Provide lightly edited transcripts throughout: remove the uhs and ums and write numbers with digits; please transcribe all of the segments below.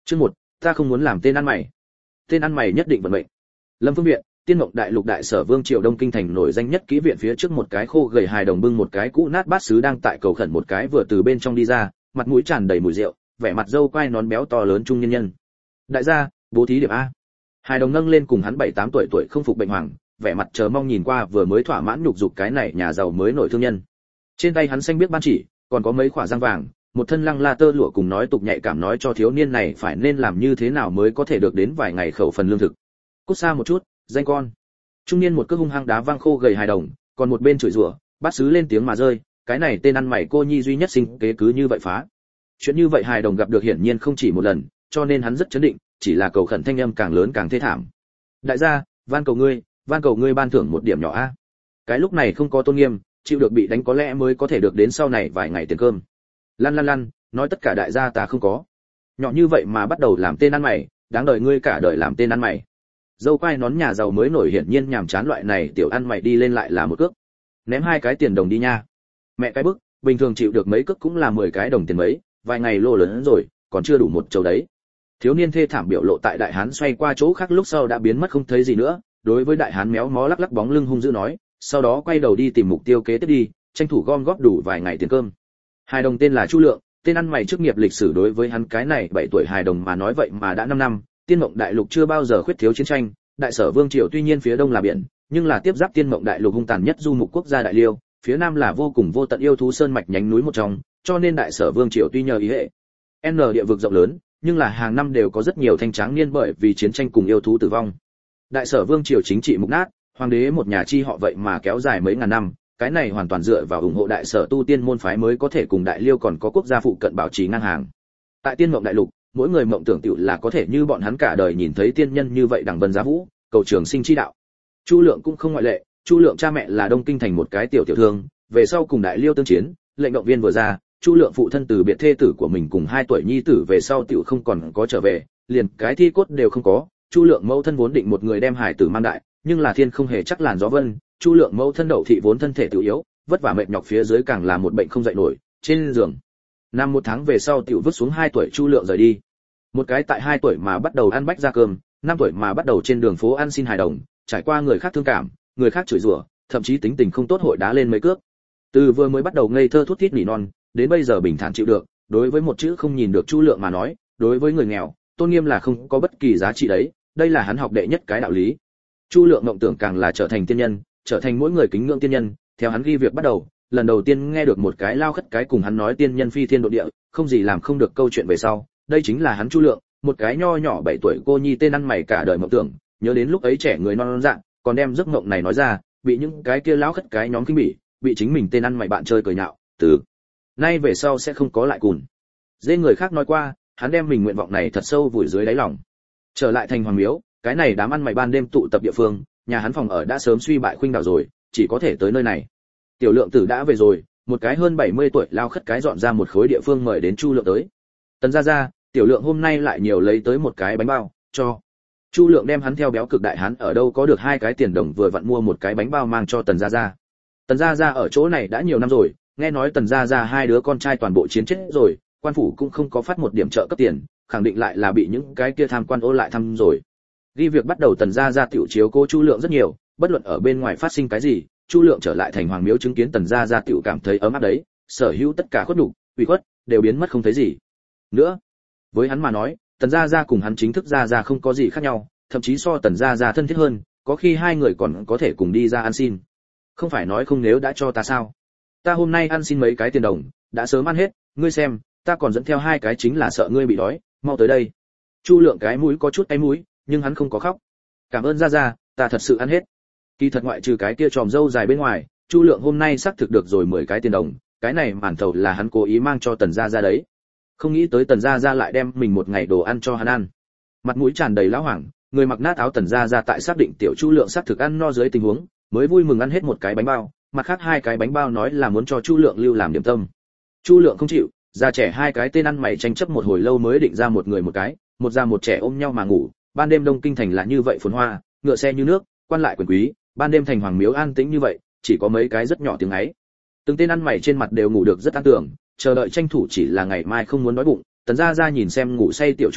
Chương 1, ta không muốn làm tên ăn mày. Tên ăn mày nhất định vận mệnh. Lâm Phương viện, Tiên Mộng Đại Lục Đại Sở Vương triều Đông Kinh thành nổi danh nhất kỹ viện phía trước một cái khô gầy hài đồng bưng một cái cũ nát bát sứ đang tại cầu khẩn một cái vừa từ bên trong đi ra, mặt mũi tràn đầy mùi rượu, vẻ mặt râu quai nón béo to lớn trung nhân nhân. Đại gia, bố thí điểm a. Hài đồng nâng lên cùng hắn 7-8 tuổi không phục bệnh hoàng, vẻ mặt chờ mong nhìn qua vừa mới thỏa mãn nhục dục cái này nhà giàu mới nổi thương nhân. Trên tay hắn xanh biết ban chỉ, còn có mấy khỏa răng vàng, một thân lăng la tơ lụa cùng nói tục nhạy cảm nói cho thiếu niên này phải nên làm như thế nào mới có thể được đến vài ngày khẩu phần lương thực. Cút xa một chút, danh con. Trung niên một cước hung hăng đá văng khô gầy hài đồng, còn một bên chửi rủa, bát sứ lên tiếng mà rơi, cái này tên ăn mày cô nhi duy nhất sinh kế cứ như vậy phá. Chuyện như vậy hài đồng gặp được hiển nhiên không chỉ một lần, cho nên hắn rất chấn định, chỉ là cầu khẩn thanh âm càng lớn càng thê thảm. Đại gia, van cầu ngươi ban thưởng một điểm nhỏ a. Cái lúc này không có tôn nghiêm, chịu được bị đánh có lẽ mới có thể được đến sau này vài ngày tiền cơm. Lăn, nói tất cả đại gia ta không có. Nhỏ như vậy mà bắt đầu làm tên ăn mày, đáng đời ngươi cả đời làm tên ăn mày. Dâu quai nón nhà giàu mới nổi hiển nhiên nhàm chán loại này tiểu ăn mày đi lên lại là một cước. Ném 2 cái tiền đồng đi nha. Mẹ cái bức, bình thường chịu được mấy cước cũng là 10 cái đồng tiền mấy, vài ngày lô lớn rồi, còn chưa đủ một chầu đấy. Thiếu niên thê thảm biểu lộ tại đại hán xoay qua chỗ khác lúc sau đã biến mất không thấy gì nữa, đối với đại hán méo mó lắc lắc bóng lưng hung dữ nói, sau đó quay đầu đi tìm mục tiêu kế tiếp đi, tranh thủ gom góp đủ vài ngày tiền cơm. Hài đồng tên là Chu Lượng, tên ăn mày chức nghiệp lịch sử đối với hắn cái này 7 tuổi hài đồng mà nói vậy mà đã 5 năm, Tiên Mộng Đại Lục chưa bao giờ khuyết thiếu chiến tranh, Đại Sở Vương triều tuy nhiên phía đông là biển, nhưng là tiếp giáp Tiên Mộng Đại Lục hung tàn nhất du mục quốc gia Đại Liêu, phía nam là vô cùng vô tận yêu thú sơn mạch nhánh núi một trong, cho nên Đại Sở Vương triều tuy nhờ ý hệ N địa vực rộng lớn, nhưng là hàng năm đều có rất nhiều thanh tráng niên bởi vì chiến tranh cùng yêu thú tử vong. Đại Sở Vương triều chính trị mục nát, hoàng đế một nhà chi họ vậy mà kéo dài mấy ngàn năm, cái này hoàn toàn dựa vào ủng hộ Đại Sở tu tiên môn phái mới có thể cùng Đại Liêu còn có quốc gia phụ cận bảo trì ngang hàng. Tại Tiên Mộng Đại Lục, mỗi người mộng tưởng tiểu là có thể như bọn hắn cả đời nhìn thấy tiên nhân như vậy đẳng vân giá vũ, cầu trường sinh chi đạo. Chu Lượng cũng không ngoại lệ, Chu Lượng cha mẹ là Đông Kinh thành một cái tiểu tiểu thương, về sau cùng Đại Liêu tương chiến, lệnh động viên vừa ra, Chu Lượng phụ thân từ biệt thê tử của mình cùng 2 tuổi nhi tử về sau tiểu không còn có trở về, liền cái thi cốt đều không có. Chu Lượng mẫu thân vốn định một người đem hải tử mang đại, nhưng là thiên không hề chắc làn gió vân, Chu Lượng mẫu thân Đậu thị vốn thân thể tiểu yếu, vất vả mệt nhọc phía dưới càng là một bệnh không dậy nổi, trên giường. Năm 1 tháng về sau tiểu vứt xuống 2 tuổi Chu Lượng rời đi. Một cái tại 2 tuổi mà bắt đầu ăn bách ra cơm, 5 tuổi mà bắt đầu trên đường phố ăn xin hài đồng, trải qua người khác thương cảm, người khác chửi rủa, thậm chí tính tình không tốt hội đá lên mấy cước. Từ vừa mới bắt đầu ngây thơ thút thít nỉ non, đến bây giờ bình thản chịu được, đối với một chữ không nhìn được Chu Lượng mà nói, đối với người nghèo, tôn nghiêm là không có bất kỳ giá trị đấy, đây là hắn học đệ nhất cái đạo lý. Chu Lượng mộng tưởng càng là trở thành tiên nhân, trở thành mỗi người kính ngưỡng tiên nhân, theo hắn ghi việc bắt đầu, lần đầu tiên nghe được một cái lao khất cái cùng hắn nói tiên nhân phi thiên độ địa, không gì làm không được câu chuyện về sau, đây chính là hắn Chu Lượng, một cái nho nhỏ 7 tuổi cô nhi tên ăn mày cả đời mộng tưởng, nhớ đến lúc ấy trẻ người non dạng, còn đem giấc mộng này nói ra, bị những cái kia lão khất cái nhóm khinh bỉ, bị chính mình tên ăn mày bạn chơi cười nhạo, từ nay về sau sẽ không có lại cùn. Dễ người khác nói qua, hắn đem mình nguyện vọng này thật sâu vùi dưới đáy lòng. Trở lại thành Hoàng Miếu, cái này đám ăn mày ban đêm tụ tập địa phương, nhà hắn phòng ở đã sớm suy bại khuynh đảo rồi, chỉ có thể tới nơi này. Tiểu Lượng Tử đã về rồi, một cái hơn 70 tuổi lao khất cái dọn ra một khối địa phương mời đến Chu Lượng tới. Tần gia, Tiểu Lượng hôm nay lại nhiều lấy tới một cái bánh bao, cho. Chu Lượng đem hắn theo béo cực đại hắn ở đâu có được 2 cái tiền đồng vừa vặn mua một cái bánh bao mang cho Tần gia. Tần gia ở chỗ này đã nhiều năm rồi, nghe nói Tần gia 2 đứa con trai toàn bộ chiến chết rồi, quan phủ cũng không có phát một điểm trợ cấp tiền, khẳng định lại là bị những cái kia tham quan ô lại thăm rồi. Ghi việc bắt đầu Tần gia tiểu chiếu cố Chu Lượng rất nhiều, bất luận ở bên ngoài phát sinh cái gì, Chu Lượng trở lại thành Hoàng Miếu chứng kiến Tần gia tiểu cảm thấy ấm áp đấy, sở hữu tất cả khuất nhục, ủy khuất đều biến mất không thấy gì nữa. Với hắn mà nói, Tần gia cùng hắn chính thức gia không có gì khác nhau, thậm chí so Tần gia thân thiết hơn, có khi 2 người còn có thể cùng đi ra ăn xin. Không phải nói không nếu đã cho ta sao? Ta hôm nay ăn xin mấy cái tiền đồng, đã sớm ăn hết, ngươi xem, ta còn dẫn theo 2 cái chính là sợ ngươi bị đói, mau tới đây. Chu Lượng cái mũi có chút áy mũi, nhưng hắn không có khóc. Cảm ơn gia, ta thật sự ăn hết. Kỳ thật ngoại trừ cái kia tròm râu dài bên ngoài, Chu Lượng hôm nay xác thực được rồi 10 cái tiền đồng, cái này màn thầu là hắn cố ý mang cho Tần gia đấy. Không nghĩ tới Tần gia lại đem mình một ngày đồ ăn cho hắn ăn. Mặt mũi tràn đầy lão hoảng, người mặc nát áo Tần gia tại xác định tiểu Chu Lượng xác thực ăn no dưới tình huống, mới vui mừng ăn hết một cái bánh bao, mặt khác 2 cái bánh bao nói là muốn cho Chu Lượng lưu làm điểm tâm. Chu Lượng không chịu, già trẻ 2 cái tên ăn mày tranh chấp một hồi lâu mới định ra một người một cái, một già một trẻ ôm nhau mà ngủ. Ban đêm Đông Kinh thành là như vậy phồn hoa, ngựa xe như nước, quan lại quyền quý, ban đêm thành Hoàng Miếu an tĩnh như vậy, chỉ có mấy cái rất nhỏ tiếng ấy. Từng tên ăn mày trên mặt đều ngủ được rất an tưởng, chờ đợi tranh thủ chỉ là ngày mai không muốn đói bụng. Tần gia nhìn xem ngủ say tiểu Chu Lượng,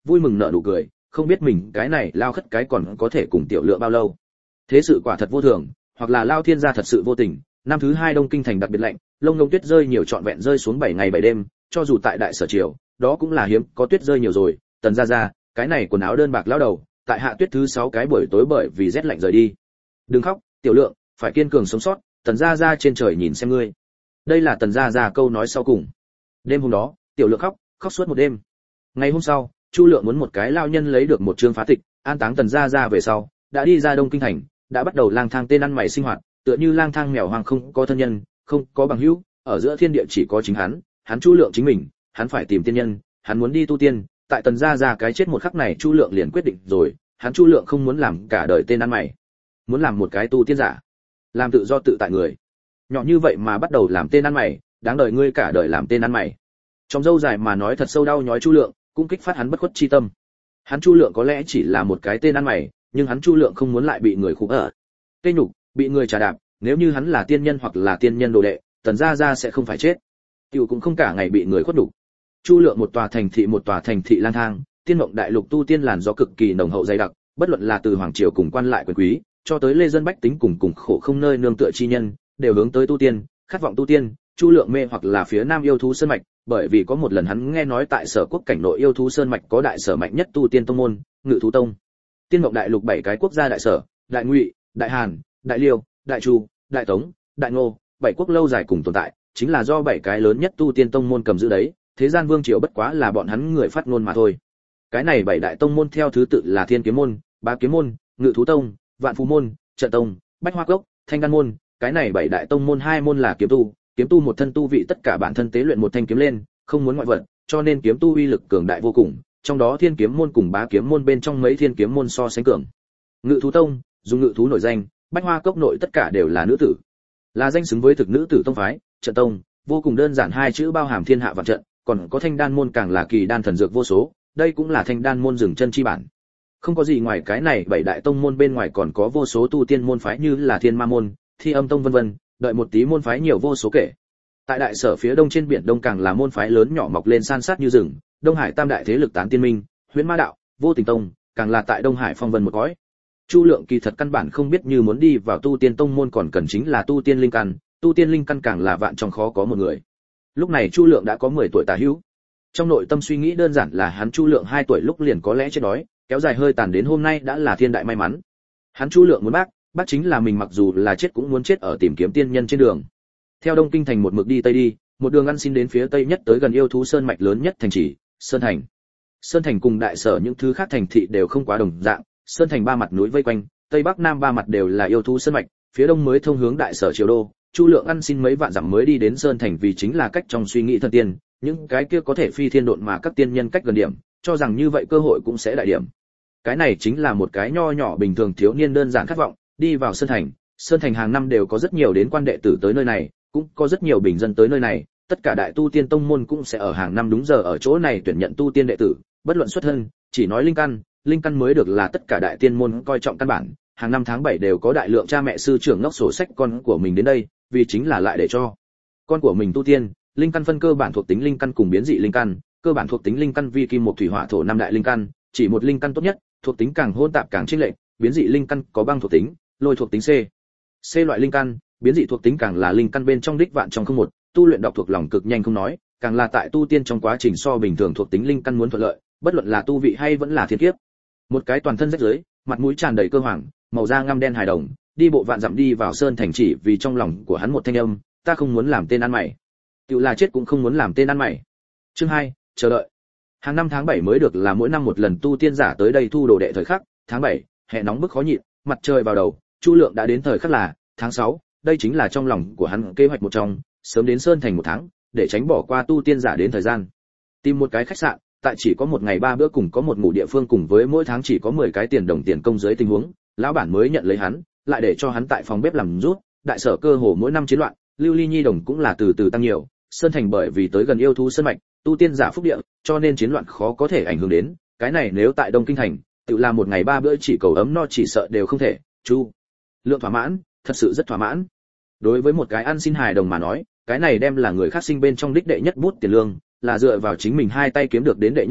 vui mừng nở nụ cười, không biết mình cái này lao khất cái còn có thể cùng tiểu lượng bao lâu. Thế sự quả thật vô thường, hoặc là lao thiên gia thật sự vô tình. Năm thứ 2 Đông Kinh thành đặc biệt lạnh, lông ngông tuyết rơi nhiều trọn vẹn rơi xuống 7 ngày 7 đêm, cho dù tại đại sở triều, đó cũng là hiếm có tuyết rơi nhiều rồi. Tần gia, cái này quần áo đơn bạc lão đầu, tại hạ tuyết thứ 6 cái buổi tối bởi vì rét lạnh rời đi. Đừng khóc, tiểu lượng, phải kiên cường sống sót, Tần gia trên trời nhìn xem ngươi. Đây là Tần gia câu nói sau cùng. Đêm hôm đó, tiểu lượng khóc suốt một đêm. Ngày hôm sau, Chu Lượng muốn một cái lao nhân lấy được một chương phá tịch, an táng Tần gia về sau, đã đi ra Đông Kinh thành, đã bắt đầu lang thang tên ăn mày sinh hoạt, tựa như lang thang mèo hoang, không có thân nhân, không có bằng hữu, ở giữa thiên địa chỉ có chính hắn Chu Lượng chính mình, hắn phải tìm tiên nhân, hắn muốn đi tu tiên. Tại Tần gia cái chết một khắc này Chu Lượng liền quyết định rồi, hắn Chu Lượng không muốn làm cả đời tên ăn mày, muốn làm một cái tu tiên giả, làm tự do tự tại người. Nhỏ như vậy mà bắt đầu làm tên ăn mày, đáng đời ngươi cả đời làm tên ăn mày. Trong dâu dài mà nói thật sâu đau nhói Chu Lượng, cũng kích phát hắn bất khuất chi tâm. Hắn Chu Lượng có lẽ chỉ là một cái tên ăn mày, nhưng hắn Chu Lượng không muốn lại bị người khủng ở cây nhục, bị người trà đạp. Nếu như hắn là tiên nhân hoặc là tiên nhân đồ đệ, Tần gia sẽ không phải chết, tiểu cũng không cả ngày bị người khuất đủ. Chu Lượng một tòa thành thị lang thang, tiên mộng đại lục tu tiên làn gió cực kỳ nồng hậu dày đặc, bất luận là từ hoàng triều cùng quan lại quyền quý, cho tới lê dân bách tính cùng khổ không nơi nương tựa chi nhân, đều hướng tới tu tiên, khát vọng tu tiên. Chu Lượng mê hoặc là phía Nam yêu thú sơn mạch, bởi vì có một lần hắn nghe nói tại Sở Quốc cảnh nội yêu thú sơn mạch có đại sở mạnh nhất tu tiên tông môn, Ngự Thú Tông. Tiên mộng đại lục 7 cái quốc gia đại sở, Đại Ngụy, Đại Hàn, Đại Liêu, Đại Chu, Đại Tống, Đại Ngô, 7 quốc lâu dài cùng tồn tại, chính là do 7 cái lớn nhất tu tiên tông môn cầm giữ đấy, thế gian vương triều bất quá là bọn hắn người phát ngôn mà thôi. Cái này 7 đại tông môn theo thứ tự là Thiên Kiếm môn, Bá Kiếm môn, Ngự Thú Tông, Vạn Phù môn, Trận Tông, Bách Hoa Cốc, Thanh Đan môn. Cái này 7 đại tông môn 2 môn là kiếm tu một thân tu vị tất cả bản thân tế luyện một thanh kiếm lên, không muốn ngoại vật, cho nên kiếm tu uy lực cường đại vô cùng, trong đó Thiên Kiếm môn cùng Bá Kiếm môn bên trong mấy Thiên Kiếm môn so sánh cường. Ngự Thú Tông, dùng ngự thú nổi danh, Bách Hoa Cốc nội tất cả đều là nữ tử, là danh xứng với thực nữ tử tông phái. Trận Tông, vô cùng đơn giản hai chữ bao hàm thiên hạ vạn trận, còn có Thanh Đan môn càng là kỳ đan thần dược vô số, đây cũng là Thanh Đan môn dừng chân chi bản. Không có gì ngoài cái này 7 đại tông môn, bên ngoài còn có vô số tu tiên môn phái như là Thiên Ma môn, Thi Âm tông vân vân, đợi một tí môn phái nhiều vô số kể. Tại đại sở phía đông trên biển đông càng là môn phái lớn nhỏ mọc lên san sát như rừng, Đông Hải tam đại thế lực Tán Tiên Minh, Huyễn Ma đạo, Vô Tình tông, càng là tại Đông Hải phong vân một cõi. Chu Lượng kỳ thật căn bản không biết như muốn đi vào tu tiên tông môn còn cần chính là tu tiên linh căn càng là vạn trong khó có một người. Lúc này Chu Lượng đã có 10 tuổi tà hữu. Trong nội tâm suy nghĩ đơn giản là hắn Chu Lượng 2 tuổi lúc liền có lẽ chết đói, kéo dài hơi tàn đến hôm nay đã là thiên đại may mắn. Hắn Chu Lượng muốn bác chính là mình mặc dù là chết cũng muốn chết ở tìm kiếm tiên nhân trên đường. Theo Đông Kinh thành một mực đi tây đi, một đường ăn xin đến phía tây nhất tới gần yêu thú sơn mạch lớn nhất thành trì, Sơn Thành. Sơn Thành cùng đại sở những thứ khác thành thị đều không quá đồng dạng, Sơn Thành 3 mặt núi vây quanh, tây bắc nam 3 mặt đều là yêu thú sơn mạch, phía đông mới thông hướng đại sở triều đô. Chu Lượng ăn xin mấy vạn dặm mới đi đến Sơn Thành vì chính là cách trong suy nghĩ thần tiên, những cái kia có thể phi thiên độn mà các tiên nhân cách gần điểm, cho rằng như vậy cơ hội cũng sẽ đại điểm. Cái này chính là một cái nho nhỏ bình thường thiếu niên đơn giản khát vọng, đi vào Sơn Thành. Sơn Thành hàng năm đều có rất nhiều đến quan đệ tử tới nơi này, cũng có rất nhiều bình dân tới nơi này, tất cả đại tu tiên tông môn cũng sẽ ở hàng năm đúng giờ ở chỗ này tuyển nhận tu tiên đệ tử, bất luận xuất thân, chỉ nói linh căn mới được là tất cả đại tiên môn coi trọng căn bản. Hàng năm tháng 7 đều có đại lượng cha mẹ sư trưởng ngốc sổ sách con của mình đến đây, vì chính là lại để cho con của mình tu tiên. Linh căn phân cơ bản thuộc tính linh căn cùng biến dị linh căn, cơ bản thuộc tính linh căn vi kim một thủy hỏa thổ 5 đại linh căn, chỉ một linh căn tốt nhất, thuộc tính càng hỗn tạp càng chênh lệch, biến dị linh căn có băng thuộc tính, lôi thuộc tính C loại linh căn, biến dị thuộc tính càng là linh căn bên trong đích vạn trong không một, tu luyện đọc thuộc lòng cực nhanh không nói, càng là tại tu tiên trong quá trình so bình thường thuộc tính linh căn muốn thuận lợi, bất luận là tu vị hay vẫn là thiên kiếp. Một cái toàn thân rách rưới, mặt mũi tràn đầy cơ hoàng, màu da ngăm đen hài đồng, đi bộ vạn dặm đi vào Sơn Thành chỉ vì trong lòng của hắn một thanh âm, ta không muốn làm tên ăn mày. Tiểu là chết cũng không muốn làm tên ăn mày. Chương 2, chờ đợi. Hàng năm tháng 7 mới được là mỗi năm một lần tu tiên giả tới đây thu đồ đệ thời khắc, tháng 7, hè nóng bức khó nhịn, mặt trời vào đầu, Chu Lượng đã đến thời khắc là tháng 6, đây chính là trong lòng của hắn kế hoạch một trong, sớm đến Sơn Thành 1 tháng, để tránh bỏ qua tu tiên giả đến thời gian. Tìm một cái khách sạn, tại chỉ có một ngày 3 bữa cùng có một ngủ địa phương cùng với mỗi tháng chỉ có 10 cái tiền đồng tiền công dưới tình huống, lão bản mới nhận lấy hắn, lại để cho hắn tại phòng bếp làm rút, đại sở cơ hồ mỗi năm chiến loạn, lưu ly nhi đồng cũng là từ từ tăng nhiều. Sơn Thành bởi vì tới gần yêu thú sơn mạch, tu tiên giả phúc địa, cho nên chiến loạn khó có thể ảnh hưởng đến. Cái này nếu tại Đông Kinh thành, tự làm một ngày 3 bữa chỉ cầu ấm no chỉ sợ đều không thể. Chu Lượng thỏa mãn, thật sự rất thỏa mãn. Đối với một cái ăn xin hài đồng mà nói, cái này đem là người khác sinh bên trong đích đệ nhất bút tiền lương, là dựa vào chính mình hai tay kiếm được đến đệ nhất bút,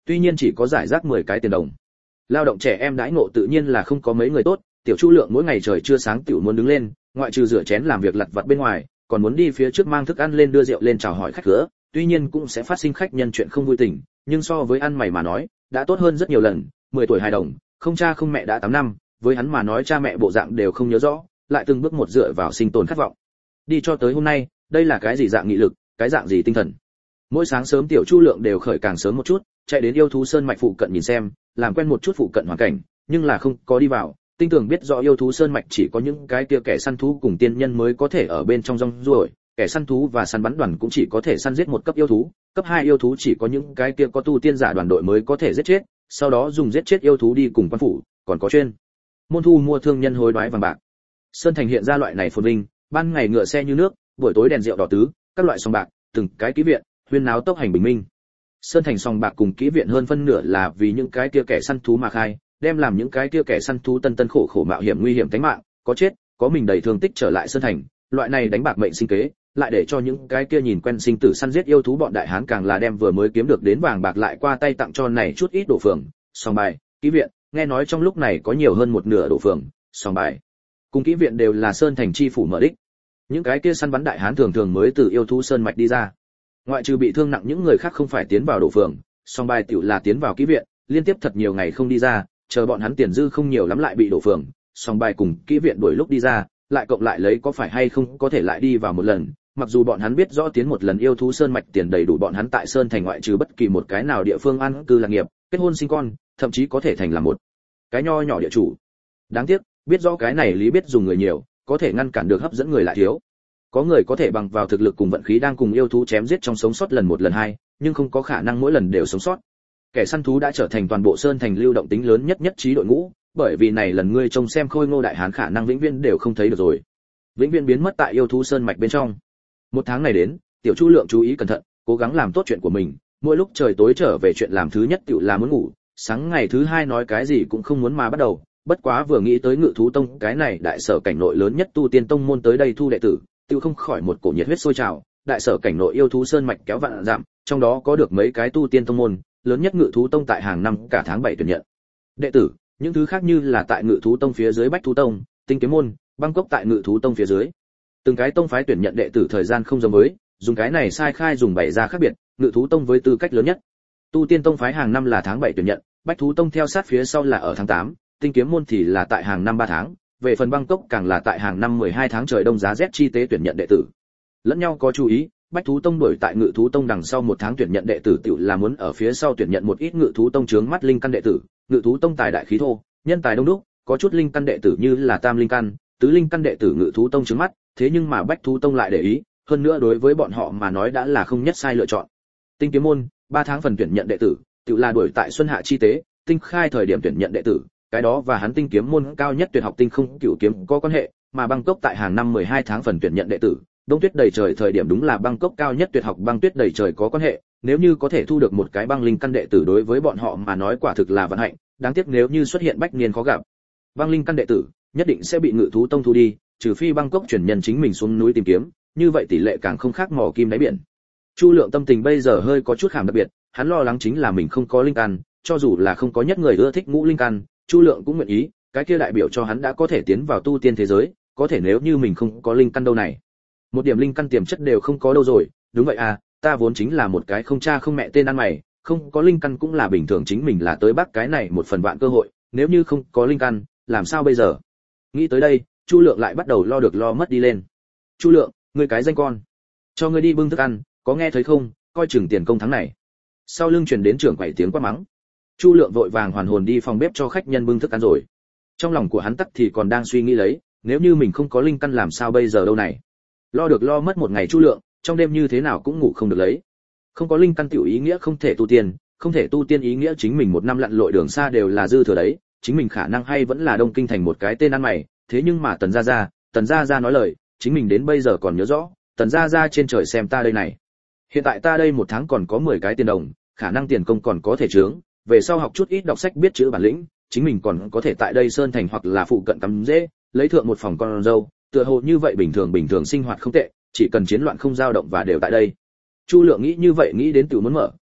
tuy nhiên chỉ có giải rác 10 cái tiền đồng. Lao động trẻ em đãi ngộ tự nhiên là không có mấy người tốt, tiểu Chu Lượng mỗi ngày trời chưa sáng tiểu muốn đứng lên, ngoại trừ rửa chén làm việc lặt vặt bên ngoài, còn muốn đi phía trước mang thức ăn lên đưa rượu lên chào hỏi khách cửa, tuy nhiên cũng sẽ phát sinh khách nhân chuyện không vui tình, nhưng so với ăn mày mà nói, đã tốt hơn rất nhiều lần. 10 tuổi hài đồng, không cha không mẹ đã 8 năm, với hắn mà nói cha mẹ bộ dạng đều không nhớ rõ, lại từng bước một dựa vào sinh tồn khát vọng. Đi cho tới hôm nay, đây là cái gì dạng nghị lực, cái dạng gì tinh thần. Mỗi sáng sớm tiểu Chu Lượng đều khởi càng sớm một chút, chạy đến yêu thú sơn mạch phụ cận nhìn xem, làm quen một chút phụ cận hoàn cảnh, nhưng là không có đi vào, tinh tưởng biết rõ yêu thú sơn mạch chỉ có những cái kia kẻ săn thú cùng tiên nhân mới có thể ở bên trong rong ruổi, kẻ săn thú và săn bắn đoàn cũng chỉ có thể săn giết một cấp yêu thú, cấp 2 yêu thú chỉ có những cái kia có tu tiên giả đoàn đội mới có thể giết chết, sau đó dùng giết chết yêu thú đi cùng quan phủ, còn có chuyên môn thu mua thương nhân hối đoái vàng bạc. Sơn thành hiện ra loại này phồn vinh, ban ngày ngựa xe như nước, buổi tối đèn rượu đỏ tứ, các loại sòng bạc, từng cái ký viện, huyên náo tốc hành bình minh. Sơn thành sòng bạc cùng ký viện hơn phân nửa là vì những cái kia kẻ săn thú mà khai, đem làm những cái kia kẻ săn thú tân tân khổ khổ mạo hiểm nguy hiểm tính mạng, có chết, có mình đầy thương tích trở lại sơn thành, loại này đánh bạc mệnh sinh kế, lại để cho những cái kia nhìn quen sinh tử săn giết yêu thú bọn đại hán càng là đem vừa mới kiếm được đến vàng bạc lại qua tay tặng cho này chút ít đồ phường, sòng bài, ký viện, nghe nói trong lúc này có nhiều hơn một nửa đồ phường, sòng bài cùng ký viện đều là sơn thành chi phủ mở đích. Những cái kia săn bắn đại hán thường thường mới từ yêu thú sơn mạch đi ra, ngoại trừ bị thương nặng những người khác không phải tiến vào đồ phường, sòng bài tiểu là tiến vào ký viện, liên tiếp thật nhiều ngày không đi ra, chờ bọn hắn tiền dư không nhiều lắm lại bị đổ phường, sòng bài cùng kỹ viện đuổi lúc đi ra, lại cộng lại lấy có phải hay không có thể lại đi vào một lần, mặc dù bọn hắn biết rõ tiến một lần yêu thú sơn mạch tiền đầy đủ bọn hắn tại sơn thành ngoại trừ bất kỳ một cái nào địa phương an cư lạc nghiệp, kết hôn sinh con, thậm chí có thể thành là một cái nho nhỏ địa chủ. Đáng tiếc, biết rõ cái này lý biết dùng người nhiều, có thể ngăn cản được hấp dẫn người lại thiếu. Có người có thể bằng vào thực lực cùng vận khí đang cùng yêu thú chém giết trong sống sót lần một lần hai, nhưng không có khả năng mỗi lần đều sống sót. Kẻ săn thú đã trở thành toàn bộ sơn thành lưu động tính lớn nhất nhất trí đội ngũ, bởi vì này lần ngươi trông xem khôi ngô đại hán khả năng vĩnh viễn đều không thấy được rồi, vĩnh viễn biến mất tại yêu thú sơn mạch bên trong. Một tháng này đến, tiểu Chu Lượng chú ý cẩn thận, cố gắng làm tốt chuyện của mình, mỗi lúc trời tối trở về chuyện làm thứ nhất tiểu là muốn ngủ, sáng ngày thứ hai nói cái gì cũng không muốn mà bắt đầu, bất quá vừa nghĩ tới Ngự thú tông cái này đại sở cảnh nội lớn nhất tu tiên tông môn tới đây thu đệ tử, tiêu không khỏi một cổ nhiệt huyết sôi trào. Đại sở cảnh nội yêu thú sơn mạch kéo vạn dặm, trong đó có được mấy cái tu tiên tông môn, lớn nhất Ngự thú tông tại hàng năm cả tháng 7 tuyển nhận đệ tử, những thứ khác như là tại Ngự thú tông phía dưới Bách thú tông, Tinh kiếm môn, Bangkok tại Ngự thú tông phía dưới. Từng cái tông phái tuyển nhận đệ tử thời gian không giống với, dùng cái này sai khai dùng bày ra khác biệt, Ngự thú tông với tư cách lớn nhất. Tu tiên tông phái hàng năm là tháng 7 tuyển nhận, Bách thú tông theo sát phía sau là ở tháng 8, Tinh kiếm môn thì là tại hàng năm 3 tháng, về phần Bangkok càng là tại hàng năm 12 tháng trời đông giá rét chi tế tuyển nhận đệ tử. Lẫn nhau có chú ý, Bách thú tông đổi tại Ngự thú tông đằng sau một tháng tuyển nhận đệ tử tiểu là muốn ở phía sau tuyển nhận một ít Ngự thú tông chướng mắt linh căn đệ tử, Ngự thú tông tài đại khí thô, nhân tài đông đúc, có chút linh căn đệ tử như là tam linh căn, tứ linh căn đệ tử Ngự thú tông chướng mắt, thế nhưng mà Bách thú tông lại để ý, hơn nữa đối với bọn họ mà nói đã là không nhất sai lựa chọn. Tinh kiếm môn, 3 tháng phần tuyển nhận đệ tử, tiểu là đuổi tại xuân hạ chi tế, tinh khai thời điểm tuyển nhận đệ tử, cái đó và hắn Tinh kiếm môn cao nhất tuyệt học tinh không cửu kiếm có quan hệ, mà Bangkok tại hàng năm 12 tháng phần tuyển nhận đệ tử, đông tuyết đầy trời thời điểm đúng là Bangkok cao nhất tuyệt học băng tuyết đầy trời có quan hệ, nếu như có thể thu được một cái băng linh căn đệ tử đối với bọn họ mà nói quả thực là vận hạnh, đáng tiếc nếu như xuất hiện bách niên khó gặp băng linh căn đệ tử, nhất định sẽ bị Ngự thú tông thu đi, trừ phi Bangkok chuyển nhân chính mình xuống núi tìm kiếm, như vậy tỷ lệ càng không khác mò kim đáy biển. Chu Lượng tâm tình bây giờ hơi có chút khảm đặc biệt, hắn lo lắng chính là mình không có linh căn, cho dù là không có nhất người ưa thích ngũ linh căn, Chu Lượng cũng nguyện ý, cái kia đại biểu cho hắn đã có thể tiến vào tu tiên thế giới, có thể nếu như mình không có linh căn đâu này, một điểm linh căn tiềm chất đều không có đâu rồi. Đúng vậy à, ta vốn chính là một cái không cha không mẹ tên ăn mày, không có linh căn cũng là bình thường, chính mình là tới bắc cái này một phần vạn cơ hội, nếu như không có linh căn, làm sao bây giờ? Nghĩ tới đây, Chu Lượng lại bắt đầu lo được lo mất đi lên. Chu Lượng, ngươi cái danh con, cho ngươi đi bưng thức ăn, có nghe thấy không, coi chừng tiền công tháng này. Sau lưng truyền đến trưởng quầy tiếng quát mắng. Chu Lượng vội vàng hoàn hồn đi phòng bếp cho khách nhân bưng thức ăn rồi. Trong lòng của hắn tắc thì còn đang suy nghĩ lấy, nếu như mình không có linh căn làm sao bây giờ đâu này. Lo được lo mất một ngày Chu Lượng, trong đêm như thế nào cũng ngủ không được lấy. Không có linh căn tiểu ý nghĩa không thể tu tiên, không thể tu tiên ý nghĩa chính mình một năm lặn lội đường xa đều là dư thừa đấy, chính mình khả năng hay vẫn là Đông Kinh thành một cái tên ăn mày, thế nhưng mà Tần Gia Gia nói lời, chính mình đến bây giờ còn nhớ rõ, Tần Gia Gia trên trời xem ta đây này. Hiện tại ta đây một tháng còn có 10 cái tiền đồng, khả năng tiền công còn có thể chướng, về sau học chút ít đọc sách biết chữ bản lĩnh, chính mình còn có thể tại đây sơn thành hoặc là phụ cận tắm dễ, lấy thượng một phòng con dâu, tựa hồ như vậy bình thường sinh hoạt không tệ, chỉ cần chiến loạn không dao động và đều tại đây. Chu Lượng nghĩ như vậy nghĩ đến tiểu muốn mở,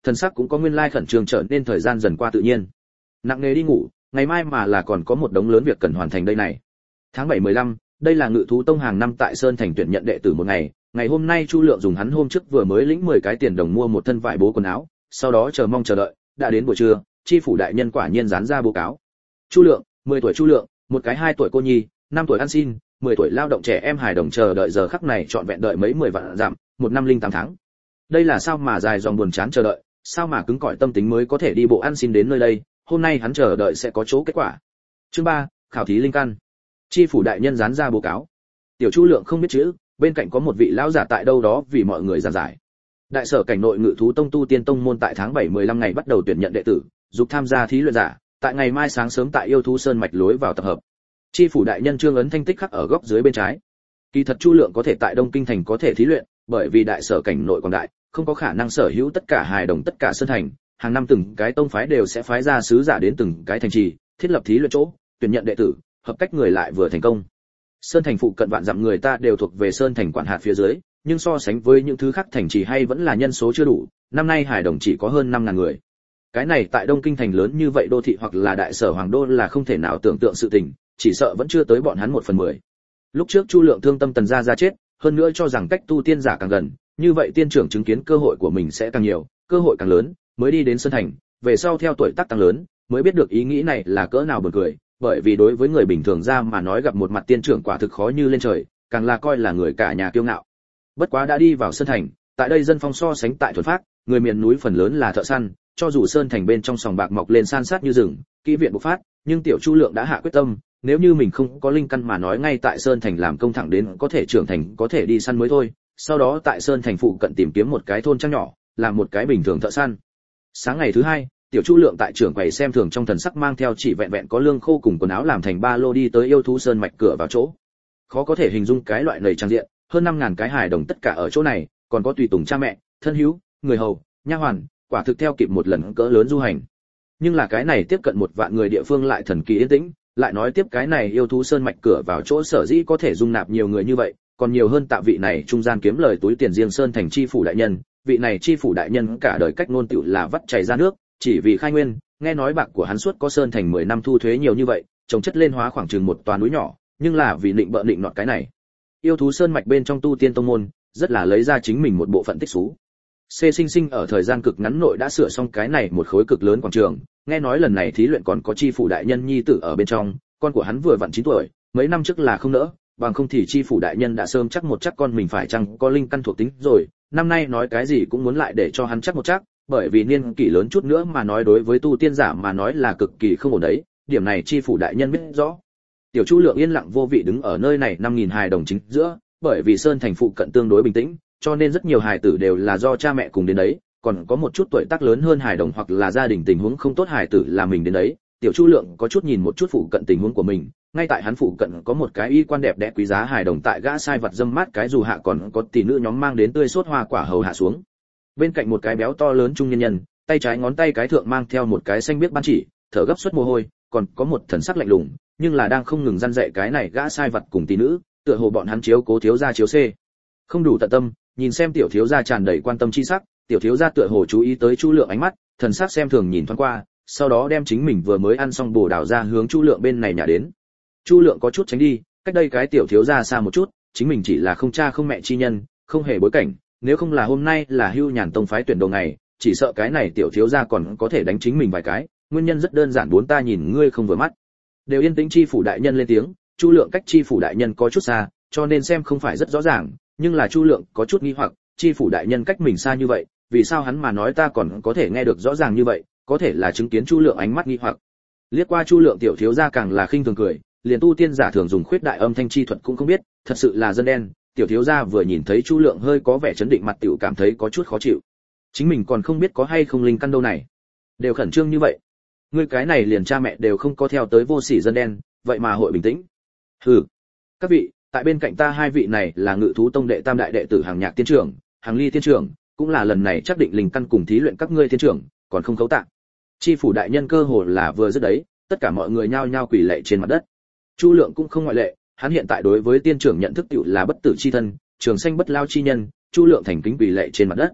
thần sắc cũng có nguyên lai khẩn trương trở nên thời gian dần qua tự nhiên. Nặng nề đi ngủ, ngày mai mà là còn có một đống lớn việc cần hoàn thành đây này. Tháng 7-15, đây là Ngự thú tông hàng năm tại Sơn Thành tuyển nhận đệ tử một ngày, ngày hôm nay Chu Lượng dùng hắn hôm trước vừa mới lĩnh 10 cái tiền đồng mua một thân vải bố quần áo, sau đó chờ mong chờ đợi, đã đến buổi trưa, chi phủ đại nhân quả nhiên dán ra báo cáo. Chu Lượng, 10 tuổi Chu Lượng, một cái 2 tuổi cô nhi, 5 tuổi ăn xin, 10 tuổi lao động trẻ em hài đồng chờ đợi giờ khắc này trọn vẹn đợi mấy 10 vạn dặm, 1 năm 08 tháng. Đây là sao mà dài dòng buồn chán chờ đợi, sao mà cứng cỏi tâm tính mới có thể đi bộ ăn xin đến nơi đây, hôm nay hắn chờ đợi sẽ có chỗ kết quả. Chương 3, khảo thí linh căn. Chi phủ đại nhân dán ra báo cáo. Tiểu Chu Lượng không biết chữ, bên cạnh có một vị lão giả tại đâu đó vì mọi người giảng giải. Đại sở cảnh nội Ngự thú tông tu tiên tông môn tại tháng 7-15 ngày bắt đầu tuyển nhận đệ tử, dục tham gia thí luyện giả, tại ngày mai sáng sớm tại Yêu thú sơn mạch lối vào tập hợp. Chi phủ đại nhân trương ấn thanh tích khắc ở góc dưới bên trái. Kỳ thật Chu Lượng có thể tại Đông Kinh thành có thể thí luyện, bởi vì đại sở cảnh nội quảng đại, không có khả năng sở hữu tất cả hài đồng tất cả sơn thành, hàng năm từng cái tông phái đều sẽ phái ra sứ giả đến từng cái thành trì, thiết lập thí luyện chỗ, tuyển nhận đệ tử, hợp cách người lại vừa thành công. Sơn thành phụ cận vạn dặm người ta đều thuộc về sơn thành quản hạt phía dưới, nhưng so sánh với những thứ khác thành trì hay vẫn là nhân số chưa đủ, năm nay hải đồng chỉ có hơn 5.000 người. Cái này tại Đông Kinh thành lớn như vậy đô thị hoặc là đại sở hoàng đô là không thể nào tưởng tượng sự tình, chỉ sợ vẫn chưa tới bọn hắn 1/10. Lúc trước Chu Lượng thương tâm tần gia chết, hơn nữa cho rằng cách tu tiên giả càng gần, như vậy tiên trưởng chứng kiến cơ hội của mình sẽ càng nhiều, cơ hội càng lớn, mới đi đến sơn thành, về sau theo tuổi tác tăng lớn, mới biết được ý nghĩ này là cỡ nào buồn cười, bởi vì đối với người bình thường ra mà nói gặp một mặt tiên trưởng quả thực khó như lên trời, càng là coi là người cả nhà kiêu ngạo. Bất quá đã đi vào sơn thành, tại đây dân phong so sánh tại thuần phát, người miền núi phần lớn là thợ săn, cho dù sơn thành bên trong sòng bạc mọc lên san sát như rừng, kỹ viện bộc phát, nhưng tiểu Chu Lượng đã hạ quyết tâm, nếu như mình không có linh căn mà nói ngay tại sơn thành làm công thẳng đến có thể trưởng thành có thể đi săn mới thôi, sau đó tại sơn thành phụ cận tìm kiếm một cái thôn trang nhỏ, làm một cái bình thường thợ săn. Sáng ngày thứ hai, tiểu Chu Lượng tại trưởng quầy xem thường trong thần sắc mang theo chỉ vẹn vẹn có lương khô cùng quần áo làm thành ba lô đi tới Yêu thú sơn mạch cửa vào chỗ. Khó có thể hình dung cái loại lầy trang diện, hơn 5.000 cái hài đồng tất cả ở chỗ này, còn có tùy tùng cha mẹ, thân hữu, người hầu, nha hoàn, quả thực theo kịp một lần cỡ lớn du hành. Nhưng là cái này tiếp cận 1 vạn người địa phương lại thần kỳ yên tĩnh, lại nói tiếp cái này Yêu thú sơn mạch cửa vào chỗ sở dĩ có thể dung nạp nhiều người như vậy, còn nhiều hơn tạ vị này trung gian kiếm lời túi tiền riêng sơn thành chi phủ đại nhân, vị này chi phủ đại nhân cả đời cách ngôn tựu là vắt chảy ra nước, chỉ vì khai nguyên, nghe nói bạc của hắn suốt có sơn thành 10 năm thu thuế nhiều như vậy, trồng chất lên hóa khoảng chừng một toà núi nhỏ, nhưng là vì định bợ định nọt cái này. Yêu thú sơn mạch bên trong tu tiên tông môn, rất là lấy ra chính mình một bộ phận tích xú. Sinh sinh ở thời gian cực ngắn nội đã sửa xong cái này một khối cực lớn quảng trường, nghe nói lần này thí luyện còn có chi phủ đại nhân nhi tử ở bên trong, con của hắn vừa vặn 9 tuổi, mấy năm trước là không nỡ, bằng không thì chi phủ đại nhân đã sớm chắc một chắc con mình phải chăng có linh căn thuộc tính rồi, năm nay nói cái gì cũng muốn lại để cho hắn chắc một chắc, bởi vì niên kỷ lớn chút nữa mà nói đối với tu tiên giả mà nói là cực kỳ không ổn đấy, điểm này chi phủ đại nhân biết rõ. Tiểu Chu Lượng yên lặng vô vị đứng ở nơi này 5.000 hài đồng chính giữa, bởi vì sơn thành phụ cận tương đối bình tĩnh, cho nên rất nhiều hài tử đều là do cha mẹ cùng đến đấy, còn có một chút tuổi tác lớn hơn hài đồng hoặc là gia đình tình huống không tốt hài tử là mình đến đấy. Tiểu Chu Lượng có chút nhìn một chút phụ cận tình huống của mình, ngay tại hắn phụ cận có một cái y quan đẹp đẽ quý giá hài đồng tại gã sai vật dâm mát cái dù hạ còn có tỷ nữ nhóm mang đến tươi sốt hoa quả hầu hạ xuống. Bên cạnh một cái béo to lớn trung niên nhân, tay trái ngón tay cái thượng mang theo một cái xanh biếc ban chỉ, thở gấp suất mồ hôi, còn có một thần sắc lạnh lùng, nhưng là đang không ngừng răn dạy cái này gã sai vật cùng tỷ nữ, tựa hồ bọn hắn chiếu cố thiếu gia chiếu xê. Không đủ tận tâm, nhìn xem tiểu thiếu gia tràn đầy quan tâm chi sắc, tiểu thiếu gia tựa hồ chú ý tới Chu Lượng ánh mắt, thần sắc xem thường nhìn thoáng qua, sau đó đem chính mình vừa mới ăn xong bồ đào ra hướng Chu Lượng bên này nhả đến. Chu Lượng có chút tránh đi, cách đây cái tiểu thiếu gia xa một chút, chính mình chỉ là không cha không mẹ chi nhân, không hề bối cảnh, nếu không là hôm nay là Hưu Nhàn tông phái tuyển đầu ngày, chỉ sợ cái này tiểu thiếu gia còn có thể đánh chính mình vài cái, nguyên nhân rất đơn giản, bốn ta nhìn ngươi không vừa mắt. Đều yên tĩnh, chi phủ đại nhân lên tiếng, Chu Lượng cách chi phủ đại nhân có chút xa, cho nên xem không phải rất rõ ràng, nhưng là Chu Lượng có chút nghi hoặc, chi phủ đại nhân cách mình xa như vậy, vì sao hắn mà nói ta còn có thể nghe được rõ ràng như vậy, có thể là chứng kiến Chu Lượng ánh mắt nghi hoặc. Liếc qua Chu Lượng tiểu thiếu gia càng là khinh thường cười, liền tu tiên giả thường dùng khuyết đại âm thanh chi thuật cũng không biết, thật sự là dân đen. Tiểu thiếu gia vừa nhìn thấy Chu Lượng hơi có vẻ chấn định mặt tiểu cảm thấy có chút khó chịu. Chính mình còn không biết có hay không linh căn đâu này, đều khẩn trương như vậy. Ngươi cái này liền cha mẹ đều không có theo tới vô sỉ dân đen, vậy mà hội bình tĩnh. Hừ. Các vị, tại bên cạnh ta hai vị này là Ngự thú tông đệ tam đại đệ tử Hàng Nhạc tiên trưởng, Hàng Ly tiên trưởng, cũng là lần này chắc định linh căn cùng thí luyện các ngươi tiên trưởng, còn không khấu tạ. Chi phủ đại nhân cơ hồ là vừa dứt đấy, tất cả mọi người nhao nhao quỳ lạy trên mặt đất. Chu Lượng cũng không ngoại lệ, hắn hiện tại đối với tiên trưởng nhận thức tiểu là bất tử chi thân, trường sanh bất lao chi nhân, Chu Lượng thành kính quỳ lạy trên mặt đất.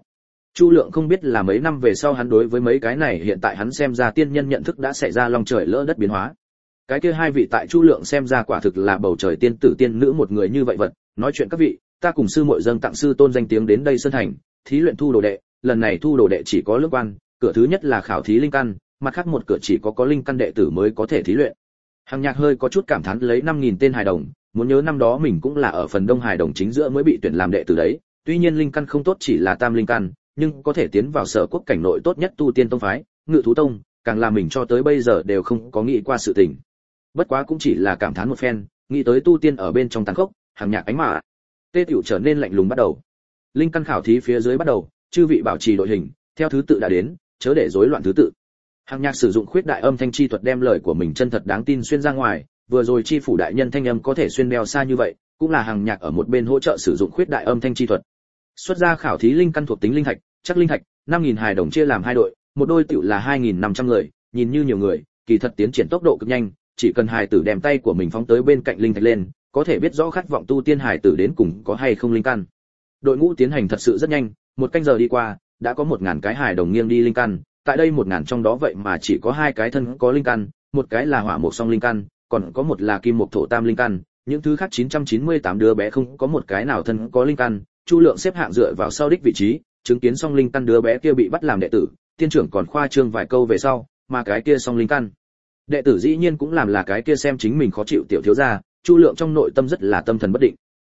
Chu Lượng không biết là mấy năm về sau hắn đối với mấy cái này hiện tại hắn xem ra tiên nhân nhận thức đã xảy ra long trời lỡ đất biến hóa. Cái kia hai vị tại Chu Lượng xem ra quả thực là bầu trời tiên tử tiên nữ một người như vậy vật, nói chuyện các vị, ta cùng sư muội dâng tặng sư tôn danh tiếng đến đây sơn thành, thí luyện thu đồ đệ, lần này thu đồ đệ chỉ có lưỡng quan, cửa thứ nhất là khảo thí linh căn, mặt khác một cửa chỉ có linh căn đệ tử mới có thể thí luyện. Hằng Nhạc hơi có chút cảm thán lấy 5000 tên hài đồng, muốn nhớ năm đó mình cũng là ở phần đông hài đồng chính giữa mới bị tuyển làm đệ tử đấy, tuy nhiên linh căn không tốt chỉ là tam linh căn, nhưng có thể tiến vào Sở Quốc cảnh nội tốt nhất tu tiên tông phái, Ngự Thú Tông, càng là mình cho tới bây giờ đều không có nghĩ qua sự tình. Bất quá cũng chỉ là cảm thán một phen, nghĩ tới tu tiên ở bên trong tàn khốc, Hằng Nhạc ánh mà tê tiểu trở nên lạnh lùng bắt đầu. Linh căn khảo thí phía dưới bắt đầu, chư vị bảo trì đội hình, theo thứ tự đã đến, chớ để rối loạn thứ tự. Hằng Nhạc sử dụng khuyết đại âm thanh chi thuật đem lời của mình chân thật đáng tin xuyên ra ngoài, vừa rồi chi phủ đại nhân thanh âm có thể xuyên đeo xa như vậy, cũng là Hằng Nhạc ở một bên hỗ trợ sử dụng khuyết đại âm thanh chi thuật. Xuất ra khảo thí linh căn thuộc tính linh thạch, chắc linh thạch, 5000 hài đồng chia làm hai đội, một đôi tiểu là 2500 người, nhìn như nhiều người, kỳ thật tiến triển tốc độ cực nhanh, chỉ cần hài tử đem tay của mình phóng tới bên cạnh linh thạch lên, có thể biết rõ khát vọng tu tiên hài tử đến cùng có hay không linh căn. Đội ngũ tiến hành thật sự rất nhanh, một canh giờ đi qua, đã có 1000 cái hài đồng nghiêng đi linh căn, tại đây 1000 trong đó vậy mà chỉ có 2 cái thân có linh căn, một cái là hỏa mộc song linh căn, còn có một là kim mộc thổ tam linh căn, những thứ khác 998 đứa bé không có một cái nào thân có linh căn. Chu Lượng xếp hạng dựa vào sau đích vị trí, chứng kiến song linh căn đứa bé kia bị bắt làm đệ tử, tiên trưởng còn khoa trương vài câu về sau, mà cái kia song linh căn đệ tử dĩ nhiên cũng làm là cái kia xem chính mình khó chịu tiểu thiếu gia. Chu Lượng trong nội tâm rất là tâm thần bất định.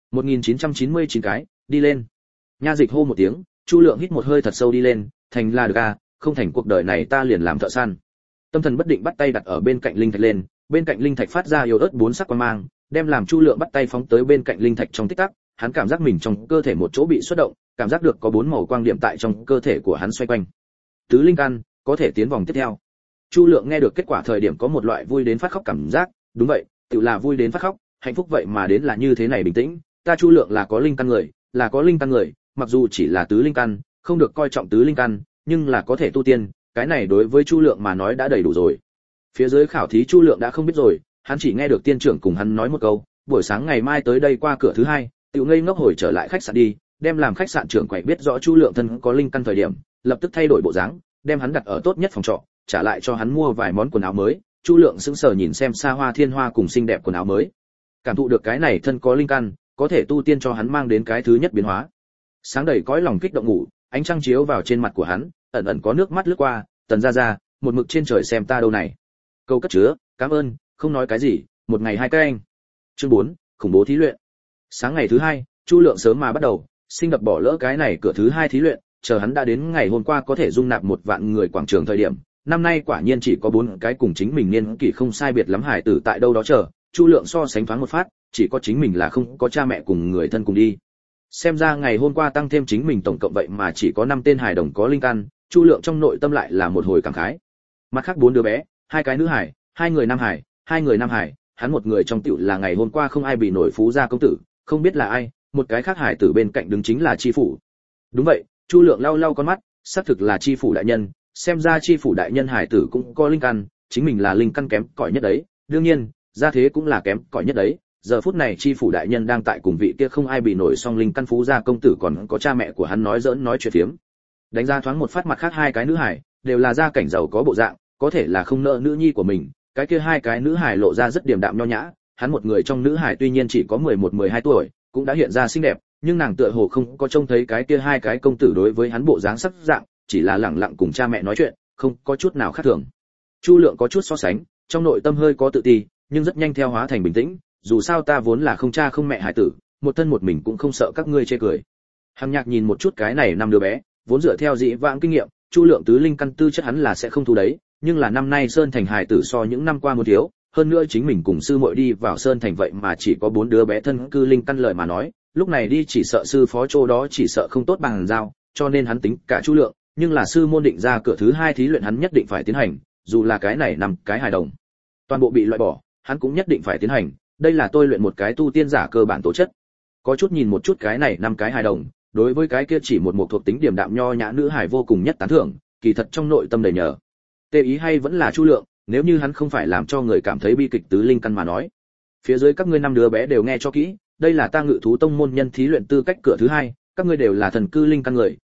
1999 cái, đi lên. Nha Dịch hô một tiếng, Chu Lượng hít một hơi thật sâu đi lên, thành là được à, không thành cuộc đời này ta liền làm thợ săn. Tâm thần bất định bắt tay đặt ở bên cạnh linh thạch lên, bên cạnh linh thạch phát ra yếu ớt 4 sắc quang mang, đem làm Chu Lượng bắt tay phóng tới bên cạnh linh thạch trong tích tắc, hắn cảm giác mình trong cơ thể một chỗ bị xuất động, cảm giác được có 4 màu quang điểm tại trong cơ thể của hắn xoay quanh. Tứ linh căn, có thể tiến vòng tiếp theo. Chu Lượng nghe được kết quả thời điểm có một loại vui đến phát khóc cảm giác, đúng vậy, tự là vui đến phát khóc, hạnh phúc vậy mà đến là như thế này bình tĩnh, ta Chu Lượng là có linh căn người, là có linh căn người, mặc dù chỉ là tứ linh căn, không được coi trọng tứ linh căn, nhưng là có thể tu tiên, cái này đối với Chu Lượng mà nói đã đầy đủ rồi. Phía dưới khảo thí Chu Lượng đã không biết rồi, hắn chỉ nghe được tiên trưởng cùng hắn nói một câu, buổi sáng ngày mai tới đây qua cửa thứ hai, tiểu ngây ngốc hồi trở lại khách sạn đi, đem làm khách sạn trưởng quầy biết rõ Chu Lượng thân có linh căn thời điểm, lập tức thay đổi bộ dáng, đem hắn đặt ở tốt nhất phòng trọ, trả lại cho hắn mua vài món quần áo mới. Chu Lượng sững sờ nhìn xem xa hoa thiên hoa cùng xinh đẹp quần áo mới, cảm thụ được cái này thân có linh căn, có thể tu tiên cho hắn mang đến cái thứ nhất biến hóa. Sáng đầy cõi lòng kích động ngủ, ánh trăng chiếu vào trên mặt của hắn, ẩn ẩn có nước mắt lướt qua, Tần gia gia, một mực trên trời xem ta đâu này. Câu cất chứa, cảm ơn, không nói cái gì, một ngày hai cái anh. Chương 4, khủng bố thí luyện. Sáng ngày thứ hai, Chu Lượng sớm mà bắt đầu, sinh đập bỏ lỡ cái này cửa thứ hai thí luyện, chờ hắn đã đến ngày hôm qua có thể dung nạp 1 vạn người quảng trường thời điểm, năm nay quả nhiên chỉ có 4 cái cùng chính mình niên kỷ không sai biệt lắm hải tử tại đâu đó chờ. Chu Lượng so sánh thoáng một phát, chỉ có chính mình là không có cha mẹ cùng người thân cùng đi. Xem ra ngày hôm qua tăng thêm chính mình tổng cộng vậy mà chỉ có 5 tên hài đồng có linh căn, Chu Lượng trong nội tâm lại là một hồi cảm khái. Mặt khác 4 đứa bé, 2 cái nữ hài, 2 người nam hài, 2 người nam hài, hắn một người trong tiểu là ngày hôm qua không ai bị nổi phú gia công tử, không biết là ai, một cái khác hài tử bên cạnh đứng chính là chi phủ. Đúng vậy, Chu Lượng lau lau con mắt, xác thực là chi phủ đại nhân, xem ra chi phủ đại nhân hài tử cũng có linh căn, chính mình là linh căn kém cỏi nhất đấy, đương nhiên, gia thế cũng là kém cỏi nhất đấy. Giờ phút này chi phủ đại nhân đang tại cùng vị kia không ai bị nổi song linh căn phú gia công tử còn có cha mẹ của hắn nói giỡn nói chuyện phiếm. Đánh ra thoáng một phát mặt khác 2 cái nữ hài, đều là gia cảnh giàu có bộ dạng, có thể là không nợ nữ nhi của mình, cái kia 2 cái nữ hài lộ ra rất điềm đạm nho nhã, hắn một người trong nữ hài tuy nhiên chỉ có 11-12 tuổi, cũng đã hiện ra xinh đẹp, nhưng nàng tựa hồ không có trông thấy cái kia 2 cái công tử đối với hắn bộ dáng sắc dạng, chỉ là lẳng lặng cùng cha mẹ nói chuyện, không có chút nào khác thường. Chu Lượng có chút so sánh, trong nội tâm hơi có tự ti, nhưng rất nhanh theo hóa thành bình tĩnh, dù sao ta vốn là không cha không mẹ hải tử, một thân một mình cũng không sợ các ngươi chê cười. Hằng Nhạc nhìn một chút cái này 5 đứa bé, vốn dựa theo dĩ vãng kinh nghiệm, Chu Lượng tứ linh căn tư chất hắn là sẽ không thu đấy, nhưng là năm nay Sơn Thành hải tử so những năm qua một thiếu, hơn nữa chính mình cùng sư muội đi vào Sơn Thành vậy mà chỉ có 4 đứa bé thân cư linh căn lời mà nói, lúc này đi chỉ sợ sư phó chỗ đó chỉ sợ không tốt bằng giao, cho nên hắn tính cả Chu Lượng, nhưng là sư môn định ra cửa thứ hai thí luyện hắn nhất định phải tiến hành, dù là cái này 5 cái hài đồng toàn bộ bị loại bỏ, hắn cũng nhất định phải tiến hành, đây là tôi luyện một cái tu tiên giả cơ bản tố chất. Có chút nhìn một chút cái này 5 cái hài đồng, đối với cái kia chỉ một thuộc tính điềm đạm nho nhã nữ hài vô cùng nhất tán thưởng, kỳ thật trong nội tâm đầy nhờ. Tê ý hay vẫn là Chu Lượng, nếu như hắn không phải làm cho người cảm thấy bi kịch tứ linh căn mà nói. Phía dưới các ngươi 5 đứa bé đều nghe cho kỹ, đây là ta Ngự Thú Tông môn nhân thí luyện tư cách cửa thứ hai, các ngươi đều là thần cư linh căn người,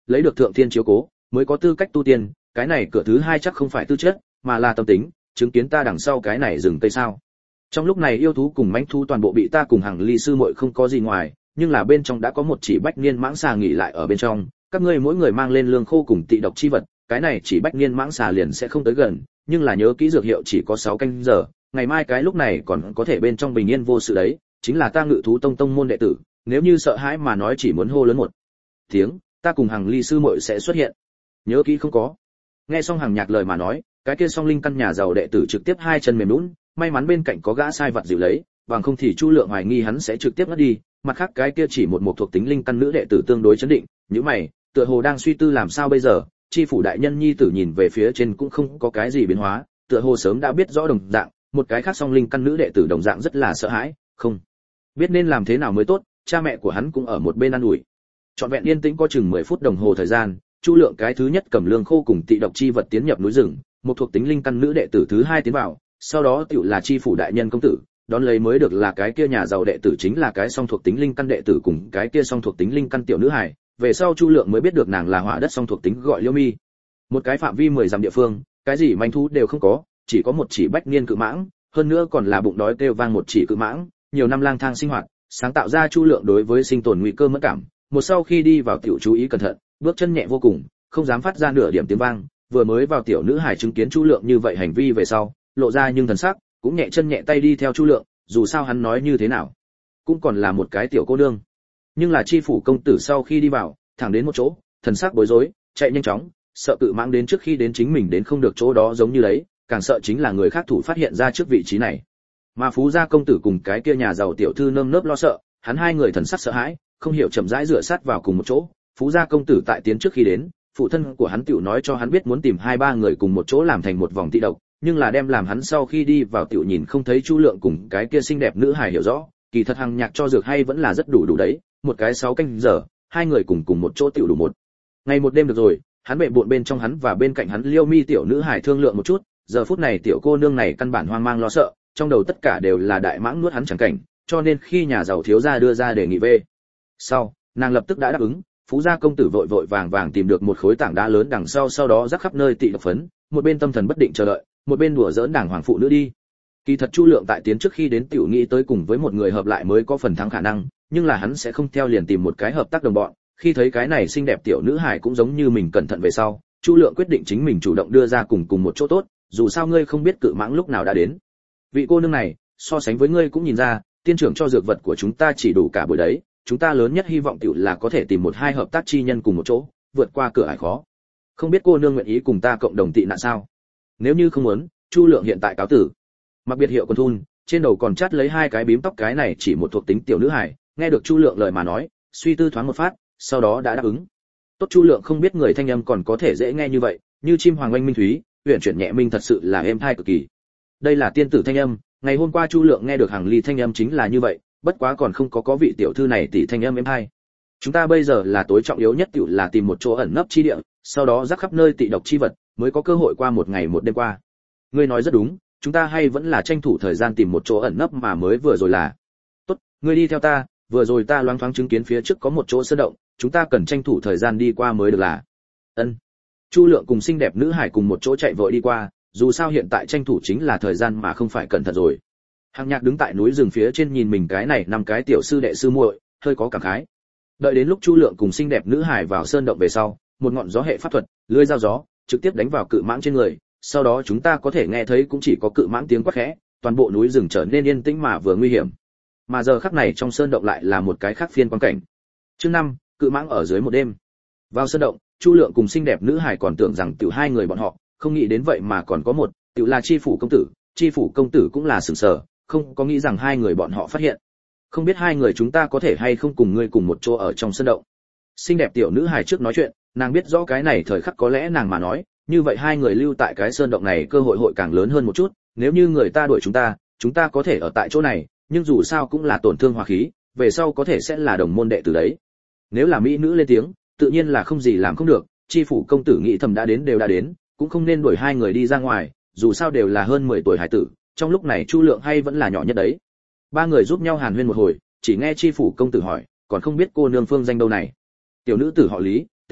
lấy được thượng thiên chiếu cố, mới có tư cách tu tiên, cái này cửa thứ hai chắc không phải tư chất, mà là tâm tính, chứng kiến ta đằng sau cái này rừng cây sao. Trong lúc này yêu thú cùng mãnh thú toàn bộ bị ta cùng hàng ly sư muội không có gì ngoài, nhưng là bên trong đã có một chỉ bách niên mãng xà nghỉ lại ở bên trong, các ngươi mỗi người mang lên lương khô cùng tị độc chi vật, cái này chỉ bách niên mãng xà liền sẽ không tới gần, nhưng là nhớ kỹ dược hiệu chỉ có 6 canh giờ, ngày mai cái lúc này còn có thể bên trong bình yên vô sự đấy, chính là ta Ngự thú tông tông môn đệ tử, nếu như sợ hãi mà nói chỉ muốn hô lớn một tiếng, ta cùng hàng ly sư muội sẽ xuất hiện. Nhớ kỹ không có. Nghe xong Hàng Nhạc lời mà nói, cái kia song linh căn nhà giàu đệ tử trực tiếp hai chân mềm nhũn, may mắn bên cạnh có gã sai vật dịu lấy, bằng không thì Chu Lượng hoài nghi hắn sẽ trực tiếp ngất đi, mặt khác cái kia chỉ một thuộc tính linh căn nữ đệ tử tương đối chấn định, nhíu mày, tựa hồ đang suy tư làm sao bây giờ, chi phủ đại nhân nhi tử nhìn về phía trên cũng không có cái gì biến hóa, tựa hồ sớm đã biết rõ đồng dạng, một cái khác song linh căn nữ đệ tử đồng dạng rất là sợ hãi, không biết nên làm thế nào mới tốt, cha mẹ của hắn cũng ở một bên ăn ủi. Trọn vẹn yên tĩnh có chừng 10 phút đồng hồ thời gian, Chu Lượng cái thứ nhất cầm lương khô cùng tị độc chi vật tiến nhập núi rừng, một thuộc tính linh căn nữ đệ tử thứ hai tiến vào, sau đó tiểu là chi phủ đại nhân công tử, đón lấy mới được là cái kia nhà giàu đệ tử chính là cái song thuộc tính linh căn đệ tử cùng cái kia song thuộc tính linh căn tiểu nữ hài, về sau Chu Lượng mới biết được nàng là hỏa đất song thuộc tính gọi Liêu Mi. Một cái phạm vi 10 dặm địa phương, cái gì manh thú đều không có, chỉ có một chỉ bách niên cự mãng, hơn nữa còn là bụng đói kêu vang một chỉ cự mãng, nhiều năm lang thang sinh hoạt, sáng tạo ra Chu Lượng đối với sinh tồn nguy cơ mẫn cảm, một sau khi đi vào tiểu chú ý cẩn thận, bước chân nhẹ vô cùng, không dám phát ra nửa điểm tiếng vang, vừa mới vào tiểu nữ hài chứng kiến Chu Lượng như vậy hành vi về sau, lộ ra nhưng thần sắc, cũng nhẹ chân nhẹ tay đi theo Chu Lượng, dù sao hắn nói như thế nào, cũng còn là một cái tiểu cô nương. Nhưng là chi phủ công tử sau khi đi vào, thẳng đến một chỗ, thần sắc bối rối, chạy nhanh chóng, sợ cự mãng đến trước khi đến chính mình đến không được chỗ đó giống như đấy, càng sợ chính là người khác thủ phát hiện ra trước vị trí này. Mà Phú gia công tử cùng cái kia nhà giàu tiểu thư nơm nớp lo sợ, hắn hai người thần sắc sợ hãi, không hiểu chậm rãi dựa sát vào cùng một chỗ. Phú gia công tử tại tiến trước khi đến, phụ thân của hắn tiểu nói cho hắn biết muốn tìm 2-3 người cùng một chỗ làm thành một vòng tị độc, nhưng là đem làm hắn sau khi đi vào tiểu nhìn không thấy Chu Lượng cùng cái kia xinh đẹp nữ hài hiểu rõ, kỳ thật Hàng Nhạc cho dược hay vẫn là rất đủ đấy, một cái 6 canh giờ, hai người cùng một chỗ tiểu đủ một ngày một đêm được rồi. Hắn bệ bội bên trong hắn và bên cạnh hắn Liêu Mi tiểu nữ hài thương lượng một chút, giờ phút này tiểu cô nương này căn bản hoang mang lo sợ, trong đầu tất cả đều là đại mãng nuốt hắn chẳng cảnh, cho nên khi nhà giàu thiếu gia đưa ra đề nghị về sau, nàng lập tức đã đáp ứng. Phú gia công tử vội vội vàng vàng tìm được một khối tảng đá lớn đằng sau đó rắc khắp nơi tị độc phấn, một bên tâm thần bất định chờ đợi, một bên đùa giỡn đảng hoàng phụ nữ đi. Kỳ thật Chu Lượng tại tiến trước khi đến tiểu nghĩ tới cùng với một người hợp lại mới có phần thắng khả năng, nhưng là hắn sẽ không theo liền tìm một cái hợp tác đồng bọn. Khi thấy cái này xinh đẹp tiểu nữ hài cũng giống như mình cẩn thận về sau, Chu Lượng quyết định chính mình chủ động đưa ra cùng một chỗ tốt, dù sao ngươi không biết cự mãng lúc nào đã đến. Vị cô nương này, so sánh với ngươi cũng nhìn ra, tiên trưởng cho dược vật của chúng ta chỉ đủ cả buổi đấy, chúng ta lớn nhất hy vọng tiểu là có thể tìm 1-2 hợp tác chi nhân cùng một chỗ, vượt qua cửa ải khó. Không biết cô nương nguyện ý cùng ta cộng đồng tị nạn sao? Nếu như không muốn, Chu Lượng hiện tại cáo tử. Mặc biệt hiệu quần thun, trên đầu còn chát lấy 2 cái bím tóc, cái này chỉ một thuộc tính tiểu nữ hài, nghe được Chu Lượng lời mà nói, suy tư thoáng một phát, sau đó đã đáp ứng. Tốt, Chu Lượng không biết người thanh âm còn có thể dễ nghe như vậy, như chim hoàng oanh minh thúy, huyền chuyển nhẹ minh, thật sự là êm tai cực kỳ. Đây là tiên tử thanh âm, ngày hôm qua Chu Lượng nghe được Hàng Ly thanh âm chính là như vậy, bất quá còn không có vị tiểu thư này tỷ thanh âm êm tai. Chúng ta bây giờ là tối trọng yếu nhất tiểu là tìm một chỗ ẩn nấp chi địa, sau đó rắc khắp nơi tị độc chi vật, mới có cơ hội qua một ngày một đêm qua. Ngươi nói rất đúng, chúng ta hay vẫn là tranh thủ thời gian tìm một chỗ ẩn nấp mà mới vừa rồi là. Tốt, ngươi đi theo ta, vừa rồi ta loáng thoáng chứng kiến phía trước có một chỗ sơn động, chúng ta cần tranh thủ thời gian đi qua mới được là. Ân. Chu Lượng cùng xinh đẹp nữ hải cùng một chỗ chạy vội đi qua, dù sao hiện tại tranh thủ chính là thời gian mà không phải cẩn thận rồi. Hàng Nhạc đứng tại núi rừng phía trên nhìn mình cái này 5 cái tiểu sư đệ sư muội, hơi có cảm khái. Đợi đến lúc Chu Lượng cùng xinh đẹp nữ hải vào sơn động về sau, một ngọn gió hệ pháp thuật, lưỡi dao gió, trực tiếp đánh vào cự mãng trên người, sau đó chúng ta có thể nghe thấy cũng chỉ có cự mãng tiếng quát khẽ, toàn bộ núi rừng trở nên yên tĩnh mà vừa nguy hiểm. Mà giờ khắc này trong sơn động lại là một cái khác phiên quan cảnh. Chương 5, cự mãng ở dưới một đêm. Vào sơn động, Chu Lượng cùng xinh đẹp nữ hải còn tưởng rằng tiểu 2 người bọn họ, không nghĩ đến vậy mà còn có một, tiểu là chi phủ công tử. Chi phủ công tử cũng là sửng sở, không có nghĩ rằng 2 người bọn họ phát hiện. Không biết 2 người chúng ta có thể hay không cùng ngươi cùng một chỗ ở trong sơn động. Xinh đẹp tiểu nữ hài trước nói chuyện, nàng biết rõ cái này thời khắc có lẽ nàng mà nói, như vậy 2 người lưu tại cái sơn động này cơ hội càng lớn hơn một chút, nếu như người ta đuổi chúng ta có thể ở tại chỗ này, nhưng dù sao cũng là tổn thương hòa khí, về sau có thể sẽ là đồng môn đệ tử đấy. Nếu là mỹ nữ lên tiếng, tự nhiên là không gì làm không được, chi phủ công tử nghĩ thầm đã đến, cũng không nên đuổi 2 người đi ra ngoài, dù sao đều là hơn 10 tuổi hải tử, trong lúc này Chu Lượng hay vẫn là nhỏ nhất đấy. 3 người giúp nhau hàn huyên một hồi, chỉ nghe chi phủ công tử hỏi, còn không biết cô nương phương danh đâu này. Tiểu nữ tử họ Lý,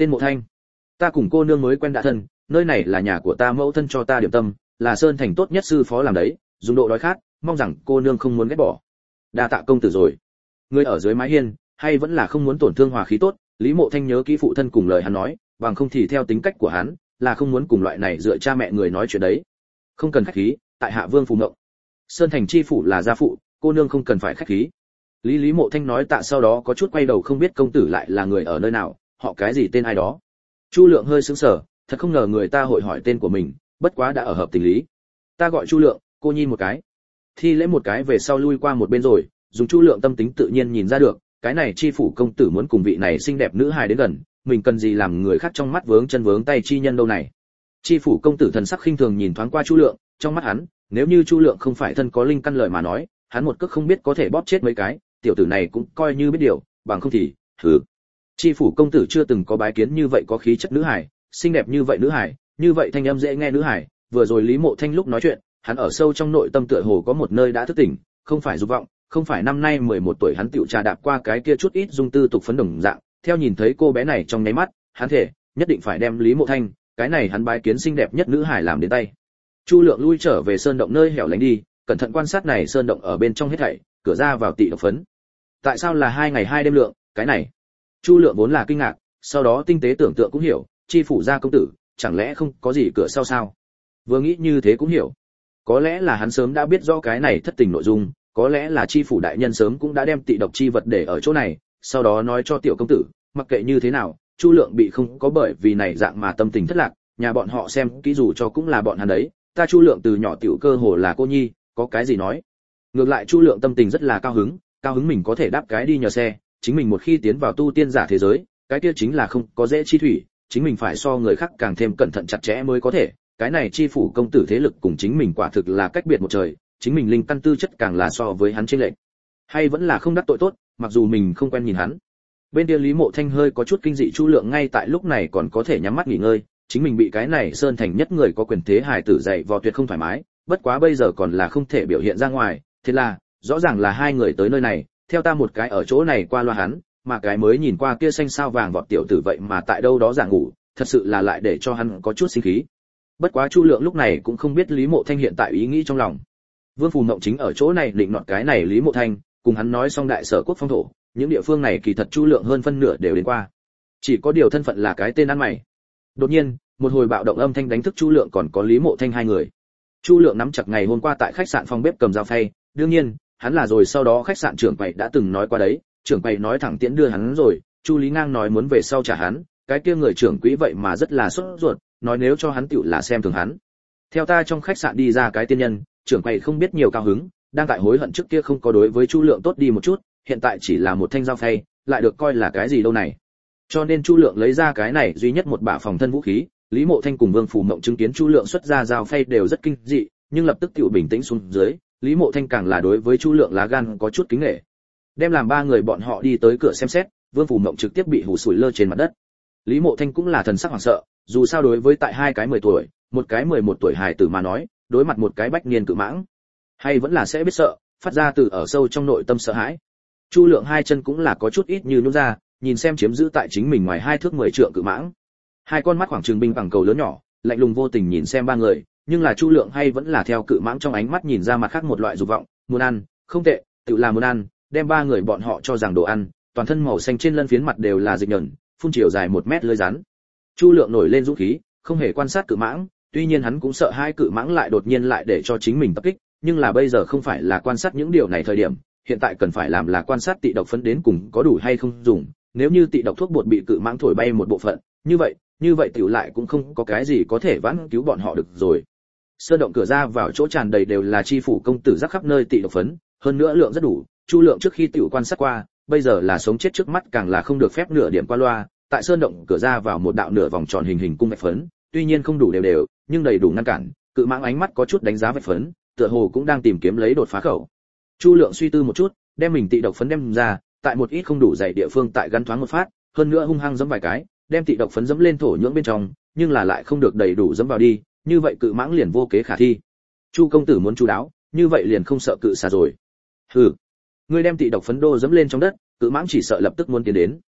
Tên Mộ Thanh. Ta cùng cô nương mới quen đã thân, nơi này là nhà của ta, mẫu thân cho ta điểm tâm, là Sơn Thành tốt nhất sư phó làm đấy, dùng độ đói khát, mong rằng cô nương không muốn ghét bỏ. Đa tạ công tử rồi. Người ở dưới mái hiên, hay vẫn là không muốn tổn thương hòa khí tốt, Lý Mộ Thanh nhớ kỹ phụ thân cùng lời hắn nói, bằng không thì theo tính cách của hắn, là không muốn cùng loại này dựa cha mẹ người nói chuyện đấy. Không cần khách khí, tại hạ Vương Phù Ngộng. Sơn Thành chi phủ là gia phụ, cô nương không cần phải khách khí. Lý Mộ Thanh nói tạ, sau đó có chút quay đầu không biết công tử lại là người ở nơi nào, họ cái gì, tên ai đó. Chu Lượng hơi sững sờ, thật không ngờ người ta hội hỏi tên của mình, bất quá đã ở hợp tình lý. Ta gọi Chu Lượng, cô nhìn một cái. Thi lễ một cái về sau lui qua một bên rồi, dùng Chu Lượng tâm tính tự nhiên nhìn ra được, cái này chi phủ công tử muốn cùng vị này xinh đẹp nữ hài đến gần, mình cần gì làm người khác trong mắt vướng chân vướng tay chi nhân đâu này. Chi phủ công tử thần sắc khinh thường nhìn thoáng qua Chu Lượng, trong mắt hắn, nếu như Chu Lượng không phải thân có linh căn lợi mà nói, hắn một cước không biết có thể bóp chết mấy cái, tiểu tử này cũng coi như biết điều, bằng không thì, hừ. Chi phủ công tử chưa từng có bái kiến như vậy có khí chất nữ hài, xinh đẹp như vậy nữ hài, như vậy thanh âm dễ nghe nữ hài, vừa rồi Lý Mộ Thanh lúc nói chuyện, hắn ở sâu trong nội tâm tựa hồ có một nơi đã thức tỉnh, không phải dục vọng, không phải năm nay 11 tuổi hắn tiểu trà đạp qua cái kia chút ít dung tư tục phấn đồng dạng, theo nhìn thấy cô bé này trong nháy mắt, hắn thể nhất định phải đem Lý Mộ Thanh, cái này hắn bái kiến xinh đẹp nhất nữ hài làm đến tay. Chu Lượng lui trở về sơn động nơi hẻo lánh đi, cẩn thận quan sát này sơn động ở bên trong hết thảy, cửa ra vào tị độc phấn. Tại sao là 2 ngày 2 đêm lượng, cái này? Chu Lượng vốn là kinh ngạc, sau đó tinh tế tưởng tượng cũng hiểu, chi phủ gia công tử, chẳng lẽ không có gì cửa sau sao? Vừa nghĩ như thế cũng hiểu. Có lẽ là hắn sớm đã biết rõ cái này thất tình nội dung, có lẽ là chi phủ đại nhân sớm cũng đã đem tị độc chi vật để ở chỗ này, sau đó nói cho tiểu công tử, mặc kệ như thế nào, Chu Lượng bị không có bởi vì này dạng mà tâm tình thất lạc, nhà bọn họ xem kỹ dù cho cũng là bọn hắn đấy, ta Chu Lượng từ nhỏ tiểu cơ hồ là cô nhi, có cái gì nói. Ngược lại Chu Lượng tâm tình rất là cao hứng mình có thể đáp cái đi nhờ xe, chính mình một khi tiến vào tu tiên giả thế giới, cái kia chính là không có dễ chi thủy, chính mình phải so người khác càng thêm cẩn thận chặt chẽ mới có thể, cái này chi phủ công tử thế lực cùng chính mình quả thực là cách biệt một trời, chính mình linh căn tư chất càng là so với hắn chênh lệch. Hay vẫn là không đắc tội tốt, mặc dù mình không quen nhìn hắn. Bên kia Lý Mộ Thanh hơi có chút kinh dị, Chu Lượng ngay tại lúc này còn có thể nhắm mắt nghỉ ngơi, chính mình bị cái này Sơn Thành nhất người có quyền thế hài tử dạy vò tuyệt không thoải mái, bất quá bây giờ còn là không thể biểu hiện ra ngoài, thế là, rõ ràng là hai người tới nơi này, theo ta một cái ở chỗ này qua loa hắn, mà cái mới nhìn qua kia xanh sao vàng vọt tiểu tử vậy mà tại đâu đó giả ngủ, thật sự là lại để cho hắn có chút sinh khí. Bất quá Chu Lượng lúc này cũng không biết Lý Mộ Thanh hiện tại ý nghĩ trong lòng. Vương Phù Mộng chính ở chỗ này định nọt cái này Lý Mộ Thanh, cùng hắn nói xong đại sở quốc phong thổ, những địa phương này kỳ thật Chu Lượng hơn phân nửa đều đến qua. Chỉ có điều thân phận là cái tên ăn mày. Đột nhiên, một hồi bạo động âm thanh đánh thức Chu Lượng còn có Lý Mộ Thanh hai người. Chu Lượng nắm chặt ngày hôm qua tại khách sạn phòng bếp cầm dao phay, đương nhiên, hắn là rồi sau đó khách sạn trưởng quầy đã từng nói qua đấy, trưởng quầy nói thẳng tiễn đưa hắn rồi, Chu Lý Ngang nói muốn về sau trả hắn, cái kia người trưởng quỹ vậy mà rất là sốt ruột, nói nếu cho hắn tựu là xem thường hắn. Theo ta trong khách sạn đi ra cái tiên nhân, trưởng quầy không biết nhiều cao hứng, đang tại hối hận trước kia không có đối với Chu Lượng tốt đi một chút, hiện tại chỉ là một thanh dao phay, lại được coi là cái gì đâu này. Cho nên Chu Lượng lấy ra cái này duy nhất một bả phòng thân vũ khí, Lý Mộ Thanh cùng Vương Phù Mộng chứng kiến Chu Lượng xuất ra dao phay đều rất kinh dị, nhưng lập tức tựu bình tĩnh xuống dưới, Lý Mộ Thanh càng là đối với Chu Lượng lá gan có chút kính nể. Đem làm ba người bọn họ đi tới cửa xem xét, Vương Phù Mộng trực tiếp bị hù sủi lơ trên mặt đất. Lý Mộ Thanh cũng là thần sắc hoảng sợ, dù sao đối với tại hai cái 10 tuổi, một cái 11 tuổi hài tử mà nói, đối mặt một cái bách niên cự mãng, hay vẫn là sẽ biết sợ, phát ra từ ở sâu trong nội tâm sợ hãi. Chu Lượng hai chân cũng là có chút ít như nhũn ra, nhìn xem chiếm giữ tại chính mình ngoài 2 thước 10 trượng cự mãng. Hai con mắt khoảng chừng binh bằng cầu lớn nhỏ, lạnh lùng vô tình nhìn xem ba người, nhưng là Chu Lượng hay vẫn là theo cự mãng trong ánh mắt nhìn ra mặt khác một loại dục vọng, muốn ăn, không tệ, tự là muốn ăn, đem ba người bọn họ cho rằng đồ ăn, toàn thân màu xanh trên lân phiến mặt đều là dịch nhẫn, phun chiều dài 1 mét lưỡi rắn. Chu Lượng nổi lên dũng khí, không hề quan sát cự mãng, tuy nhiên hắn cũng sợ hai cự mãng lại đột nhiên lại để cho chính mình tập kích, nhưng là bây giờ không phải là quan sát những điều này thời điểm, hiện tại cần phải làm là quan sát tị độc phấn đến cùng có đủ hay không dùng, nếu như tị độc thuốc bột bị cự mãng thổi bay một bộ phận, như vậy tiểu lại cũng không có cái gì có thể vãn cứu bọn họ được rồi. Sơn động cửa ra vào chỗ tràn đầy đều là chi phủ công tử rắc khắp nơi tị độc phấn, hơn nữa lượng rất đủ, Chu Lượng trước khi tiểu quan sát qua, bây giờ là sống chết trước mắt càng là không được phép nửa điểm qua loa, tại sơn động cửa ra vào một đạo nửa vòng tròn hình cung vạch phấn, tuy nhiên không đủ đều, nhưng đầy đủ ngăn cản, cự mãng ánh mắt có chút đánh giá vạch phấn, tựa hồ cũng đang tìm kiếm lấy đột phá khẩu. Chu Lượng suy tư một chút, đem mình tị độc phấn đem ra, tại một ít không đủ dày địa phương tại gắn thoáng một phát, hơn nữa hung hăng giẫm vài cái, đem tị độc phấn giẫm lên thổ nhưỡng bên trong, nhưng là lại không được đầy đủ giẫm vào đi, như vậy cự mãng liền vô kế khả thi. Chu công tử muốn chu đáo, như vậy liền không sợ cự xà rồi. Hừ, ngươi đem tị độc phấn đô giẫm lên trong đất, cự mãng chỉ sợ lập tức muốn tiến đến.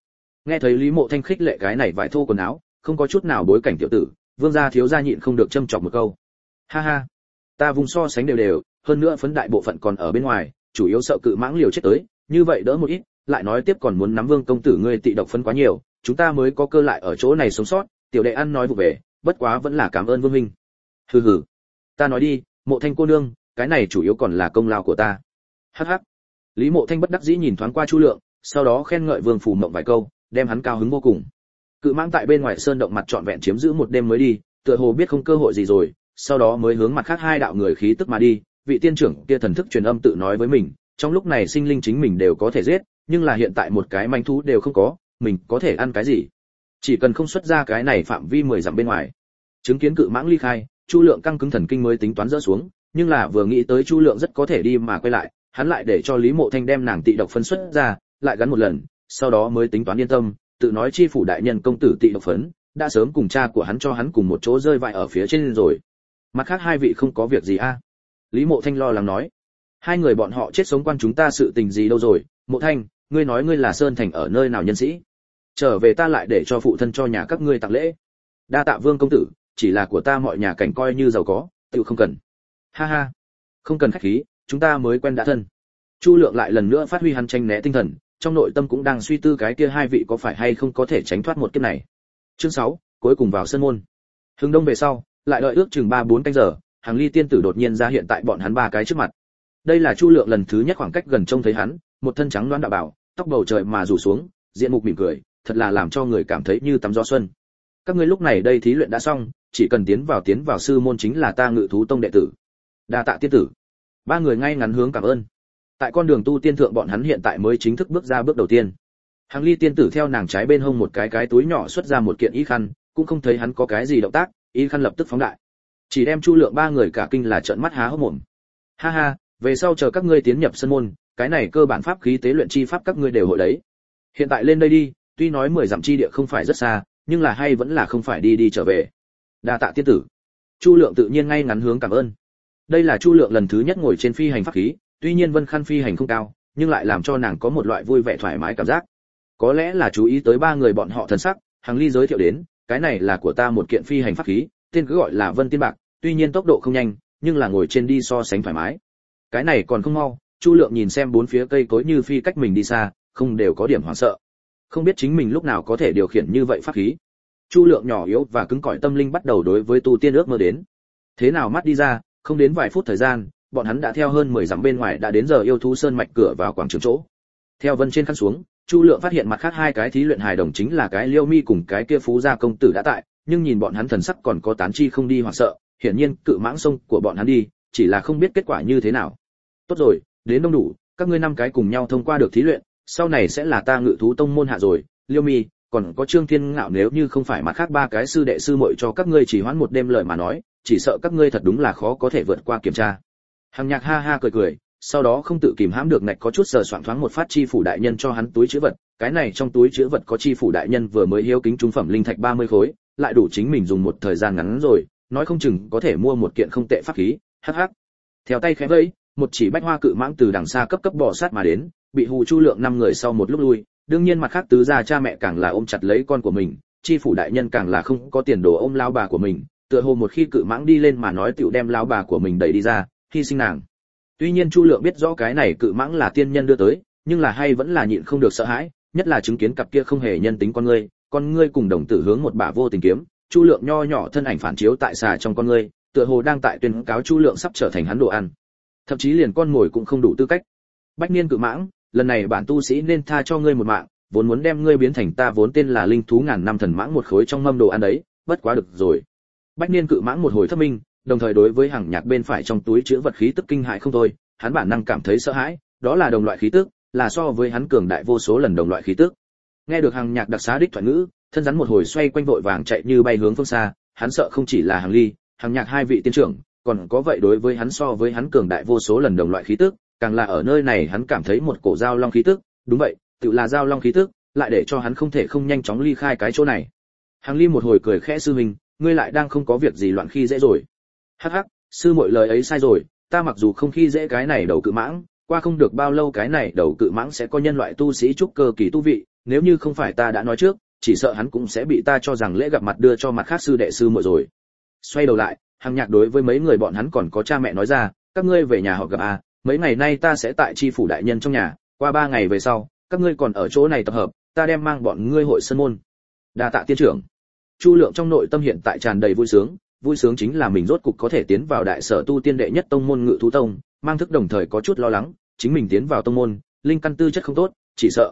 Nghe thấy Lý Mộ Thanh khích lệ cái này vải thô quần áo, không có chút nào bối cảnh tiểu tử, Vương gia thiếu gia nhịn không được châm chọc một câu. Ha ha, ta vùng so sánh đều đều, hơn nữa phấn đại bộ phận còn ở bên ngoài, chủ yếu sợ cự mãng liều chết tới, như vậy đỡ một ít, lại nói tiếp còn muốn nắm Vương công tử ngươi tị độc phấn quá nhiều, chúng ta mới có cơ lại ở chỗ này sống sót. Tiểu đệ ăn nói vụ về, bất quá vẫn là cảm ơn Vương huynh. Hừ hừ, ta nói đi, Mộ Thanh cô nương, cái này chủ yếu còn là công lao của ta. Hắc hắc. Lý Mộ Thanh bất đắc dĩ nhìn thoáng qua Chu Lượng, sau đó khen ngợi Vương Phủ Mộng vài câu, đem hắn cao hứng vô cùng. Cự mãng tại bên ngoài sơn động mặt trọn vẹn chiếm giữ một đêm mới đi, tựa hồ biết không cơ hội gì rồi, sau đó mới hướng mặt khác hai đạo người khí tức mà đi. Vị tiên trưởng kia thần thức truyền âm tự nói với mình, trong lúc này sinh linh chính mình đều có thể giết, nhưng là hiện tại một cái manh thú đều không có, mình có thể ăn cái gì? Chỉ cần không xuất ra cái này phạm vi 10 dặm bên ngoài. Chứng kiến cự mãng ly khai, Chu Lượng căng cứng thần kinh mới tính toán dỡ xuống, nhưng là vừa nghĩ tới Chu Lượng rất có thể đi mà quay lại, hắn lại để cho Lý Mộ Thanh đem nàng tị độc phân xuất ra, lại gắn một lần, sau đó mới tính toán yên tâm, tự nói chi phủ đại nhân công tử tị độc phấn, đã sớm cùng cha của hắn cho hắn cùng một chỗ rơi vãi ở phía trên rồi. Mặt khác hai vị không có việc gì a? Lý Mộ Thanh lo lắng nói. Hai người bọn họ chết sống quan chúng ta sự tình gì đâu rồi? Mộ Thanh, ngươi nói ngươi là Sơn Thành ở nơi nào nhân sĩ? Trở về ta lại để cho phụ thân cho nhà các ngươi tặng lễ. Đa tạ Vương công tử, chỉ là của ta mọi nhà cảnh coi như giàu có, tự không cần. Ha ha, không cần khách khí, chúng ta mới quen đã thân. Chu Lượng lại lần nữa phát huy hắn tranh né tinh thần, trong nội tâm cũng đang suy tư cái kia hai vị có phải hay không có thể tránh thoát một kiếp này. Chương 6, cuối cùng vào sân môn. Hướng đông về sau, lại đợi ước chừng 3-4 canh giờ, Hàng Ly tiên tử đột nhiên ra hiện tại bọn hắn ba cái trước mặt. Đây là Chu Lượng lần thứ nhất khoảng cách gần trông thấy hắn, một thân trắng đoán đạo bảo, tóc bầu trời mà rủ xuống, diện mục mỉm cười, thật là làm cho người cảm thấy như tắm gió xuân. Các ngươi lúc này đây thí luyện đã xong, chỉ cần tiến vào sư môn chính là ta Ngự Thú Tông đệ tử. Đa tạ tiên tử. Ba người ngay ngắn hướng cảm ơn. Tại con đường tu tiên thượng bọn hắn hiện tại mới chính thức bước ra bước đầu tiên. Hàng Ly tiên tử theo nàng trái bên hông một cái túi nhỏ xuất ra một kiện y khăn, cũng không thấy hắn có cái gì động tác, y khăn lập tức phóng đại. Chỉ đem Chu Lượng ba người cả kinh là trợn mắt há hốc mồm. Ha ha, về sau chờ các ngươi tiến nhập sân môn, cái này cơ bản pháp khí tế luyện chi pháp các ngươi đều hội đấy. Hiện tại lên đây đi, tuy nói 10 dặm chi địa không phải rất xa, nhưng là hay vẫn là không phải đi trở về. Đa tạ tiên tử. Chu Lượng tự nhiên ngay ngắn hướng cảm ơn. Đây là Chu Lượng lần thứ nhất ngồi trên phi hành pháp khí, tuy nhiên vân khăn phi hành không cao, nhưng lại làm cho nàng có một loại vui vẻ thoải mái cảm giác. Có lẽ là chú ý tới ba người bọn họ thần sắc, Hàng Ly giới thiệu đến, cái này là của ta một kiện phi hành pháp khí, tên cứ gọi là Vân Tiên Bạc, tuy nhiên tốc độ không nhanh, nhưng là ngồi trên đi so sánh thoải mái. Cái này còn không mau. Chu Lượng nhìn xem bốn phía cây cối như phi cách mình đi xa, không đều có điểm hoảng sợ. Không biết chính mình lúc nào có thể điều khiển như vậy pháp khí. Chu Lượng nhỏ yếu và cứng cỏi tâm linh bắt đầu đối với tu tiên ước mơ đến. Thế nào mắt đi ra, không đến vài phút thời gian, bọn hắn đã theo hơn 10 dặm bên ngoài đã đến giờ yêu thú sơn mạch cửa vào quảng trường chỗ. Theo vân trên khăn xuống, Chu Lượng phát hiện mặt khác hai cái thí luyện hài đồng chính là cái Liêu Mi cùng cái kia Phú gia công tử đã tại, nhưng nhìn bọn hắn thần sắc còn có tán chi không đi hoảng sợ, hiển nhiên cự mãng sông của bọn hắn đi, chỉ là không biết kết quả như thế nào. Tốt rồi, đến đông đủ, các ngươi 5 cái cùng nhau thông qua được thí luyện, sau này sẽ là ta Ngự Thú Tông môn hạ rồi. Liêu Mi, còn có Trương Thiên Ngạo, nếu như không phải mặt khác 3 cái sư đệ sư muội cho các ngươi chỉ hoãn một đêm lời mà nói, chỉ sợ các ngươi thật đúng là khó có thể vượt qua kiểm tra. Hàng Nhạc ha ha cười, sau đó không tự kìm hãm được nạch có chút sờ soạng thoáng một phát chi phủ đại nhân cho hắn túi trữ vật, cái này trong túi trữ vật có chi phủ đại nhân vừa mới hiếu kính trung phẩm linh thạch 30 khối, lại đủ chính mình dùng một thời gian ngắn rồi, nói không chừng có thể mua một kiện không tệ pháp khí. Hắc hắc. Theo tay khẽ vẫy, một chỉ bách hoa cự mãng từ đằng xa cấp bò sát mà đến, bị hù Chu Lượng 5 người sau một lúc lui, đương nhiên mặt khác tứ gia cha mẹ càng là ôm chặt lấy con của mình, chi phủ đại nhân càng là không có tiền đồ ôm lao bà của mình, tựa hồ một khi cự mãng đi lên mà nói tiểu đem lao bà của mình đẩy đi ra, hy sinh nàng. Tuy nhiên Chu Lượng biết rõ cái này cự mãng là tiên nhân đưa tới, nhưng là hay vẫn là nhịn không được sợ hãi, nhất là chứng kiến cặp kia không hề nhân tính con ngươi cùng đồng tử hướng một bả vô tình kiếm, Chu Lượng nho nhỏ thân ảnh phản chiếu tại xà trong con ngươi, tựa hồ đang tại tuyên cáo Chu Lượng sắp trở thành hắn đồ ăn. Thậm chí liền con mồi cũng không đủ tư cách. Bách niên cự mãng, lần này bản tu sĩ nên tha cho ngươi một mạng, vốn muốn đem ngươi biến thành ta vốn tên là linh thú ngàn năm thần mãng một khối trong mâm đồ ăn đấy, bất quá được rồi. Bách niên cự mãng một hồi thất minh, đồng thời đối với Hàng Nhạc bên phải trong túi chứa vật khí tức kinh hại không thôi, hắn bản năng cảm thấy sợ hãi, đó là đồng loại khí tức, là so với hắn cường đại vô số lần đồng loại khí tức. Nghe được Hàng Nhạc đặc xá đích thoại ngữ, thân rắn một hồi xoay quanh vội vàng chạy như bay hướng phương xa, hắn sợ không chỉ là Hàng Ly, Hàng Nhạc hai vị tiên trưởng, còn có vậy đối với hắn so với hắn cường đại vô số lần đồng loại khí tức, càng là ở nơi này hắn cảm thấy một cổ giao long khí tức, đúng vậy, tự là giao long khí tức, lại để cho hắn không thể không nhanh chóng ly khai cái chỗ này. Hàng Ly một hồi cười khẽ, sư huynh, ngươi lại đang không có việc gì loạn khi dễ rồi. Hắc hắc, sư muội lời ấy sai rồi, ta mặc dù không khi dễ cái này đầu cự mãng, qua không được bao lâu cái này đầu cự mãng sẽ có nhân loại tu sĩ trúc cơ kỳ tu vị, nếu như không phải ta đã nói trước, chỉ sợ hắn cũng sẽ bị ta cho rằng lễ gặp mặt đưa cho mặt khác sư đệ sư muội rồi. Xoay đầu lại, Hằng Nhạc đối với mấy người bọn hắn còn có cha mẹ nói ra, các ngươi về nhà họ gặp à, mấy ngày nay ta sẽ tại chi phủ đại nhân trong nhà, qua 3 ngày về sau, các ngươi còn ở chỗ này tập hợp, ta đem mang bọn ngươi hội sơn môn. Đa tạ tiên trưởng. Chu Lượng trong nội tâm hiện tại tràn đầy vui sướng chính là mình rốt cục có thể tiến vào đại sở tu tiên đệ nhất tông môn Ngự Thú Tông, mang thức đồng thời có chút lo lắng, chính mình tiến vào tông môn, linh căn tư chất không tốt, chỉ sợ.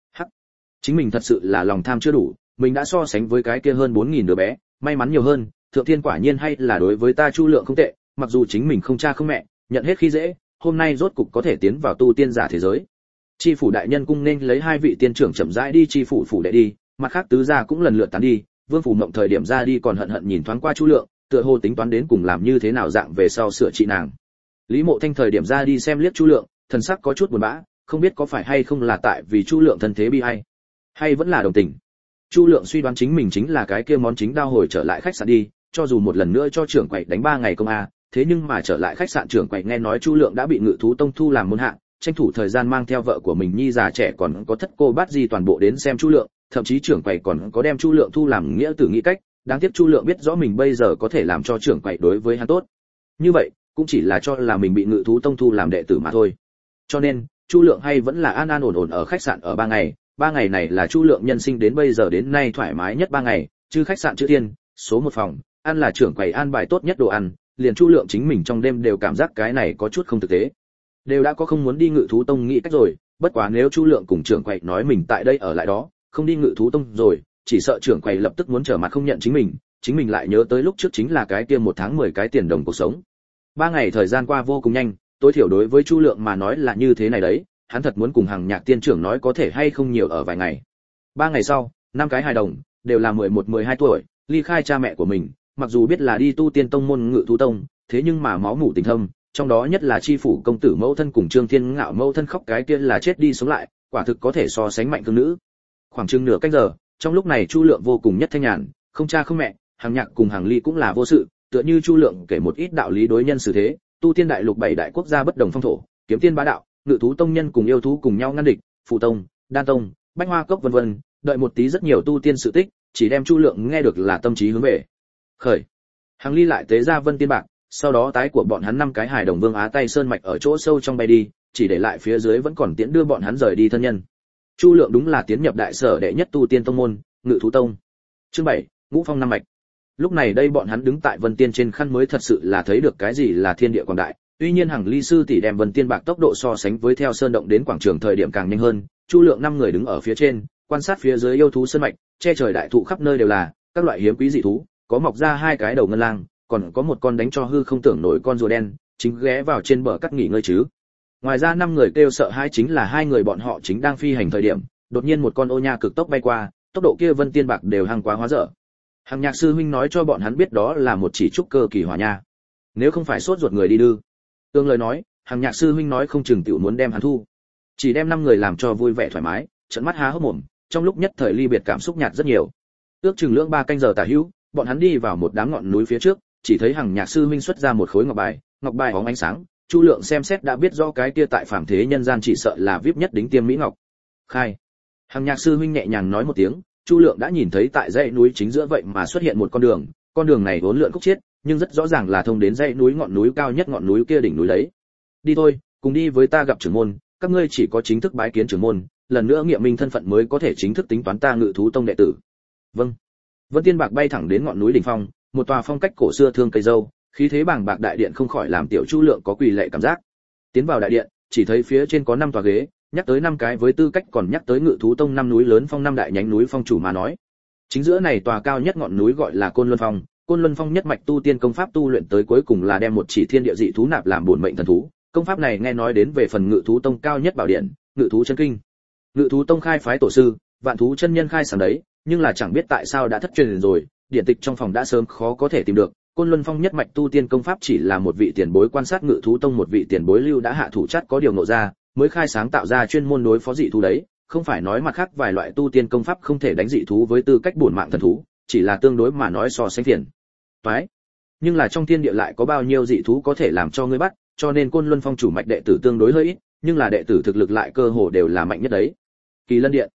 Chính mình thật sự là lòng tham chưa đủ, mình đã so sánh với cái kia hơn 4000 đứa bé, may mắn nhiều hơn, thượng thiên quả nhiên hay là đối với ta Chu Lượng không tệ, mặc dù chính mình không cha không mẹ, nhận hết khi dễ, hôm nay rốt cục có thể tiến vào tu tiên giả thế giới. Chi phủ đại nhân cung nên lấy 2 vị tiên trưởng chậm rãi đi chi phủ phủ đệ đi, mặt khác tứ gia cũng lần lượt tán đi, Vương phủ Mộng thời điểm ra đi còn hận hận nhìn thoáng qua Chu Lượng, tựa hồ tính toán đến cùng làm như thế nào dạng về sau sửa trị nàng. Lý Mộ Thanh thời điểm ra đi xem liếc Chu Lượng, thần sắc có chút buồn bã, không biết có phải hay không là tại vì Chu Lượng thân thế bi hay vẫn là đồng tình. Chu Lượng suy đoán chính mình chính là cái kia món chính đao hồi trở lại khách sạn đi, cho dù một lần nữa cho trưởng quầy đánh 3 ngày công a, thế nhưng mà trở lại khách sạn trưởng quầy nghe nói Chu Lượng đã bị Ngự Thú Tông thu làm môn hạ, tranh thủ thời gian mang theo vợ của mình nhi già trẻ còn có thất cô bát di toàn bộ đến xem Chu Lượng, thậm chí trưởng quầy còn có đem Chu Lượng thu làm nghĩa tử nghĩ cách, đáng tiếc Chu Lượng biết rõ mình bây giờ có thể làm cho trưởng quầy đối với hắn tốt. Như vậy, cũng chỉ là cho là mình bị Ngự Thú Tông thu làm đệ tử mà thôi. Cho nên, Chu Lượng hay vẫn là an an ổn ổn ở khách sạn ở 3 ngày, 3 ngày này là Chu Lượng nhân sinh đến bây giờ đến nay thoải mái nhất 3 ngày, chứ khách sạn chữ thiên, số 1 phòng, ăn là trưởng quầy an bài tốt nhất đồ ăn, liền Chu Lượng chính mình trong đêm đều cảm giác cái này có chút không thực tế. Đều đã có không muốn đi Ngự Thú Tông nghĩ cách rồi, bất quá nếu Chu Lượng cùng trưởng quầy nói mình tại đây ở lại đó, không đi Ngự Thú Tông rồi, chỉ sợ trưởng quầy lập tức muốn trở mặt không nhận chính mình lại nhớ tới lúc trước chính là cái kia 1 tháng 10 cái tiền đồng cuộc sống. 3 ngày thời gian qua vô cùng nhanh, tối thiểu đối với Chu Lượng mà nói là như thế này đấy, hắn thật muốn cùng Hằng Nhạc tiên trưởng nói có thể hay không nhiều ở vài ngày. 3 ngày sau, 5 cái hài đồng, đều là 11, 12 tuổi, ly khai cha mẹ của mình, mặc dù biết là đi tu tiên tông môn Ngự Thú Tông, thế nhưng mà máu mủ tình thâm, trong đó nhất là chi phủ công tử mẫu thân cùng Trương Thiên Ngạo mẫu thân khóc cái kia là chết đi sống lại, quả thực có thể so sánh mạnh cương nữ. Khoảng chừng nửa canh giờ, trong lúc này Chu Lượng vô cùng nhất thanh nhàn, không cha không mẹ, Hằng Nhạc cùng Hằng Ly cũng là vô sự, tựa như Chu Lượng kể một ít đạo lý đối nhân xử thế, tu tiên đại lục 7 đại quốc gia bất đồng phong thổ, kiếm tiên bá đạo, Ngự Thú Tông nhân cùng yêu thú cùng nhau ngăn địch, Phù Tông, Đan Tông, Bách Hoa Cốc vân vân, đợi một tí rất nhiều tu tiên sự tích, chỉ đem Chu Lượng nghe được là tâm trí hướng về. Khởi. Hằng Ly lại tế ra Vân Tiên Bạc, sau đó tái của bọn hắn 5 cái hài đồng Vương Á tay sơn mạch ở chỗ sâu trong bay đi, chỉ để lại phía dưới vẫn còn tiễn đưa bọn hắn rời đi thân nhân. Chu Lượng đúng là tiến nhập đại sở đệ nhất tu tiên tông môn, Ngự Thú Tông. Chương 7, Ngũ Phong năm mạch. Lúc này đây bọn hắn đứng tại Vân Tiên trên khăn mới thật sự là thấy được cái gì là thiên địa quảng đại. Tuy nhiên Hằng Ly sư tỷ đem Vân Tiên Bạc tốc độ so sánh với theo sơn động đến quảng trường thời điểm càng nhanh hơn, Chu Lượng 5 người đứng ở phía trên, quan sát phía dưới yêu thú sơn mạch, che trời đại thụ khắp nơi đều là các loại hiếm quý dị thú, có mọc ra 2 cái đầu ngân lang, còn có một con đánh cho hư không tưởng nổi con rùa đen, chính ghé vào trên bờ cắt nghỉ ngơi chứ. Ngoài ra 5 người kêu sợ hai chính là 2 người bọn họ chính đang phi hành thời điểm, đột nhiên một con ô nha cực tốc bay qua, tốc độ kia Vân Tiên Bạc đều hăng quá hóa dở. Hằng Nhạc sư huynh nói cho bọn hắn biết đó là một chỉ trúc cơ kỳ hỏa nha. Nếu không phải sốt ruột người đi đưa. Tương lời nói, Hằng Nhạc sư huynh nói không chừng tiểu muốn đem hắn thu. Chỉ đem 5 người làm cho vui vẻ thoải mái, trợn mắt há hốc mồm, trong lúc nhất thời ly biệt cảm xúc nhạt rất nhiều. Ước chừng lưỡng 3 canh giờ tả hữu, bọn hắn đi vào một đám ngọn núi phía trước, chỉ thấy Hằng Nhạc sư huynh xuất ra một khối ngọc bài hóng ánh sáng, Chu Lượng xem xét đã biết rõ cái kia tại phàm thế nhân gian chỉ sợ là VIP nhất đính tiêm mỹ ngọc. Khai. Hằng Nhạc sư huynh nhẹ nhàng nói một tiếng, Chu Lượng đã nhìn thấy tại dãy núi chính giữa vậy mà xuất hiện một con đường này uốn lượn khúc chiết, nhưng rất rõ ràng là thông đến dãy núi ngọn núi cao nhất ngọn núi kia đỉnh núi đấy. Đi thôi, cùng đi với ta gặp trưởng môn, các ngươi chỉ có chính thức bái kiến trưởng môn, lần nữa nghiệm minh thân phận mới có thể chính thức tính toán ta Ngự Thú Tông đệ tử. Vâng. Vân Tiên Bạc bay thẳng đến ngọn núi đỉnh phong, một tòa phong cách cổ xưa thương cây dâu, khí thế bàng bạc đại điện không khỏi làm tiểu Chu Lượng có quỳ lệ cảm giác. Tiến vào đại điện, chỉ thấy phía trên có 5 tòa ghế, nhắc tới 5 cái với tư cách còn nhắc tới Ngự Thú Tông 5 núi lớn phong 5 đại nhánh núi phong chủ mà nói. Chính giữa này tòa cao nhất ngọn núi gọi là Côn Luân Phong, Côn Luân Phong nhất mạch tu tiên công pháp tu luyện tới cuối cùng là đem một chỉ thiên địa dị thú nạp làm bổn mệnh thần thú. Công pháp này nghe nói đến về phần Ngự Thú Tông cao nhất bảo điện, Ngự Thú chân kinh. Ngự Thú Tông khai phái tổ sư, Vạn Thú chân nhân khai sáng đấy, nhưng là chẳng biết tại sao đã thất truyền rồi, điển tịch trong phòng đã sớm khó có thể tìm được. Côn Luân Phong nhất mạch tu tiên công pháp chỉ là một vị tiền bối quan sát Ngự Thú Tông một vị tiền bối lưu đã hạ thủ chắt có điều ngộ ra, mới khai sáng tạo ra chuyên môn đối phó dị thú đấy, không phải nói mặt khác vài loại tu tiên công pháp không thể đánh dị thú với tư cách bổn mạng thần thú, chỉ là tương đối mà nói so sánh phiền toái. Nhưng là trong thiên địa lại có bao nhiêu dị thú có thể làm cho ngươi bắt, cho nên Côn Luân Phong chủ mạch đệ tử tương đối hơi ít, nhưng là đệ tử thực lực lại cơ hồ đều là mạnh nhất đấy. Kỳ Lân Điện.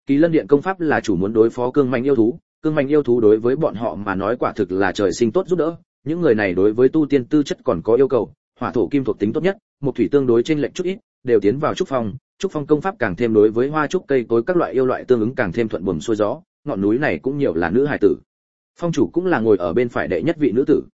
Kỳ Lân Điện công pháp là chủ muốn đối phó cương manh yêu thú đối với bọn họ mà nói quả thực là trời sinh tốt giúp đỡ, những người này đối với tu tiên tư chất còn có yêu cầu, hỏa thổ kim thuộc tính tốt nhất, một thủy tương đối trên lệnh chút ít, đều tiến vào trúc phong công pháp càng thêm đối với hoa trúc cây cối các loại yêu loại tương ứng càng thêm thuận buồm xuôi gió, ngọn núi này cũng nhiều là nữ hài tử. Phong chủ cũng là ngồi ở bên phải đệ nhất vị nữ tử.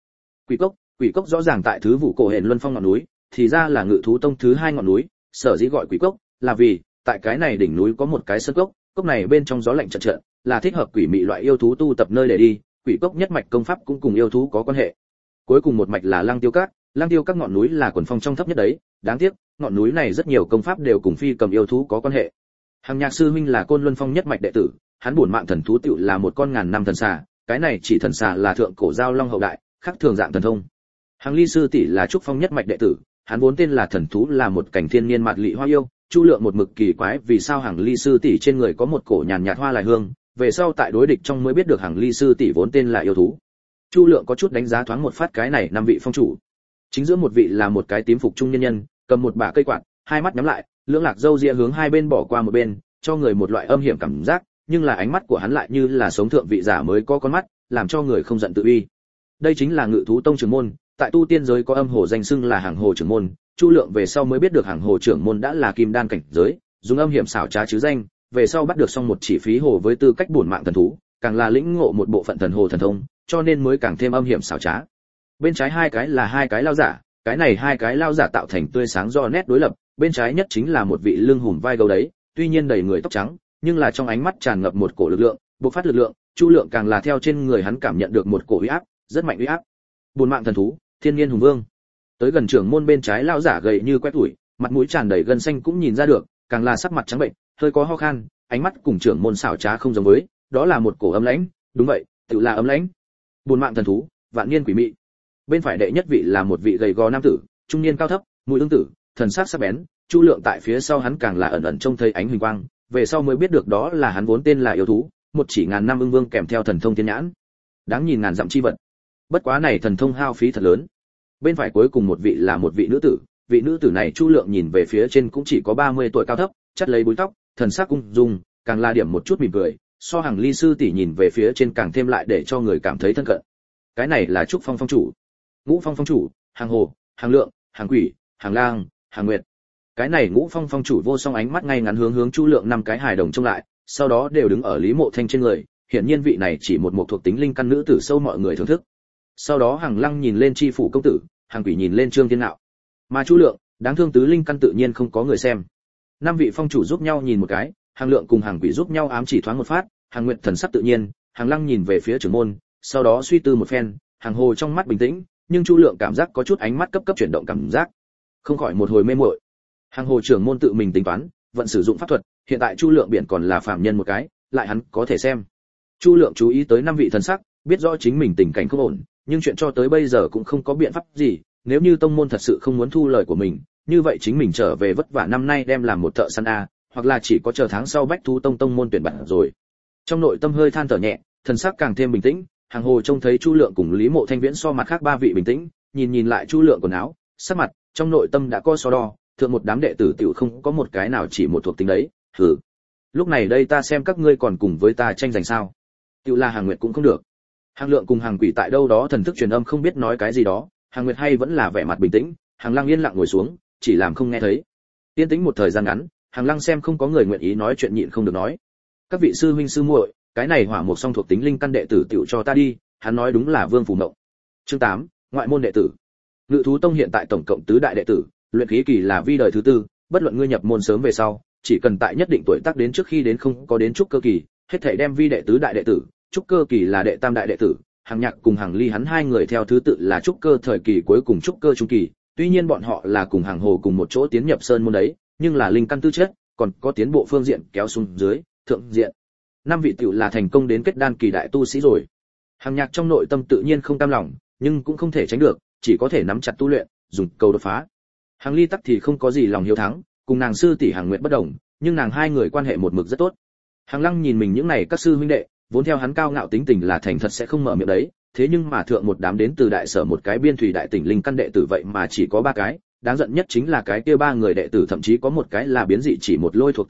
Quỷ cốc rõ ràng tại thứ vụ cổ hển luân phong ngọn núi, thì ra là Ngự thú tông thứ 2 ngọn núi, sở dĩ gọi quỷ cốc là vì tại cái này đỉnh núi có một cái sơn cốc này bên trong gió lạnh chợt chợt, là thích hợp quỷ mị loại yêu thú tu tập nơi để đi, quỷ cốc nhất mạch công pháp cũng cùng yêu thú có quan hệ. Cuối cùng một mạch là Lăng Tiêu Các ngọn núi là quần phong trong thấp nhất đấy, đáng tiếc, ngọn núi này rất nhiều công pháp đều cùng phi cầm yêu thú có quan hệ. Hằng Nhạc sư huynh là Côn Luân Phong nhất mạch đệ tử, hắn bổn mạng thần thú tựu là một con ngàn năm thần xà, cái này chỉ thần xà là thượng cổ giao long hậu đại, khác thường dạng thần thông. Hằng Ly sư tỷ là Trúc Phong nhất mạch đệ tử, hắn vốn tên là thần thú là một cảnh thiên niên mạt lị hoa yêu, Chu Lượng một mực kỳ quái vì sao Hằng Ly sư tỷ trên người có một cổ nhàn nhạt hoa lại hương, về sau tại đối địch trong mới biết được Hằng Ly sư tỷ vốn tên là yêu thú. Chu Lượng có chút đánh giá thoáng một phát cái này 5 vị phong chủ. Chính giữa một vị là một cái tím phục trung nhân nhân, cầm một bả cây quạt, hai mắt nhắm lại, lưỡng lạc râu ria hướng hai bên bỏ qua một bên, cho người một loại âm hiểm cảm giác, nhưng là ánh mắt của hắn lại như là sống thượng vị giả mới có con mắt, làm cho người không giận tự uy. Đây chính là Ngự thú tông trưởng môn, tại tu tiên giới có âm hồ danh xưng là Hàng Hồ trưởng môn, Chu Lượng về sau mới biết được Hàng Hồ trưởng môn đã là kim đan cảnh giới, dùng âm hiểm xảo trá chứ danh, về sau bắt được xong một chỉ phí hồ với tư cách bổn mạng thần thú, càng là lĩnh ngộ một bộ phận thần hồ thần thông, cho nên mới càng thêm âm hiểm xảo trá. Bên trái hai cái là hai cái lao giả, cái này hai cái lao giả tạo thành tươi sáng do nét đối lập, bên trái nhất chính là một vị lưng hùm vai gấu đấy, tuy nhiên đầy người tóc trắng, nhưng là trong ánh mắt tràn ngập một cổ lực lượng, bộc phát lực lượng, Chu Lượng càng là theo trên người hắn cảm nhận được một cổ uy áp, rất mạnh uy áp. Bổn mạng thần thú, Thiên Nhiên hùng vương. Tới gần trưởng môn bên trái lao giả gầy như quét tuổi, mặt mũi tràn đầy gân xanh cũng nhìn ra được, càng là sắc mặt trắng bệnh, hơi có ho khan, ánh mắt cùng trưởng môn xảo trá không giống với, đó là một cổ âm lãnh, đúng vậy, tự là âm lãnh. Bổn mạng thần thú, Vạn Niên quỷ mị. Bên phải đệ nhất vị là một vị gầy gò nam tử, trung niên cao thấp, mũi ương tử, thần sắc sắc bén, Chu Lượng tại phía sau hắn càng là ẩn ẩn trông thấy ánh huỳnh quang, về sau mới biết được đó là hắn vốn tên là yêu thú, một chỉ ngàn năm ưng vương kèm theo thần thông thiên nhãn. Đáng nhìn ngàn dặm chi vật. Bất quá này thần thông hao phí thật lớn. Bên phải cuối cùng một vị là một vị nữ tử này Chu Lượng nhìn về phía trên cũng chỉ có 30 tuổi cao thấp, chắt lấy búi tóc, thần sắc ung dung, càng là điểm một chút mỉm cười, so Hằng Ly sư tỷ nhìn về phía trên càng thêm lại để cho người cảm thấy thân cận. Cái này là Trúc Phong phong chủ, Ngũ Phong phong chủ, Hàng Hồ, Hàng Lượng, Hàng Quỷ, Hàng Lang, Hàng Nguyệt. Cái này Ngũ Phong phong chủ vô song ánh mắt ngay ngắn hướng Chu Lượng 5 cái hài đồng trông lại, sau đó đều đứng ở Lý Mộ Thanh trên người, hiển nhiên vị này chỉ một thuộc tính linh căn nữ tử sâu mọi người thưởng thức. Sau đó Hàng Lăng nhìn lên Chi phủ công tử, Hàng Quỷ nhìn lên Trương Thiên Nạo. Mà Chu Lượng, đáng thương tứ linh căn tự nhiên không có người xem. 5 vị phong chủ giúp nhau nhìn một cái, Hàng Lượng cùng Hàng Quỷ giúp nhau ám chỉ thoáng một phát, Hàng Nguyệt thần sắc tự nhiên, Hàng Lăng nhìn về phía trưởng môn, sau đó suy tư một phen, Hàng Hồ trong mắt bình tĩnh, nhưng Chu Lượng cảm giác có chút ánh mắt cấp chuyển động cảm giác, không khỏi một hồi mê muội. Hàng Hồ trưởng môn tự mình tính toán, vận sử dụng pháp thuật, hiện tại Chu Lượng biển còn là phàm nhân một cái, lại hắn có thể xem. Chu Lượng chú ý tới 5 vị thần sắc, biết rõ chính mình tình cảnh không ổn, nhưng chuyện cho tới bây giờ cũng không có biện pháp gì, nếu như tông môn thật sự không muốn thu lời của mình, như vậy chính mình trở về vất vả năm nay đem làm một thợ săn a, hoặc là chỉ có chờ tháng sau Bách Thú tông môn tuyển bạn rồi. Trong nội tâm hơi than thở nhẹ, thần sắc càng thêm bình tĩnh, Hàng Hồ trông thấy Chu Lượng cùng Lý Mộ Thanh Viễn so mặt khác 3 vị bình tĩnh, nhìn lại Chu Lượng quần áo, sắc mặt, trong nội tâm đã có so đo, thượng một đám đệ tử tiểu không có một cái nào chỉ một thuộc tính đấy, hừ. Lúc này đây ta xem các ngươi còn cùng với ta tranh giành sao? Tiểu là Hàng Nguyệt cũng không được. Hàng Lượng cùng Hàng Quỷ tại đâu đó thần thức truyền âm không biết nói cái gì đó, Hàng Nguyệt hay vẫn là vẻ mặt bình tĩnh, Hàng Lăng yên lặng ngồi xuống, chỉ làm không nghe thấy. Yên tĩnh một thời gian ngắn, Hàng Lăng xem không có người nguyện ý nói chuyện nhịn không được nói. Các vị sư huynh sư muội, cái này hỏa mục song thuộc tính linh căn đệ tử tiểu cho ta đi, hắn nói đúng là Vương Phù Mộng. Chương 8, ngoại môn đệ tử. Ngự thú tông hiện tại tổng cộng tứ đại đệ tử, luyện khí kỳ là vi đời thứ tư, bất luận ngươi nhập môn sớm về sau, chỉ cần tại nhất định tuổi tác đến trước khi đến không có đến trúc cơ kỳ, hết thảy đem vi đệ tứ đại đệ tử, trúc cơ kỳ là đệ tam đại đệ tử, Hàng Nhạc cùng Hàng Ly hắn hai người theo thứ tự là trúc cơ thời kỳ cuối cùng trúc cơ trung kỳ, tuy nhiên bọn họ là cùng Hàng Hồ cùng một chỗ tiến nhập sơn môn đấy, nhưng là linh căn tư chất, còn có tiến bộ phương diện kéo xuống dưới, thượng diện. 5 vị tiểu là thành công đến kết đan kỳ đại tu sĩ rồi. Hàng Nhạc trong nội tâm tự nhiên không cam lòng, nhưng cũng không thể tránh được, chỉ có thể nắm chặt tu luyện, dùng cầu đột phá. Hàng Ly tắc thì không có gì lòng hiếu thắng, cùng nàng sư tỷ Hàng Nguyệt bất đồng, nhưng nàng hai người quan hệ một mực rất tốt. Hàng Lăng nhìn mình những này các sư huynh đệ, vốn theo hắn cao ngạo tính tình là thành thật sẽ không mở miệng đấy, thế nhưng mà thượng một đám đến từ đại sở một cái biên thủy đại tỉnh linh căn đệ tử vậy mà chỉ có 3 cái, đáng giận nhất chính là cái kia 3 người đệ tử thậm chí có một cái là biến dị chỉ một lôi thuộc tính đấy,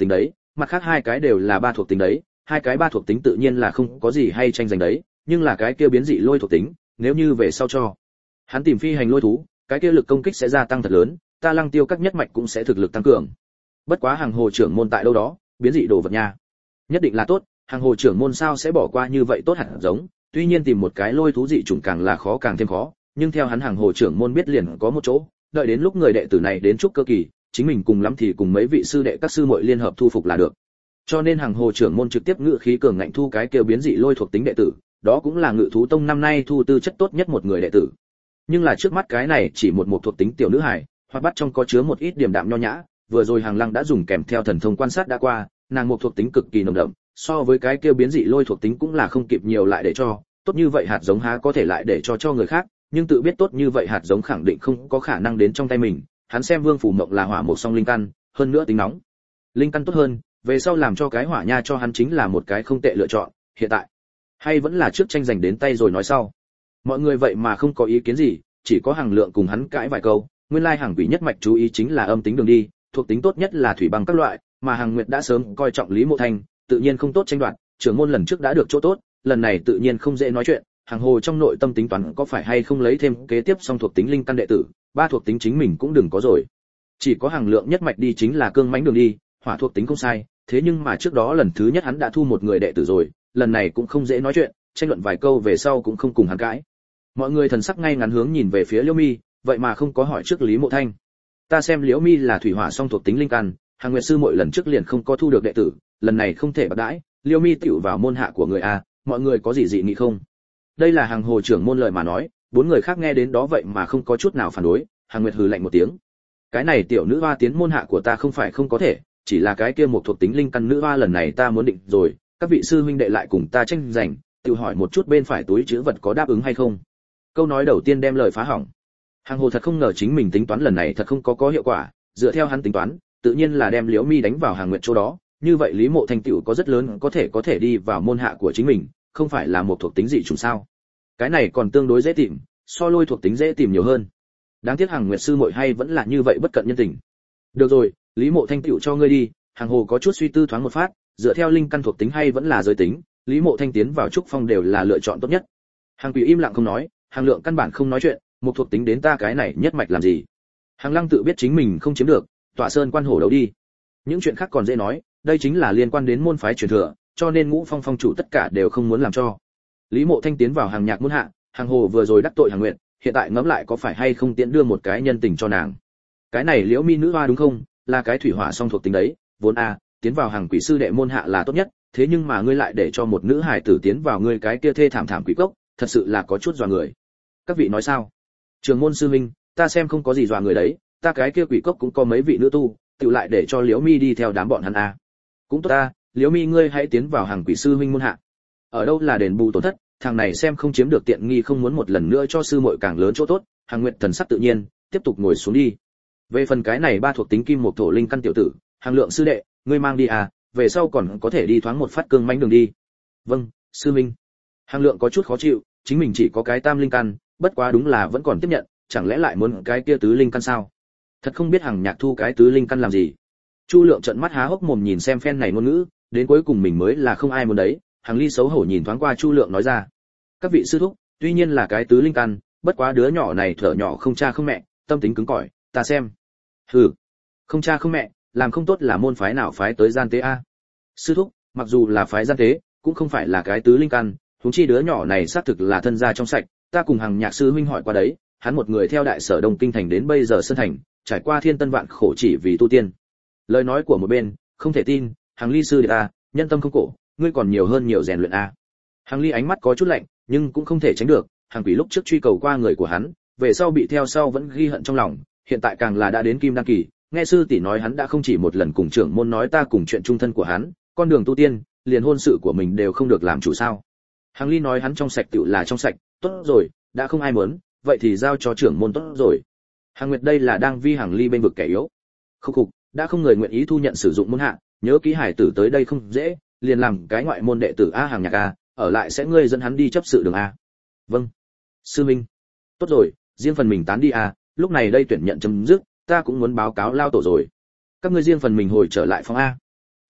mặt khác hai cái đều là ba thuộc tính đấy, hai cái ba thuộc tính tự nhiên là không có gì hay tranh giành đấy, nhưng là cái kia biến dị lôi thuộc tính, nếu như về sau cho hắn tìm phi hành lôi thú, cái kia lực công kích sẽ gia tăng thật lớn, ta Lăng Tiêu các nhất mạch cũng sẽ thực lực tăng cường. Bất quá hàng hồ trưởng môn tại đâu đó, biến dị đồ vật nha, nhất định là tốt, hàng hồ trưởng môn sao sẽ bỏ qua như vậy tốt hạt giống, tuy nhiên tìm một cái lôi thú dị chủng càng là khó càng thêm khó, nhưng theo hắn hàng hồ trưởng môn biết liền có một chỗ, đợi đến lúc người đệ tử này đến trúc cơ kỳ, chính mình cùng lắm thì cùng mấy vị sư đệ các sư muội liên hợp thu phục là được. Cho nên hàng hồ trưởng môn trực tiếp ngự khí cường ngạnh thu cái kêu biến dị lôi thuộc tính đệ tử, đó cũng là Ngự thú tông năm nay thu tư chất tốt nhất một người đệ tử. Nhưng là trước mắt cái này chỉ một thuộc tính tiểu nữ hài, hoặc bắt trong có chứa một ít điểm đạm nho nhã, vừa rồi Hàng Lăng đã dùng kèm theo thần thông quan sát đã qua, nàng một thuộc tính cực kỳ nồng đậm, so với cái kêu biến dị lôi thuộc tính cũng là không kịp nhiều lại để cho, tốt như vậy hạt giống há có thể lại để cho người khác, nhưng tự biết tốt như vậy hạt giống khẳng định không có khả năng đến trong tay mình, hắn xem Vương Phủ Mộng là hỏa một song linh căn, hơn nữa tính nóng. Linh căn tốt hơn, về sau làm cho cái hỏa nha cho hắn chính là một cái không tệ lựa chọn, hiện tại hay vẫn là trước tranh giành đến tay rồi nói sau. Mọi người vậy mà không có ý kiến gì, chỉ có Hàng Lượng cùng hắn cãi vài câu, nguyên lai Hàng Quỷ nhất mạch chú ý chính là âm tính đường đi, thuộc tính tốt nhất là thủy băng các loại, mà Hàng Nguyệt đã sớm coi trọng Lý Mộ Thanh, tự nhiên không tốt tranh đoạt, trưởng môn lần trước đã được chỗ tốt, lần này tự nhiên không dễ nói chuyện, Hàng Hồ trong nội tâm tính toán có phải hay không lấy thêm kế tiếp song thuộc tính linh căn đệ tử, ba thuộc tính chính mình cũng đừng có rồi. Chỉ có Hàng Lượng nhất mạch đi chính là cương mãnh đường đi, hỏa thuộc tính không sai, thế nhưng mà trước đó lần thứ nhất hắn đã thu một người đệ tử rồi, lần này cũng không dễ nói chuyện, tranh luận vài câu về sau cũng không cùng hắn cãi. Mọi người thần sắc ngay ngắn hướng nhìn về phía Liễu Mi, vậy mà không có hỏi trước Lý Mộ Thanh. Ta xem Liễu Mi là thủy hỏa song thuộc tính linh căn, Hàng Nguyệt sư muội lần trước liền không có thu được đệ tử, lần này không thể bạc đãi, Liễu Mi tiểu vào môn hạ của người a, mọi người có gì dị nghị không? Đây là Hàng Hồ trưởng môn lời mà nói, bốn người khác nghe đến đó vậy mà không có chút nào phản đối, Hàng Nguyệt hừ lạnh một tiếng. Cái này tiểu nữ hoa tiến môn hạ của ta không phải không có thể, chỉ là cái kia một thuộc tính linh căn nữ hoa lần này ta muốn định rồi, các vị sư huynh đệ lại cùng ta tranh giành, tự hỏi một chút bên phải túi trữ vật có đáp ứng hay không. Câu nói đầu tiên đem lời phá hỏng. Hàng Hồ thật không ngờ chính mình tính toán lần này thật không có hiệu quả, dựa theo hắn tính toán, tự nhiên là đem Liễu Mi đánh vào Hàng Nguyệt chỗ đó, như vậy Lý Mộ Thanh tiểu có rất lớn có thể đi vào môn hạ của chính mình, không phải là một thuộc tính dị chủng sao? Cái này còn tương đối dễ tìm, so lôi thuộc tính dễ tìm nhiều hơn. Đáng tiếc Hàng Nguyệt sư muội hay vẫn là như vậy bất cận nhân tình. Được rồi, Lý Mộ Thanh tiểu cho ngươi đi. Hàng Hồ có chút suy tư thoáng một phát, dựa theo linh căn thuộc tính hay vẫn là giới tính, Lý Mộ Thanh tiến vào trúc phong đều là lựa chọn tốt nhất. Hàng Quỷ im lặng không nói, Hàng Lượng căn bản không nói chuyện, một thuộc tính đến ta cái này nhất mạch làm gì? Hàng Lăng tự biết chính mình không chiếm được, tọa sơn quan hổ đấu đi. Những chuyện khác còn dễ nói, đây chính là liên quan đến môn phái truyền thừa, cho nên Ngũ Phong phong chủ tất cả đều không muốn làm cho. Lý Mộ Thanh tiến vào Hàng Nhạc môn hạ, Hàng Hồ vừa rồi đắc tội Hàng Nguyệt, hiện tại ngẫm lại có phải hay không tiện đưa một cái nhân tình cho nàng. Cái này Liễu Mi nữ hoa đúng không, là cái thủy hỏa song thuộc tính đấy, vốn tiến vào Hàng Quỷ sư đệ môn hạ là tốt nhất, thế nhưng mà ngươi lại để cho một nữ hài tử tiến vào ngươi cái kia thê thảm thảm quỷ cốc, thật sự là có chút dọa người. Các vị nói sao? Trường môn sư huynh, ta xem không có gì dọa người đấy, ta cái kia quỷ cốc cũng có mấy vị nữ tu, tự lại để cho Liễu Mi đi theo đám bọn hắn Cũng tốt ta, Liễu Mi ngươi hãy tiến vào Hàng Quỷ sư huynh môn hạ. Ở đâu là đền bù tổn thất, thằng này xem không chiếm được tiện nghi không muốn một lần nữa cho sư muội càng lớn chỗ tốt. Hàng Nguyệt thần sắc tự nhiên, tiếp tục ngồi xuống đi. Về phần cái này ba thuộc tính kim một thổ linh căn tiểu tử, Hàng Lượng sư đệ, ngươi mang đi về sau còn có thể đi thoáng một phát cương mãnh đường đi. Vâng, sư huynh. Hàng Lượng có chút khó chịu, chính mình chỉ có cái tam linh căn, bất quá đúng là vẫn còn tiếp nhận, chẳng lẽ lại muốn cái kia tứ linh căn sao? Thật không biết Hàng Nhạc thu cái tứ linh căn làm gì. Chu Lượng trợn mắt há hốc mồm nhìn xem phen này ngôn ngữ, đến cuối cùng mình mới là không ai muốn đấy. Hàng Ly xấu hổ nhìn thoáng qua Chu Lượng nói ra: các vị sư thúc, tuy nhiên là cái tứ linh căn, bất quá đứa nhỏ này thở nhỏ không cha không mẹ, tâm tính cứng cỏi, ta xem. Hừ, không cha không mẹ, làm không tốt là môn phái nào phái tới gian tế Sư thúc, mặc dù là phái gian tế, cũng không phải là cái tứ linh căn, huống chi đứa nhỏ này xác thực là thân gia trong sạch, ta cùng Hàng Nhạc sư huynh hỏi qua đấy, hắn một người theo đại sở Đông Kinh thành đến bây giờ Sơn thành, trải qua thiên tân vạn khổ chỉ vì tu tiên. Lời nói của một bên, không thể tin, Hàng Ly sư đệ nhân tâm không cổ, ngươi còn nhiều hơn nhiều rèn luyện Hàng Ly ánh mắt có chút lạnh, nhưng cũng không thể tránh được, Hàng Quỷ lúc trước truy cầu qua người của hắn, về sau bị theo sau vẫn ghi hận trong lòng, hiện tại càng là đã đến kim đăng kỳ, nghe sư tỷ nói hắn đã không chỉ một lần cùng trưởng môn nói ta cùng chuyện chung thân của hắn, con đường tu tiên, liền hôn sự của mình đều không được làm chủ sao? Hàng Ly nói hắn trong sạch tựu là trong sạch, tốt rồi, đã không ai muốn, vậy thì giao cho trưởng môn tốt rồi. Hàng Nguyệt đây là đang vi Hàng Ly bên vực kẻ yếu. Khục, đã không người nguyện ý thu nhận sử dụng môn hạ, nhớ ký hải tử tới đây không dễ, liền làm cái ngoại môn đệ tử Hàng Nhạc ở lại sẽ ngươi dẫn hắn đi chấp sự đường Vâng. Sư minh. Tốt rồi, riêng phần mình tán đi lúc này đây tuyển nhận chấm dứt, ta cũng muốn báo cáo lao tổ rồi. Các ngươi riêng phần mình hồi trở lại phòng Vâng,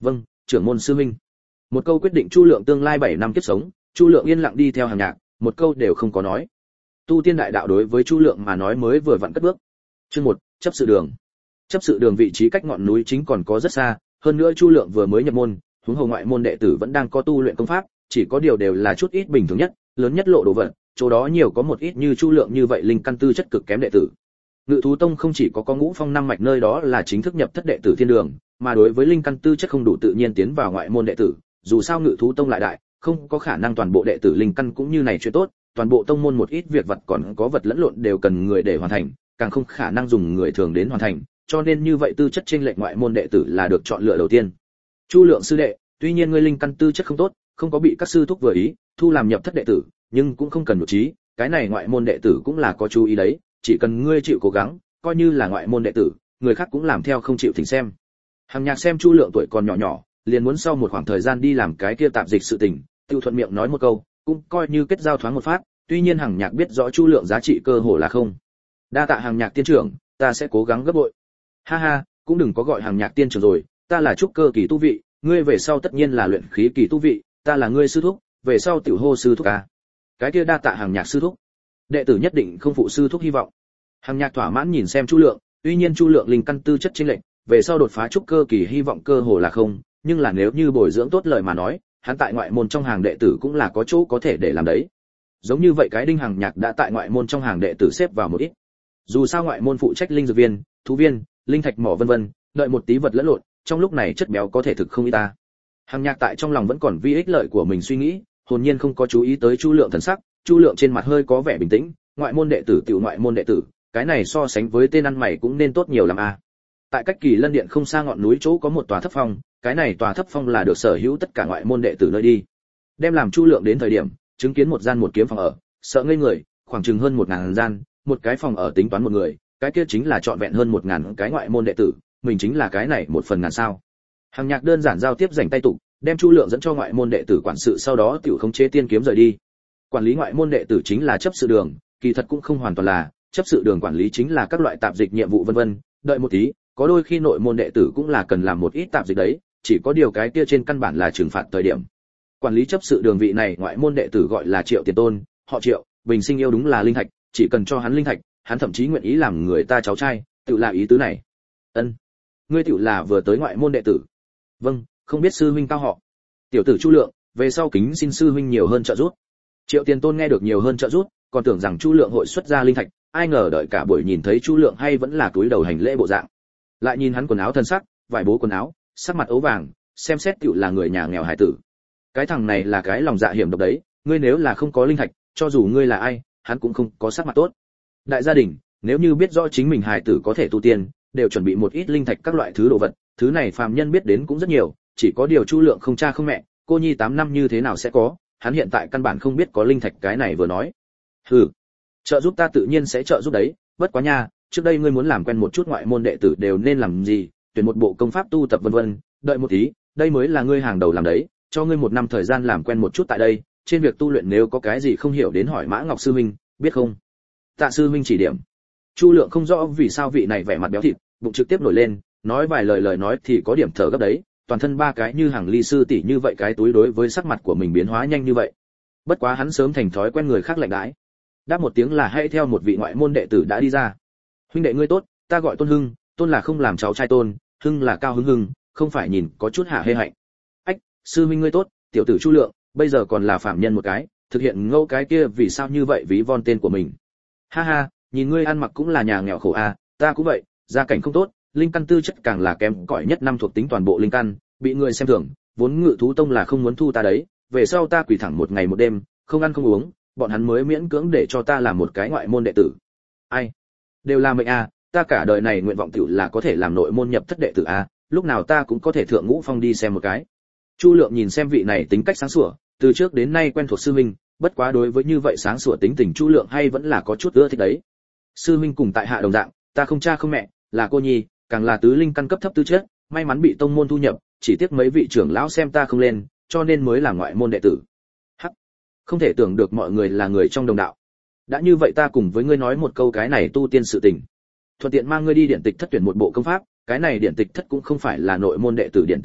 trưởng môn sư huynh. Một câu quyết định Chu Lượng tương lai 7 năm kiếp sống, Chu Lượng yên lặng đi theo Hàng Nhạc, một câu đều không có nói. Tu tiên đại đạo đối với Chu Lượng mà nói mới vừa vặn cất bước. Chương 1, chấp sự đường. Chấp sự đường vị trí cách ngọn núi chính còn có rất xa, hơn nữa Chu Lượng vừa mới nhập môn, huống hồ ngoại môn đệ tử vẫn đang có tu luyện công pháp, chỉ có điều đều là chút ít bình thường nhất, lớn nhất lộ đồ vật, chỗ đó nhiều có một ít như Chu Lượng như vậy linh căn tư chất cực kém đệ tử. Ngự thú tông không chỉ có ngũ phong năm mạch nơi đó là chính thức nhập thất đệ tử thiên đường, mà đối với linh căn tư chất không đủ tự nhiên tiến vào ngoại môn đệ tử, dù sao ngự thú tông lại đại, không có khả năng toàn bộ đệ tử linh căn cũng như này chuyện tốt, toàn bộ tông môn một ít việc vật còn có vật lẫn lộn đều cần người để hoàn thành, càng không khả năng dùng người thường đến hoàn thành, cho nên như vậy tư chất chênh lệch ngoại môn đệ tử là được chọn lựa đầu tiên. Chu Lượng sư đệ, tuy nhiên ngươi linh căn tư chất không tốt, không có bị các sư thúc vừa ý, thu làm nhập thất đệ tử, nhưng cũng không cần nhục trí, cái này ngoại môn đệ tử cũng là có chú ý đấy, chỉ cần ngươi chịu cố gắng, coi như là ngoại môn đệ tử, người khác cũng làm theo không chịu thỉnh xem. Hàng Nhạc xem Chu Lượng tuổi còn nhỏ nhỏ, liền muốn sau một khoảng thời gian đi làm cái kia tạp dịch sự tình, tiêu thuận miệng nói một câu, cũng coi như kết giao thoáng một phát, tuy nhiên Hàng Nhạc biết rõ Chu Lượng giá trị cơ hồ là không. Đa tạ Hàng Nhạc tiên trưởng, ta sẽ cố gắng gấp bội. Ha ha, cũng đừng có gọi Hàng Nhạc tiên trưởng rồi, ta là trúc cơ kỳ tu vị, ngươi về sau tất nhiên là luyện khí kỳ tu vị, ta là ngươi sư thúc, về sau tiểu hô sư thúc a. Cái kia đa tạ Hàng Nhạc sư thúc. Đệ tử nhất định không phụ sư thúc hy vọng. Hàng Nhạc thỏa mãn nhìn xem Chu Lượng, tuy nhiên Chu Lượng linh căn tư chất chênh lệch, về sau đột phá trúc cơ kỳ hy vọng cơ hồ là không, nhưng là nếu như bồi dưỡng tốt lời mà nói, hắn tại ngoại môn trong hàng đệ tử cũng là có chỗ có thể để làm đấy. Giống như vậy cái Đinh Hàng Nhạc đã tại ngoại môn trong hàng đệ tử xếp vào một ít. Dù sao ngoại môn phụ trách linh dược viên, thú viên, linh thạch mỏ vân vân, đợi một tí vật lẫn lộn, trong lúc này chất béo có thể thực không ít ta. Hàng Nhạc tại trong lòng vẫn còn vi ích lợi của mình suy nghĩ, hồn nhiên không có chú ý tới Chu Lượng thần sắc, Chu Lượng trên mặt hơi có vẻ bình tĩnh, ngoại môn đệ tử tiểu ngoại môn đệ tử, cái này so sánh với tên ăn mày cũng nên tốt nhiều lắm a. Tại cách Kỳ Lân điện không xa ngọn núi chỗ có một tòa thấp phong, cái này tòa thấp phong là được sở hữu tất cả ngoại môn đệ tử nơi đi. Đem làm Chu Lượng đến thời điểm, chứng kiến một gian một kiếm phòng ở, sợ ngây người, khoảng chừng hơn 1000 gian, một cái phòng ở tính toán một người, cái kia chính là trọn vẹn hơn 1000 cái ngoại môn đệ tử, mình chính là cái này một phần ngàn sao. Hàng Nhạc đơn giản giao tiếp rảnh tay tụ, đem Chu Lượng dẫn cho ngoại môn đệ tử quản sự, sau đó tiểu khống chế tiên kiếm rời đi. Quản lý ngoại môn đệ tử chính là chấp sự đường, kỳ thật cũng không hoàn toàn là, chấp sự đường quản lý chính là các loại tạp dịch nhiệm vụ vân vân, đợi một tí, có đôi khi nội môn đệ tử cũng là cần làm một ít tạp dịch đấy, chỉ có điều cái kia trên căn bản là trừng phạt thời điểm. Quản lý chấp sự đường vị này ngoại môn đệ tử gọi là Triệu Tiền Tôn, họ Triệu, bình sinh yêu đúng là linh thạch, chỉ cần cho hắn linh thạch, hắn thậm chí nguyện ý làm người ta cháu trai, tự là ý tứ này. Ân, ngươi tiểu là vừa tới ngoại môn đệ tử. Vâng, không biết sư huynh cao họ. Tiểu tử Chu Lượng, về sau kính xin sư huynh nhiều hơn trợ giúp. Triệu Tiền Tôn nghe được nhiều hơn trợ giúp, còn tưởng rằng Chu Lượng hội xuất ra linh thạch, ai ngờ đợi cả buổi nhìn thấy Chu Lượng hay vẫn là túi đầu hành lễ bộ dạng. Lại nhìn hắn quần áo thân sắc, vải bố quần áo, sắc mặt ấu vàng, xem xét tựu là người nhà nghèo hải tử. Cái thằng này là cái lòng dạ hiểm độc đấy, ngươi nếu là không có linh thạch, cho dù ngươi là ai, hắn cũng không có sắc mặt tốt. Đại gia đình, nếu như biết rõ chính mình hài tử có thể tu tiên, đều chuẩn bị một ít linh thạch các loại thứ đồ vật, thứ này phàm nhân biết đến cũng rất nhiều, chỉ có điều Chu Lượng không cha không mẹ, cô nhi 8 năm như thế nào sẽ có, hắn hiện tại căn bản không biết có linh thạch cái này vừa nói. Hừ, trợ giúp ta tự nhiên sẽ trợ giúp đấy, bất quá nha, trước đây ngươi muốn làm quen một chút ngoại môn đệ tử đều nên làm gì, tuyển một bộ công pháp tu tập vân vân, đợi một tí, đây mới là ngươi hàng đầu làm đấy, cho ngươi 1 năm thời gian làm quen một chút tại đây, trên việc tu luyện nếu có cái gì không hiểu đến hỏi Mã Ngọc sư huynh, biết không? Tạ sư huynh chỉ điểm. Chu Lượng không rõ vì sao vị này vẻ mặt béo thịt, bụng trực tiếp nổi lên, nói vài lời nói thì có điểm thở gấp đấy, toàn thân 3 cái như hàng ly sư tỷ như vậy cái túi đối với sắc mặt của mình biến hóa nhanh như vậy. Bất quá hắn sớm thành thói quen người khác lạnh đãi. Đáp một tiếng là hãy theo một vị ngoại môn đệ tử đã đi ra. Huynh đệ ngươi tốt, ta gọi Tôn Hưng, Tôn là không làm cháu trai Tôn, Hưng là Cao Hưng, không phải nhìn có chút hạ hê hạnh. Ách, sư huynh ngươi tốt, tiểu tử Chu Lượng, bây giờ còn là phạm nhân một cái, thực hiện ngẫu cái kia vì sao như vậy ví von tên của mình. Ha ha, nhìn ngươi ăn mặc cũng là nhà nghèo khổ a, ta cũng vậy, gia cảnh không tốt, linh căn tư chất càng là kém cỏi nhất năm thuộc tính toàn bộ linh căn, bị người xem thường, vốn Ngự Thú Tông là không muốn thu ta đấy, về sau ta quỳ thẳng một ngày một đêm, không ăn không uống, bọn hắn mới miễn cưỡng để cho ta làm một cái ngoại môn đệ tử. Ai? Đều là mệnh a, ta cả đời này nguyện vọng tiểu là có thể làm nội môn nhập thất đệ tử a, lúc nào ta cũng có thể thượng ngũ phong đi xem một cái. Chu Lượng nhìn xem vị này tính cách sáng sủa, từ trước đến nay quen thuộc sư huynh, bất quá đối với như vậy sáng sủa tính tình Chu Lượng hay vẫn là có chút ưa thích đấy. Sư huynh cùng tại hạ đồng dạng, ta không cha không mẹ, là cô nhi, càng là tứ linh căn cấp thấp tư chất, may mắn bị tông môn thu nhập, chỉ tiếc mấy vị trưởng lão xem ta không lên, cho nên mới là ngoại môn đệ tử. Hắc, không thể tưởng được mọi người là người trong đồng đạo. Đã như vậy ta cùng với ngươi nói một câu cái này tu tiên sự tình. Thuận tiện mang ngươi đi điện tịch thất tuyển một bộ công pháp, cái này điện tịch thất cũng không phải là nội môn đệ tử điện tịch thất,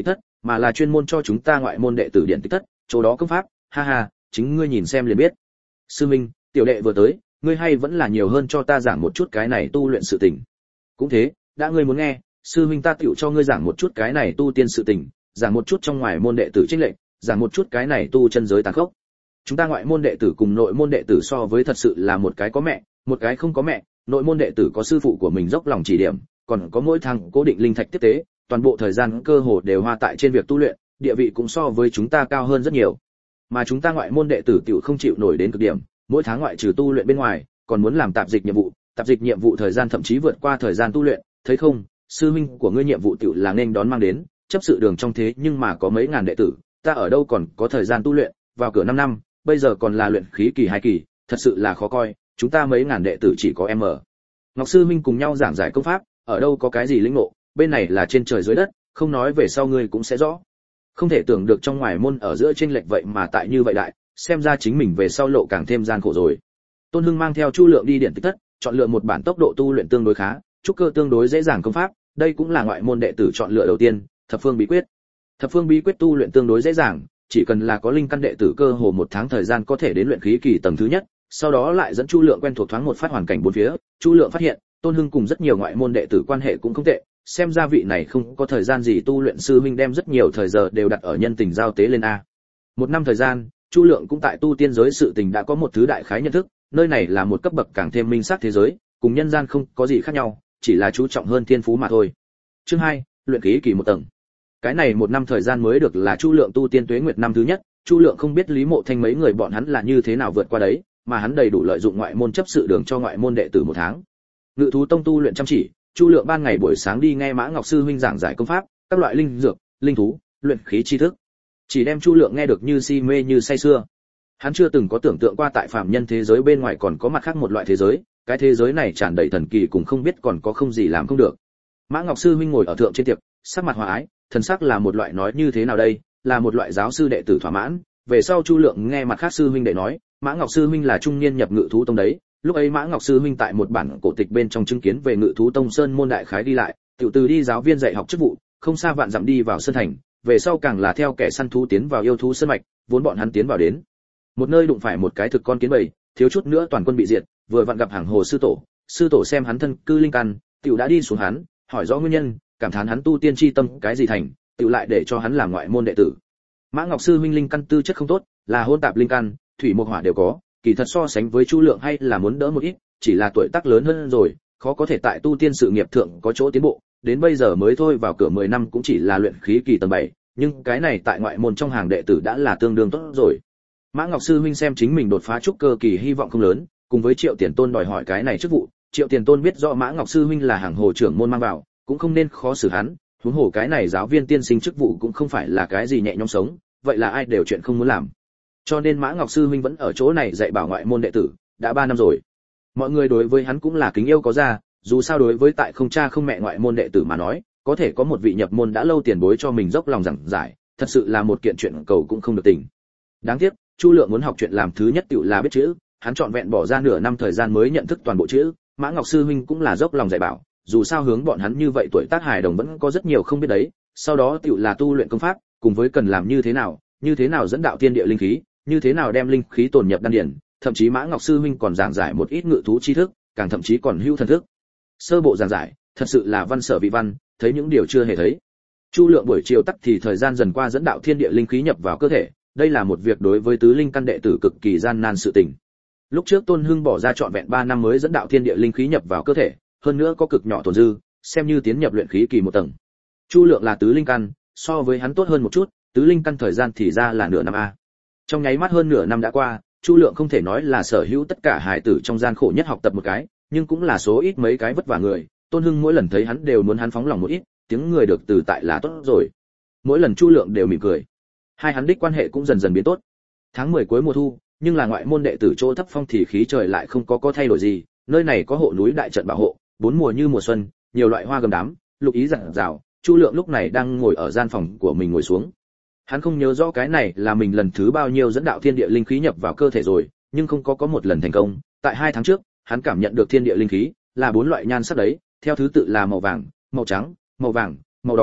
mà là chuyên môn cho chúng ta ngoại môn đệ tử điện tích thất, chỗ đó công pháp, ha ha, chính ngươi nhìn xem liền biết. Sư Minh, tiểu đệ vừa tới, ngươi hay vẫn là nhiều hơn cho ta giảng một chút cái này tu luyện sự tình. Cũng thế, đã ngươi muốn nghe, sư huynh ta tựu cho ngươi giảng một chút cái này tu tiên sự tình, giảng một chút trong ngoài môn đệ tử chênh lệch, giảng một chút cái này tu chân giới tàn khốc. Chúng ta ngoại môn đệ tử cùng nội môn đệ tử so với thật sự là một cái có mẹ, một cái không có mẹ, nội môn đệ tử có sư phụ của mình dốc lòng chỉ điểm, còn có mỗi tháng cố định linh thạch tiếp tế, toàn bộ thời gian cơ hồ đều hoa tại trên việc tu luyện, địa vị cũng so với chúng ta cao hơn rất nhiều. Mà chúng ta ngoại môn đệ tử tiểu không chịu nổi đến cực điểm, mỗi tháng ngoại trừ tu luyện bên ngoài, còn muốn làm tạp dịch nhiệm vụ thời gian thậm chí vượt qua thời gian tu luyện, thấy không, sư huynh của ngươi nhiệm vụ tiểu là nên đón mang đến, chấp sự đường trong thế nhưng mà có mấy ngàn đệ tử, ta ở đâu còn có thời gian tu luyện, vào cửa 5 năm, bây giờ còn là luyện khí kỳ 2 kỳ, thật sự là khó coi, chúng ta mấy ngàn đệ tử chỉ có em ở. Ngọc sư huynh cùng nhau giảng giải công pháp, ở đâu có cái gì lĩnh ngộ, bên này là trên trời dưới đất, không nói về sau ngươi cũng sẽ rõ. Không thể tưởng được trong ngoài môn ở giữa chênh lệch vậy mà tại như vậy đại, xem ra chính mình về sau lộ càng thêm gian khổ rồi. Tôn Hưng mang theo Chu Lượng đi điện tích thất, chọn lựa một bản tốc độ tu luyện tương đối khá, trúc cơ tương đối dễ dàng công pháp, đây cũng là ngoại môn đệ tử chọn lựa đầu tiên, Thập Phương Bí Quyết. Thập Phương Bí Quyết tu luyện tương đối dễ dàng, chỉ cần là có linh căn đệ tử cơ hồ 1 tháng thời gian có thể đến luyện khí kỳ tầng thứ nhất, sau đó lại dẫn Chu Lượng quen thuộc thoáng một phát hoàn cảnh bốn phía, Chu Lượng phát hiện, Tôn Hưng cùng rất nhiều ngoại môn đệ tử quan hệ cũng không tệ, xem ra vị này không có thời gian gì tu luyện sư huynh đem rất nhiều thời giờ đều đặt ở nhân tình giao tế lên a. 1 năm thời gian, Chu Lượng cũng tại tu tiên giới sự tình đã có một thứ đại khái nhận thức, nơi này là một cấp bậc càng thêm minh xác thế giới, cùng nhân gian không có gì khác nhau, chỉ là chú trọng hơn thiên phú mà thôi. Chương 2, luyện khí kỳ 1 tầng. Cái này 1 năm thời gian mới được là Chu Lượng tu tiên tuế nguyệt năm thứ nhất, Chu Lượng không biết Lý Mộ Thanh mấy người bọn hắn là như thế nào vượt qua đấy, mà hắn đầy đủ lợi dụng ngoại môn chấp sự đường cho ngoại môn đệ tử 1 tháng. Ngự thú tông tu luyện chăm chỉ, Chu Lượng ban ngày buổi sáng đi nghe Mã Ngọc sư huynh giảng giải công pháp, các loại linh dược, linh thú, luyện khí tri thức. Chỉ đem Chu Lượng nghe được như si mê như say sưa. Hắn chưa từng có tưởng tượng qua tại phàm nhân thế giới bên ngoài còn có mặt khác một loại thế giới, cái thế giới này tràn đầy thần kỳ cùng không biết còn có không gì làm không được. Mã Ngọc sư huynh ngồi ở thượng trên tiệc, sắc mặt hòa ái, thần sắc là một loại nói như thế nào đây, là một loại giáo sư đệ tử thỏa mãn. Về sau Chu Lượng nghe mặt khác sư huynh đệ nói, Mã Ngọc sư huynh là trung niên nhập Ngự thú tông đấy, lúc ấy Mã Ngọc sư huynh tại một bản cổ tịch bên trong chứng kiến về Ngự thú tông sơn môn đại khái đi lại, tiểu từ đi giáo viên dạy học chức vụ, không xa vạn dặm đi vào sơn thành, về sau càng là theo kẻ săn thú tiến vào yêu thú sơn mạch, vốn bọn hắn tiến vào đến một nơi đụng phải một cái thực con kiến bầy, thiếu chút nữa toàn quân bị diệt, vừa vặn gặp hàng hồ sư tổ xem hắn thân cư linh căn, tiểu đã đi xuống hắn, hỏi rõ nguyên nhân, cảm thán hắn tu tiên chi tâm cái gì thành, tiểu lại để cho hắn làm ngoại môn đệ tử. Mã Ngọc sư huynh linh căn tư chất không tốt, là hôn tạp linh căn, thủy mộc hỏa đều có, kỳ thật so sánh với Chu Lượng hay là muốn đỡ một ít, chỉ là tuổi tác lớn hơn rồi, khó có thể tại tu tiên sự nghiệp thượng có chỗ tiến bộ, đến bây giờ mới thôi vào cửa 10 năm cũng chỉ là luyện khí kỳ tầng 7, nhưng cái này tại ngoại môn trong hàng đệ tử đã là tương đương tốt rồi. Mã Ngọc sư huynh xem chính mình đột phá trúc cơ kỳ hy vọng không lớn, cùng với Triệu Tiền Tôn đòi hỏi cái này chức vụ, Triệu Tiền Tôn biết rõ Mã Ngọc sư huynh là hàng hồ trưởng môn mang vào, cũng không nên khó xử hắn, huống hồ cái này giáo viên tiên sinh chức vụ cũng không phải là cái gì nhẹ nhõm sống, vậy là ai đều chuyện không muốn làm. Cho nên Mã Ngọc sư huynh vẫn ở chỗ này dạy bảo ngoại môn đệ tử, đã 3 năm rồi. Mọi người đối với hắn cũng là kính yêu có ra, dù sao đối với tại không cha không mẹ ngoại môn đệ tử mà nói, có thể có một vị nhập môn đã lâu tiền bối cho mình dốc lòng giảng giải, thật sự là một kiện chuyện cầu cũng không được tình. Đáng tiếc, Chu Lượng muốn học chuyện làm thứ nhất tiểu là biết chữ, hắn trọn vẹn bỏ ra nửa năm thời gian mới nhận thức toàn bộ chữ, Mã Ngọc sư huynh cũng là dốc lòng dạy bảo, dù sao hướng bọn hắn như vậy tuổi tác hài đồng vẫn có rất nhiều không biết đấy, sau đó tiểu là tu luyện công pháp, cùng với cần làm như thế nào dẫn đạo thiên địa linh khí, như thế nào đem linh khí tồn nhập đan điển, thậm chí Mã Ngọc sư huynh còn giảng giải một ít ngự thú tri thức, càng thậm chí còn hữu thần thức. Sơ bộ giảng giải, thật sự là văn sở vị văn, thấy những điều chưa hề thấy. Chu Lượng buổi chiều tắt thì thời gian dần qua dẫn đạo thiên địa linh khí nhập vào cơ thể, đây là một việc đối với tứ linh căn đệ tử cực kỳ gian nan sự tình. Lúc trước Tôn Hưng bỏ ra trọn vẹn 3 năm mới dẫn đạo thiên địa linh khí nhập vào cơ thể, hơn nữa có cực nhỏ tổn dư, xem như tiến nhập luyện khí kỳ 1 tầng. Chu Lượng là tứ linh căn, so với hắn tốt hơn một chút, tứ linh căn thời gian thì ra là nửa năm a. Trong nháy mắt hơn nửa năm đã qua, Chu Lượng không thể nói là sở hữu tất cả hải tử trong gian khổ nhất học tập một cái, nhưng cũng là số ít mấy cái vất vả người. Tôn Hưng mỗi lần thấy hắn đều muốn hắn phóng lòng một ít, tiếng người được từ tại là tốt rồi. Mỗi lần Chu Lượng đều mỉm cười. Hai hắn đích quan hệ cũng dần dần biến tốt. Tháng 10 cuối mùa thu, nhưng là ngoại môn đệ tử chỗ thấp phong thì khí trời lại không có thay đổi gì, nơi này có hộ núi đại trận bảo hộ, 4 mùa như mùa xuân, nhiều loại hoa gầm đám, lục ý rạng rào. Chu Lượng lúc này đang ngồi ở gian phòng của mình ngồi xuống. Hắn không nhớ rõ cái này là mình lần thứ bao nhiêu dẫn đạo thiên địa linh khí nhập vào cơ thể rồi, nhưng không có một lần thành công. Tại 2 tháng trước, hắn cảm nhận được thiên địa linh khí là 4 loại nhan sắc đấy, theo thứ tự là màu vàng, màu trắng, màu vàng, màu đỏ,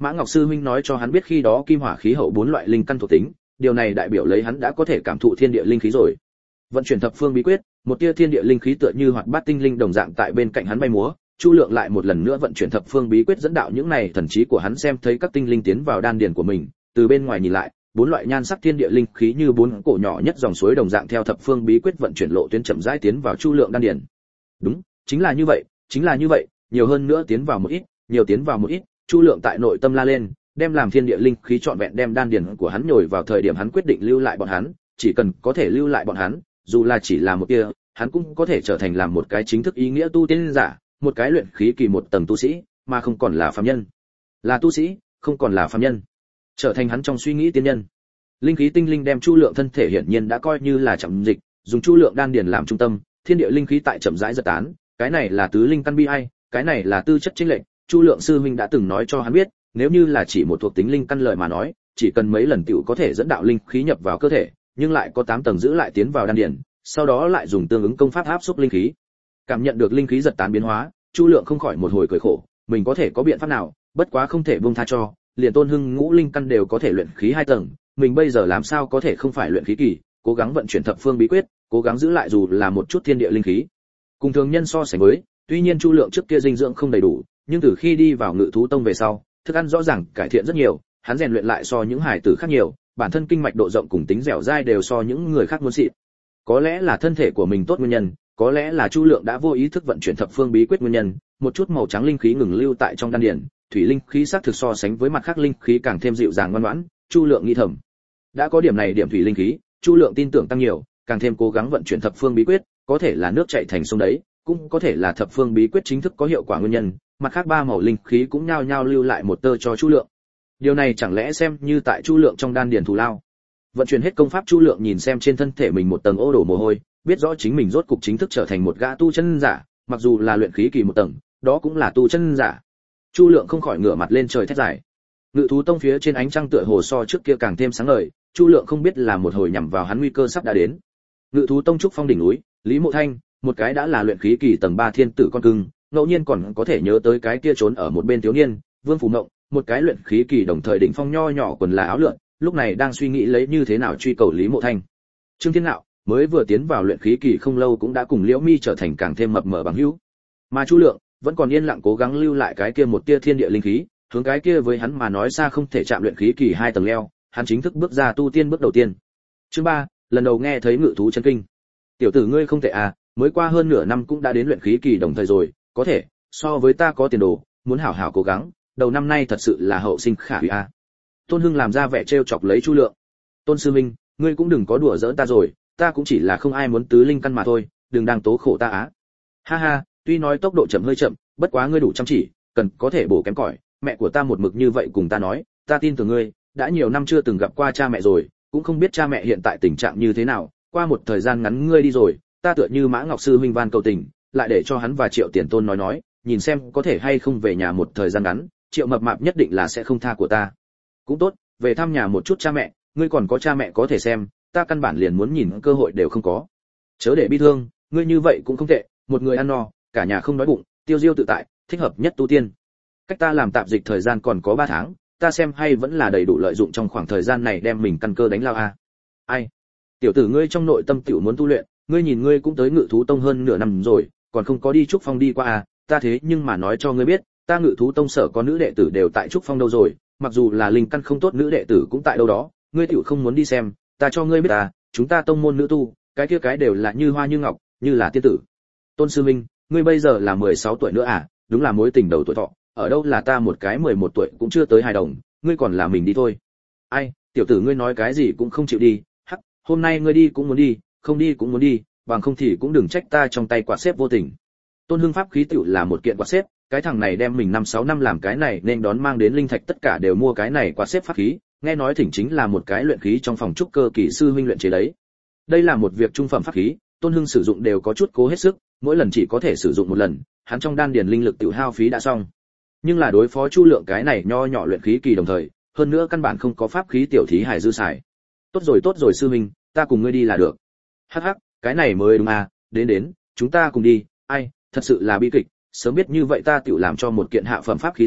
Mã Ngọc sư huynh nói cho hắn biết khi đó kim hỏa khí hậu 4 loại linh căn thuộc tính, điều này đại biểu lấy hắn đã có thể cảm thụ thiên địa linh khí rồi. Vận chuyển thập phương bí quyết, một tia thiên địa linh khí tựa như hoạt bát tinh linh đồng dạng tại bên cạnh hắn bay múa. Chu Lượng lại một lần nữa vận chuyển thập phương bí quyết dẫn đạo những này thần trí của hắn xem thấy các tinh linh tiến vào đan điền của mình, từ bên ngoài nhìn lại, 4 loại nhan sắc thiên địa linh khí như 4 cổ nhỏ nhất dòng suối đồng dạng theo thập phương bí quyết vận chuyển lộ tuyến chậm rãi tiến vào Chu Lượng đan điền. Đúng, chính là như vậy, nhiều hơn nữa tiến vào một ít, nhiều tiến vào một ít, Chu Lượng tại nội tâm la lên, đem làm thiên địa linh khí trọn vẹn đem đan điền của hắn nhồi vào thời điểm hắn quyết định lưu lại bọn hắn, chỉ cần có thể lưu lại bọn hắn, dù là chỉ là một tia, hắn cũng có thể trở thành làm một cái chính thức ý nghĩa tu tiên giả, một cái luyện khí kỳ một tầng tu sĩ, mà không còn là phàm nhân. Là tu sĩ, không còn là phàm nhân. Trở thành hắn trong suy nghĩ tiên nhân. Linh khí tinh linh đem Chu Lượng thân thể hiển nhiên đã coi như là chậm dịch, dùng Chu Lượng đan điền làm trung tâm, thiên địa linh khí tại chậm rãi giật tán, cái này là tứ linh căn bi ai, cái này là tư chất chênh lệch. Chu Lượng sư huynh đã từng nói cho hắn biết, nếu như là chỉ một thuộc tính linh căn lời mà nói, chỉ cần mấy lần tiểu có thể dẫn đạo linh khí nhập vào cơ thể, nhưng lại có 8 tầng giữ lại tiến vào đan điền, sau đó lại dùng tương ứng công pháp áp xúc linh khí. Cảm nhận được linh khí giật tán biến hóa, Chu Lượng không khỏi một hồi cười khổ, mình có thể có biện pháp nào, bất quá không thể buông tha cho, liền Tôn Hưng ngũ linh căn đều có thể luyện khí 2 tầng, mình bây giờ làm sao có thể không phải luyện khí kỳ, cố gắng vận chuyển thập phương bí quyết, cố gắng giữ lại dù là một chút thiên địa linh khí. Cùng thường nhân so sánh với, tuy nhiên Chu Lượng trước kia dinh dưỡng không đầy đủ, nhưng từ khi đi vào Ngự thú tông về sau, thức ăn rõ ràng cải thiện rất nhiều, hắn rèn luyện lại so những hải tử khác nhiều, bản thân kinh mạch độ rộng cùng tính dẻo dai đều so những người khác muốn xịn. Có lẽ là thân thể của mình tốt nguyên nhân, có lẽ là Chu Lượng đã vô ý thức vận chuyển thập phương bí quyết nguyên nhân, một chút màu trắng linh khí ngừng lưu tại trong đan điền, thủy linh khí sắc thực so sánh với mặt khác linh khí càng thêm dịu dàng ngoan ngoãn, Chu Lượng nghĩ thầm. Đã có điểm này điểm thủy linh khí, Chu Lượng tin tưởng tăng nhiều, càng thêm cố gắng vận chuyển thập phương bí quyết, có thể là nước chảy thành sông đấy, cũng có thể là thập phương bí quyết chính thức có hiệu quả nguyên nhân, mặt khác 3 màu linh khí cũng nhao nhao lưu lại một tơ cho Chu Lượng. Điều này chẳng lẽ xem như tại Chu Lượng trong đan điền thù lao. Vận chuyển hết công pháp, Chu Lượng nhìn xem trên thân thể mình một tầng ô đổ mồ hôi, biết rõ chính mình rốt cục chính thức trở thành một gã tu chân giả, mặc dù là luyện khí kỳ một tầng, đó cũng là tu chân giả. Chu Lượng không khỏi ngửa mặt lên trời thét dài. Ngự thú tông phía trên ánh trăng tựa hồ so trước kia càng thêm sáng ngời, Chu Lượng không biết là một hồi nhằm vào hắn nguy cơ sắp đã đến. Ngự thú tông trúc phong đỉnh núi, Lý Mộ Thanh, một cái đã là luyện khí kỳ tầng 3 thiên tử con cưng, ngẫu nhiên còn có thể nhớ tới cái kia trốn ở một bên thiếu niên, Vương Phù Mộng, một cái luyện khí kỳ đồng thời đỉnh phong nho nhỏ quần là áo lượn, lúc này đang suy nghĩ lấy như thế nào truy cầu Lý Mộ Thanh. Trương Thiên Nạo mới vừa tiến vào luyện khí kỳ không lâu cũng đã cùng Liễu Mi trở thành càng thêm mập mờ bằng hữu. Mà Chu Lượng vẫn còn yên lặng cố gắng lưu lại cái kia một tia thiên địa linh khí, hướng cái kia với hắn mà nói xa không thể chạm luyện khí kỳ 2 tầng leo, hắn chính thức bước ra tu tiên bước đầu tiên. Chương 3, lần đầu nghe thấy ngự thú chân kinh. Tiểu tử ngươi không tệ à, mới qua hơn nửa năm cũng đã đến luyện khí kỳ đồng thời rồi, có thể so với ta có tiền đồ, muốn hảo hảo cố gắng, đầu năm nay thật sự là hậu sinh khả hủy a. Tôn Hưng làm ra vẻ trêu chọc lấy Chu Lượng. Tôn sư minh, ngươi cũng đừng có đùa giỡn ta rồi, ta cũng chỉ là không ai muốn tứ linh căn mà thôi, đừng đang tố khổ ta á. Ha ha, tuy nói tốc độ chậm hơi chậm, bất quá ngươi đủ chăm chỉ, cần có thể bổ kém cỏi, mẹ của ta một mực như vậy cùng ta nói, ta tin tưởng ngươi, đã nhiều năm chưa từng gặp qua cha mẹ rồi, cũng không biết cha mẹ hiện tại tình trạng như thế nào, qua một thời gian ngắn ngươi đi rồi, ta tựa như Mã Ngọc sư huynh van cầu tình, lại để cho hắn và Triệu Tiền Tôn nói, nhìn xem có thể hay không về nhà một thời gian ngắn, Triệu Mập Mạp nhất định là sẽ không tha của ta. Cũng tốt, về thăm nhà một chút cha mẹ, ngươi còn có cha mẹ có thể xem, ta căn bản liền muốn nhìn cơ hội đều không có. Chớ để bi thương, ngươi như vậy cũng không tệ, một người ăn no, cả nhà không đói bụng, tiêu diêu tự tại, thích hợp nhất tu tiên. Cách ta làm tạp dịch thời gian còn có 3 tháng, ta xem hay vẫn là đầy đủ lợi dụng trong khoảng thời gian này đem mình căn cơ đánh lao a. Ai? Tiểu tử ngươi trong nội tâm tiểu muốn tu luyện, ngươi nhìn ngươi cũng tới Ngự thú tông hơn nửa năm rồi, còn không có đi trúc phong đi qua à, ta thế nhưng mà nói cho ngươi biết, ta Ngự thú tông sở có nữ đệ tử đều tại trúc phong đâu rồi, mặc dù là linh căn không tốt nữ đệ tử cũng tại đâu đó, ngươi tiểu không muốn đi xem, ta cho ngươi biết à, chúng ta tông môn nữ tu, cái kia cái đều là như hoa như ngọc, như là tiên tử. Tôn sư minh, ngươi bây giờ là 16 tuổi nữa à, đúng là mối tình đầu tuổi thọ, ở đâu là ta một cái 11 tuổi cũng chưa tới hài đồng, ngươi còn là mình đi thôi. Ai, tiểu tử ngươi nói cái gì cũng không chịu đi, hắc, hôm nay ngươi đi cũng muốn đi, không đi cũng muốn đi, bằng không thì cũng đừng trách ta trong tay quạt xếp vô tình. Tôn Hưng pháp khí tiểu là một kiện quạt xếp, cái thằng này đem mình 5-6 năm làm cái này nên đón mang đến linh thạch tất cả đều mua cái này quạt xếp pháp khí, nghe nói thỉnh chính là một cái luyện khí trong phòng trúc cơ kỳ sư huynh luyện chế đấy. Đây là một việc trung phẩm pháp khí, Tôn Hưng sử dụng đều có chút cố hết sức, mỗi lần chỉ có thể sử dụng một lần, hắn trong đan điền linh lực tiểu hao phí đã xong. Nhưng là đối phó Chu Lượng cái này nho nhỏ luyện khí kỳ đồng thời, hơn nữa căn bản không có pháp khí tiểu thí hải dư xài. Tốt rồi sư huynh, ta cùng ngươi đi là được. Hắc hắc, cái này mới đúng à, đến, chúng ta cùng đi. Ai, thật sự là bi kịch, sớm biết như vậy ta tiểu làm cho một kiện hạ phẩm pháp khí rồi,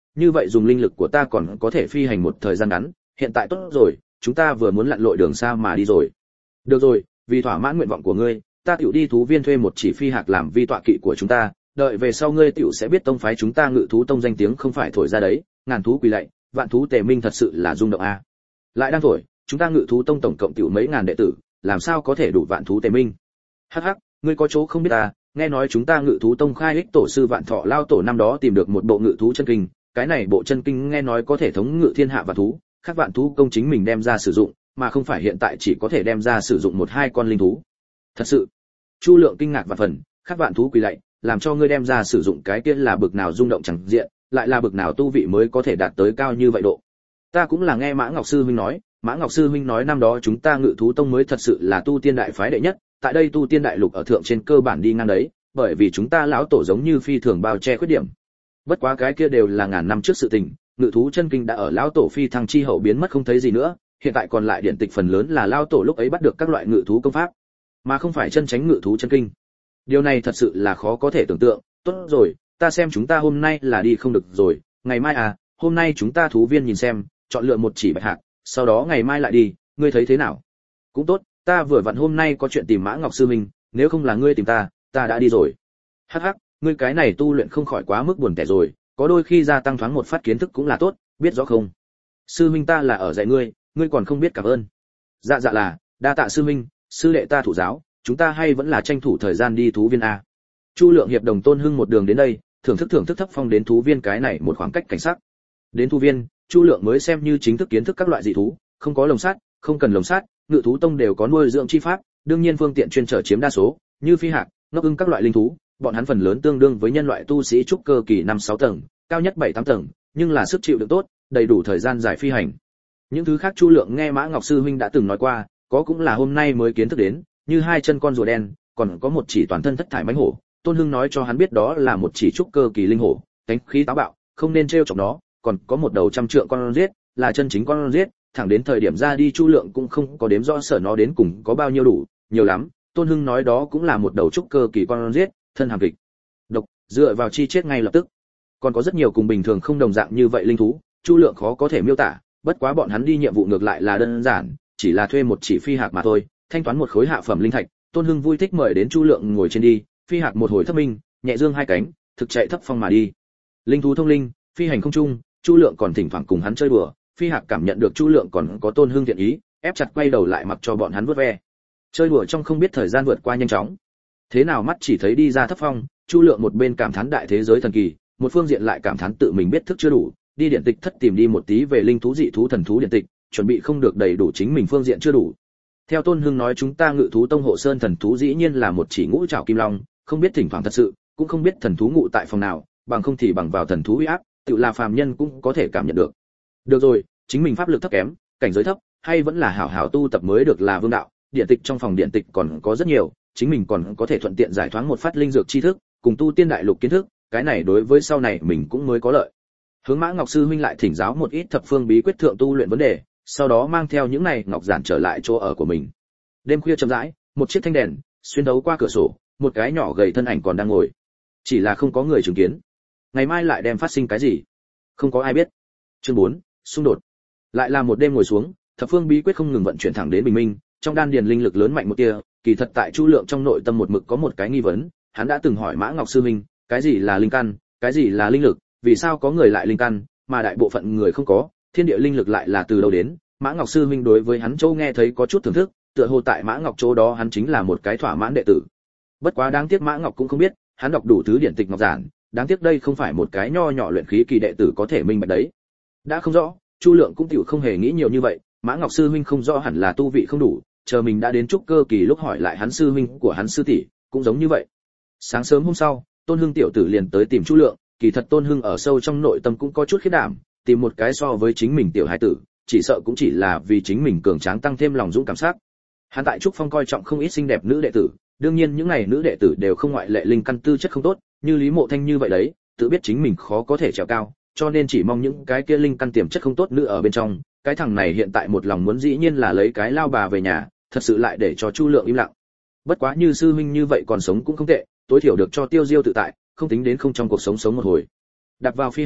như vậy dùng linh lực của ta còn có thể phi hành một thời gian ngắn, hiện tại tốt rồi, chúng ta vừa muốn lặn lội đường xa mà đi rồi. Được rồi, vì thỏa mãn nguyện vọng của ngươi, ta tiểu đi thú viên thuê một chỉ phi hạc làm vi tọa kỵ của chúng ta, đợi về sau ngươi tiểu sẽ biết tông phái chúng ta Ngự thú tông danh tiếng không phải thổi ra đấy, ngàn thú quỳ lạy, vạn thú tề minh thật sự là rung động a. Lại đang thổi, chúng ta Ngự thú tông tổng cộng tiểu mấy ngàn đệ tử, làm sao có thể đủ vạn thú tề minh? Hắc hắc, ngươi có chỗ không biết ta, nghe nói chúng ta Ngự thú tông khai ích tổ sư Vạn Thọ lao tổ năm đó tìm được một bộ ngự thú chân kinh, cái này bộ chân kinh nghe nói có thể thống ngự thiên hạ vạn thú, các vạn thú công chính mình đem ra sử dụng, mà không phải hiện tại chỉ có thể đem ra sử dụng một hai con linh thú. Thật sự? Chu Lượng kinh ngạc và phần, các vạn thú quỳ lạy, làm cho ngươi đem ra sử dụng cái kia là bực nào rung động chẳng diện, lại là bực nào tu vị mới có thể đạt tới cao như vậy độ. Ta cũng là nghe Mã Ngọc sư huynh nói, Mã Ngọc sư huynh nói năm đó chúng ta Ngự thú tông mới thật sự là tu tiên đại phái đệ nhất, tại đây tu tiên đại lục ở thượng trên cơ bản đi ngang đấy, bởi vì chúng ta lão tổ giống như phi thường bao che khuyết điểm. Bất quá cái kia đều là ngàn năm trước sự tình, Ngự thú chân kinh đã ở lão tổ phi thăng chi hậu biến mất không thấy gì nữa, hiện tại còn lại điển tịch phần lớn là lão tổ lúc ấy bắt được các loại ngự thú công pháp, mà không phải chân chính ngự thú chân kinh. Điều này thật sự là khó có thể tưởng tượng. Tốt rồi, ta xem chúng ta hôm nay là đi không được rồi, ngày mai à, hôm nay chúng ta thú viên nhìn xem, chọn lựa một chỉ bạch hạc, sau đó ngày mai lại đi, ngươi thấy thế nào? Cũng tốt, ta vừa vặn hôm nay có chuyện tìm Mã Ngọc sư huynh, nếu không là ngươi tìm ta đã đi rồi. Hắc hắc, ngươi cái này tu luyện không khỏi quá mức buồn tẻ rồi, có đôi khi gia tăng thoáng một phát kiến thức cũng là tốt, biết rõ không? Sư huynh ta là ở dạy ngươi, ngươi còn không biết cảm ơn. Dạ dạ là, đa tạ sư huynh, sư đệ ta thủ giáo, chúng ta hay vẫn là tranh thủ thời gian đi thú viên a. Chu Lượng hiệp đồng Tôn Hưng một đường đến đây, thưởng thức thấp phong đến thú viên cái này một khoảng cách cảnh sắc. Đến thú viên, Chu Lượng mới xem như chính thức kiến thức các loại dị thú, không có lồng sắt, không cần lồng sắt, Ngự thú tông đều có nuôi dưỡng chi pháp, đương nhiên phương tiện chuyên trở chiếm đa số, như phi hạc, ngốc ưng các loại linh thú, bọn hắn phần lớn tương đương với nhân loại tu sĩ trúc cơ kỳ 5-6 tầng, cao nhất 7-8 tầng, nhưng là sức chịu đựng tốt, đầy đủ thời gian dài phi hành. Những thứ khác Chu Lượng nghe Mã Ngọc sư huynh đã từng nói qua, có cũng là hôm nay mới kiến thức đến, như hai chân con rùa đen, còn có một chỉ toàn thân thất thải mãnh hổ, Tôn Hưng nói cho hắn biết đó là một chỉ trúc cơ kỳ linh hổ, cánh khí táo bạo, không nên trêu chọc nó, còn có một đầu trăm trượng con giết, là chân chính con giết, thẳng đến thời điểm ra đi Chu Lượng cũng không có đếm rõ sở nó đến cùng có bao nhiêu đủ, nhiều lắm, Tôn Hưng nói đó cũng là một đầu trúc cơ kỳ con giết, thân hàm kịch độc, dựa vào chi chết ngay lập tức. Còn có rất nhiều cùng bình thường không đồng dạng như vậy linh thú, Chu Lượng khó có thể miêu tả, bất quá bọn hắn đi nhiệm vụ ngược lại là đơn giản, chỉ là thuê một chỉ phi hạc mà thôi, thanh toán một khối hạ phẩm linh thạch, Tôn Hưng vui thích mời đến Chu Lượng ngồi trên đi, phi hạc một hồi thấp minh, nhẹ dương hai cánh, thực chạy thấp phong mà đi. Linh thú thông linh, phi hành không trung, Chu Lượng còn thỉnh thoảng cùng hắn chơi đùa, phi hạc cảm nhận được Chu Lượng còn có Tôn Hưng thiện ý, ép chặt quay đầu lại mặc cho bọn hắn vuốt ve. Chơi đùa trong không biết thời gian vượt qua nhanh chóng. Thế nào mắt chỉ thấy đi ra thấp phong, Chu Lượng một bên cảm thán đại thế giới thần kỳ, một phương diện lại cảm thán tự mình biết thức chưa đủ, đi điện tịch thất tìm đi một tí về linh thú dị thú thần thú điện tịch, chuẩn bị không được đầy đủ chính mình phương diện chưa đủ. Theo Tôn Hưng nói chúng ta Ngự thú tông hộ sơn thần thú dĩ nhiên là một chỉ ngũ trảo kim long, không biết thỉnh thoảng thật sự, cũng không biết thần thú ngụ tại phòng nào, bằng không thì bằng vào thần thú uy áp, tự là phàm nhân cũng có thể cảm nhận được. Được rồi, chính mình pháp lực thấp kém, cảnh giới thấp, hay vẫn là hảo hảo tu tập mới được là vương đạo, điện tịch trong phòng điện tịch còn có rất nhiều, chính mình còn có thể thuận tiện giải thoáng một phát linh dược tri thức, cùng tu tiên đại lục kiến thức, cái này đối với sau này mình cũng mới có lợi. Hướng Mã Ngọc sư huynh lại thỉnh giáo một ít thập phương bí quyết thượng tu luyện vấn đề, sau đó mang theo những này ngọc giản trở lại chỗ ở của mình. Đêm khuya chậm rãi, một chiếc thanh đèn xuyên thấu qua cửa sổ, một cái nhỏ gầy thân ảnh còn đang ngồi, chỉ là không có người chứng kiến. Ngày mai lại đem phát sinh cái gì, không có ai biết. Chương 4, xung đột. Lại là một đêm ngồi xuống, thập phương bí quyết không ngừng vận chuyển thẳng đến bình minh, trong đan điền linh lực lớn mạnh một tia, kỳ thật tại Chu Lượng trong nội tâm một mực có một cái nghi vấn, hắn đã từng hỏi Mã Ngọc sư huynh, cái gì là linh căn, cái gì là linh lực, vì sao có người lại linh căn, mà đại bộ phận người không có, thiên địa linh lực lại là từ đâu đến? Mã Ngọc sư huynh đối với hắn châu nghe thấy có chút thưởng thức, tựa hồ tại Mã Ngọc chỗ đó hắn chính là một cái thỏa mãn đệ tử. Bất quá đáng tiếc Mã Ngọc cũng không biết, hắn đọc đủ thứ điển tịch ngọc giản, đáng tiếc đây không phải một cái nho nhỏ luyện khí kỳ đệ tử có thể minh bạch đấy. Đã không rõ, Chu Lượng cũng tiểu không hề nghĩ nhiều như vậy, Mã Ngọc sư huynh không rõ hẳn là tu vị không đủ, chờ mình đã đến trúc cơ kỳ lúc hỏi lại hắn sư huynh của hắn sư tỷ, cũng giống như vậy. Sáng sớm hôm sau, Tôn Hưng tiểu tử liền tới tìm Chu Lượng, kỳ thật Tôn Hưng ở sâu trong nội tâm cũng có chút khiếp đảm, tìm một cái so với chính mình tiểu hải tử, chỉ sợ cũng chỉ là vì chính mình cường tráng tăng thêm lòng dũng cảm giác. Hắn tại trúc phong coi trọng không ít xinh đẹp nữ đệ tử, đương nhiên những này nữ đệ tử đều không ngoại lệ linh căn tư chất không tốt, như Lý Mộ Thanh như vậy đấy, tự biết chính mình khó có thể trèo cao, cho nên chỉ mong những cái kia linh căn tiềm chất không tốt nữ ở bên trong. Cái thằng này hiện tại một lòng muốn dĩ nhiên là lấy cái lao bà về nhà, thật sự lại để cho Chu Lượng im lặng. Bất quá như sư huynh như vậy còn sống cũng không tệ, tối thiểu được cho tiêu diêu tự tại, không tính đến không trong cuộc sống sống một hồi. Đặt vào phi hạc,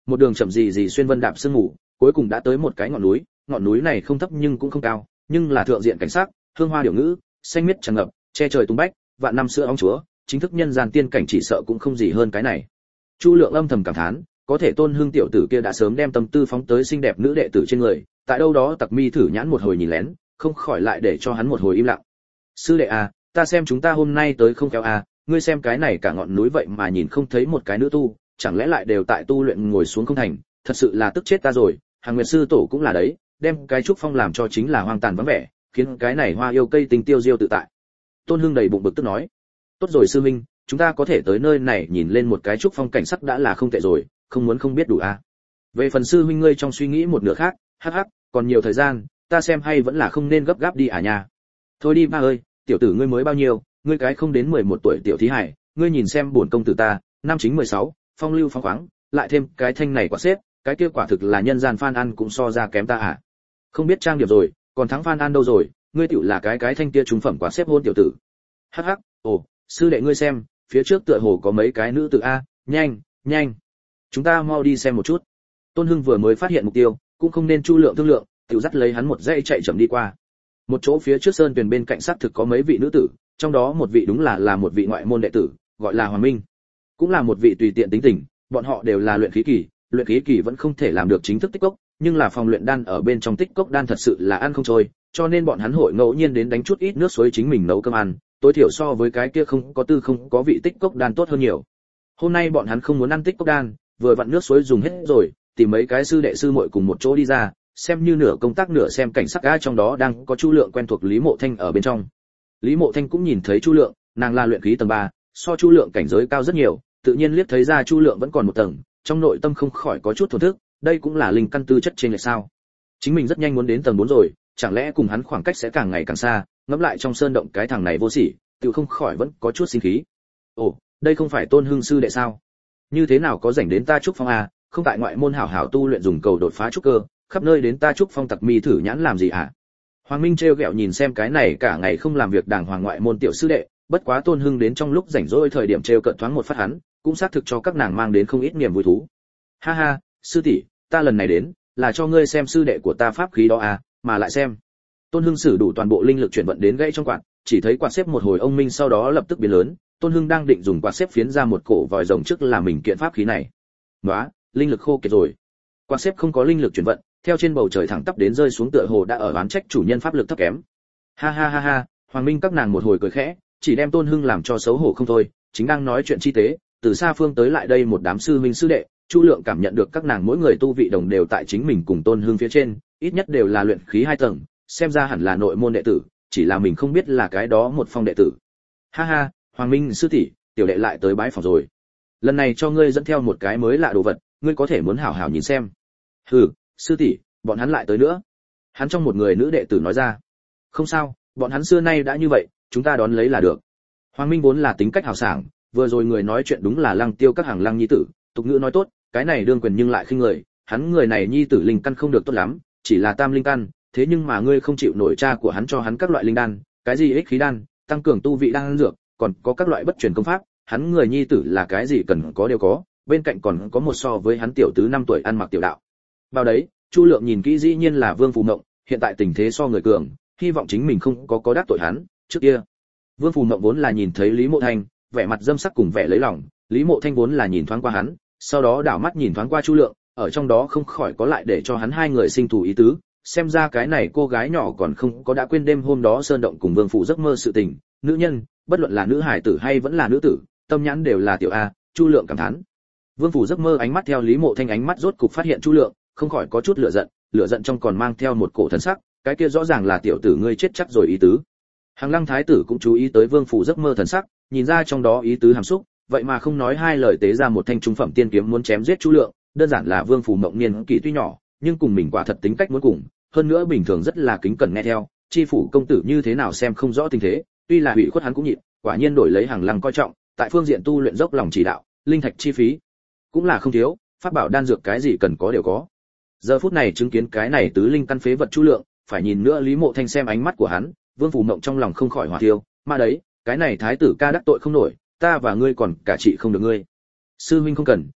một đường chậm gì xuyên vân đạp sương mù, cuối cùng đã tới một cái ngọn núi này không thấp nhưng cũng không cao, nhưng là thượng diện cảnh sắc, hương hoa điệu ngữ, xanh miết tràn ngập, che trời tung bách, vạn năm sữa ong chúa, chính thức nhân gian tiên cảnh chỉ sợ cũng không gì hơn cái này. Chu Lượng âm thầm cảm thán, có thể Tôn Hưng tiểu tử kia đã sớm đem tâm tư phóng tới xinh đẹp nữ đệ tử trên người, tại đâu đó Tặc Mi thử nhãn một hồi nhìn lén, không khỏi lại để cho hắn một hồi im lặng. Sư đệ à, ta xem chúng ta hôm nay tới không kéo à, ngươi xem cái này cả ngọn núi vậy mà nhìn không thấy một cái nữ tu, chẳng lẽ lại đều tại tu luyện ngồi xuống không thành, thật sự là tức chết ta rồi. Hàng Nguyệt sư tổ cũng là đấy, đem cái trúc phong làm cho chính là hoang tàn vắng vẻ, khiến cái này hoa yêu cây tình tiêu diêu tự tại. Tôn Hưng đầy bụng bực tức nói, tốt rồi sư minh, chúng ta có thể tới nơi này nhìn lên một cái trúc phong cảnh sắc đã là không tệ rồi, không muốn không biết đủ à. Về phần sư huynh ngươi trong suy nghĩ một nửa khác, hắc hắc, còn nhiều thời gian, ta xem hay vẫn là không nên gấp gáp đi à nha. Thôi đi ba ơi, tiểu tử ngươi mới bao nhiêu, ngươi cái không đến 11 tuổi tiểu thí hải, ngươi nhìn xem bổn công tử ta, năm chính 16, phong lưu phong khoáng, lại thêm cái thanh này quả xếp, cái kia quả thực là nhân gian Phan An cũng so ra kém ta à. Không biết trang điểm rồi, còn thắng Phan An đâu rồi, ngươi tiểu là cái thanh kia trung phẩm quả xếp hôn tiểu tử. Hắc hắc, ồ, sư đệ ngươi xem, phía trước tựa hồ có mấy cái nữ tử a, nhanh, chúng ta mau đi xem một chút. Tôn Hưng vừa mới phát hiện mục tiêu, cũng không nên Chu Lượng thương lượng, tiểu dắt lấy hắn một dây chạy chậm đi qua. Một chỗ phía trước sơn tuyền bên cạnh xác thực có mấy vị nữ tử, trong đó một vị đúng là một vị ngoại môn đệ tử, gọi là Hoàng Minh, cũng là một vị tùy tiện tính tình, bọn họ đều là luyện khí kỳ vẫn không thể làm được chính thức tích cốc, nhưng là phòng luyện đan ở bên trong tích cốc đan thật sự là ăn không trôi, cho nên bọn hắn hội ngẫu nhiên đến đánh chút ít nước suối chính mình nấu cơm ăn, tối thiểu so với cái kia không có vị tích cốc đan tốt hơn nhiều. Hôm nay bọn hắn không muốn ăn tích cốc đan, vừa vặn nước suối dùng hết rồi, tìm mấy cái sư đệ sư muội cùng một chỗ đi ra, xem như nửa công tác nửa xem cảnh sắc ga, trong đó đang có Chu Lượng quen thuộc Lý Mộ Thanh ở bên trong. Lý Mộ Thanh cũng nhìn thấy Chu Lượng, nàng là luyện khí tầng 3, so Chu Lượng cảnh giới cao rất nhiều, tự nhiên liếc thấy ra Chu Lượng vẫn còn một tầng, trong nội tâm không khỏi có chút thổn thức, đây cũng là linh căn tư chất trên lệch sao? Chính mình rất nhanh muốn đến tầng 4 rồi, chẳng lẽ cùng hắn khoảng cách sẽ càng ngày càng xa, ngẫm lại trong sơn động cái thằng này vô sỉ, tự không khỏi vẫn có chút sinh khí. Ồ, đây không phải Tôn Hưng sư đệ sao? Như thế nào có rảnh đến ta trúc phong à, không tại ngoại môn hảo hảo tu luyện dùng cầu đột phá trúc cơ, khắp nơi đến ta trúc phong Tặc Mi thử nhãn làm gì à? Hoàng Minh trêu ghẹo nhìn xem cái này cả ngày không làm việc đàng hoàng ngoại môn tiểu sư đệ, bất quá Tôn Hưng đến trong lúc rảnh rỗi thời điểm trêu cợt thoáng một phát hắn, cũng xác thực cho các nàng mang đến không ít niềm vui thú. Ha ha, sư tỷ, ta lần này đến là cho ngươi xem sư đệ của ta pháp khí đó à, mà lại xem. Tôn Hưng sử đủ toàn bộ linh lực chuyển vận đến gãy trong quạt, chỉ thấy quạt xếp một hồi ông minh sau đó lập tức biến lớn, Tôn Hưng đang định dùng quạt xếp phiến ra một cổ vòi rồng trước là mình kiện pháp khí này. Nóa, linh lực khô kiệt rồi. Quạt xếp không có linh lực chuyển vận, theo trên bầu trời thẳng tắp đến rơi xuống tựa hồ đã ở oán trách chủ nhân pháp lực thấp kém. Ha ha ha ha, Hoàng Minh các nàng một hồi cười khẽ, chỉ đem Tôn Hưng làm cho xấu hổ không thôi, chính đang nói chuyện chi tế, từ xa phương tới lại đây một đám sư huynh sư đệ, Chu Lượng cảm nhận được các nàng mỗi người tu vị đồng đều tại chính mình cùng Tôn Hưng phía trên, ít nhất đều là luyện khí 2 tầng, xem ra hẳn là nội môn đệ tử, chỉ là mình không biết là cái đó một phong đệ tử. Ha ha, Hoàng Minh sư tỷ, tiểu đệ lại tới bái phòng rồi. Lần này cho ngươi dẫn theo một cái mới lạ đồ vật, ngươi có thể muốn hảo hảo nhìn xem. Hừ, sư tỷ, bọn hắn lại tới nữa. Hắn trong một người nữ đệ tử nói ra. Không sao, bọn hắn xưa nay đã như vậy, chúng ta đón lấy là được. Hoàng Minh vốn là tính cách hào sảng, vừa rồi người nói chuyện đúng là Lăng Tiêu các hàng Lăng nhi tử, tục ngữ nói tốt, cái này đương quyền nhưng lại khinh người, hắn người này nhi tử linh căn không được tốt lắm, chỉ là tam linh căn, thế nhưng mà ngươi không chịu nổi cha của hắn cho hắn các loại linh đan, cái gì ích khí đan, tăng cường tu vị đan dược, còn có các loại bất truyền công pháp, hắn người nhi tử là cái gì cần có đều có, bên cạnh còn có một so với hắn tiểu tứ 5 tuổi ăn mặc tiểu đạo. Vào đấy, Chu Lượng nhìn kỹ dĩ nhiên là Vương Phù Mộng, hiện tại tình thế so người cường, hy vọng chính mình không có đắc tội hắn, trước kia. Vương Phù Mộng vốn là nhìn thấy Lý Mộ Thanh, vẻ mặt dâm sắc cùng vẻ lấy lòng, Lý Mộ Thanh vốn là nhìn thoáng qua hắn, sau đó đảo mắt nhìn thoáng qua Chu Lượng, ở trong đó không khỏi có lại để cho hắn hai người sinh thù ý tứ, xem ra cái này cô gái nhỏ còn không có đã quên đêm hôm đó sơn động cùng Vương Phủ giấc mơ sự tình, nữ nhân, bất luận là nữ hải tử hay vẫn là nữ tử, tâm nhãn đều là tiểu a, Chu Lượng cảm thán. Vương Phủ giấc mơ ánh mắt theo Lý Mộ Thanh ánh mắt rốt cục phát hiện Chu Lượng, không khỏi có chút lửa giận trong còn mang theo một cổ thần sắc, cái kia rõ ràng là tiểu tử ngươi chết chắc rồi ý tứ. Hàng Lăng thái tử cũng chú ý tới Vương Phủ giấc mơ thần sắc, nhìn ra trong đó ý tứ hàm xúc, vậy mà không nói hai lời tế ra một thanh trung phẩm tiên kiếm muốn chém giết Chu Lượng, đơn giản là Vương Phủ Mộng niên kỷ tuy nhỏ, nhưng cùng mình quả thật tính cách muốn cùng, hơn nữa bình thường rất là kính cẩn nghe theo, chi phủ công tử như thế nào xem không rõ tình thế, tuy là hủy khuất hắn cũng nhịn, quả nhiên đổi lấy Hàng Lăng coi trọng, tại phương diện tu luyện dốc lòng chỉ đạo, linh thạch chi phí cũng là không thiếu, pháp bảo đan dược cái gì cần có đều có. Giờ phút này chứng kiến cái này tứ linh căn phế vật Chu Lượng, phải nhìn nữa Lý Mộ Thanh xem ánh mắt của hắn, Vương Phủ Mộng trong lòng không khỏi hỏa thiêu, mà đấy, cái này thái tử ca đắc tội không nổi, ta và ngươi còn cả trị không được ngươi. Sư huynh không cần,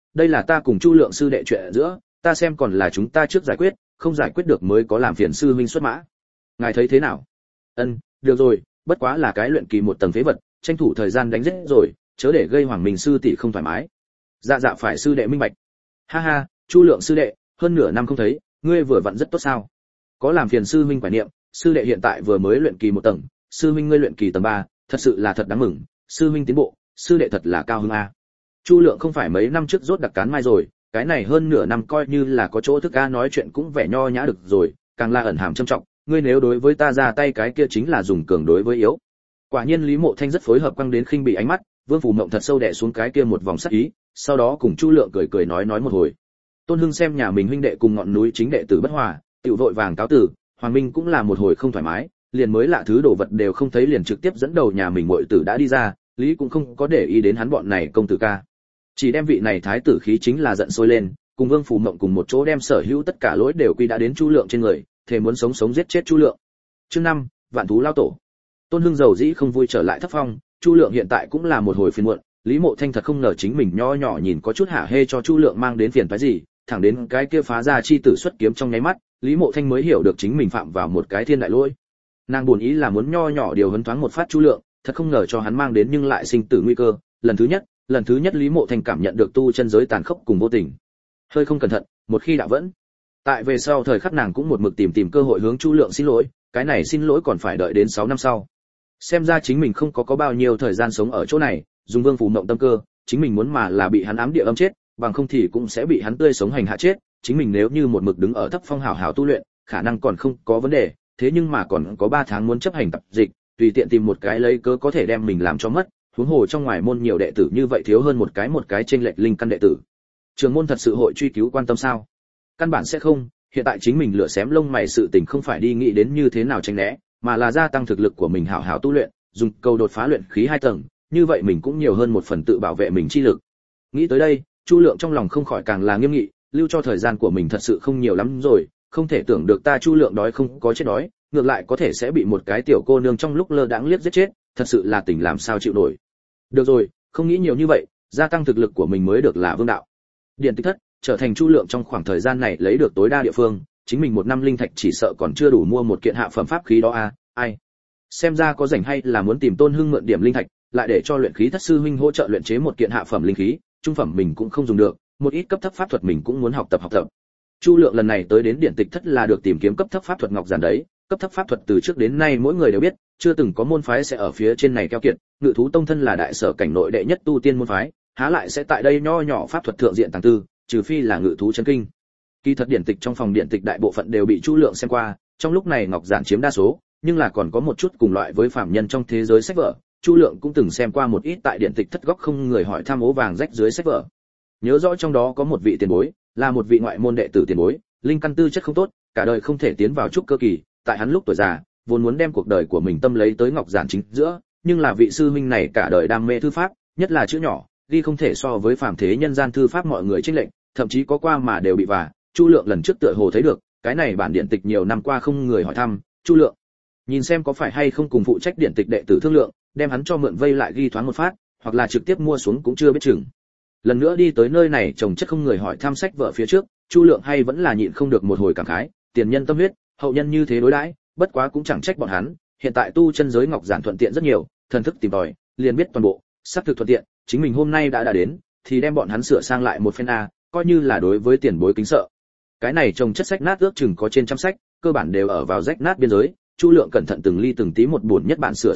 đây là ta cùng Chu Lượng sư đệ chuyện giữa, ta xem còn là chúng ta trước giải quyết, không giải quyết được mới có làm phiền sư huynh xuất mã. Ngài thấy thế nào? Được rồi, bất quá là cái luyện kỳ một tầng phế vật, tranh thủ thời gian đánh giết rồi, chớ để gây Hoàng Minh sư tỷ không thoải mái. Dạ phải sư đệ minh bạch. Ha ha, Chu Lượng sư đệ, hơn nửa năm không thấy, ngươi vừa vặn rất tốt sao? Có làm phiền sư huynh phải niệm, sư đệ hiện tại vừa mới luyện kỳ một tầng, sư huynh ngươi luyện kỳ tầng 3, thật sự là thật đáng mừng, sư huynh tiến bộ, sư đệ thật là cao hứng a. Chu Lượng không phải mấy năm trước rốt đặc cán mai rồi, cái này hơn nửa năm coi như là có chỗ thức a, nói chuyện cũng vẻ nho nhã được rồi, càng là ẩn hàm trâm trọng, ngươi nếu đối với ta ra tay cái kia chính là dùng cường đối với yếu. Quả nhiên Lý Mộ Thanh rất phối hợp quăng đến khinh bị ánh mắt, Vương Phủ Mộng thật sâu đè xuống cái kia một vòng sắc ý, sau đó cùng Chu Lượng cười nói một hồi. Tôn Hưng xem nhà mình huynh đệ cùng ngọn núi chính đệ tử bất hòa, tiểu vội vàng cáo tử, Hoàng Minh cũng là một hồi không thoải mái, liền mới lạ thứ đồ vật đều không thấy liền trực tiếp dẫn đầu nhà mình muội tử đã đi ra, Lý cũng không có để ý đến hắn bọn này công tử ca. Chỉ đem vị này thái tử khí chính là giận sôi lên, cùng Vương Phủ Mộng cùng một chỗ đem sở hữu tất cả lỗi đều quy đã đến Chu Lượng trên người, thề muốn sống giết chết Chu Lượng. Chương 5, Vạn thú lao tổ. Tôn Hưng giàu dĩ không vui trở lại thất phong, Chu Lượng hiện tại cũng là một hồi phiền muộn, Lý Mộ Thanh thật không ngờ chính mình nho nhỏ nhìn có chút hả hê cho Chu Lượng mang đến phiền toái gì, thẳng đến cái kia phá ra chi tử xuất kiếm trong nháy mắt, Lý Mộ Thanh mới hiểu được chính mình phạm vào một cái thiên đại lỗi. Nàng buồn ý là muốn nho nhỏ điều huấn thoáng một phát Chu Lượng, thật không ngờ cho hắn mang đến nhưng lại sinh tử nguy cơ. Lần thứ nhất Lý Mộ Thanh cảm nhận được tu chân giới tàn khốc cùng vô tình. Hơi không cẩn thận, một khi đã vẫn. Tại về sau thời khắc nàng cũng một mực tìm cơ hội hướng Chu Lượng xin lỗi, cái này xin lỗi còn phải đợi đến 6 năm sau. Xem ra chính mình không có bao nhiêu thời gian sống ở chỗ này, dùng Vương Phủ Mộng tâm cơ, chính mình muốn mà là bị hắn ám địa âm chết, bằng không thì cũng sẽ bị hắn tươi sống hành hạ chết, chính mình nếu như một mực đứng ở thấp phong hảo hảo tu luyện, khả năng còn không có vấn đề, thế nhưng mà còn có 3 tháng muốn chấp hành tập dịch, tùy tiện tìm một cái lấy cớ có thể đem mình làm cho mất, huống hồ trong ngoài môn nhiều đệ tử như vậy thiếu hơn một cái chênh lệch linh căn đệ tử. Trường môn thật sự hội truy cứu quan tâm sao? Căn bản sẽ không, hiện tại chính mình lựa xém lông mày sự tình không phải đi nghĩ đến như thế nào tránh né, mà là gia tăng thực lực của mình hảo hảo tu luyện, dùng câu đột phá luyện khí 2 tầng, như vậy mình cũng nhiều hơn một phần tự bảo vệ mình chi lực. Nghĩ tới đây, Chu Lượng trong lòng không khỏi càng là nghiêm nghị, lưu cho thời gian của mình thật sự không nhiều lắm rồi, không thể tưởng được ta Chu Lượng đói không có chết đói, ngược lại có thể sẽ bị một cái tiểu cô nương trong lúc lơ đãng liếc giết chết, thật sự là tình làm sao chịu nổi. Được rồi, không nghĩ nhiều như vậy, gia tăng thực lực của mình mới được là vương đạo. Điện tích thất trở thành Chu Lượng trong khoảng thời gian này lấy được tối đa địa phương, chính mình một năm linh thạch chỉ sợ còn chưa đủ mua một kiện hạ phẩm pháp khí đó a, ai. Xem ra có rảnh hay là muốn tìm Tôn Hưng mượn điểm linh thạch, lại để cho luyện khí thất sư huynh hỗ trợ luyện chế một kiện hạ phẩm linh khí, trung phẩm mình cũng không dùng được, một ít cấp thấp pháp thuật mình cũng muốn học tập. Chu Lượng lần này tới đến điện tịch thất là được tìm kiếm cấp thấp pháp thuật ngọc giản đấy, cấp thấp pháp thuật từ trước đến nay mỗi người đều biết, chưa từng có môn phái sẽ ở phía trên này keo kiệt, Ngự thú tông thân là đại sở cảnh nội đệ nhất tu tiên môn phái, há lại sẽ tại đây nho nhỏ pháp thuật thượng diện tàng tư, trừ phi là Ngự thú chân kinh. Kỳ thật điển tịch trong phòng điện tịch đại bộ phận đều bị Chu Lượng xem qua, trong lúc này ngọc giản chiếm đa số, nhưng là còn có một chút cùng loại với phàm nhân trong thế giới sách vở, Chu Lượng cũng từng xem qua một ít tại điện tịch thất góc không người hỏi thăm ố vàng rách dưới sách vở. Nhớ rõ trong đó có một vị tiền bối, là một vị ngoại môn đệ tử tiền bối, linh căn tư chất không tốt, cả đời không thể tiến vào trúc cơ kỳ, tại hắn lúc tuổi già, vốn muốn đem cuộc đời của mình tâm lấy tới ngọc giản chính giữa, nhưng là vị sư huynh này cả đời đam mê thư pháp, nhất là chữ nhỏ, ghi không thể so với phàm thế nhân gian thư pháp mọi người chênh lệch, thậm chí có qua mà đều bị vả. Chu Lượng lần trước tựa hồ thấy được, cái này bản điện tịch nhiều năm qua không người hỏi thăm, Chu Lượng nhìn xem có phải hay không cùng phụ trách điện tịch đệ tử thương lượng, đem hắn cho mượn vây lại ghi thoáng một phát, hoặc là trực tiếp mua xuống cũng chưa biết chừng. Lần nữa đi tới nơi này trồng chất không người hỏi thăm sách vở phía trước, Chu Lượng hay vẫn là nhịn không được một hồi cảm khái, tiền nhân tâm huyết, hậu nhân như thế đối đãi, bất quá cũng chẳng trách bọn hắn, hiện tại tu chân giới ngọc giản thuận tiện rất nhiều, thần thức tìm tòi, liền biết toàn bộ, xác thực thuận tiện, chính mình hôm nay đã đến, thì đem bọn hắn sửa sang lại một phen a, coi như là đối với tiền bối kính sợ. Cái này trồng chất sách nát ước chừng có trên trăm sách, cơ bản đều ở vào rách nát biên giới, Chu Lượng cẩn thận từng ly từng tí một buồn nhất bản sửa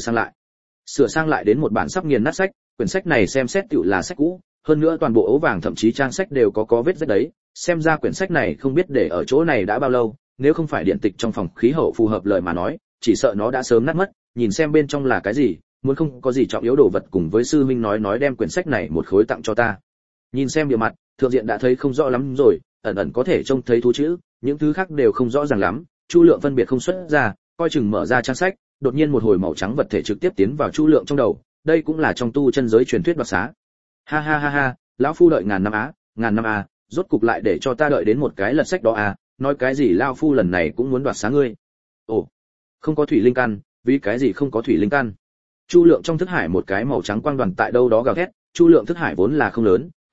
sang lại đến một bản sắp nghiền nát sách, quyển sách này xem xét tựu là sách cũ, hơn nữa toàn bộ ố vàng thậm chí trang sách đều có vết rách đấy, xem ra quyển sách này không biết để ở chỗ này đã bao lâu, nếu không phải điện tịch trong phòng khí hậu phù hợp lời mà nói, chỉ sợ nó đã sớm nát mất, nhìn xem bên trong là cái gì, muốn không có gì trọng yếu đồ vật cùng với sư huynh nói đem quyển sách này một khối tặng cho ta. Nhìn xem bìa mặt, thượng diện đã thấy không rõ lắm rồi, ẩn ẩn có thể trông thấy thú chữ, những thứ khác đều không rõ ràng lắm, Chu Lượng phân biệt không xuất ra, coi chừng mở ra trang sách, đột nhiên một hồi màu trắng vật thể trực tiếp tiến vào Chu Lượng trong đầu, đây cũng là trong tu chân giới truyền thuyết đoạt xá. Ha ha ha ha, lão phu đợi ngàn năm a, rốt cục lại để cho ta đợi đến một cái lật sách đó a, nói cái gì lão phu lần này cũng muốn đoạt xá ngươi. Ồ, không có thủy linh căn, vì cái gì không có thủy linh căn? Chu Lượng trong thức hải một cái màu trắng quang đoàn tại đâu đó gào thét, Chu Lượng thức hải vốn là không lớn,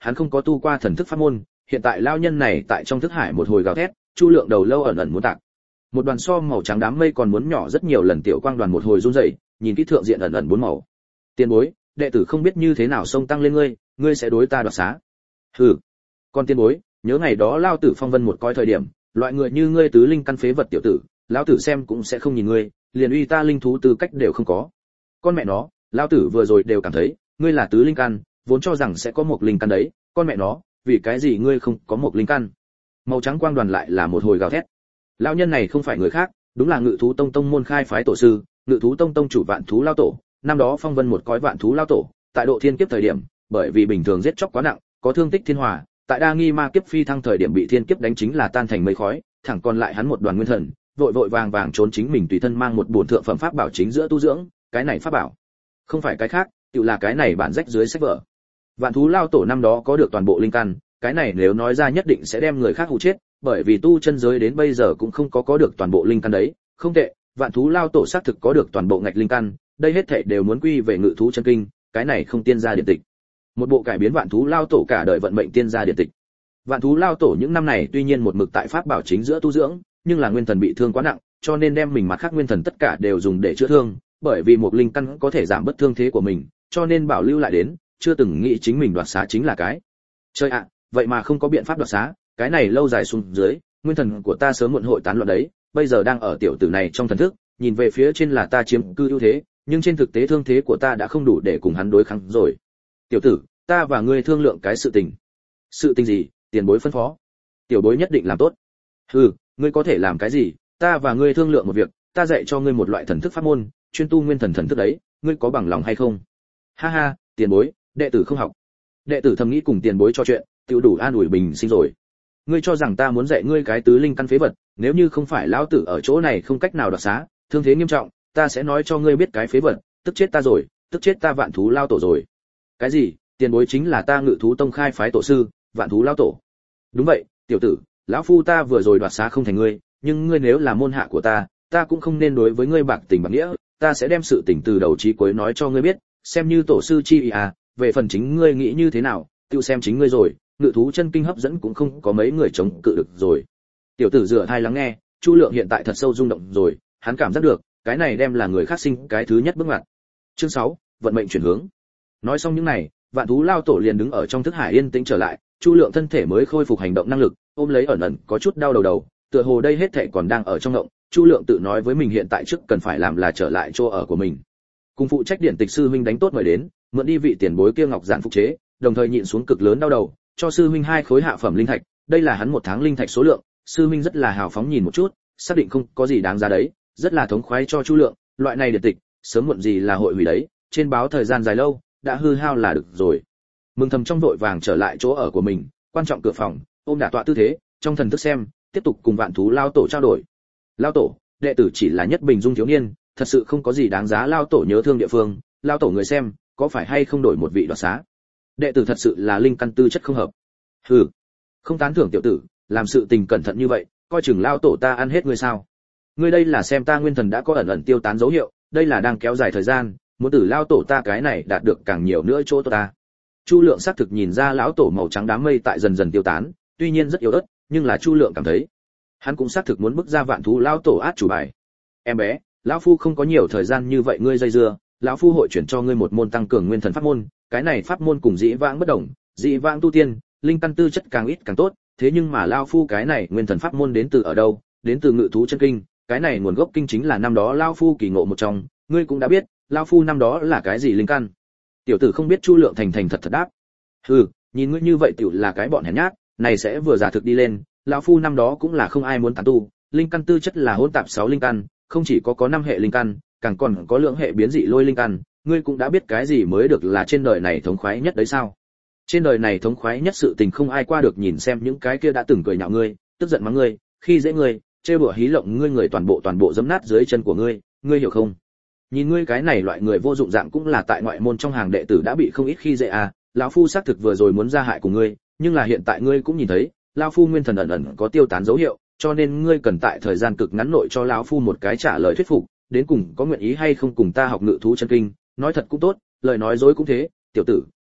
hắn không có tu qua thần thức pháp môn, hiện tại lao nhân này tại trong thức hải một hồi gào thét, Chu Lượng đầu lâu ẩn ẩn muốn tạc. Một đoàn so màu trắng đám mây còn muốn nhỏ rất nhiều lần tiểu quang đoàn một hồi run rẩy, nhìn kỹ thượng diện ẩn ẩn bốn màu. Tiền bối, đệ tử không biết như thế nào xông tăng lên ngươi, ngươi sẽ đối ta đoạt xá. Hừ. Con tiền bối, nhớ ngày đó lao tử phong vân một coi thời điểm, loại người như ngươi tứ linh căn phế vật tiểu tử, lão tử xem cũng sẽ không nhìn ngươi, liền uy ta linh thú tư cách đều không có. Con mẹ nó, lão tử vừa rồi đều cảm thấy, ngươi là tứ linh căn, vốn cho rằng sẽ có một linh căn đấy, con mẹ nó, vì cái gì ngươi không có một linh căn? Màu trắng quang đoàn lại là một hồi gào thét. Lão nhân này không phải người khác, đúng là Ngự thú tông tông môn khai phái tổ sư, Ngự thú tông tông chủ Vạn thú lao tổ, năm đó phong vân một cõi Vạn thú lao tổ, tại độ thiên kiếp thời điểm, bởi vì bình thường giết chóc quá nặng, có thương tích thiên hòa, tại đa nghi ma kiếp phi thăng thời điểm bị thiên kiếp đánh chính là tan thành mây khói, thẳng còn lại hắn một đoàn nguyên thần, vội vội vàng vàng trốn chính mình tùy thân mang một bổn thượng phẩm pháp bảo chính giữa tu dưỡng, cái này pháp bảo, không phải cái khác, tự là cái này bản rách dưới sách vở. Vạn thú lao tổ năm đó có được toàn bộ linh căn, cái này nếu nói ra nhất định sẽ đem người khác hù chết, bởi vì tu chân giới đến bây giờ cũng không có được toàn bộ linh căn đấy, không tệ, Vạn thú lao tổ xác thực có được toàn bộ ngạch linh căn, đây hết thảy đều muốn quy về Ngự thú chân kinh, cái này không tiên gia điện tịch. Một bộ cải biến Vạn thú lao tổ cả đời vận mệnh tiên gia điện tịch. Vạn thú lao tổ những năm này tuy nhiên một mực tại pháp bảo chính giữa tu dưỡng, nhưng là nguyên thần bị thương quá nặng, cho nên đem mình mặt khác nguyên thần tất cả đều dùng để chữa thương, bởi vì một linh căn có thể giảm bớt thương thế của mình, cho nên bảo lưu lại đến, chưa từng nghĩ chính mình đoạt xá chính là cái. Chơi ạ, vậy mà không có biện pháp đoạt xá, cái này lâu dài xuống dưới, nguyên thần của ta sớm muộn hội tán loạn đấy, bây giờ đang ở tiểu tử này trong thần thức, nhìn về phía trên là ta chiếm cư ưu thế, nhưng trên thực tế thương thế của ta đã không đủ để cùng hắn đối kháng rồi. Tiểu tử, ta và ngươi thương lượng cái sự tình. Sự tình gì? Tiền bối phân phó. Tiểu bối nhất định làm tốt. Hừ, ngươi có thể làm cái gì? Ta và ngươi thương lượng một việc, ta dạy cho ngươi một loại thần thức pháp môn, chuyên tu nguyên thần thần thức đấy, ngươi có bằng lòng hay không? Ha ha, tiền bối, đệ tử không học. Đệ tử thầm nghĩ cùng tiền bối trò chuyện, tiêu đủ an ủi bình sinh rồi. Ngươi cho rằng ta muốn dạy ngươi cái tứ linh căn phế vật, nếu như không phải lão tử ở chỗ này không cách nào đoạt xá, thương thế nghiêm trọng, ta sẽ nói cho ngươi biết cái phế vật, tức chết ta rồi, tức chết ta Vạn thú lao tổ rồi. Cái gì? Tiền bối chính là ta Ngự thú tông khai phái tổ sư, Vạn thú lao tổ. Đúng vậy, tiểu tử, lão phu ta vừa rồi đoạt xá không thành ngươi, nhưng ngươi nếu là môn hạ của ta cũng không nên đối với ngươi bạc tình bạc nghĩa, ta sẽ đem sự tình từ đầu chí cuối nói cho ngươi biết, xem như tổ sư chi ý à, về phần chính ngươi nghĩ như thế nào, tự xem chính ngươi rồi, Ngự thú chân kinh hấp dẫn cũng không có mấy người chống cự được rồi. Tiểu tử dựa tai lắng nghe, Chu Lượng hiện tại thật sâu rung động rồi, hắn cảm giác được, cái này đem là người khác sinh cái thứ nhất bước ngoặt. Chương 6, vận mệnh chuyển hướng. Nói xong những này, Vạn thú lao tổ liền đứng ở trong thức hải yên tĩnh trở lại, Chu Lượng thân thể mới khôi phục hành động năng lực, ôm lấy ẩn ẩn có chút đau đầu, tựa hồ đây hết thảy còn đang ở trong động, Chu Lượng tự nói với mình hiện tại trước cần phải làm là trở lại chỗ ở của mình. Cùng phụ trách điện tịch sư huynh đánh tốt mời đến, mượn đi vị tiền bối kia ngọc giản phục chế, đồng thời nhịn xuống cực lớn đau đầu, cho sư huynh 2 khối hạ phẩm linh thạch, đây là hắn một tháng linh thạch số lượng, sư huynh rất là hào phóng nhìn một chút, xác định không có gì đáng giá đấy, rất là thống khoái cho Chu Lượng, loại này điện tịch, sớm muộn gì là hội hủy đấy, trên báo thời gian dài lâu, đã hư hao là được rồi. Mừng thầm trong vội vàng trở lại chỗ ở của mình, quan trọng cửa phòng, ôm đả tọa tư thế, trong thần thức xem, tiếp tục cùng Vạn thú lao tổ trao đổi. Lao tổ, đệ tử chỉ là nhất bình dung thiếu niên, thật sự không có gì đáng giá lao tổ nhớ thương địa phương, lao tổ người xem, có phải hay không đổi một vị đoạt xá? Đệ tử thật sự là linh căn tư chất không hợp. Hừ, không tán thưởng tiểu tử, làm sự tình cẩn thận như vậy, coi chừng lao tổ ta ăn hết ngươi sao? Ngươi đây là xem ta nguyên thần đã có ẩn ẩn tiêu tán dấu hiệu, đây là đang kéo dài thời gian, muốn tử lao tổ ta cái này đạt được càng nhiều nữa chỗ ta. Chu Lượng xác thực nhìn ra lão tổ màu trắng đám mây tại dần dần tiêu tán, tuy nhiên rất yếu ớt, nhưng là Chu Lượng cảm thấy, hắn cũng xác thực muốn bức ra Vạn thú lão tổ át chủ bài. Em bé, lão phu không có nhiều thời gian như vậy ngươi dây dưa, lão phu hội chuyển cho ngươi một môn tăng cường nguyên thần pháp môn, cái này pháp môn cùng dĩ vãng bất đồng, dĩ vãng tu tiên, linh căn tư chất càng ít càng tốt, thế nhưng mà lão phu cái này nguyên thần pháp môn đến từ ở đâu? Đến từ Ngự thú chân kinh, cái này nguồn gốc kinh chính là năm đó lão phu kỳ ngộ một trong, ngươi cũng đã biết, lão phu năm đó là cái gì linh căn. Tiểu tử không biết Chu Lượng thành thật thật đáp. Hừ, nhìn ngươi như vậy tiểu là cái bọn hèn nhát, này sẽ vừa giả thực đi lên, lão phu năm đó cũng là không ai muốn tán tu, linh căn tư chất là hỗn tạp 6 linh căn, không chỉ có 5 hệ linh căn, càng còn có lượng hệ biến dị lôi linh căn, ngươi cũng đã biết cái gì mới được là trên đời này thống khoái nhất đấy sao? Trên đời này thống khoái nhất sự tình không ai qua được, nhìn xem những cái kia đã từng cười nhạo ngươi, tức giận mắng ngươi, khi dễ ngươi, trêu đùa hí lộng ngươi người toàn bộ giẫm nát dưới chân của ngươi, ngươi hiểu không? Nhìn ngươi cái này loại người vô dụng dạng cũng là tại ngoại môn trong hàng đệ tử đã bị không ít khi dễ à, lão phu xác thực vừa rồi muốn ra hại của ngươi, nhưng là hiện tại ngươi cũng nhìn thấy, lão phu nguyên thần ẩn ẩn có tiêu tán dấu hiệu, cho nên ngươi cần tại thời gian cực ngắn nội cho lão phu một cái trả lời thuyết phục, đến cùng có nguyện ý hay không cùng ta học Ngự thú chân kinh, nói thật cũng tốt, lời nói dối cũng thế, tiểu tử,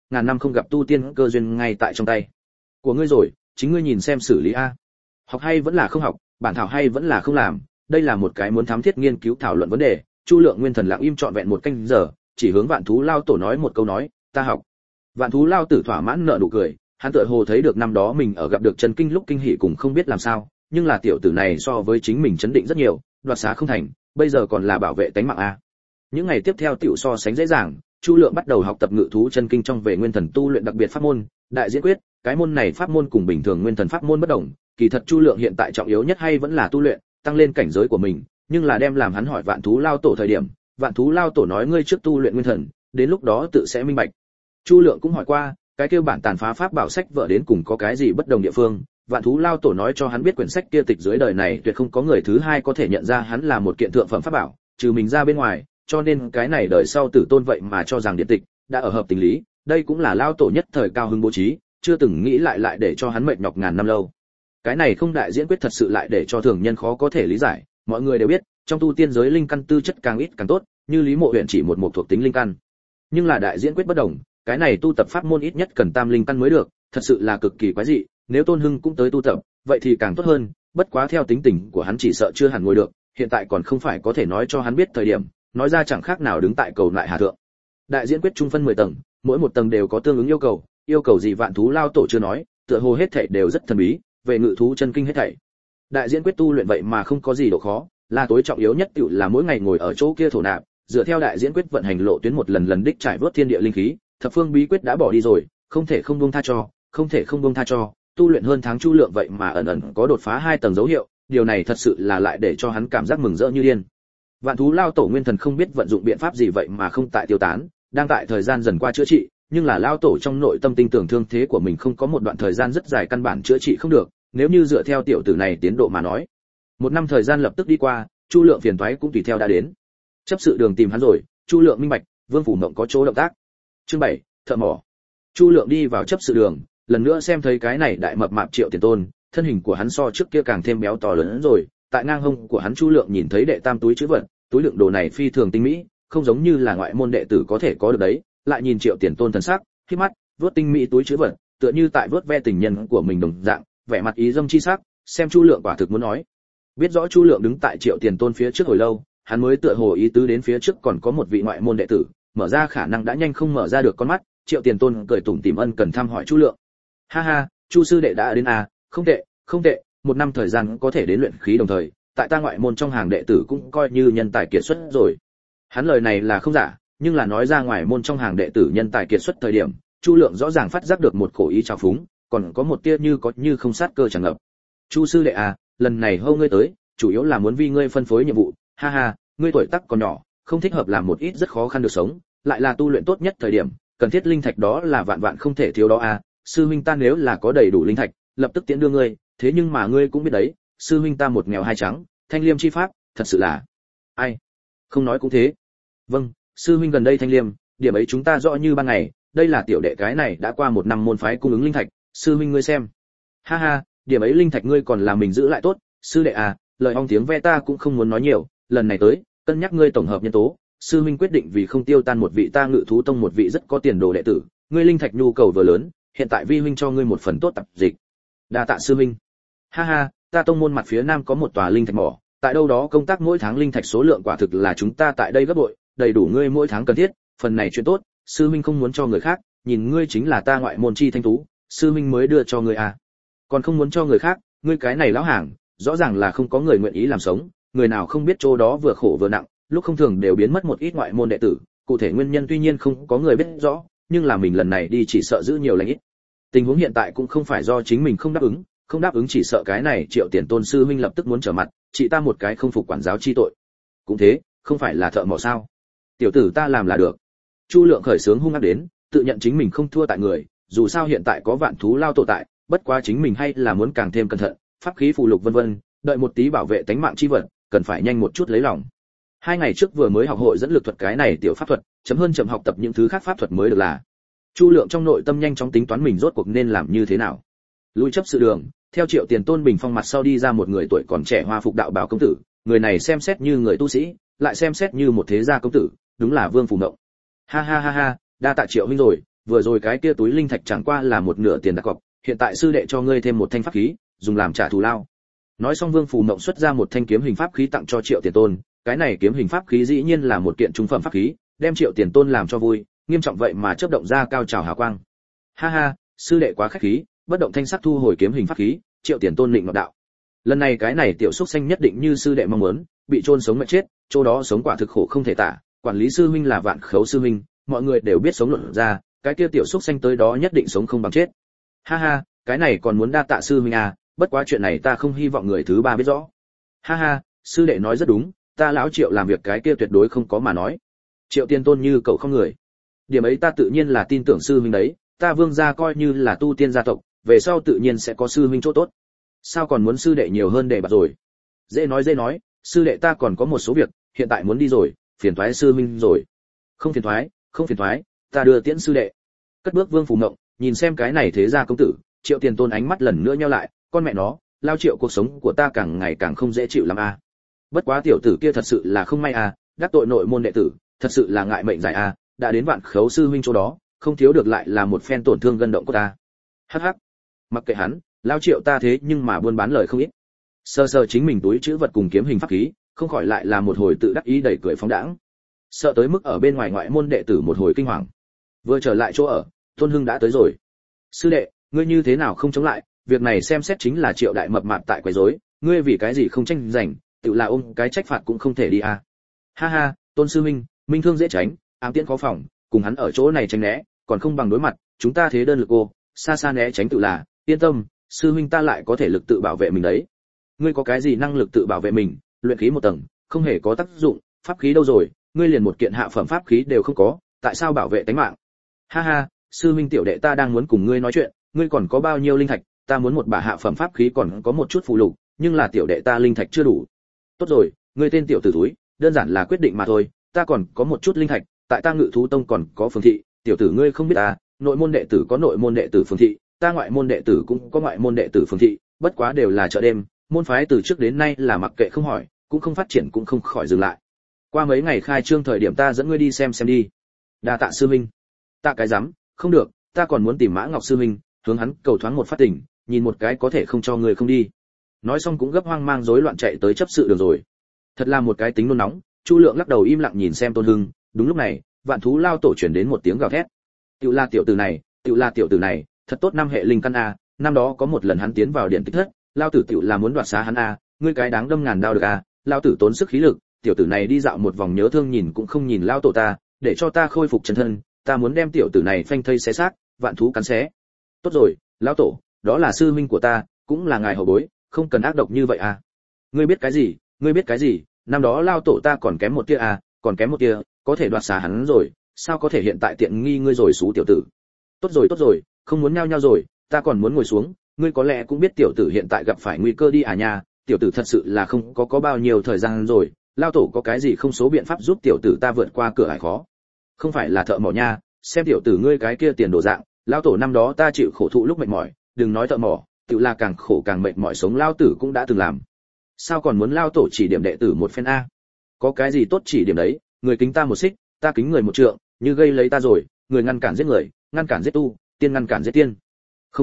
ngàn năm không gặp tu tiên cơ duyên ngay tại trong tay của ngươi rồi, chính ngươi nhìn xem xử lý a. Học hay vẫn là không học, bản thảo hay vẫn là không làm, đây là một cái muốn thám thiết nghiên cứu thảo luận vấn đề. Chu Lượng Nguyên thần lặng im trọn vẹn một canh giờ, chỉ hướng Vạn Thú Lao Tổ nói một câu nói, ta học. Vạn Thú Lao Tử thỏa mãn nở nụ cười, hắn tựa hồ thấy được năm đó mình ở gặp được Trần Kinh lúc kinh hỉ cùng không biết làm sao, nhưng là tiểu tử này so với chính mình chấn định rất nhiều, đoạt xá không thành, bây giờ còn là bảo vệ tánh mạng a. Những ngày tiếp theo tiểu so sánh dễ dàng, Chu Lượng bắt đầu học tập ngự thú chân kinh trong về nguyên thần tu luyện đặc biệt pháp môn, đại diễn quyết, cái môn này pháp môn cùng bình thường nguyên thần pháp môn bất đồng, kỳ thật Chu Lượng hiện tại trọng yếu nhất hay vẫn là tu luyện, tăng lên cảnh giới của mình, nhưng là đem làm hắn hỏi Vạn Thú Lao Tổ thời điểm, Vạn Thú Lao Tổ nói ngươi trước tu luyện nguyên thần, đến lúc đó tự sẽ minh bạch. Chu Lượng cũng hỏi qua, cái kia bản tàn phá pháp bảo sách vở đến cùng có cái gì bất đồng địa phương, Vạn Thú Lao Tổ nói cho hắn biết quyển sách kia tịch dưới đời này tuyệt không có người thứ hai có thể nhận ra hắn là một kiện thượng phẩm pháp bảo, trừ mình ra bên ngoài, cho nên cái này đời sau Tử Tôn vậy mà cho rằng điện tịch đã ở hợp tình lý, đây cũng là Lao Tổ nhất thời cao hứng bố trí, chưa từng nghĩ lại để cho hắn mệt nhọc ngàn năm lâu. Cái này không đại diễn quyết thật sự lại để cho thường nhân khó có thể lý giải, mọi người đều biết, trong tu tiên giới linh căn tư chất càng ít càng tốt, như Lý Mộ Huyền chỉ một thuộc tính linh căn. Nhưng là đại diễn quyết bất đồng, cái này tu tập pháp môn ít nhất cần tam linh căn mới được, thật sự là cực kỳ quái dị, nếu Tôn Hưng cũng tới tu tập, vậy thì càng tốt hơn, bất quá theo tính tình của hắn chỉ sợ chưa hẳn ngồi được, hiện tại còn không phải có thể nói cho hắn biết thời điểm, nói ra chẳng khác nào đứng tại cầu lại hà thượng. Đại diễn quyết trung phân 10 tầng, mỗi một tầng đều có tương ứng yêu cầu gì Vạn Thú Lao Tổ chưa nói, tựa hồ hết thảy đều rất thần bí, về ngự thú chân kinh hết thảy. Đại diễn quyết tu luyện vậy mà không có gì độ khó, là tối trọng yếu nhất tựu là mỗi ngày ngồi ở chỗ kia thổ nạp, dựa theo đại diễn quyết vận hành lộ tuyến một lần lần đích trải vớt thiên địa linh khí, thập phương bí quyết đã bỏ đi rồi, không thể không buông tha cho, tu luyện hơn tháng Chu Lượng vậy mà ẩn ẩn có đột phá 2 tầng dấu hiệu, điều này thật sự là lại để cho hắn cảm giác mừng rỡ như điên. Vạn Thú Lao Tổ nguyên thần không biết vận dụng biện pháp gì vậy mà không tại tiêu tán, đang tại thời gian dần qua chữa trị, nhưng là Lao Tổ trong nội tâm tin tưởng thương thế của mình không có một đoạn thời gian rất dài căn bản chữa trị không được, nếu như dựa theo tiểu tử này tiến độ mà nói, 1 năm thời gian lập tức đi qua, Chu Lượng phiền toái cũng tùy theo đã đến. Chấp sự đường tìm hắn rồi, Chu Lượng minh bạch, Vương phủ mộng có chỗ động tác. Chương 7, thợ mỏ. Chu Lượng đi vào chấp sự đường, lần nữa xem thấy cái này đại mập mạp Triệu Tiền Tôn, thân hình của hắn so trước kia càng thêm béo to lớn rồi, tại ngang hông của hắn Chu Lượng nhìn thấy đệ tam túi trữ vật, túi đựng đồ này phi thường tinh mỹ, không giống như là ngoại môn đệ tử có thể có được đấy, lại nhìn Triệu Tiền Tôn thần sắc, khép mắt, vớt tinh mỹ túi trữ vật, tựa như tại vớt ve tình nhân của mình đồng dạng, vẻ mặt ý dâm chi sắc, xem Chu Lượng quả thực muốn nói. Biết rõ Chu Lượng đứng tại Triệu Tiền Tôn phía trước hồi lâu, hắn mới tựa hồ ý tứ đến phía trước còn có một vị ngoại môn đệ tử, mở ra khả năng đã nhanh không mở ra được con mắt, Triệu Tiền Tôn cười tủm tỉm ân cần thăm hỏi Chu Lượng. Ha ha, Chu sư đệ đã đến à, không tệ, 1 năm thời gian có thể đến luyện khí đồng thời, tại ta ngoại môn trong hàng đệ tử cũng coi như nhân tài kiệt xuất rồi. Hắn lời này là không giả, nhưng là nói ra ngoài môn trong hàng đệ tử nhân tài kiệt xuất thời điểm, Chu Lượng rõ ràng phát giác được một cổ ý trào phúng, còn có một tia như có như không sát cơ tràn ngập. Chu sư đệ à, lần này hô ngươi tới, chủ yếu là muốn vì ngươi phân phối nhiệm vụ, ha ha, ngươi tuổi tác còn nhỏ, không thích hợp làm một ít rất khó khăn được sống, lại là tu luyện tốt nhất thời điểm, cần thiết linh thạch đó là vạn vạn không thể thiếu đó à, sư huynh ta nếu là có đầy đủ linh thạch, lập tức tiễn đưa ngươi, thế nhưng mà ngươi cũng biết đấy, sư huynh ta một nghèo hai trắng, thanh liêm chi pháp, thật sự là ai không nói cũng thế. Vâng, sư huynh gần đây thanh liêm, điểm ấy chúng ta rõ như ban ngày, đây là tiểu đệ cái này đã qua 1 năm môn phái cung ứng linh thạch, sư huynh ngươi xem. Ha ha, điểm ấy linh thạch ngươi còn là mình giữ lại tốt, sư đệ à, lời ong tiếng ve ta cũng không muốn nói nhiều, lần này tới, cân nhắc ngươi tổng hợp nhân tố, sư huynh quyết định vì không tiêu tan một vị ta Ngự Thú Tông một vị rất có tiền đồ đệ tử, ngươi linh thạch nhu cầu vừa lớn, hiện tại vi huynh cho ngươi một phần tốt tập dịch. Đa tạ sư huynh. Ha ha, ta tông môn mặt phía nam có một tòa linh thạch mỏ, tại đâu đó công tác mỗi tháng linh thạch số lượng quả thực là chúng ta tại đây gấp bội, đầy đủ ngươi mỗi tháng cần thiết, phần này chuyện tốt, sư huynh không muốn cho người khác, nhìn ngươi chính là ta ngoại môn chi thanh tú, sư huynh mới đưa cho ngươi à. Còn không muốn cho người khác, ngươi cái này lão hàng, rõ ràng là không có người nguyện ý làm sống, người nào không biết chỗ đó vừa khổ vừa nặng, lúc không thường đều biến mất một ít ngoại môn đệ tử, cụ thể nguyên nhân tuy nhiên không có người biết rõ, nhưng là mình lần này đi chỉ sợ giữ nhiều lành ít. Tình huống hiện tại cũng không phải do chính mình không đáp ứng chỉ sợ cái này Triệu Tiền Tôn sư huynh lập tức muốn trở mặt, chỉ ta một cái không phục quản giáo chi tội. Cũng thế, không phải là thợ mỏ sao? Tiểu tử ta làm là được. Chu Lượng khởi sướng hung ác đến, tự nhận chính mình không thua tại người, dù sao hiện tại có Vạn Thú Lao Tổ tại, bất quá chính mình hay là muốn càng thêm cẩn thận, pháp khí phù lục vân vân, đợi một tí bảo vệ tánh mạng chi vật, cần phải nhanh một chút lấy lòng. 2 ngày trước vừa mới học hội dẫn lực thuật cái này tiểu pháp thuật, chậm học tập những thứ khác pháp thuật mới được là. Chu Lượng trong nội tâm nhanh chóng tính toán mình rốt cuộc nên làm như thế nào. Lui chấp sự đường, theo Triệu Tiền Tôn bình phong mặt sau đi ra một người tuổi còn trẻ hoa phục đạo bào công tử, người này xem xét như người tu sĩ, lại xem xét như một thế gia công tử, đúng là Vương Phủ Ngộng. Ha ha ha ha, đa tạ Triệu huynh rồi, vừa rồi cái kia túi linh thạch chẳng qua là một nửa tiền đặt cọc, hiện tại sư đệ cho ngươi thêm một thanh pháp khí, dùng làm trả thù lao. Nói xong Vương Phù Mộng xuất ra một thanh kiếm hình pháp khí tặng cho Triệu Tiền Tôn, cái này kiếm hình pháp khí dĩ nhiên là một kiện trung phẩm pháp khí, đem Triệu Tiền Tôn làm cho vui, nghiêm trọng vậy mà chớp động ra cao trào hào quang. Ha ha, sư đệ quá khách khí, bất động thanh sắc thu hồi kiếm hình pháp khí, Triệu Tiền Tôn định ngọc đạo. Lần này cái này tiểu xúc xanh nhất định như sư đệ mong muốn, bị chôn sống mệt chết, chỗ đó sống quả thực khổ không thể tả, quản lý sư huynh là Vạn Khấu sư huynh, mọi người đều biết sống luận ra, cái kia tiểu xúc xanh tới đó nhất định sống không bằng chết. Ha ha, cái này còn muốn đa tạ sư huynh à, bất quá chuyện này ta không hy vọng người thứ ba biết rõ. Ha ha, sư đệ nói rất đúng, ta lão Triệu làm việc cái kia tuyệt đối không có mà nói. Triệu Tiền Tôn như cậu không người. Điểm ấy ta tự nhiên là tin tưởng sư huynh đấy, ta Vương gia coi như là tu tiên gia tộc, về sau tự nhiên sẽ có sư huynh chỗ tốt. Sao còn muốn sư đệ nhiều hơn để bạc rồi? Dễ nói, sư đệ ta còn có một số việc, hiện tại muốn đi rồi, phiền toái sư huynh rồi. Không phiền toái, ta đưa tiễn sư đệ. Cất bước Vương Phù Mộng, nhìn xem cái này thế gia công tử, Triệu Tiền Tôn ánh mắt lần nữa nheo lại, con mẹ nó, lao Triệu cuộc sống của ta càng ngày càng không dễ chịu lắm a. Bất quá tiểu tử kia thật sự là không may a, đắc tội nội môn đệ tử, thật sự là ngại mệnh dài a, đã đến Vạn Khấu sư huynh chỗ đó, không thiếu được lại là một phen tổn thương gân động của ta. Hắc hắc. Mặc kệ hắn, lao Triệu ta thế nhưng mà buôn bán lời không ít. Sờ chính mình túi trữ vật cùng kiếm hình pháp khí, không khỏi lại là một hồi tự đắc ý đẩy cười phóng đãng. Sợ tới mức ở bên ngoài ngoại môn đệ tử một hồi kinh hoàng. Vừa trở lại chỗ ở, Tôn Hưng đã tới rồi. Sư đệ, ngươi như thế nào không chống lại, việc này xem xét chính là Triệu đại mập mạp tại quấy rối, ngươi vì cái gì không tranh giành, tự là ôm cái trách phạt cũng không thể đi à. Ha ha, Tôn sư huynh, minh thương dễ tránh, ám tiễn khó phòng, cùng hắn ở chỗ này tránh né, còn không bằng đối mặt, chúng ta thế đơn lực ô, xa xa né tránh tự là, yên tâm, sư huynh ta lại có thể lực tự bảo vệ mình đấy. Ngươi có cái gì năng lực tự bảo vệ mình, luyện khí một tầng, không hề có tác dụng, pháp khí đâu rồi, ngươi liền một kiện hạ phẩm pháp khí đều không có, tại sao bảo vệ tính mạng? Ha ha, sư huynh tiểu đệ ta đang muốn cùng ngươi nói chuyện, ngươi còn có bao nhiêu linh thạch, ta muốn một bả hạ phẩm pháp khí còn có một chút phụ lục, nhưng là tiểu đệ ta linh thạch chưa đủ. Tốt rồi, ngươi tên tiểu tử túi, đơn giản là quyết định mà thôi, ta còn có một chút linh thạch, tại ta Ngự Thú Tông còn có phường thị, tiểu tử ngươi không biết ta, nội môn đệ tử có nội môn đệ tử phường thị, ta ngoại môn đệ tử cũng có ngoại môn đệ tử phường thị, bất quá đều là chợ đêm, môn phái từ trước đến nay là mặc kệ không hỏi, cũng không phát triển cũng không khỏi dừng lại. Qua mấy ngày khai trương thời điểm ta dẫn ngươi đi xem đi. Đa tạ sư huynh. Tạ cái rắm, không được, ta còn muốn tìm Mã Ngọc sư huynh, hướng hắn cầu thoáng một phát tỉnh, nhìn một cái có thể không cho người không đi. Nói xong cũng gấp hoang mang rối loạn chạy tới chấp sự đường rồi. Thật là một cái tính nôn nóng, Chu Lượng lắc đầu im lặng nhìn xem Tôn Hưng, đúng lúc này, Vạn Thú lao tổ truyền đến một tiếng gào thét. Tiểu là tiểu tử này, thật tốt năm hệ linh căn a, năm đó có một lần hắn tiến vào điện tích thất, lao tử tiểu là muốn đoạt xá hắn a, ngươi cái đáng đâm ngàn đao được a, lao tử tốn sức khí lực, tiểu tử này đi dạo một vòng nhớ thương nhìn cũng không nhìn lao tổ ta, để cho ta khôi phục chân thân, ta muốn đem tiểu tử này phanh thây xé xác, Vạn Thú cắn xé. Tốt rồi, lão tổ, đó là sư huynh của ta, cũng là ngài hậu bối, không cần ác độc như vậy à. Ngươi biết cái gì, năm đó lao tổ ta còn kém một tia à, còn kém một tia, có thể đoạt xá hắn rồi, sao có thể hiện tại tiện nghi ngươi rồi xú tiểu tử. Tốt rồi, không muốn nhao nhao rồi, ta còn muốn ngồi xuống, ngươi có lẽ cũng biết tiểu tử hiện tại gặp phải nguy cơ đi à nha, tiểu tử thật sự là không có bao nhiêu thời gian rồi, lao tổ có cái gì không số biện pháp giúp tiểu tử ta vượt qua cửa ải khó. Không phải là thợ mỏ nha, xem tiểu tử ngươi cái kia tiền đồ dạng, lao tổ năm đó ta chịu khổ thụ lúc mệt mỏi, đừng nói thợ mỏ, tự là càng khổ càng mệt mỏi sống lao tử cũng đã từng làm. Sao còn muốn lao tổ chỉ điểm đệ tử một phen a? Có cái gì tốt chỉ điểm đấy, người kính ta một xích, ta kính người một trượng, như gây lấy ta rồi, người ngăn cản giết người, ngăn cản giết tu, tiên ngăn cản giết tiên. Không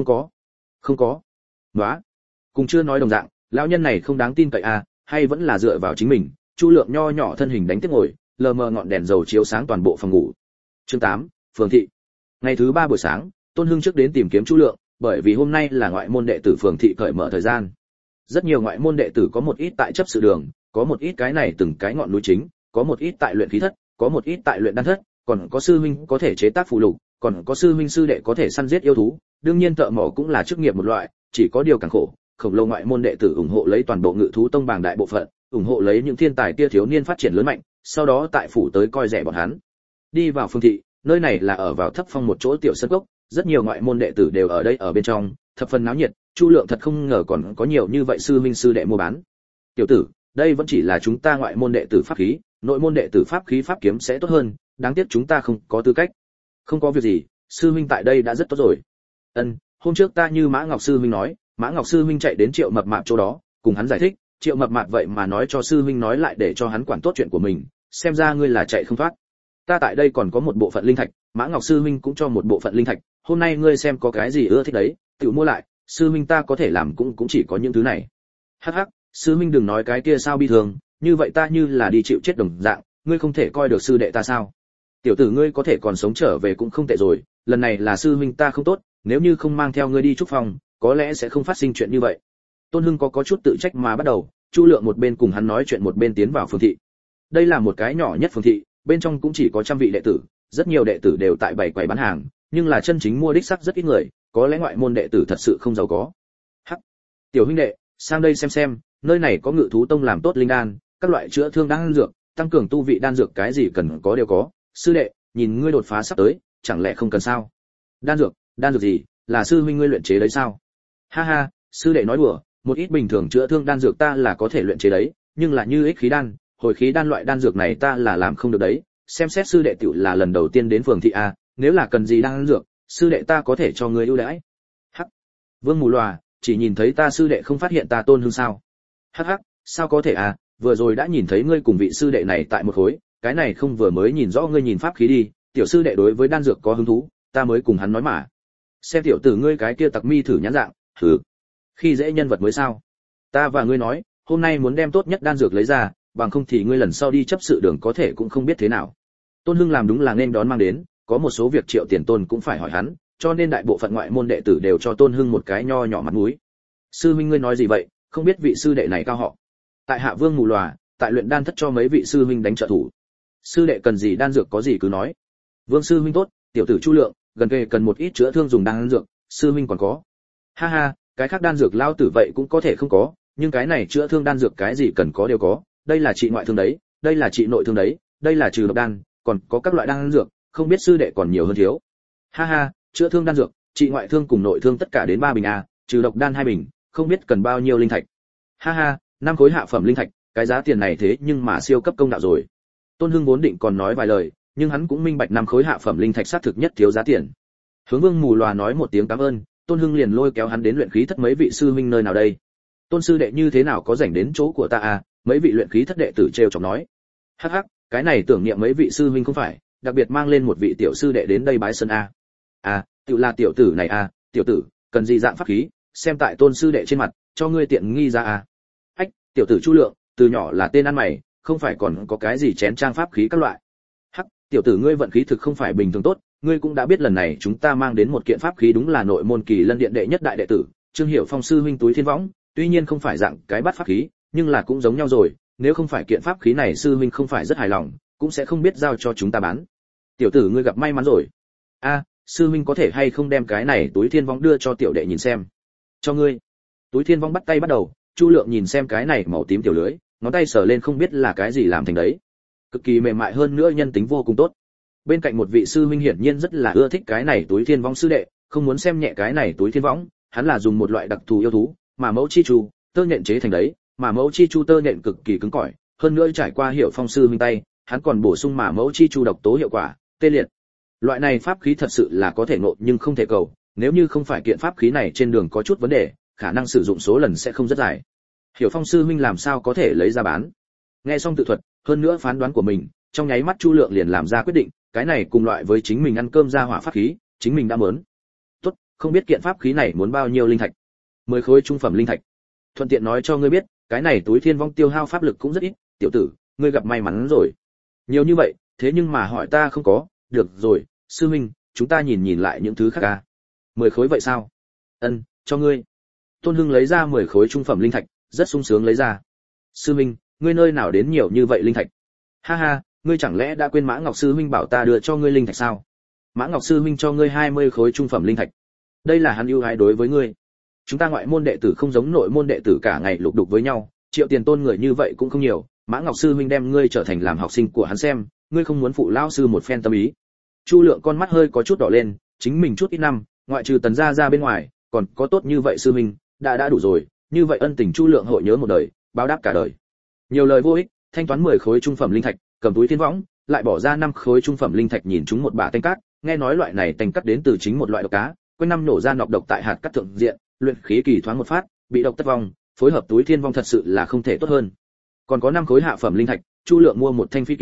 có. Nóa. Cùng chưa nói đồng dạng, lão nhân này không đáng tin cậy a, hay vẫn là dựa vào chính mình. Chu Lượng nho nhỏ thân hình đánh tiếp ngồi, lờ mờ ngọn đèn dầu chiếu sáng toàn bộ phòng ngủ. Chương 8, phường thị. Ngày thứ 3 buổi sáng, Tôn Hưng trước đến tìm kiếm Chu Lượng, bởi vì hôm nay là ngoại môn đệ tử phường thị cởi mở thời gian. Rất nhiều ngoại môn đệ tử có một ít tại chấp sự đường, có một ít cái này từng cái ngọn núi chính, có một ít tại luyện khí thất, có một ít tại luyện đan thất, còn có sư huynh có thể chế tác phù lục, còn có sư huynh sư đệ có thể săn giết yêu thú, đương nhiên thợ mỏ cũng là chức nghiệp một loại, chỉ có điều càng khổ, khổng lồ ngoại môn đệ tử ủng hộ lấy toàn bộ Ngự Thú Tông bảng đại bộ phận, ủng hộ lấy những thiên tài kia thiếu niên phát triển lớn mạnh, sau đó tại phủ tới coi rẻ bọn hắn. Đi vào phường thị, nơi này là ở vào thấp phong một chỗ tiểu sân cốc, rất nhiều ngoại môn đệ tử đều ở đây ở bên trong, thập phần náo nhiệt. Chu Lượng thật không ngờ còn có nhiều như vậy sư minh sư đệ mua bán. Tiểu tử, đây vẫn chỉ là chúng ta ngoại môn đệ tử pháp khí, nội môn đệ tử pháp khí pháp kiếm sẽ tốt hơn, đáng tiếc chúng ta không có tư cách. Không có việc gì, sư minh tại đây đã rất tốt rồi. Hôm trước ta như Mã Ngọc sư minh nói, Mã Ngọc sư minh chạy đến Triệu Mập Mạp chỗ đó, cùng hắn giải thích, Triệu Mập Mạp vậy mà nói cho sư minh nói lại để cho hắn quản tốt chuyện của mình, xem ra ngươi là chạy không thoát. Ta tại đây còn có một bộ phận linh thạch, Mã Ngọc sư huynh cũng cho một bộ phận linh thạch, hôm nay ngươi xem có cái gì ưa thích đấy, tự mua lại, sư huynh ta có thể làm cũng chỉ có những thứ này. Hắc hắc, sư huynh đừng nói cái kia sao bi thường, như vậy ta như là đi chịu chết đồng dạng, ngươi không thể coi được sư đệ ta sao? Tiểu tử ngươi có thể còn sống trở về cũng không tệ rồi, lần này là sư huynh ta không tốt, nếu như không mang theo ngươi đi trúc phòng, có lẽ sẽ không phát sinh chuyện như vậy. Tôn Hưng có chút tự trách mà bắt đầu, Chu Lượng một bên cùng hắn nói chuyện một bên tiến vào phường thị. Đây là một cái nhỏ nhất phường thị, bên trong cũng chỉ có trăm vị đệ tử, rất nhiều đệ tử đều tại bày quầy bán hàng, nhưng là chân chính mua đích sắc rất ít người, có lẽ ngoại môn đệ tử thật sự không giàu có. Hắc, tiểu huynh đệ, sang đây xem, nơi này có Ngự Thú Tông làm tốt linh đan, các loại chữa thương đan dược, tăng cường tu vị đan dược cái gì cần có đều có. Sư đệ, nhìn ngươi đột phá sắp tới, chẳng lẽ không cần sao? Đan dược gì? Là sư huynh ngươi luyện chế đấy sao? Ha ha, sư đệ nói đùa, một ít bình thường chữa thương đan dược ta là có thể luyện chế đấy, nhưng là như ích khí đan, hồi khí đan loại đan dược này ta là làm không được đấy. Xem xét sư đệ tiểu là lần đầu tiên đến phường thị a, nếu là cần gì đan dược, sư đệ ta có thể cho ngươi ưu đãi. Hắc, Vương Mù Lòa, chỉ nhìn thấy ta sư đệ không phát hiện ta Tôn Hưng sao? Hắc hắc, sao có thể à, vừa rồi đã nhìn thấy ngươi cùng vị sư đệ này tại một khối, cái này không vừa mới nhìn rõ ngươi nhìn pháp khí đi, tiểu sư đệ đối với đan dược có hứng thú, ta mới cùng hắn nói mà. Xem tiểu tử ngươi cái kia tặc mi thử nhãn dạng, thử. Khi dễ nhân vật mới sao? Ta và ngươi nói, hôm nay muốn đem tốt nhất đan dược lấy ra, bằng không thì ngươi lần sau đi chấp sự đường có thể cũng không biết thế nào. Tôn Hưng làm đúng là nên đón mang đến, có một số việc Triệu Tiền Tôn cũng phải hỏi hắn, cho nên đại bộ phận ngoại môn đệ tử đều cho Tôn Hưng một cái nho nhỏ mặt mũi. Sư huynh ngươi nói gì vậy, không biết vị sư đệ này cao họ. Tại Hạ Vương Mù Lòa, tại luyện đan thất cho mấy vị sư huynh đánh trợ thủ. Sư đệ cần gì đan dược có gì cứ nói. Vương sư huynh tốt, tiểu tử Chu Lượng, gần kề cần một ít chữa thương dùng đan dược, sư huynh còn có. Ha ha, cái khác đan dược lao tử vậy cũng có thể không có, nhưng cái này chữa thương đan dược cái gì cần có đều có, đây là trị ngoại thương đấy, đây là trị nội thương đấy, đây là trừ độc đan, còn có các loại đan dược, không biết sư đệ còn nhiều hơn thiếu. Ha ha, chữa thương đan dược, trị ngoại thương cùng nội thương tất cả đến 3 bình a, trừ độc đan 2 bình, không biết cần bao nhiêu linh thạch. Ha ha, 5 khối hạ phẩm linh thạch, cái giá tiền này thế nhưng mà siêu cấp công đạo rồi. Tôn Hưng vốn định còn nói vài lời, nhưng hắn cũng minh bạch 5 khối hạ phẩm linh thạch xác thực nhất thiếu giá tiền. Hướng Vương Mù Lòa nói một tiếng cảm ơn, Tôn Hưng liền lôi kéo hắn đến luyện khí thất mấy vị sư huynh nơi nào đây. Tôn sư đệ như thế nào có rảnh đến chỗ của ta à? Mấy vị luyện khí thất đệ tử trêu chọc nói. Hắc hắc, cái này tưởng niệm mấy vị sư huynh không phải, đặc biệt mang lên một vị tiểu sư đệ đến đây bái sơn a. À, tiểu là tiểu tử này a, tiểu tử, cần gì dạng pháp khí, xem tại Tôn sư đệ trên mặt, cho ngươi tiện nghi ra a. Ách, tiểu tử Chu Lượng, từ nhỏ là tên ăn mày, không phải còn có cái gì chén trang pháp khí các loại. Hắc, tiểu tử ngươi vận khí thực không phải bình thường tốt, ngươi cũng đã biết lần này chúng ta mang đến một kiện pháp khí đúng là nội môn Kỳ Lân Điện đệ nhất đại đệ tử, Trương Hiểu Phong sư huynh túi thiên võng, tuy nhiên không phải dạng cái bắt pháp khí, nhưng là cũng giống nhau rồi, nếu không phải kiện pháp khí này sư huynh không phải rất hài lòng, cũng sẽ không biết giao cho chúng ta bán. Tiểu tử ngươi gặp may mắn rồi. A, sư huynh có thể hay không đem cái này túi thiên võng đưa cho tiểu đệ nhìn xem. Cho ngươi. Túi thiên võng bắt tay bắt đầu, Chu Lượng nhìn xem cái này màu tím tiểu lưới, ngón tay sờ lên không biết là cái gì làm thành đấy. Cực kỳ mềm mại hơn nữa nhân tính vô cùng tốt. Bên cạnh một vị sư huynh hiển nhiên rất là ưa thích cái này túi thiên võng sư đệ, không muốn xem nhẹ cái này túi thiên võng, hắn là dùng một loại đặc thù yêu thú, mà mẫu chi chu, tơ nhện chế thành đấy, mà mẫu chi chu tơ nhện cực kỳ cứng cỏi, hơn nữa trải qua Hiểu Phong sư huynh tay, hắn còn bổ sung mà mẫu chi chu độc tố hiệu quả, tê liệt. Loại này pháp khí thật sự là có thể ngộ nhưng không thể cầu, nếu như không phải kiện pháp khí này trên đường có chút vấn đề, khả năng sử dụng số lần sẽ không rất dài. Hiểu Phong sư huynh làm sao có thể lấy ra bán? Nghe xong tự thuật, hơn nữa phán đoán của mình, trong nháy mắt Chu Lượng liền làm ra quyết định, cái này cùng loại với chính mình ăn cơm ra hỏa pháp khí, chính mình đã muốn. Tốt, không biết kiện pháp khí này muốn bao nhiêu linh thạch? 10 khối trung phẩm linh thạch. Thuận tiện nói cho ngươi biết, cái này túi thiên vong tiêu hao pháp lực cũng rất ít, tiểu tử, ngươi gặp may mắn rồi. Nhiều như vậy, thế nhưng mà hỏi ta không có, được rồi, sư huynh, chúng ta nhìn nhìn lại những thứ khác à. 10 khối vậy sao? Ân, cho ngươi. Tôn Hưng lấy ra 10 khối trung phẩm linh thạch, rất sung sướng lấy ra. Sư huynh, ngươi nơi nào đến nhiều như vậy linh thạch? Ha ha, ngươi chẳng lẽ đã quên Mã Ngọc sư huynh bảo ta đưa cho ngươi linh thạch sao? Mã Ngọc sư huynh cho ngươi 20 khối trung phẩm linh thạch. Đây là hắn ưu ái đối với ngươi. Chúng ta ngoại môn đệ tử không giống nội môn đệ tử cả ngày lục đục với nhau, Triệu Tiền Tôn người như vậy cũng không nhiều, Mã Ngọc sư huynh đem ngươi trở thành làm học sinh của hắn xem, ngươi không muốn phụ lão sư một phen tâm ý. Chu Lượng con mắt hơi có chút đỏ lên, chính mình chút ít năm, ngoại trừ Tần gia ra bên ngoài, còn có tốt như vậy sư huynh, đã đủ rồi, như vậy ân tình Chu Lượng hội nhớ một đời, báo đáp cả đời. Nhiều lời vô ích, thanh toán 10 khối trung phẩm linh thạch, cầm túi thiên võng, lại bỏ ra 5 khối trung phẩm linh thạch nhìn chúng một bả tanh cát, nghe nói loại này tanh cát đến từ chính một loại độc cá, quanh năm nổ ra nọc độc tại hạt cát thượng diện, luyện khí kỳ thoáng một phát, bị độc tất vong, phối hợp túi thiên vong thật sự là không thể tốt hơn. Còn có 5 khối hạ phẩm linh thạch, Chu Lượng mua một thanh phi kiếm,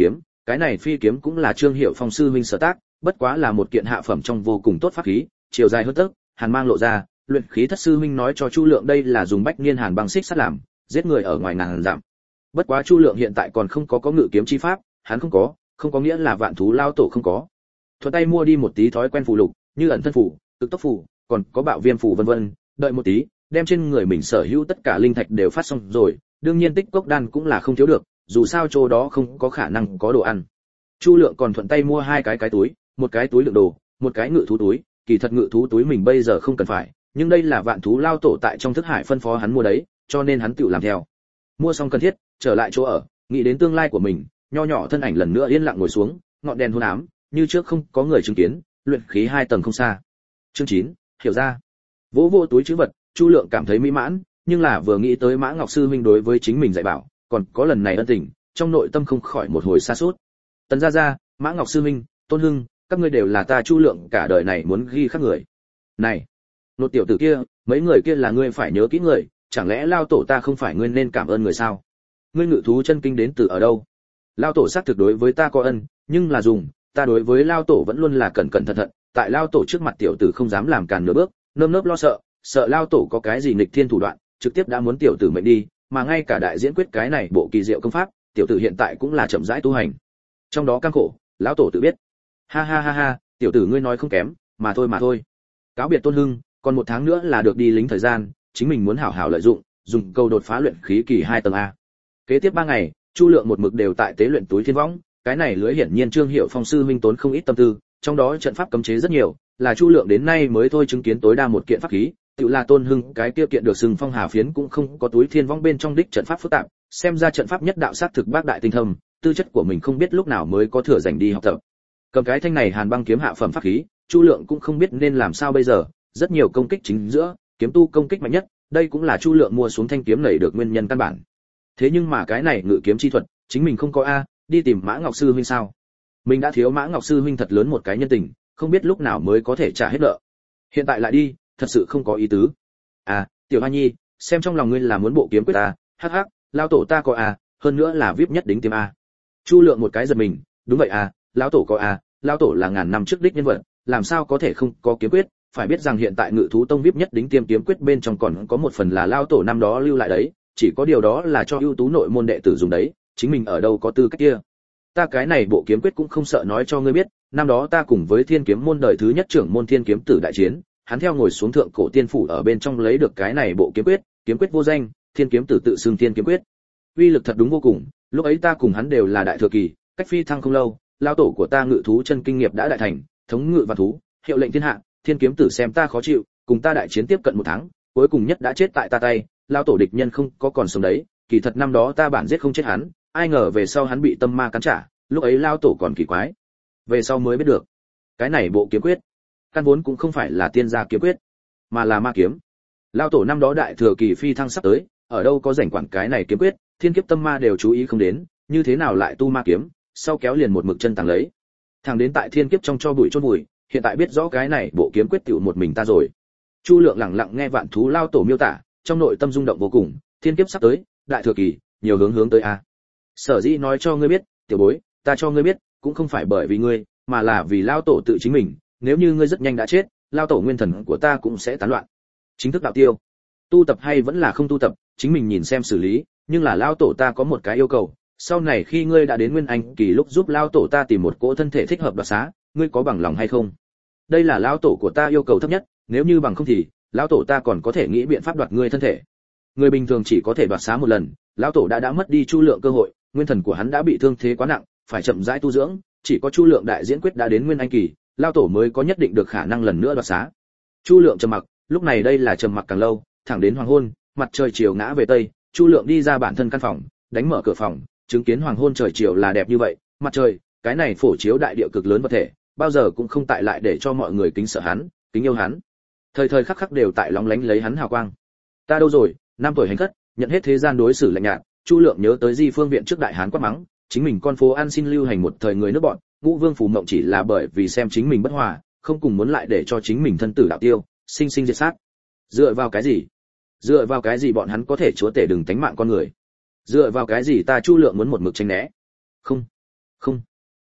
cái này phi kiếm cũng là Trương Hiểu Phong sư huynh sở tác, bất quá là một kiện hạ phẩm trong vô cùng tốt pháp khí, chiều dài hơn tấc, hàn mang lộ ra, luyện khí thất sư huynh nói cho Chu Lượng đây là dùng bách niên hàn băng xích sắt làm, giết người ở ngoài ngàn dặm. Bất quá Chu Lượng hiện tại còn không có ngự kiếm chi pháp, hắn không có nghĩa là vạn thú lao tổ không có. Thuận tay mua đi một tí thói quen phù lục, như ẩn thân phù, cực tốc phù, còn có bạo viêm phù vân vân, đợi một tí, đem trên người mình sở hữu tất cả linh thạch đều phát xong rồi, đương nhiên tích cốc đan cũng là không thiếu được, dù sao chỗ đó không có khả năng có đồ ăn. Chu Lượng còn thuận tay mua hai cái túi, một cái túi đựng đồ, một cái ngự thú túi, kỳ thật ngự thú túi mình bây giờ không cần phải, nhưng đây là vạn thú lao tổ tại trong thức hải phân phó hắn mua đấy, cho nên hắn tự làm theo. Mua xong cần thiết, trở lại chỗ ở, nghĩ đến tương lai của mình, nho nhỏ thân ảnh lần nữa yên lặng ngồi xuống, ngọn đèn hôn ám, như trước không có người chứng kiến, luyện khí 2 tầng không xa. Chương 9, hiểu ra. Vỗ vô túi trữ vật, Chu Lượng cảm thấy mỹ mãn, nhưng là vừa nghĩ tới Mã Ngọc sư huynh đối với chính mình dạy bảo, còn có lần này ân tình, trong nội tâm không khỏi một hồi sa sút. Tần gia gia, Mã Ngọc sư huynh, Tôn Hưng, các ngươi đều là ta Chu Lượng cả đời này muốn ghi khắc người. Này, nốt tiểu tử kia, mấy người kia là ngươi phải nhớ kỹ người, chẳng lẽ lao tổ ta không phải ngươi nên cảm ơn người sao? Ngươi ngự thú chân kinh đến từ ở đâu? Lao tổ xác thực đối với ta có ân, nhưng là dùng, ta đối với lao tổ vẫn luôn là cẩn cẩn thận thận, tại lao tổ trước mặt tiểu tử không dám làm càn nửa bước, nơm nớp lo sợ, sợ lao tổ có cái gì nghịch thiên thủ đoạn, trực tiếp đã muốn tiểu tử mệnh đi, mà ngay cả đại diễn quyết cái này bộ kỳ diệu công pháp, tiểu tử hiện tại cũng là chậm rãi tu hành. Trong đó căng khổ, lão tổ tự biết. Ha ha ha ha, tiểu tử ngươi nói không kém, mà thôi. Cáo biệt Tôn Hưng, còn 1 tháng nữa là được đi lính thời gian, chính mình muốn hảo hảo lợi dụng, dùng câu đột phá luyện khí kỳ 2 tầng a. Kế tiếp 3 ngày, Chu Lượng một mực đều tại tế luyện túi thiên võng, cái này lưới hiển nhiên Trương Hiểu Phong sư huynh tốn không ít tâm tư, trong đó trận pháp cấm chế rất nhiều, là Chu Lượng đến nay mới thôi chứng kiến tối đa một kiện pháp khí, tự là Tôn Hưng cái kia kiện được sừng phong hà phiến cũng không có túi thiên võng bên trong đích trận pháp phức tạp, xem ra trận pháp nhất đạo sát thực bác đại tinh thâm, tư chất của mình không biết lúc nào mới có thừa dành đi học tập. Cầm cái thanh này hàn băng kiếm hạ phẩm pháp khí, Chu Lượng cũng không biết nên làm sao bây giờ, rất nhiều công kích chính giữa, kiếm tu công kích mạnh nhất, đây cũng là Chu Lượng mua xuống thanh kiếm này được nguyên nhân căn bản. Thế nhưng mà cái này ngự kiếm chi thuật, chính mình không có a, đi tìm Mã Ngọc sư huynh sao? Mình đã thiếu Mã Ngọc sư huynh thật lớn một cái nhân tình, không biết lúc nào mới có thể trả hết nợ. Hiện tại lại đi, thật sự không có ý tứ. À, Tiểu Hoa Nhi, xem trong lòng ngươi là muốn bộ kiếm quyết ta, hắc hắc, lao tổ ta có a, hơn nữa là VIP nhất đính tiêm a. Chu Lượng một cái giật mình, đúng vậy à, lão tổ có a, lão tổ là ngàn năm trước đích nhân vật, làm sao có thể không có kiếm quyết, phải biết rằng hiện tại Ngự thú tông VIP nhất đính tiêm kiếm quyết bên trong còn có một phần là lão tổ năm đó lưu lại đấy, chỉ có điều đó là cho ưu tú nội môn đệ tử dùng đấy, chính mình ở đâu có tư cách kia. Ta cái này bộ kiếm quyết cũng không sợ nói cho ngươi biết, năm đó ta cùng với Thiên Kiếm môn đời thứ nhất trưởng môn Thiên Kiếm tử đại chiến, hắn theo ngồi xuống thượng cổ tiên phủ ở bên trong lấy được cái này bộ kiếm quyết vô danh, Thiên Kiếm tử tự xưng Thiên Kiếm quyết. Uy lực thật đúng vô cùng, lúc ấy ta cùng hắn đều là đại thừa kỳ, cách phi thăng không lâu, lão tổ của ta ngự thú chân kinh nghiệp đã đại thành, thống ngự vạn thú, hiệu lệnh thiên hạ, Thiên Kiếm tử xem ta khó chịu, cùng ta đại chiến tiếp cận 1 tháng, cuối cùng nhất đã chết tại ta tay, lão tổ địch nhân không có còn sống đấy, kỳ thật năm đó ta bản giết không chết hắn, ai ngờ về sau hắn bị tâm ma cắn trả, lúc ấy lão tổ còn kỳ quái, về sau mới biết được, cái này bộ kiếm quyết, căn vốn cũng không phải là tiên gia kiếm quyết, mà là ma kiếm. Lão tổ năm đó đại thừa kỳ phi thăng sắp tới, ở đâu có rảnh quản cái này kiếm quyết, thiên kiếp tâm ma đều chú ý không đến, như thế nào lại tu ma kiếm, sau kéo liền một mực chân tàng lấy. Thằng đến tại thiên kiếp trong cho bụi chôn bụi, hiện tại biết rõ cái này bộ kiếm quyết tiểu một mình ta rồi. Chu Lượng lặng lặng nghe vạn thú lao tổ miêu tả, trong nội tâm rung động vô cùng, thiên kiếp sắp tới, đại thừa kỳ, nhiều hướng tới a. Sở dĩ nói cho ngươi biết, tiểu bối, ta cho ngươi biết, cũng không phải bởi vì ngươi, mà là vì lao tổ tự chính mình, nếu như ngươi rất nhanh đã chết, lao tổ nguyên thần của ta cũng sẽ tán loạn. Chính thức đạo tiêu, tu tập hay vẫn là không tu tập, chính mình nhìn xem xử lý, nhưng là lao tổ ta có một cái yêu cầu, sau này khi ngươi đã đến nguyên anh kỳ lúc giúp lao tổ ta tìm một cỗ thân thể thích hợp đoạt xá, ngươi có bằng lòng hay không? Đây là lao tổ của ta yêu cầu thấp nhất, nếu như bằng không thì, lão tổ ta còn có thể nghĩ biện pháp đoạt ngươi thân thể. Người bình thường chỉ có thể đoạt xá một lần, lão tổ đã mất đi Chu Lượng cơ hội, nguyên thần của hắn đã bị thương thế quá nặng, phải chậm rãi tu dưỡng, chỉ có Chu Lượng đại diễn quyết đã đến nguyên anh kỳ, lão tổ mới có nhất định được khả năng lần nữa đoạt xá. Chu Lượng trầm mặc, lúc này đây là trầm mặc càng lâu, thẳng đến hoàng hôn, mặt trời chiều ngã về tây, Chu Lượng đi ra bản thân căn phòng, đánh mở cửa phòng, chứng kiến hoàng hôn trời chiều là đẹp như vậy, mặt trời, cái này phổ chiếu đại địa cực lớn vật thể, bao giờ cũng không tại lại để cho mọi người kính sợ hắn, kính yêu hắn. Thời thời khắc khắc đều tại lóng lánh lấy hắn hào quang. Ta đâu rồi, 5 tuổi hành khất, nhận hết thế gian đối xử lạnh nhạt, Chu Lượng nhớ tới Di Phương viện trước đại hán quát mắng, chính mình con phố ăn xin lưu hành một thời người nước bọn, Ngũ Vương phủ mộng chỉ là bởi vì xem chính mình bất hòa, không cùng muốn lại để cho chính mình thân tử đạo tiêu, sinh sinh diệt sát. Dựa vào cái gì? Dựa vào cái gì bọn hắn có thể chúa tể đừng tánh mạng con người? Dựa vào cái gì ta Chu Lượng muốn một mực tránh né? Không,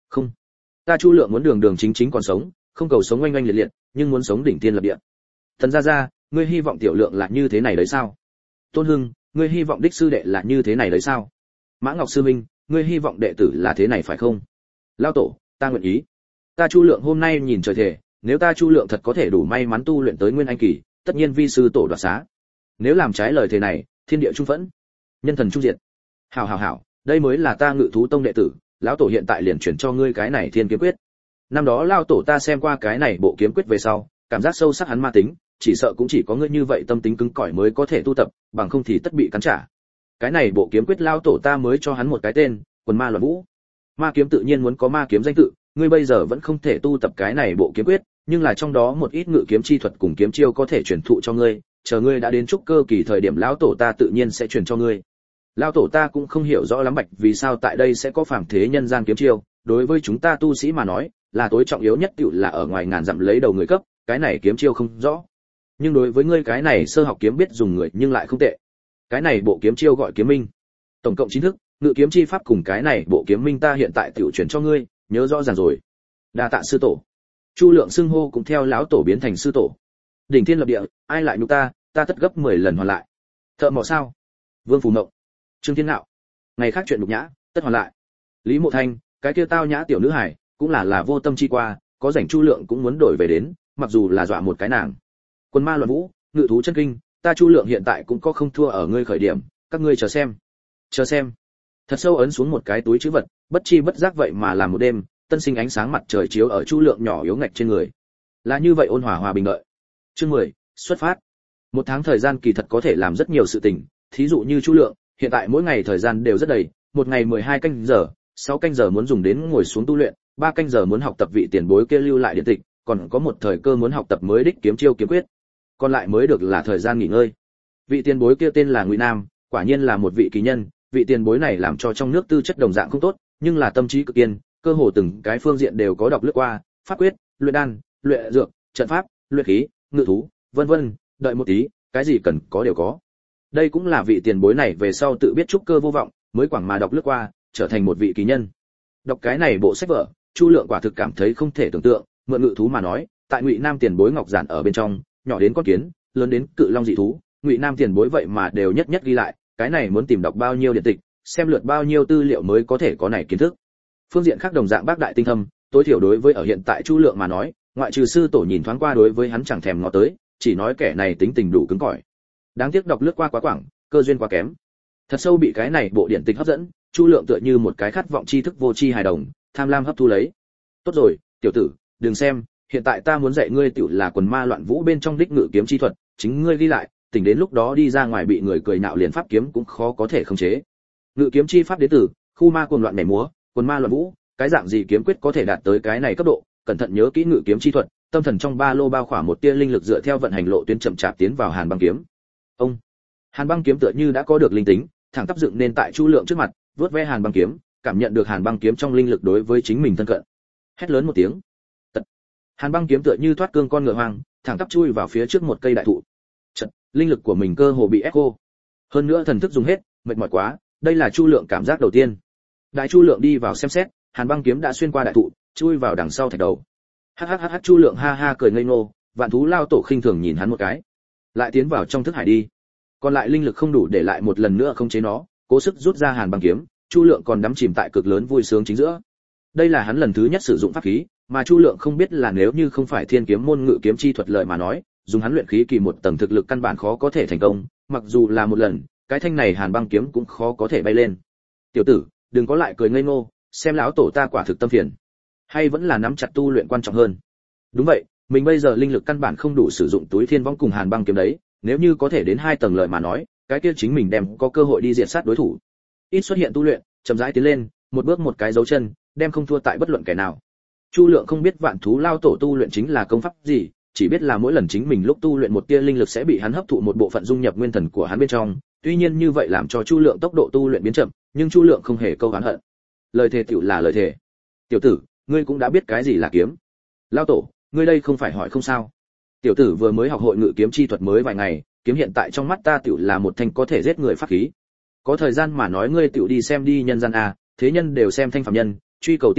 Không, ta Chu Lượng muốn đường đường chính chính còn sống, không cầu sống oanh oanh liệt liệt, nhưng muốn sống đỉnh tiên lập địa. Thần gia, ngươi hy vọng tiểu Lượng là như thế này đấy sao? Tôn Hưng, ngươi hy vọng đích sư đệ là như thế này đấy sao? Mã Ngọc sư minh, ngươi hy vọng đệ tử là thế này phải không? Lão tổ, ta nguyện ý. Ta Chu Lượng hôm nay nhìn trời thể, nếu ta Chu Lượng thật có thể đủ may mắn tu luyện tới nguyên anh kỳ, tất nhiên vi sư tổ đoạt xá. Nếu làm trái lời thề này, thiên địa trung phẫn, nhân thần trung diệt. Hảo, đây mới là ta Ngự Thú tông đệ tử, lão tổ hiện tại liền chuyển cho ngươi cái này Thiên Kiếm Quyết. Năm đó lão tổ ta xem qua cái này bộ kiếm quyết về sau, cảm giác sâu sắc hắn ma tính, chỉ sợ cũng chỉ có ngươi như vậy tâm tính cứng cỏi mới có thể tu tập, bằng không thì tất bị cắn trả. Cái này bộ kiếm quyết lão tổ ta mới cho hắn một cái tên, Quần Ma Loạn Vũ. Ma kiếm tự nhiên muốn có ma kiếm danh tự, ngươi bây giờ vẫn không thể tu tập cái này bộ kiếm quyết, nhưng là trong đó một ít ngự kiếm chi thuật cùng kiếm chiêu có thể truyền thụ cho ngươi, chờ ngươi đã đến trúc cơ kỳ thời điểm lão tổ ta tự nhiên sẽ truyền cho ngươi. Lão tổ ta cũng không hiểu rõ lắm bạch vì sao tại đây sẽ có phàm thế nhân gian kiếm chiêu, đối với chúng ta tu sĩ mà nói, là tối trọng yếu nhất tựu là ở ngoài ngàn dặm lấy đầu người cấp, cái này kiếm chiêu không rõ. Nhưng đối với ngươi cái này sơ học kiếm biết dùng người nhưng lại không tệ. Cái này bộ kiếm chiêu gọi kiếm minh. Tổng cộng 9 thức, ngự kiếm chi pháp cùng cái này bộ kiếm minh ta hiện tại tiểu truyền cho ngươi, nhớ rõ ràng rồi. Đa tạ sư tổ. Chu Lượng xưng hô cũng theo lão tổ biến thành sư tổ. Đỉnh thiên lập địa, ai lại nhục ta tất gấp 10 lần hoàn lại. Thợ mỏ sao? Vương Phù Mộng. Trương Thiên Nạo. Ngày khác chuyện nhục nhã, tất hoàn lại. Lý Mộ Thanh, cái kia tao nhã tiểu nữ hải, cũng là vô tâm chi qua, có rảnh Chu Lượng cũng muốn đổi về đến, mặc dù là dọa một cái nàng. Quần Ma Loạn Vũ, Ngự Thú chân kinh, ta Chu Lượng hiện tại cũng có không thua ở ngươi khởi điểm, các ngươi chờ xem. Chờ xem. Thật sâu ấn xuống một cái túi trữ vật, bất chi bất giác vậy mà làm một đêm, tân sinh ánh sáng mặt trời chiếu ở Chu Lượng nhỏ yếu ngạch trên người. Là như vậy ôn hòa hòa bình đợi. Chương 10, xuất phát. Một tháng thời gian kỳ thật có thể làm rất nhiều sự tình, thí dụ như Chu Lượng, hiện tại mỗi ngày thời gian đều rất đầy, một ngày 12 canh giờ, 6 canh giờ muốn dùng đến ngồi xuống tu luyện, 3 canh giờ muốn học tập vị tiền bối kia lưu lại điện tịch, còn có một thời cơ muốn học tập mới đích kiếm chiêu kiếm quyết. Còn lại mới được là thời gian nghỉ ngơi. Vị tiền bối kia tên là Ngụy Nam, quả nhiên là một vị kỳ nhân, vị tiền bối này làm cho trong nước tư chất đồng dạng không tốt, nhưng là tâm trí cực kiên, cơ hồ từng cái phương diện đều có đọc lướt qua, pháp quyết, luyện đan, luyện dược, trận pháp, luyện khí, ngự thú, vân vân, đợi một tí, cái gì cần có đều có. Đây cũng là vị tiền bối này về sau tự biết trúc cơ vô vọng, mới quảng mà đọc lướt qua, trở thành một vị kỳ nhân. Đọc cái này bộ sách vở, Chu Lượng quả thực cảm thấy không thể tưởng tượng, mượn ngự thú mà nói, tại Ngụy Nam tiền bối ngọc giản ở bên trong, nhỏ đến con kiến, lớn đến cự long dị thú, Ngụy Nam tiền bối vậy mà đều nhất nhất ghi lại, cái này muốn tìm đọc bao nhiêu điện tịch, xem lượt bao nhiêu tư liệu mới có thể có này kiến thức. Phương diện khác đồng dạng bác đại tinh thâm, tối thiểu đối với ở hiện tại Chu Lượng mà nói, ngoại trừ sư tổ nhìn thoáng qua đối với hắn chẳng thèm ngó tới, chỉ nói kẻ này tính tình đủ cứng cỏi. Đáng tiếc đọc lướt qua quá quảng, cơ duyên quá kém. Thật sâu bị cái này bộ điện tịch hấp dẫn, Chu Lượng tựa như một cái khát vọng tri thức vô tri hài đồng, tham lam hấp thu lấy. Tốt rồi, tiểu tử, đừng xem, hiện tại ta muốn dạy ngươi tiểu là Quần Ma Loạn Vũ bên trong đích ngự kiếm chi thuật, chính ngươi ghi lại, tỉnh đến lúc đó đi ra ngoài bị người cười nhạo liền pháp kiếm cũng khó có thể khống chế. Ngự kiếm chi pháp đến từ khu ma cuồng loạn nhảy múa, Quần Ma Loạn Vũ, cái dạng gì kiếm quyết có thể đạt tới cái này cấp độ, cẩn thận nhớ kỹ ngự kiếm chi thuật, tâm thần trong ba lô bao khỏa một tia linh lực dựa theo vận hành lộ tuyến chậm chạp tiến vào Hàn Băng kiếm. Ông Hàn Băng kiếm tựa như đã có được linh tính, thẳng tắp dựng nên tại Chu Lượng trước mặt, vớt ve Hàn Băng kiếm, cảm nhận được Hàn Băng kiếm trong linh lực đối với chính mình thân cận. Hét lớn một tiếng. Tật. Hàn Băng kiếm tựa như thoát cương con ngựa hoang, thẳng tắp chui vào phía trước một cây đại thụ. Chật, linh lực của mình cơ hồ bị ép khô. Hơn nữa thần thức dùng hết, mệt mỏi quá, đây là Chu Lượng cảm giác đầu tiên. Đại Chu Lượng đi vào xem xét, Hàn Băng kiếm đã xuyên qua đại thụ, chui vào đằng sau thạch đầu. Hắc Chu Lượng ha ha cười ngây ngô, vạn thú lao tổ khinh thường nhìn hắn một cái, lại tiến vào trong thức hải đi. Còn lại linh lực không đủ để lại một lần nữa không chế nó, cố sức rút ra Hàn Băng kiếm, Chu Lượng còn đắm chìm tại cực lớn vui sướng chính giữa. Đây là hắn lần thứ nhất sử dụng pháp khí, mà Chu Lượng không biết là nếu như không phải Thiên Kiếm môn ngự kiếm chi thuật lợi mà nói, dùng hắn luyện khí kỳ một tầng thực lực căn bản khó có thể thành công, mặc dù là một lần, cái thanh này Hàn Băng kiếm cũng khó có thể bay lên. Tiểu tử, đừng có lại cười ngây ngô, xem lão tổ ta quả thực tâm phiền, hay vẫn là nắm chặt tu luyện quan trọng hơn. Đúng vậy, mình bây giờ linh lực căn bản không đủ sử dụng túi Thiên Võng cùng Hàn Băng kiếm đấy, nếu như có thể đến 2 tầng lợi mà nói, cái kia chính mình đem có cơ hội đi diệt sát đối thủ. Ít xuất hiện tu luyện, chậm rãi tiến lên, một bước một cái dấu chân, đem không thua tại bất luận kẻ nào. Chu Lượng không biết vạn thú lao tổ tu luyện chính là công pháp gì, chỉ biết là mỗi lần chính mình lúc tu luyện một tia linh lực sẽ bị hắn hấp thụ một bộ phận dung nhập nguyên thần của hắn bên trong, tuy nhiên như vậy làm cho Chu Lượng tốc độ tu luyện biến chậm, nhưng Chu Lượng không hề câu oán hận. Lời thề tiểu là lời thề. Tiểu tử, ngươi cũng đã biết cái gì là kiếm. Lao tổ, ngươi đây không phải hỏi không sao? Tiểu tử vừa mới học hội ngự kiếm chi thuật mới vài ngày, kiếm hiện tại trong mắt ta tiểu là một thanh có thể giết người pháp khí. Có thời gian mà nói ngươi tiểu đi xem đi nhân gian a, thế nhân đều xem thanh phàm nhân, truy cầu tiên nhân,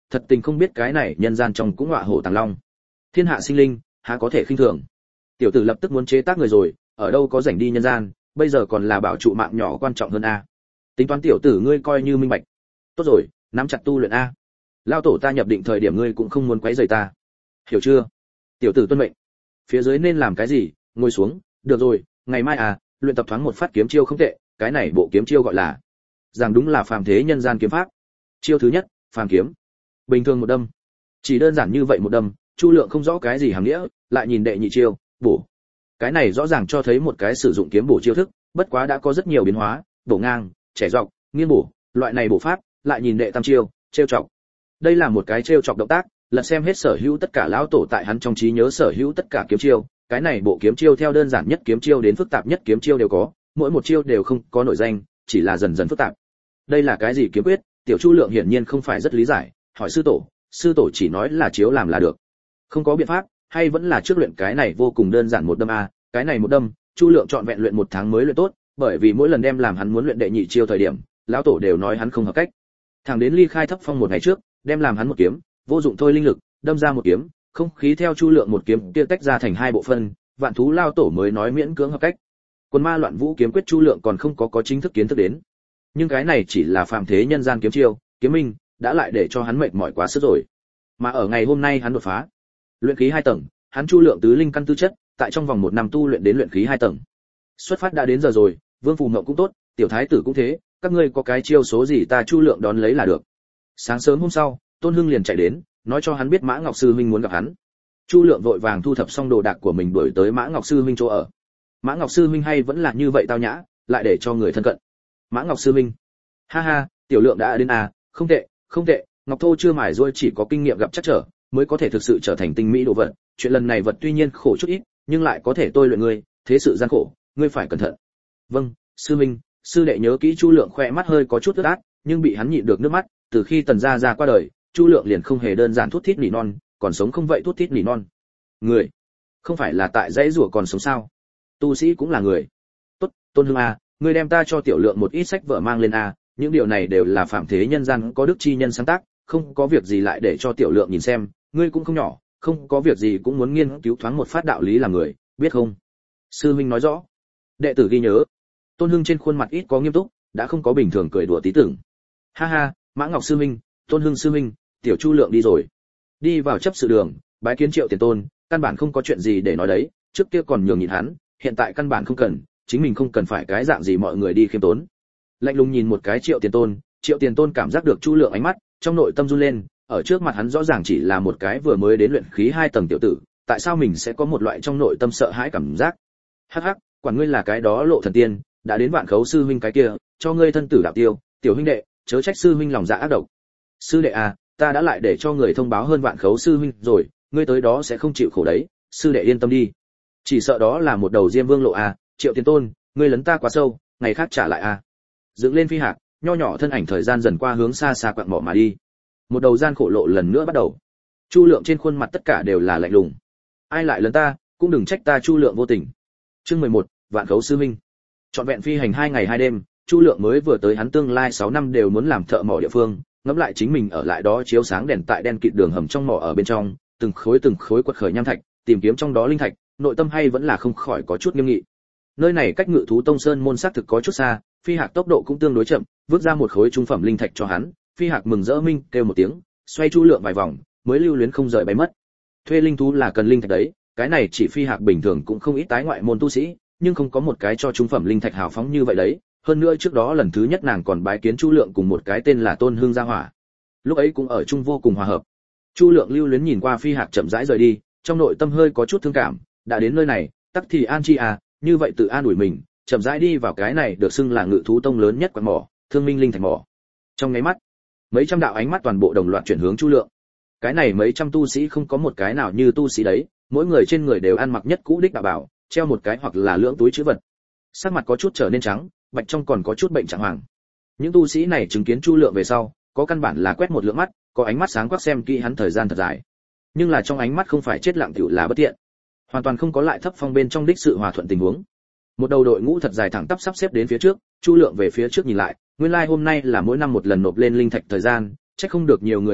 thật tình không biết cái này nhân gian trong cũng ngọa hổ tàng long. Thiên hạ sinh linh, há có thể khinh thường. Tiểu tử lập tức muốn chế tác người rồi, ở đâu có rảnh đi nhân gian, bây giờ còn là bảo trụ mạng nhỏ quan trọng hơn a. Tính toán tiểu tử ngươi coi như minh bạch. Tốt rồi, nắm chặt tu luyện a. Lao tổ ta nhập định thời điểm ngươi cũng không muốn quấy rầy ta. Hiểu chưa? Tiểu tử tuân mệnh. Phía dưới nên làm cái gì? Ngồi xuống, được rồi, ngày mai à, luyện tập thoáng một phát kiếm chiêu không tệ, cái này bộ kiếm chiêu gọi là rằng đúng là phàm thế nhân gian kiếm pháp. Chiêu thứ nhất, phàm kiếm. Bình thường một đâm. Chỉ đơn giản như vậy một đâm, Chu Lượng không rõ cái gì hàm nghĩa, lại nhìn đệ nhị chiêu, bổ. Cái này rõ ràng cho thấy một cái sử dụng kiếm bổ chiêu thức, bất quá đã có rất nhiều biến hóa, bổ ngang, chẻ dọc, nghiêng bổ, loại này bổ pháp, lại nhìn đệ tam chiêu, trêu chọc. Đây là một cái trêu chọc động tác, lật xem hết sở hữu tất cả lão tổ tại hắn trong trí nhớ sở hữu tất cả kiếm chiêu, cái này bộ kiếm chiêu theo đơn giản nhất kiếm chiêu đến phức tạp nhất kiếm chiêu đều có, mỗi một chiêu đều không có nổi danh, chỉ là dần dần phức tạp. Đây là cái gì kiếm quyết? Tiểu Chu Lượng hiển nhiên không phải rất lý giải, hỏi sư tổ chỉ nói là chiếu làm là được. Không có biện pháp, hay vẫn là trước luyện cái này vô cùng đơn giản một đâm a, cái này một đâm, Chu Lượng chọn vẹn luyện 1 tháng mới luyện tốt, bởi vì mỗi lần đem làm hắn muốn luyện đệ nhị chiêu thời điểm, lão tổ đều nói hắn không hợp cách. Thẳng đến ly khai thấp phong một ngày trước, đem làm hắn một kiếm, vô dụng thôi linh lực, đâm ra một kiếm, không khí theo Chu Lượng một kiếm kia tách ra thành hai bộ phân, Vạn Thú lao tổ mới nói miễn cưỡng hợp cách. Quân ma loạn vũ kiếm quyết Chu Lượng còn không có chính thức kiến thức đến. Nhưng cái này chỉ là phàm thế nhân gian kiếm chiêu, kiếm minh đã lại để cho hắn mệt mỏi quá sức rồi. Mà ở ngày hôm nay hắn đột phá, luyện khí 2 tầng, hắn Chu Lượng tứ linh căn tư chất, tại trong vòng 1 năm tu luyện đến luyện khí 2 tầng. Xuất phát đã đến giờ rồi, Vương Phù Ngộng cũng tốt, tiểu thái tử cũng thế, các ngươi có cái chiêu số gì ta Chu Lượng đón lấy là được. Sáng sớm hôm sau, Tôn Hưng liền chạy đến, nói cho hắn biết Mã Ngọc sư huynh muốn gặp hắn. Chu Lượng vội vàng thu thập xong đồ đạc của mình đuổi tới Mã Ngọc sư huynh chỗ ở. Mã Ngọc sư huynh hay vẫn là như vậy tao nhã, lại để cho người thân cận. Mã Ngọc sư huynh, ha ha, tiểu Lượng đã đến à, không tệ, không tệ, Ngọc Thô chưa mài rồi chỉ có kinh nghiệm gặp chắc trở, mới có thể thực sự trở thành tinh mỹ đồ vật. Chuyện lần này vật tuy nhiên khổ chút ít, nhưng lại có thể tôi luyện ngươi, thế sự gian khổ, ngươi phải cẩn thận. Vâng, sư huynh. Sư đệ nhớ kỹ. Chu Lượng khỏe mắt hơi có chút ướt át, nhưng bị hắn nhịn được nước mắt. Từ khi Tần gia ra qua đời, Chu Lượng liền không hề đơn giản thút thít nỉ non, còn sống không vậy thút thít nỉ non. Người, không phải là tại dãy rủa còn sống sao? Tu sĩ cũng là người. Tốt, Tôn Hưng a, ngươi đem ta cho tiểu Lượng một ít sách vở mang lên a, những điều này đều là phạm thế nhân gian có đức chi nhân sáng tác, không có việc gì lại để cho tiểu Lượng nhìn xem, ngươi cũng không nhỏ, không có việc gì cũng muốn nghiên cứu thoáng một phát đạo lý làm người, biết không? Sư huynh nói rõ. Đệ tử ghi nhớ. Tôn Hưng trên khuôn mặt ít có nghiêm túc, đã không có bình thường cười đùa tí tưởng. Ha ha, Mã Ngọc sư huynh, Tôn Hưng sư huynh, tiểu Chu Lượng đi rồi. Đi vào chấp sự đường, bái kiến Triệu Tiền Tôn, căn bản không có chuyện gì để nói đấy, trước kia còn nhường nhịn hắn, hiện tại căn bản không cần, chính mình không cần phải cái dạng gì mọi người đi khiêm tốn. Lạnh lùng nhìn một cái Triệu Tiền Tôn cảm giác được Chu Lượng ánh mắt, trong nội tâm run lên, ở trước mặt hắn rõ ràng chỉ là một cái vừa mới đến luyện khí 2 tầng tiểu tử, tại sao mình sẽ có một loại trong nội tâm sợ hãi cảm giác? Hắc hắc, quản ngươi là cái đó Lộ Thần Tiên, đã đến Vạn Khấu sư huynh cái kia, cho ngươi thân tử đạo tiêu, tiểu huynh đệ, chớ trách sư huynh lòng dạ ác độc. Sư đệ à, ta đã lại để cho người thông báo hơn Vạn Khấu sư huynh rồi, ngươi tới đó sẽ không chịu khổ đấy, sư đệ yên tâm đi. Chỉ sợ đó là một đầu Diêm Vương lộ à, Triệu Tiền Tôn, ngươi lấn ta quá sâu, ngày khác trả lại à. Dựng lên phi hạc, nho nhỏ thân ảnh thời gian dần qua hướng xa xa quạng mỏ mà đi. Một đầu gian khổ lộ lần nữa bắt đầu. Chu Lượng trên khuôn mặt tất cả đều là lạnh lùng. Ai lại lấn ta, cũng đừng trách ta Chu Lượng vô tình. Chương 11, Vạn Khấu sư huynh. Trọn vẹn phi hành 2 ngày 2 đêm, Chu Lượng mới vừa tới hắn tương lai 6 năm đều muốn làm thợ mỏ địa phương, ngẫm lại chính mình ở lại đó chiếu sáng đèn tại đen kịt đường hầm trong mỏ ở bên trong, từng khối quật khởi nham thạch, tìm kiếm trong đó linh thạch, nội tâm hay vẫn là không khỏi có chút nghiêm nghị. Nơi này cách Ngự Thú Tông Sơn môn xác thực có chút xa, phi hạc tốc độ cũng tương đối chậm, vứt ra một khối trung phẩm linh thạch cho hắn, phi hạc mừng rỡ minh kêu một tiếng, xoay Chu Lượng vài vòng, mới lưu luyến không rời bay mất. Thuê linh thú là cần linh thạch đấy, cái này chỉ phi hạc bình thường cũng không ít tái ngoại môn tu sĩ, nhưng không có một cái cho trung phẩm linh thạch hào phóng như vậy đấy. Hơn nữa trước đó lần thứ nhất nàng còn bái kiến Chu Lượng cùng một cái tên là Tôn Hưng gia hỏa, lúc ấy cũng ở chung vô cùng hòa hợp. Chu Lượng lưu luyến nhìn qua phi hạc chậm rãi rời đi, trong nội tâm hơi có chút thương cảm, đã đến nơi này, tắc thì an chi à, như vậy tự an ủi mình, chậm rãi đi vào cái này được xưng là Ngự Thú Tông lớn nhất quặng mỏ, Thương Minh linh thạch mỏ. Trong nháy mắt, mấy trăm đạo ánh mắt toàn bộ đồng loạt chuyển hướng Chu Lượng. Cái này mấy trăm tu sĩ không có một cái nào như tu sĩ đấy, mỗi người trên người đều ăn mặc nhất cũ đích đạo bảo, treo một cái hoặc là lưỡng túi trữ vật. Sắc mặt có chút trở nên trắng, bạch trong còn có chút bệnh trạng hoàng. Những tu sĩ này chứng kiến Chu Lượng về sau, có căn bản là quét một lượng mắt, có ánh mắt sáng quắc xem kỹ hắn thời gian thật dài. Nhưng là trong ánh mắt không phải chết lặng tiểu là bất tiện, hoàn toàn không có lại thấp phong bên trong đích sự hòa thuận tình huống. Một đầu đội ngũ thật dài thẳng tắp sắp xếp đến phía trước, Chu Lượng về phía trước nhìn lại, nguyên lai hôm nay là mỗi năm một lần nộp lên linh thạch thời gian, chắc không được nhiều người như vậy,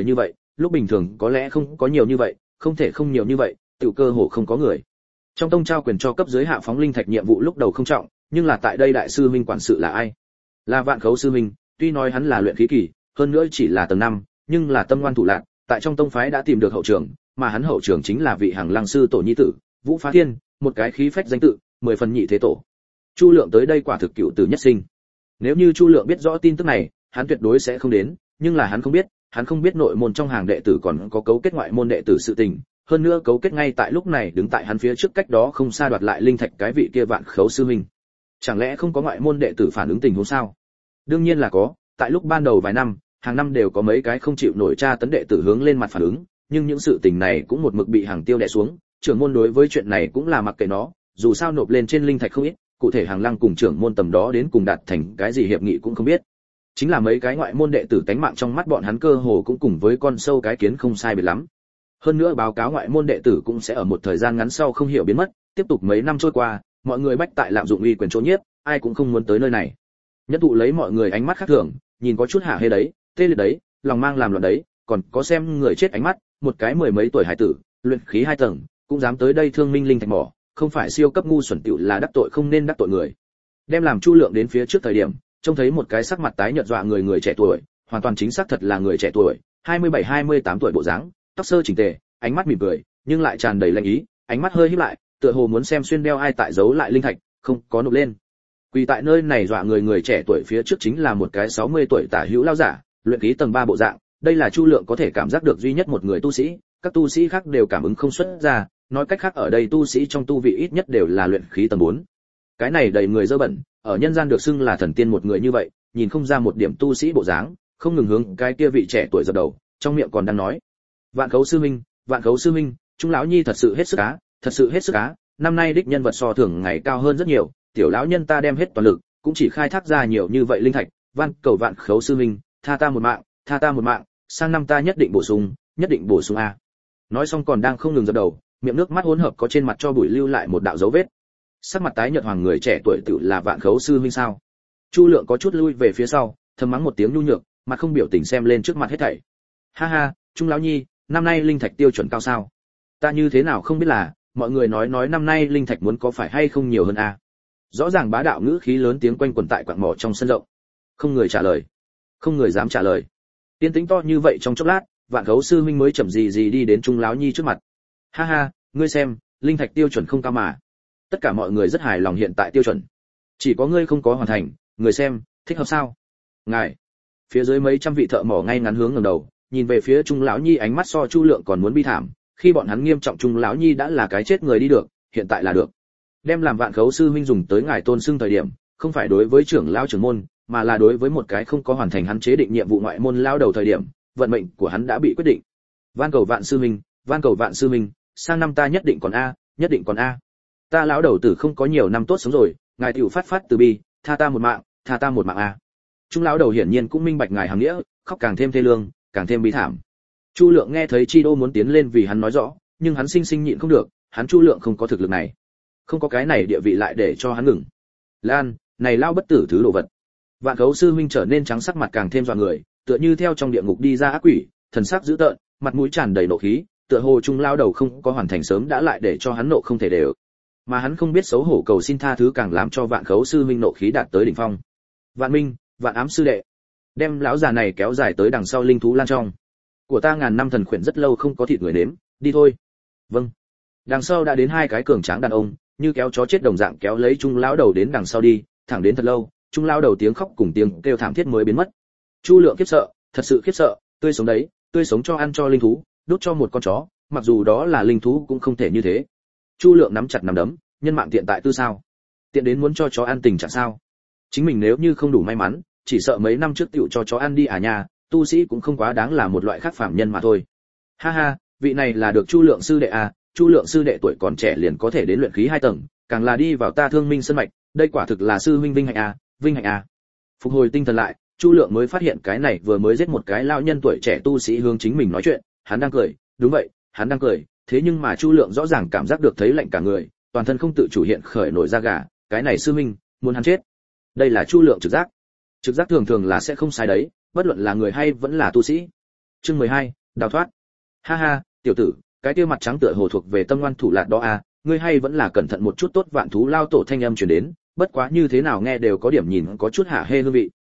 lúc bình thường có lẽ không có nhiều như vậy, không thể không nhiều như vậy, tiểu cơ hồ không có người. Trong tông trao quyền cho cấp dưới hạ phóng linh thạch nhiệm vụ lúc đầu không trọng, nhưng là tại đây đại sư huynh quản sự là ai? Là Vạn Khấu sư huynh, tuy nói hắn là luyện khí kỳ, hơn nữa chỉ là tầng 5, nhưng là tâm ngoan thủ lạn, tại trong tông phái đã tìm được hậu trường, mà hắn hậu trường chính là vị Hằng Lăng sư tổ nhi tử, Vũ Phá Thiên, một cái khí phách danh tự, 10 phần nhị thế tổ. Chu Lượng tới đây quả thực cựu tử nhất sinh. Nếu như Chu Lượng biết rõ tin tức này, hắn tuyệt đối sẽ không đến, nhưng là hắn không biết nội môn trong hàng đệ tử còn có cấu kết ngoại môn đệ tử sự tình, hơn nữa cấu kết ngay tại lúc này đứng tại hắn phía trước cách đó không xa đoạt lại linh thạch cái vị kia Vạn Khấu sư huynh. Chẳng lẽ không có ngoại môn đệ tử phản ứng tình huống sao? Đương nhiên là có, tại lúc ban đầu vài năm, hàng năm đều có mấy cái không chịu nổi tra tấn đệ tử hướng lên mặt phản ứng, nhưng những sự tình này cũng một mực bị Hàng Tiêu đè xuống, trưởng môn đối với chuyện này cũng là mặc kệ nó, dù sao nộp lên trên linh thạch không ít, cụ thể Hàng Lăng cùng trưởng môn tầm đó đến cùng đạt thành cái gì hiệp nghị cũng không biết. Chính là mấy cái ngoại môn đệ tử tánh mạng trong mắt bọn hắn cơ hồ cũng cùng với con sâu cái kiến không sai biệt lắm. Hơn nữa báo cáo ngoại môn đệ tử cũng sẽ ở một thời gian ngắn sau không hiểu biến mất, tiếp tục mấy năm trôi qua, mọi người bách tại lạm dụng uy quyền chỗ nhiếp, ai cũng không muốn tới nơi này. Nhất thụ lấy mọi người ánh mắt khác thường, nhìn có chút hạ hê đấy, tê liệt đấy, lòng mang làm loạn đấy, còn có xem người chết ánh mắt, một cái mười mấy tuổi hải tử, luyện khí 2 tầng, cũng dám tới đây thương minh linh thạch mỏ, không phải siêu cấp ngu xuẩn tiểu là đắc tội không nên đắc tội người. Đem làm Chu Lượng đến phía trước thời điểm, trông thấy một cái sắc mặt tái nhợt dọa người trẻ tuổi, hoàn toàn chính xác thật là người trẻ tuổi, 27-28 tuổi bộ dáng, tóc sơ chỉnh tề, ánh mắt mỉm cười, nhưng lại tràn đầy lạnh ý, ánh mắt hơi híp lại, tựa hồ muốn xem xuyên đeo ai tại giấu lại linh thạch, không có nộp lên. Quỳ tại nơi này dọa người trẻ tuổi phía trước chính là một cái 60 tuổi tả hữu lao giả, luyện khí tầng 3 bộ dạng, đây là Chu Lượng có thể cảm giác được duy nhất một người tu sĩ, các tu sĩ khác đều cảm ứng không xuất ra, nói cách khác ở đây tu sĩ trong tu vị ít nhất đều là luyện khí tầng 4. Cái này đầy người dơ bẩn, ở nhân gian được xưng là thần tiên một người như vậy, nhìn không ra một điểm tu sĩ bộ dáng, không ngừng hướng cái kia vị trẻ tuổi dập đầu, trong miệng còn đang nói: Vạn Khấu sư huynh, chúng lão nhi thật sự hết sức á, năm nay đích nhân vật so thường ngày cao hơn rất nhiều, tiểu lão nhân ta đem hết toàn lực, cũng chỉ khai thác ra nhiều như vậy linh thạch, van cầu Vạn Khấu sư huynh, tha ta một mạng, sang năm ta nhất định bổ sung a. Nói xong còn đang không ngừng dập đầu, miệng nước mắt hỗn hợp có trên mặt cho bụi lưu lại một đạo dấu vết. Sắc mặt tái nhợt hoàng người trẻ tuổi tự là Vạn Khấu sư huynh sao? Chu Lượng có chút lui về phía sau, thầm mắng một tiếng nhu nhược, mặt không biểu tình xem lên trước mặt hết thảy. Ha ha, Trung lão nhi, năm nay linh thạch tiêu chuẩn cao sao? Ta như thế nào không biết là, mọi người nói năm nay linh thạch muốn có phải hay không nhiều hơn a? Rõ ràng bá đạo ngữ khí lớn tiếng quanh quẩn tại quặng mỏ trong sân rộng. Không người trả lời, không người dám trả lời. Tiên tĩnh to như vậy trong chốc lát, Vạn Khấu sư huynh mới chậm gì đi đến Trung lão nhi trước mặt. Ha ha, ngươi xem, linh thạch tiêu chuẩn không cao mà. Tất cả mọi người rất hài lòng hiện tại tiêu chuẩn. Chỉ có ngươi không có hoàn thành, người xem, thích hợp sao? Ngài. Phía dưới mấy trăm vị thợ mỏ ngay ngắn hướng ngẩng đầu, nhìn về phía Trung lão nhi ánh mắt so Chu Lượng còn muốn bi thảm, khi bọn hắn nghiêm trọng Trung lão nhi đã là cái chết người đi được, hiện tại là được. Đem làm Vạn Khấu sư huynh dùng tới ngài tôn xưng thời điểm, không phải đối với trưởng lão trưởng môn, mà là đối với một cái không có hoàn thành hắn chế định nhiệm vụ ngoại môn lao đầu thời điểm, vận mệnh của hắn đã bị quyết định. Van cầu Vạn sư huynh, sang năm ta nhất định còn a. Ta lão đầu tử không có nhiều năm tốt sống rồi, ngài tiểu phát từ bi, tha ta một mạng a. Trung lão đầu hiển nhiên cũng minh bạch ngài hàng nghĩa, khóc càng thêm thê lương, càng thêm bi thảm. Chu Lượng nghe thấy Chi Đô muốn tiến lên vì hắn nói rõ, nhưng hắn sinh nhịn không được, hắn Chu Lượng không có thực lực này, không có cái này địa vị lại để cho hắn ngừng. Lan, này lao bất tử thứ đồ vật. Vạn Khấu sư huynh trở nên trắng sắc mặt càng thêm dọa người, tựa như theo trong địa ngục đi ra ác quỷ, thần sắc dữ tợn, mặt mũi tràn đầy nộ khí, tựa hồ Trung lao đầu không có hoàn thành sớm đã lại để cho hắn nộ không thể đều. Mà hắn không biết xấu hổ cầu xin tha thứ càng làm cho Vạn Khấu sư huynh nộ khí đạt tới đỉnh phong. Vạn Minh, Vạn Ám sư đệ, đem lão già này kéo dài tới đằng sau linh thú lan trong. Của ta ngàn năm thần khuyển rất lâu không có thịt người nếm, đi thôi. Vâng. Đằng sau đã đến hai cái cường tráng đàn ông, như kéo chó chết đồng dạng kéo lấy Trung lão đầu đến đằng sau đi, thẳng đến thật lâu, Trung lão đầu tiếng khóc cùng tiếng kêu thảm thiết mới biến mất. Chu Lượng khiếp sợ, thật sự khiếp sợ, tươi sống đấy, tươi sống cho ăn cho linh thú, đốt cho một con chó, mặc dù đó là linh thú cũng không thể như thế. Chu Lượng nắm chặt nắm đấm, nhân mạng tiện tại tư sao? Tiện đến muốn cho chó ăn tình trạng sao? Chính mình nếu như không đủ may mắn, chỉ sợ mấy năm trước tiểu cho chó ăn đi à nha, tu sĩ cũng không quá đáng là một loại khác phàm nhân mà thôi. Ha ha, vị này là được Chu Lượng sư đệ à, Chu Lượng sư đệ tuổi còn trẻ liền có thể đến luyện khí 2 tầng, càng là đi vào ta Thương Minh sân mạch, đây quả thực là sư huynh vinh hạnh à. Phục hồi tinh thần lại, Chu Lượng mới phát hiện cái này vừa mới giết một cái lão nhân tuổi trẻ tu sĩ hướng chính mình nói chuyện, hắn đang cười, đúng vậy, hắn đang cười, thế nhưng mà Chu Lượng rõ ràng cảm giác được thấy lạnh cả người, toàn thân không tự chủ hiện khởi nổi da gà, cái này sư huynh, muốn hắn chết. Đây là Chu Lượng trực giác. Trực giác thường thường là sẽ không sai đấy, bất luận là người hay vẫn là tu sĩ. Chương 12, đào thoát. Ha ha, tiểu tử, cái kia mặt trắng tựa hồ thuộc về tâm ngoan thủ lạt đó à, ngươi hay vẫn là cẩn thận một chút tốt. Vạn thú lao tổ thanh âm truyền đến, bất quá như thế nào nghe đều có điểm nhìn có chút hả hê hương vị.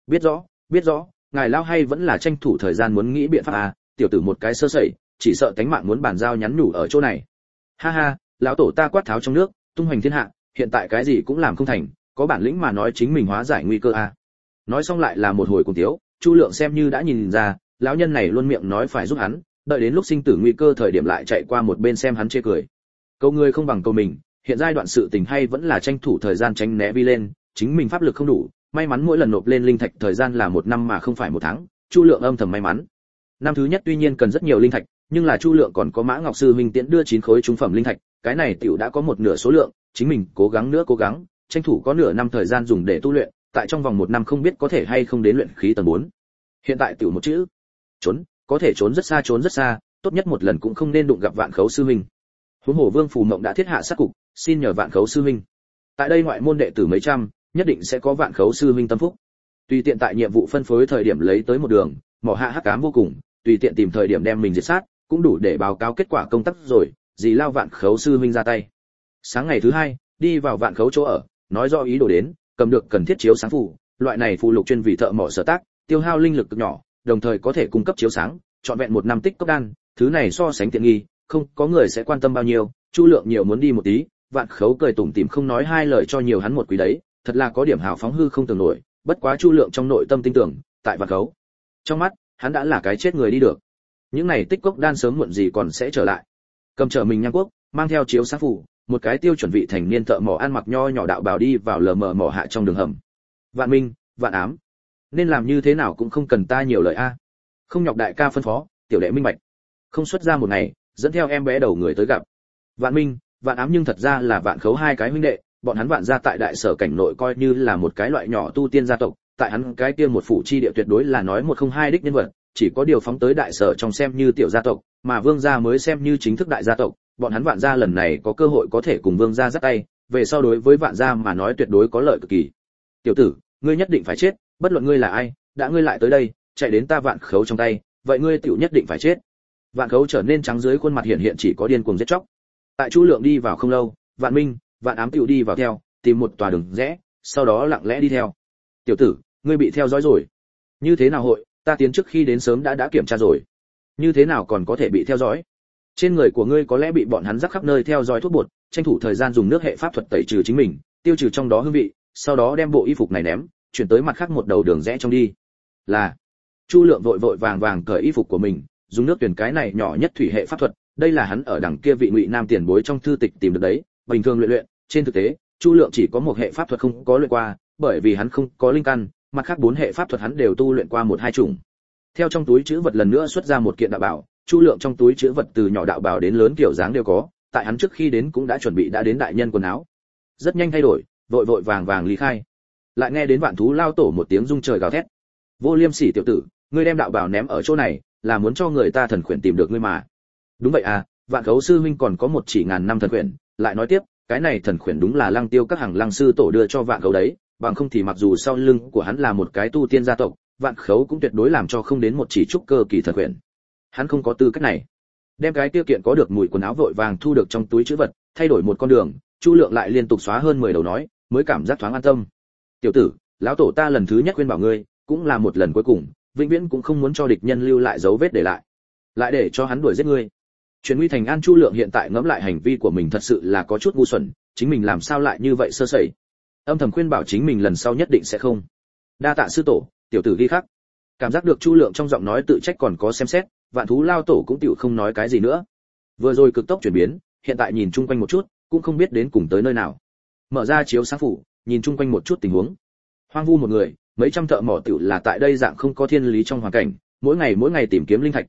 Biết rõ, ngài lao hay vẫn là tranh thủ thời gian muốn nghĩ biện pháp à, tiểu tử một cái sơ sẩy, chỉ sợ tánh mạng muốn bàn giao nhắn nhủ ở chỗ này. Ha ha, lão tổ ta quát tháo trong nước, tung hoành thiên hạ, hiện tại cái gì cũng làm không thành, có bản lĩnh mà nói chính mình hóa giải nguy cơ à. Nói xong lại là một hồi cùng tiếu, Chu Lượng xem như đã nhìn ra, lão nhân này luôn miệng nói phải giúp hắn, đợi đến lúc sinh tử nguy cơ thời điểm lại chạy qua một bên xem hắn chê cười. Câu người không bằng câu mình, hiện giai đoạn sự tình hay vẫn là tranh thủ thời gian tránh né vi lên, chính mình pháp lực không đủ, may mắn mỗi lần nộp lên linh thạch thời gian là 1 năm mà không phải 1 tháng, Chu Lượng âm thầm may mắn. Năm thứ nhất tuy nhiên cần rất nhiều linh thạch, nhưng là Chu Lượng còn có Mã Ngọc sư huynh tiễn đưa 9 khối trung phẩm linh thạch, cái này tiểu đã có một nửa số lượng, chính mình cố gắng, tranh thủ có nửa năm thời gian dùng để tu luyện, tại trong vòng 1 năm không biết có thể hay không đến luyện khí tầng 4. Hiện tại tiểu một chữ, trốn, có thể trốn rất xa, tốt nhất một lần cũng không nên đụng gặp Vạn Khấu sư huynh. Huống hồ Vương Phù Mộng đã thiết hạ sát cục, xin nhờ Vạn Khấu sư huynh. Tại đây ngoại môn đệ tử mấy trăm, nhất định sẽ có Vạn Khấu sư huynh tâm phúc. Tùy tiện tại nhiệm vụ phân phối thời điểm lấy tới một đường, mỏ hạ hắc ám vô cùng, tùy tiện tìm thời điểm đem mình diệt sát, cũng đủ để báo cáo kết quả công tác rồi, gì lao Vạn Khấu sư huynh ra tay. Sáng ngày thứ 2, đi vào Vạn Khấu chỗ ở, nói rõ ý đồ đến, cầm được cần thiết chiếu sáng phù, loại này phù lục chuyên vì thợ mỏ sở tác, tiêu hao linh lực cực nhỏ, đồng thời có thể cung cấp chiếu sáng, trọn vẹn 1 năm tích cốc đan, thứ này so sánh tiện nghi, không có người sẽ quan tâm bao nhiêu. Chu Lượng nhiều muốn đi một tí, Vạn Khấu cười tủm tỉm không nói hai lời cho nhiều hắn một quý đấy, thật là có điểm hào phóng hư không tưởng nổi, bất quá Chu Lượng trong nội tâm tin tưởng, tại Vạn Khấu trong mắt, hắn đã là cái chết người đi được. Những này tích cốc đan sớm muộn gì còn sẽ trở lại. Cầm trở mình nhang quốc, mang theo chiếu sáng phù, một cái tiêu chuẩn vị thành niên thợ mỏ ăn mặc nho nhỏ đạo bào đi vào lờ mờ mỏ hạ trong đường hầm. Vạn Minh, Vạn Ám, nên làm như thế nào cũng không cần ta nhiều lời a. Không nhọc đại ca phân phó, tiểu đệ minh bạch. Không xuất ra một ngày, dẫn theo em bé đầu người tới gặp. Vạn Minh, Vạn Ám nhưng thật ra là Vạn Khấu hai cái huynh đệ, bọn hắn Vạn gia tại đại sở cảnh nội coi như là một cái loại nhỏ tu tiên gia tộc, tại hắn cái kia một phủ chi địa tuyệt đối là nói một không hai đích nhân vật, chỉ có điều phóng tới đại sở trong xem như tiểu gia tộc, mà Vương gia mới xem như chính thức đại gia tộc, bọn hắn Vạn gia lần này có cơ hội có thể cùng Vương gia dắt tay, về sau đối với Vạn gia mà nói tuyệt đối có lợi cực kỳ. Tiểu tử, ngươi nhất định phải chết, bất luận ngươi là ai, đã ngươi lại tới đây, chạy đến ta Vạn Khấu trong tay, vậy ngươi tiểu nhất định phải chết. Vạn Khấu trở nên trắng dưới khuôn mặt hiện chỉ có điên cuồng giết chóc. Tại Chu Lượng đi vào không lâu, Vạn Minh, Vạn Ám tiểu đi vào theo, tìm một tòa đường rẽ, sau đó lặng lẽ đi theo. Tiểu tử, ngươi bị theo dõi rồi. Như thế nào hội, ta tiến trước khi đến sớm đã kiểm tra rồi. Như thế nào còn có thể bị theo dõi? Trên người của ngươi có lẽ bị bọn hắn rắc khắp nơi theo dõi thuốc bột, tranh thủ thời gian dùng nước hệ pháp thuật tẩy trừ chính mình, tiêu trừ trong đó hương vị, sau đó đem bộ y phục này ném, chuyển tới mặt khác một đầu đường rẽ trong đi. Là. Chu Lượng vội vàng cởi y phục của mình, dùng nước tuyển cái này nhỏ nhất thủy hệ pháp thuật, đây là hắn ở đằng kia vị Ngụy Nam tiền bối trong thư tịch tìm được đấy, bình thường luyện, trên thực tế, Chu Lượng chỉ có một hệ pháp thuật không có luyện qua, bởi vì hắn không có linh căn, mặt khác 4 hệ pháp thuật hắn đều tu luyện qua 1-2 chủng. Theo trong túi trữ vật lần nữa xuất ra một kiện đạo bảo, Chu Lượng trong túi trữ vật từ nhỏ đạo bảo đến lớn kiểu dáng đều có, tại hắn trước khi đến cũng đã chuẩn bị đã đến đại nhân quần áo. Rất nhanh thay đổi, vội vàng ly khai. Lại nghe đến Vạn Thú lao tổ một tiếng rung trời gào thét. Vô liêm sỉ tiểu tử, ngươi đem đạo bảo ném ở chỗ này, là muốn cho người ta thần khuyển tìm được ngươi mà. Đúng vậy à, Vạn Khấu sư huynh còn có một chỉ ngàn năm thần khuyển, lại nói tiếp, cái này thần khuyển đúng là Lăng Tiêu các hàng Lăng sư tổ đưa cho Vạn Khấu đấy, bằng không thì mặc dù sau lưng của hắn là một cái tu tiên gia tộc, Vạn Khấu cũng tuyệt đối làm cho không đến một chỉ trúc cơ kỳ thần khuyển. Hắn không có tư cách này. Đem cái tiêu kiện có được mùi quần áo vội vàng thu được trong túi trữ vật, thay đổi một con đường, Chu Lượng lại liên tục xóa hơn 10 đầu nói, mới cảm giác thoáng an tâm. Tiểu tử, lão tổ ta lần thứ nhất khuyên bảo ngươi, cũng là một lần cuối cùng, vĩnh viễn cũng không muốn cho địch nhân lưu lại dấu vết để lại để cho hắn đuổi giết ngươi. Chuyển nguy thành an. Chu Lượng hiện tại ngẫm lại hành vi của mình thật sự là có chút ngu xuẩn, chính mình làm sao lại như vậy sơ sẩy. Âm thầm khuyên bảo chính mình lần sau nhất định sẽ không. Đa tạ sư tổ, tiểu tử ghi khắc. Cảm giác được Chu Lượng trong giọng nói tự trách còn có xem xét, Vạn Thú lao tổ cũng tiểu không nói cái gì nữa. Vừa rồi cực tốc chuyển biến, hiện tại nhìn chung quanh một chút, cũng không biết đến cùng tới nơi nào. Mở ra chiếu sáng phủ, nhìn chung quanh một chút tình huống. Hoang vu một người, mấy trăm thợ mỏ tiểu là tại đây dạng không có thiên lý trong hoàn cảnh, mỗi ngày tìm kiếm linh thạch,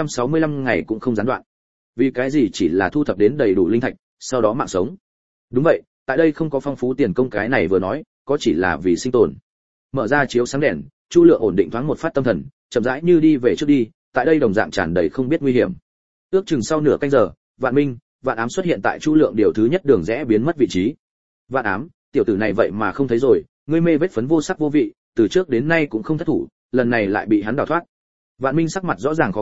365 ngày cũng không gián đoạn. Vì cái gì chỉ là thu thập đến đầy đủ linh thạch, sau đó mạng sống. Đúng vậy, tại đây không có phong phú tiền công cái này vừa nói, có chỉ là vì sinh tồn. Mở ra chiếu sáng đèn, Chu Lượng ổn định thoáng một phát tâm thần, chậm rãi như đi về trước đi, tại đây đồng dạng tràn đầy không biết nguy hiểm. Ước chừng sau nửa canh giờ, Vạn Minh, Vạn Ám xuất hiện tại Chu Lượng điều thứ nhất đường rẽ biến mất vị trí. Vạn Ám, tiểu tử này vậy mà không thấy rồi, ngươi mê vết phấn vô sắc vô vị, từ trước đến nay cũng không thất thủ, lần này lại bị hắn đào thoát. Vạn Minh sắc mặt rõ ràng khó coi,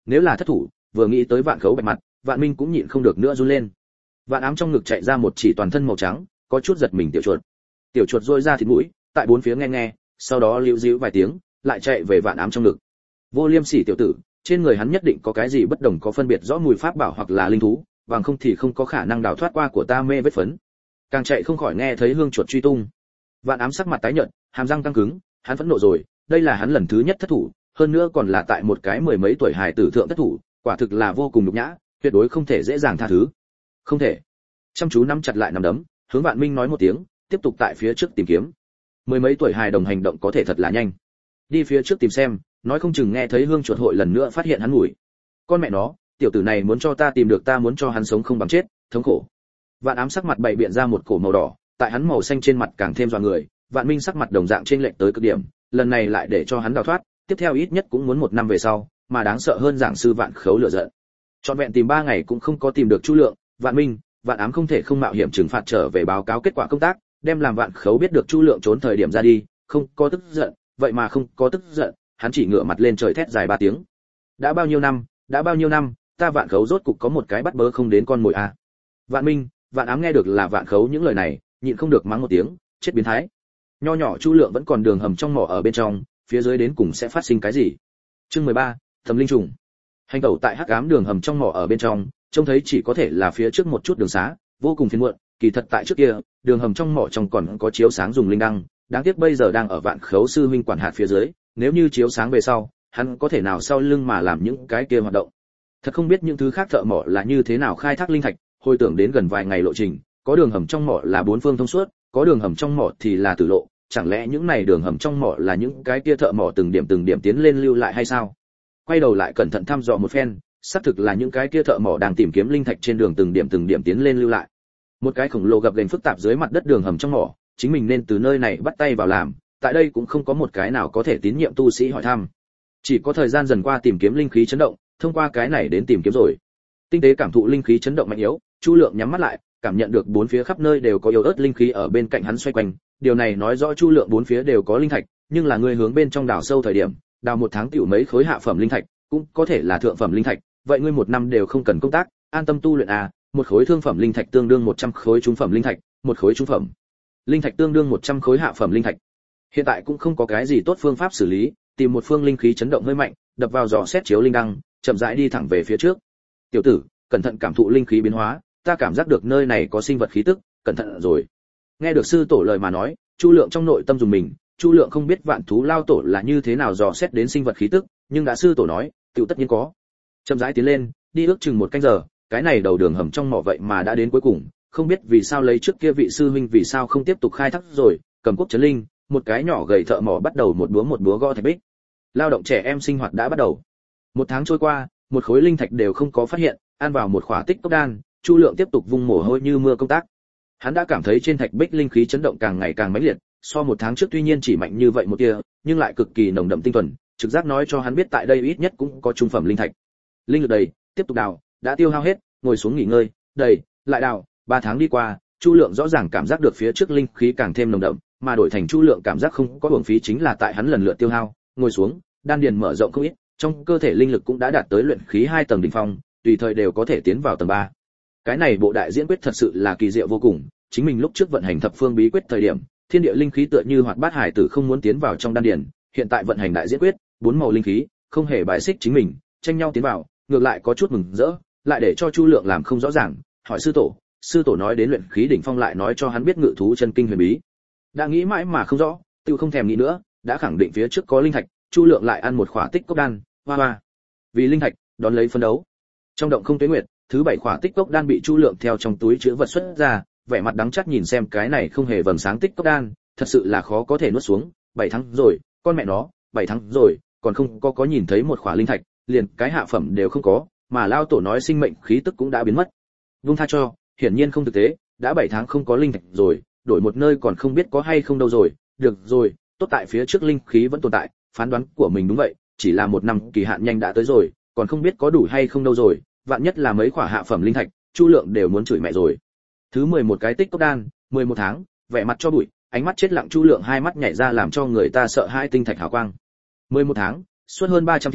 nếu là thất thủ, vừa nghĩ tới Vạn Khấu Bạch mặt, Vạn Minh cũng nhịn không được nữa run lên. Vạn Ám trong ngực chạy ra một chỉ toàn thân màu trắng, có chút giật mình tiểu chuột. Tiểu chuột rôi ra thịt mũi, tại bốn phía nghe nghe, sau đó liễu díu vài tiếng, lại chạy về Vạn Ám trong ngực. Vô Liêm Sỉ tiểu tử, trên người hắn nhất định có cái gì bất đồng, có phân biệt rõ mùi pháp bảo hoặc là linh thú, bằng không thì không có khả năng đào thoát qua của ta mê vết phấn. Càng chạy không khỏi nghe thấy hương chuột truy tung. Vạn Ám sắc mặt tái nhợt, hàm răng căng cứng, hắn phẫn nộ rồi, đây là hắn lần thứ nhất thất thủ, hơn nữa còn là tại một cái mười mấy tuổi hài tử thượng thất thủ, quả thực là vô cùng nhục nhã, tuyệt đối không thể dễ dàng tha thứ. Không thể. Chăm chú nắm chặt lại nắm đấm, hướng Vạn Minh nói một tiếng, tiếp tục tại phía trước tìm kiếm. Mười mấy tuổi hài đồng hành động có thể thật là nhanh. Đi phía trước tìm xem, nói không chừng nghe thấy hương chuột hội lần nữa phát hiện hắn mùi. Con mẹ nó, tiểu tử này muốn cho ta tìm được, ta muốn cho hắn sống không bằng chết, thống khổ. Vạn Ám sắc mặt bày biện ra một cổ màu đỏ, tại hắn màu xanh trên mặt càng thêm dọa người. Vạn Minh sắc mặt đồng dạng trên lệch tới cực điểm, lần này lại để cho hắn đào thoát, tiếp theo ít nhất cũng muốn 1 năm về sau, mà đáng sợ hơn giảng sư Vạn Khấu lửa giận. Trọn vẹn tìm 3 ngày cũng không có tìm được Chu Lượng, Vạn Minh, Vạn Ám không thể không mạo hiểm trừng phạt trở về báo cáo kết quả công tác, đem làm Vạn Khấu biết được Chu Lượng trốn thời điểm ra đi, không có tức giận, vậy mà không có tức giận, hắn chỉ ngửa mặt lên trời thét dài 3 tiếng. Đã bao nhiêu năm, ta Vạn Khấu rốt cục có một cái bắt bớ không đến con mồi a. Vạn Minh, Vạn Ám nghe được là Vạn Khấu những lời này, nhịn không được mắng một tiếng, chết biến thái. Nho nhỏ Chu Lượng vẫn còn đường hầm trong mỏ ở bên trong, phía dưới đến cùng sẽ phát sinh cái gì? Chương 13, Thẩm Linh trùng. Hành tẩu tại hắc ám đường hầm trong mỏ ở bên trong, trông thấy chỉ có thể là phía trước một chút đường xá, vô cùng phiền muộn, kỳ thật tại trước kia, đường hầm trong mỏ trong còn có chiếu sáng dùng linh đăng, đáng tiếc bây giờ đang ở Vạn Khấu sư huynh quản hạt phía dưới, nếu như chiếu sáng về sau, hắn có thể nào sau lưng mà làm những cái kia hoạt động. Thật không biết những thứ khác thợ mỏ là như thế nào khai thác linh thạch, hồi tưởng đến gần vài ngày lộ trình, có đường hầm trong mỏ là bốn phương thông suốt, có đường hầm trong mỏ thì là tử lộ, chẳng lẽ những này đường hầm trong mỏ là những cái kia thợ mỏ từng điểm tiến lên lưu lại hay sao? Quay đầu lại cẩn thận thăm dò một phen, xác thực là những cái kia thợ mỏ đang tìm kiếm linh thạch trên đường từng điểm tiến lên lưu lại. Một cái khổng lồ gập ghềnh phức tạp dưới mặt đất đường hầm trong mỏ, chính mình nên từ nơi này bắt tay vào làm, tại đây cũng không có một cái nào có thể tín nhiệm tu sĩ hỏi thăm. Chỉ có thời gian dần qua tìm kiếm linh khí chấn động, thông qua cái này đến tìm kiếm rồi. Tinh tế cảm thụ linh khí chấn động mạnh yếu, Chu Lượng nhắm mắt lại, cảm nhận được bốn phía khắp nơi đều có yếu ớt linh khí ở bên cạnh hắn xoay quanh, điều này nói rõ Chu Lượng bốn phía đều có linh thạch, nhưng là người hướng bên trong đào sâu thời điểm, đào 1 tháng tiểu mấy khối hạ phẩm linh thạch, cũng có thể là thượng phẩm linh thạch, vậy ngươi 1 năm đều không cần công tác, an tâm tu luyện à, 1 khối thương phẩm linh thạch tương đương 100 khối trung phẩm linh thạch, 1 khối trung phẩm linh thạch tương đương 100 khối hạ phẩm linh thạch. Hiện tại cũng không có cái gì tốt phương pháp xử lý, tìm một phương linh khí chấn động hơi mạnh, đập vào dò xét chiếu linh đăng, chậm rãi đi thẳng về phía trước. Tiểu tử, cẩn thận cảm thụ linh khí biến hóa, ta cảm giác được nơi này có sinh vật khí tức, cẩn thận rồi. Nghe được sư tổ lời mà nói, Chu Lượng trong nội tâm dùng mình, Chu Lượng không biết Vạn Thú lao tổ là như thế nào dò xét đến sinh vật khí tức, nhưng đã sư tổ nói, tiểu tất nhiên có. Chậm rãi tiến lên, đi ước chừng 1 canh giờ, cái này đầu đường hầm trong mỏ vậy mà đã đến cuối cùng, không biết vì sao lấy trước kia vị sư huynh vì sao không tiếp tục khai thác rồi, cầm quốc chấn linh, một cái nhỏ gầy thợ mỏ bắt đầu một búa gõ thạch bích. Lao động trẻ em sinh hoạt đã bắt đầu. 1 tháng trôi qua, 1 khối linh thạch đều không có phát hiện, ăn vào một khỏa tích cốc đan, Chu Lượng tiếp tục vung mồ hôi như mưa công tác. Hắn đã cảm thấy trên thạch bích linh khí chấn động càng ngày càng mãnh liệt, so 1 tháng trước tuy nhiên chỉ mạnh như vậy một tia, nhưng lại cực kỳ nồng đậm tinh thuần, trực giác nói cho hắn biết tại đây ít nhất cũng có trung phẩm linh thạch. Linh lực đầy, tiếp tục đào, đã tiêu hao hết, ngồi xuống nghỉ ngơi, đầy, lại đào, 3 tháng đi qua, Chu Lượng rõ ràng cảm giác được phía trước linh khí càng thêm nồng đậm, mà đổi thành Chu Lượng cảm giác không có uổng phí chính là tại hắn lần lượt tiêu hao, ngồi xuống, đan điền mở rộng không ít, trong cơ thể linh lực cũng đã đạt tới luyện khí 2 tầng đỉnh phong, tùy thời đều có thể tiến vào tầng 3. Cái này bộ đại diễn quyết thật sự là kỳ diệu vô cùng, chính mình lúc trước vận hành thập phương bí quyết thời điểm, thiên địa linh khí tựa như hoạt bát hải tử không muốn tiến vào trong đan điền, hiện tại vận hành đại diễn quyết, 4 màu linh khí, không hề bài xích chính mình, tranh nhau tiến vào, ngược lại có chút mừng rỡ, lại để cho Chu Lượng làm không rõ ràng, hỏi sư tổ nói đến luyện khí đỉnh phong lại nói cho hắn biết ngự thú chân kinh huyền bí. Đã nghĩ mãi mà không rõ, tiêu không thèm nghĩ nữa, đã khẳng định phía trước có linh thạch, Chu Lượng lại ăn một khỏa tích cốc đan, hoa hoa. Vì linh thạch, đón lấy phân đấu. Trong động không tuế nguyệt, thứ 7 khỏa tích cốc đan bị Chu Lượng theo trong túi chứa vật xuất ra, vẻ mặt đắng chát nhìn xem cái này không hề vầng sáng tích cốc đan, thật sự là khó có thể nuốt xuống, 7 tháng rồi, con mẹ nó, 7 tháng rồi, còn không có nhìn thấy một khỏa linh thạch, liền cái hạ phẩm đều không có, mà lao tổ nói sinh mệnh khí tức cũng đã biến mất. Vung tha cho, hiển nhiên không thực tế, đã 7 tháng không có linh thạch rồi, đổi một nơi còn không biết có hay không đâu rồi, được rồi, tốt tại phía trước linh khí vẫn tồn tại, phán đoán của mình đúng vậy, chỉ là 1 năm kỳ hạn nhanh đã tới rồi, còn không biết có đủ hay không đâu rồi, vạn nhất là mấy khỏa hạ phẩm linh thạch, Chu Lượng đều muốn chửi mẹ rồi. Thứ 11 cái tích cốc đan, 11 tháng, vẻ mặt cho bụi, ánh mắt chết lặng Chu Lượng hai mắt nhảy ra làm cho người ta sợ hãi tinh thạch hào quang. 11 tháng, suốt hơn 300 thiên,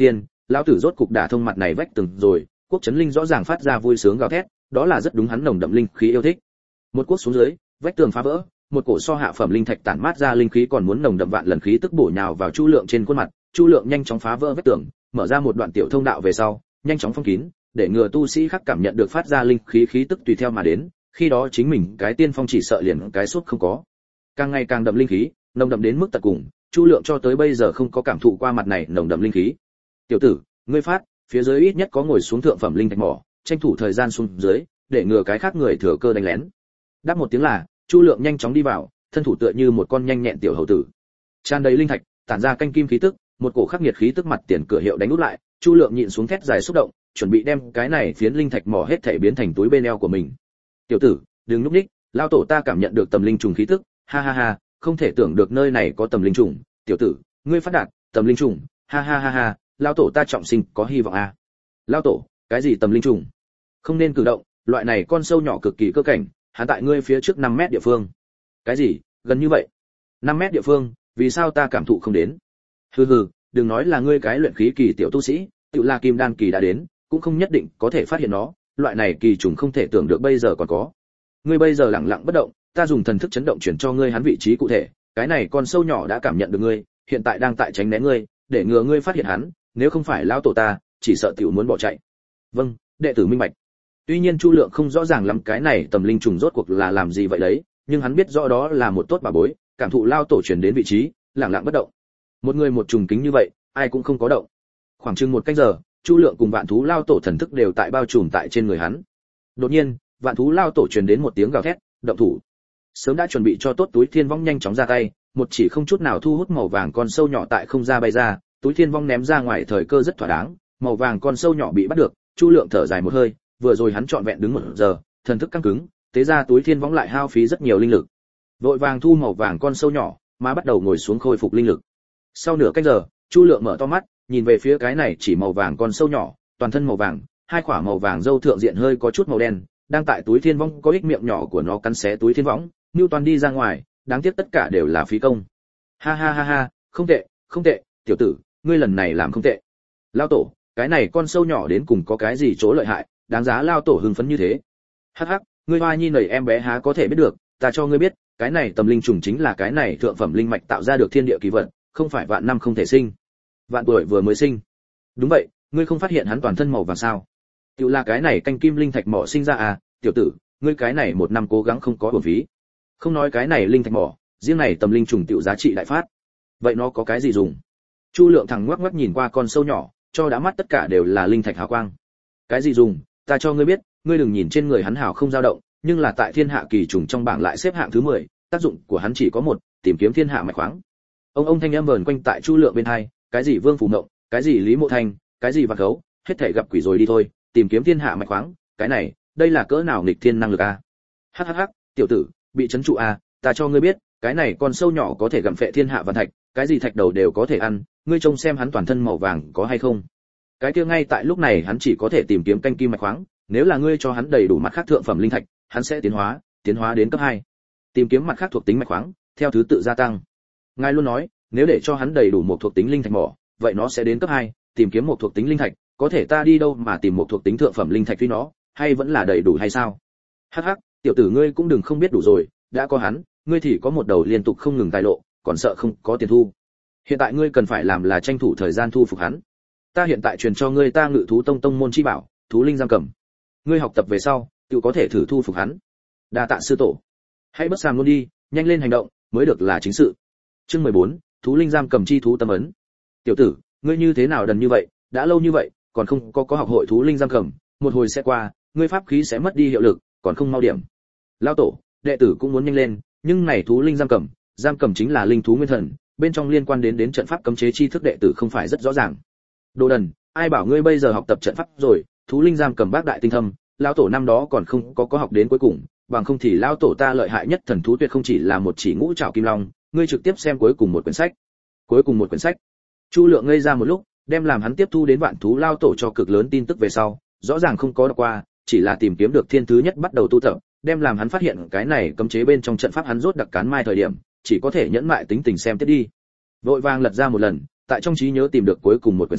lão tử rốt cục đả thông mặt này vách tường rồi. Quốc Chấn Linh rõ ràng phát ra vui sướng gào thét, đó là rất đúng hắn nồng đậm linh khí yêu thích. Một cuốc xuống dưới, vách tường phá vỡ, một cổ so hạ phẩm linh thạch tản mát ra linh khí còn muốn nồng đậm vạn lần khí tức bổ nhào vào Chu Lượng trên khuôn mặt. Chu Lượng nhanh chóng phá vỡ vách tường, mở ra một đoạn tiểu thông đạo về sau, nhanh chóng phong kín, để ngừa tu sĩ khác cảm nhận được phát ra linh khí khí tức tùy theo mà đến, khi đó chính mình cái tiên phong chỉ sợ liền cái suốt không có. Càng ngày càng đậm linh khí, nồng đậm đến mức tận cùng, Chu Lượng cho tới bây giờ không có cảm thụ qua mặt này nồng đậm linh khí. "Tiểu tử, ngươi phát, phía dưới ít nhất có ngồi xuống thượng phẩm linh thạch mỏ, tranh thủ thời gian xuống dưới, để ngừa cái khác người thừa cơ đánh lén." Đáp một tiếng là, Chu Lượng nhanh chóng đi vào, thân thủ tựa như một con nhanh nhẹn tiểu hầu tử. Tràn đầy linh thạch, tản ra canh kim khí tức, một cổ khắc nghiệt khí tức mặt tiền cửa hiệu đánh út lại, Chu Lượng nhịn xuống thét dài xúc động, chuẩn bị đem cái này phiến linh thạch mỏ hết thảy biến thành túi bên eo của mình. "Tiểu tử, đừng núp ních, lao tổ ta cảm nhận được tầm linh trùng khí tức, ha ha ha, không thể tưởng được nơi này có tầm linh trùng, tiểu tử, ngươi phát đạt, tầm linh trùng, ha ha ha ha, lao tổ ta trọng sinh có hy vọng à." "Lao tổ, cái gì tầm linh trùng? Không nên cử động, loại này con sâu nhỏ cực kỳ cơ cảnh, hắn tại ngươi phía trước 5 mét địa phương." "Cái gì? Gần như vậy?" "5 mét địa phương, vì sao ta cảm thụ không đến?" "Hừ hừ, đừng nói là ngươi cái luyện khí kỳ tiểu tu sĩ, tự là kim đan kỳ đã đến, cũng không nhất định có thể phát hiện nó, loại này kỳ trùng không thể tưởng được bây giờ còn có. Ngươi bây giờ lặng lặng bất động, ta dùng thần thức chấn động chuyển cho ngươi hắn vị trí cụ thể, cái này con sâu nhỏ đã cảm nhận được ngươi, hiện tại đang tại tránh né ngươi, để ngừa ngươi phát hiện hắn, nếu không phải lão tổ ta, chỉ sợ tiểu muốn bỏ chạy." "Vâng, đệ tử minh bạch." Tuy nhiên Chu Lượng không rõ ràng lắm cái này tầm linh trùng rốt cuộc là làm gì vậy đấy, nhưng hắn biết rõ đó là một tốt bà bối, cảm thụ lao tổ chuyển đến vị trí, lặng lặng bất động. Một người một trùng kính như vậy, ai cũng không có động. Khoảng chừng một canh giờ, Chu Lượng cùng Vạn Thú lao tổ thần thức đều tại bao trùm tại trên người hắn. Đột nhiên, Vạn Thú lao tổ truyền đến một tiếng gào thét, động thủ. Sớm đã chuẩn bị cho tốt túi thiên vong nhanh chóng ra tay, một chỉ không chút nào thu hút màu vàng con sâu nhỏ tại không ra bay ra, túi thiên vong ném ra ngoài thời cơ rất thỏa đáng, màu vàng con sâu nhỏ bị bắt được, Chu Lượng thở dài một hơi, vừa rồi hắn trọn vẹn đứng 1 giờ, thần thức căng cứng, tế ra túi thiên vong lại hao phí rất nhiều linh lực. Vội vàng thu màu vàng con sâu nhỏ, mà bắt đầu ngồi xuống khôi phục linh lực. Sau nửa canh giờ, Chu Lượng mở to mắt, nhìn về phía cái này chỉ màu vàng con sâu nhỏ, toàn thân màu vàng, hai quả màu vàng râu thượng diện hơi có chút màu đen, đang tại túi thiên vong có ích miệng nhỏ của nó cắn xé túi thiên võng, Newton đi ra ngoài, đáng tiếc tất cả đều là phí công. Ha ha ha ha, không tệ, không tệ, tiểu tử, ngươi lần này làm không tệ. Lao tổ, cái này con sâu nhỏ đến cùng có cái gì chỗ lợi hại, đáng giá lao tổ hưng phấn như thế. Hắc hắc, ngươi hoa nhi nảy em bé há có thể biết được, ta cho ngươi biết, cái này tầm linh trùng chính là cái này thượng phẩm linh mạch tạo ra được thiên địa kỳ vật, không phải vạn năm không thể sinh. Vạn tuổi vừa mới sinh. Đúng vậy, ngươi không phát hiện hắn toàn thân màu vàng sao? Tiểu là cái này canh kim linh thạch mỏ sinh ra à, tiểu tử, ngươi cái này một năm cố gắng không có uổng phí. Không nói cái này linh thạch mỏ, riêng này tầm linh trùng tiểu giá trị đại phát. Vậy nó có cái gì dùng? Chu Lượng thẳng ngoắc ngoắc nhìn qua con sâu nhỏ, cho đã mắt tất cả đều là linh thạch hào quang. Cái gì dùng? Ta cho ngươi biết, ngươi đừng nhìn trên người hắn hào không dao động, nhưng là tại thiên hạ kỳ trùng trong bảng lại xếp hạng thứ 10, tác dụng của hắn chỉ có một, tìm kiếm thiên hạ mạch khoáng. Ông thanh em vờn quanh tại Chu Lượng bên hai, cái gì Vương Phủ Ngộng, cái gì Lý Mộ Thanh, cái gì Vạn Gấu, hết thảy gặp quỷ rồi đi thôi, tìm kiếm thiên hạ mạch khoáng, cái này, đây là cỡ nào nghịch thiên năng lực a? Hắc hắc hắc, tiểu tử, bị trấn trụ a, ta cho ngươi biết, cái này con sâu nhỏ có thể gặm phệ thiên hạ vạn thạch, cái gì thạch đầu đều có thể ăn, ngươi trông xem hắn toàn thân màu vàng có hay không. Cái kia ngay tại lúc này hắn chỉ có thể tìm kiếm canh kim mạch khoáng, nếu là ngươi cho hắn đầy đủ mặt khác thượng phẩm linh thạch, hắn sẽ tiến hóa đến cấp 2. Tìm kiếm mặt khác thuộc tính mạch khoáng, theo thứ tự gia tăng. Ngài luôn nói, nếu để cho hắn đầy đủ một thuộc tính linh thạch mỏ, vậy nó sẽ đến cấp 2, tìm kiếm một thuộc tính linh thạch, có thể ta đi đâu mà tìm một thuộc tính thượng phẩm linh thạch với nó, hay vẫn là đầy đủ hay sao? Hắc hắc, tiểu tử ngươi cũng đừng không biết đủ rồi, đã có hắn, ngươi thì có một đầu liên tục không ngừng tài lộ, còn sợ không có tiền thu. Hiện tại ngươi cần phải làm là tranh thủ thời gian thu phục hắn. Ta hiện tại truyền cho ngươi ta Ngự Thú Tông tông môn chi bảo, Thú Linh Giam Cầm. Ngươi học tập về sau, tự có thể thử thu phục hắn. Đa tạ sư tổ. Hãy bất sàm luôn đi, nhanh lên hành động, mới được là chính sự. Chương 14, Thú Linh Giam Cầm chi thú tâm ấn. Tiểu tử, ngươi như thế nào đần như vậy, đã lâu như vậy, còn không có học hội Thú Linh Giam Cầm, một hồi sẽ qua, ngươi pháp khí sẽ mất đi hiệu lực, còn không mau điểm. Lão tổ, đệ tử cũng muốn nhanh lên, nhưng này Thú Linh giam cầm chính là linh thú nguyên thần, bên trong liên quan đến trận pháp cấm chế chi thức đệ tử không phải rất rõ ràng. Đồ đần, ai bảo ngươi bây giờ học tập trận pháp rồi, Thú Linh giam cầm bác đại tinh thâm, lão tổ năm đó còn không có học đến cuối cùng, bằng không thì lão tổ ta lợi hại nhất thần thú tuyệt không chỉ là một chỉ ngũ trảo kim long, ngươi trực tiếp xem cuối cùng một quyển sách. Cuối cùng một quyển sách? Chu Lượng ngây ra một lúc, đem làm hắn tiếp thu đến Vạn Thú lao tổ cho cực lớn tin tức về sau, rõ ràng không có đọc qua, chỉ là tìm kiếm được thiên thứ nhất bắt đầu tu tập, đem làm hắn phát hiện cái này cấm chế bên trong trận pháp hắn rốt đặc cán mai thời điểm, chỉ có thể nhẫn mại tính tình xem tiếp đi. Vội vàng lật ra một lần, tại trong trí nhớ tìm được cuối cùng một quyển sách,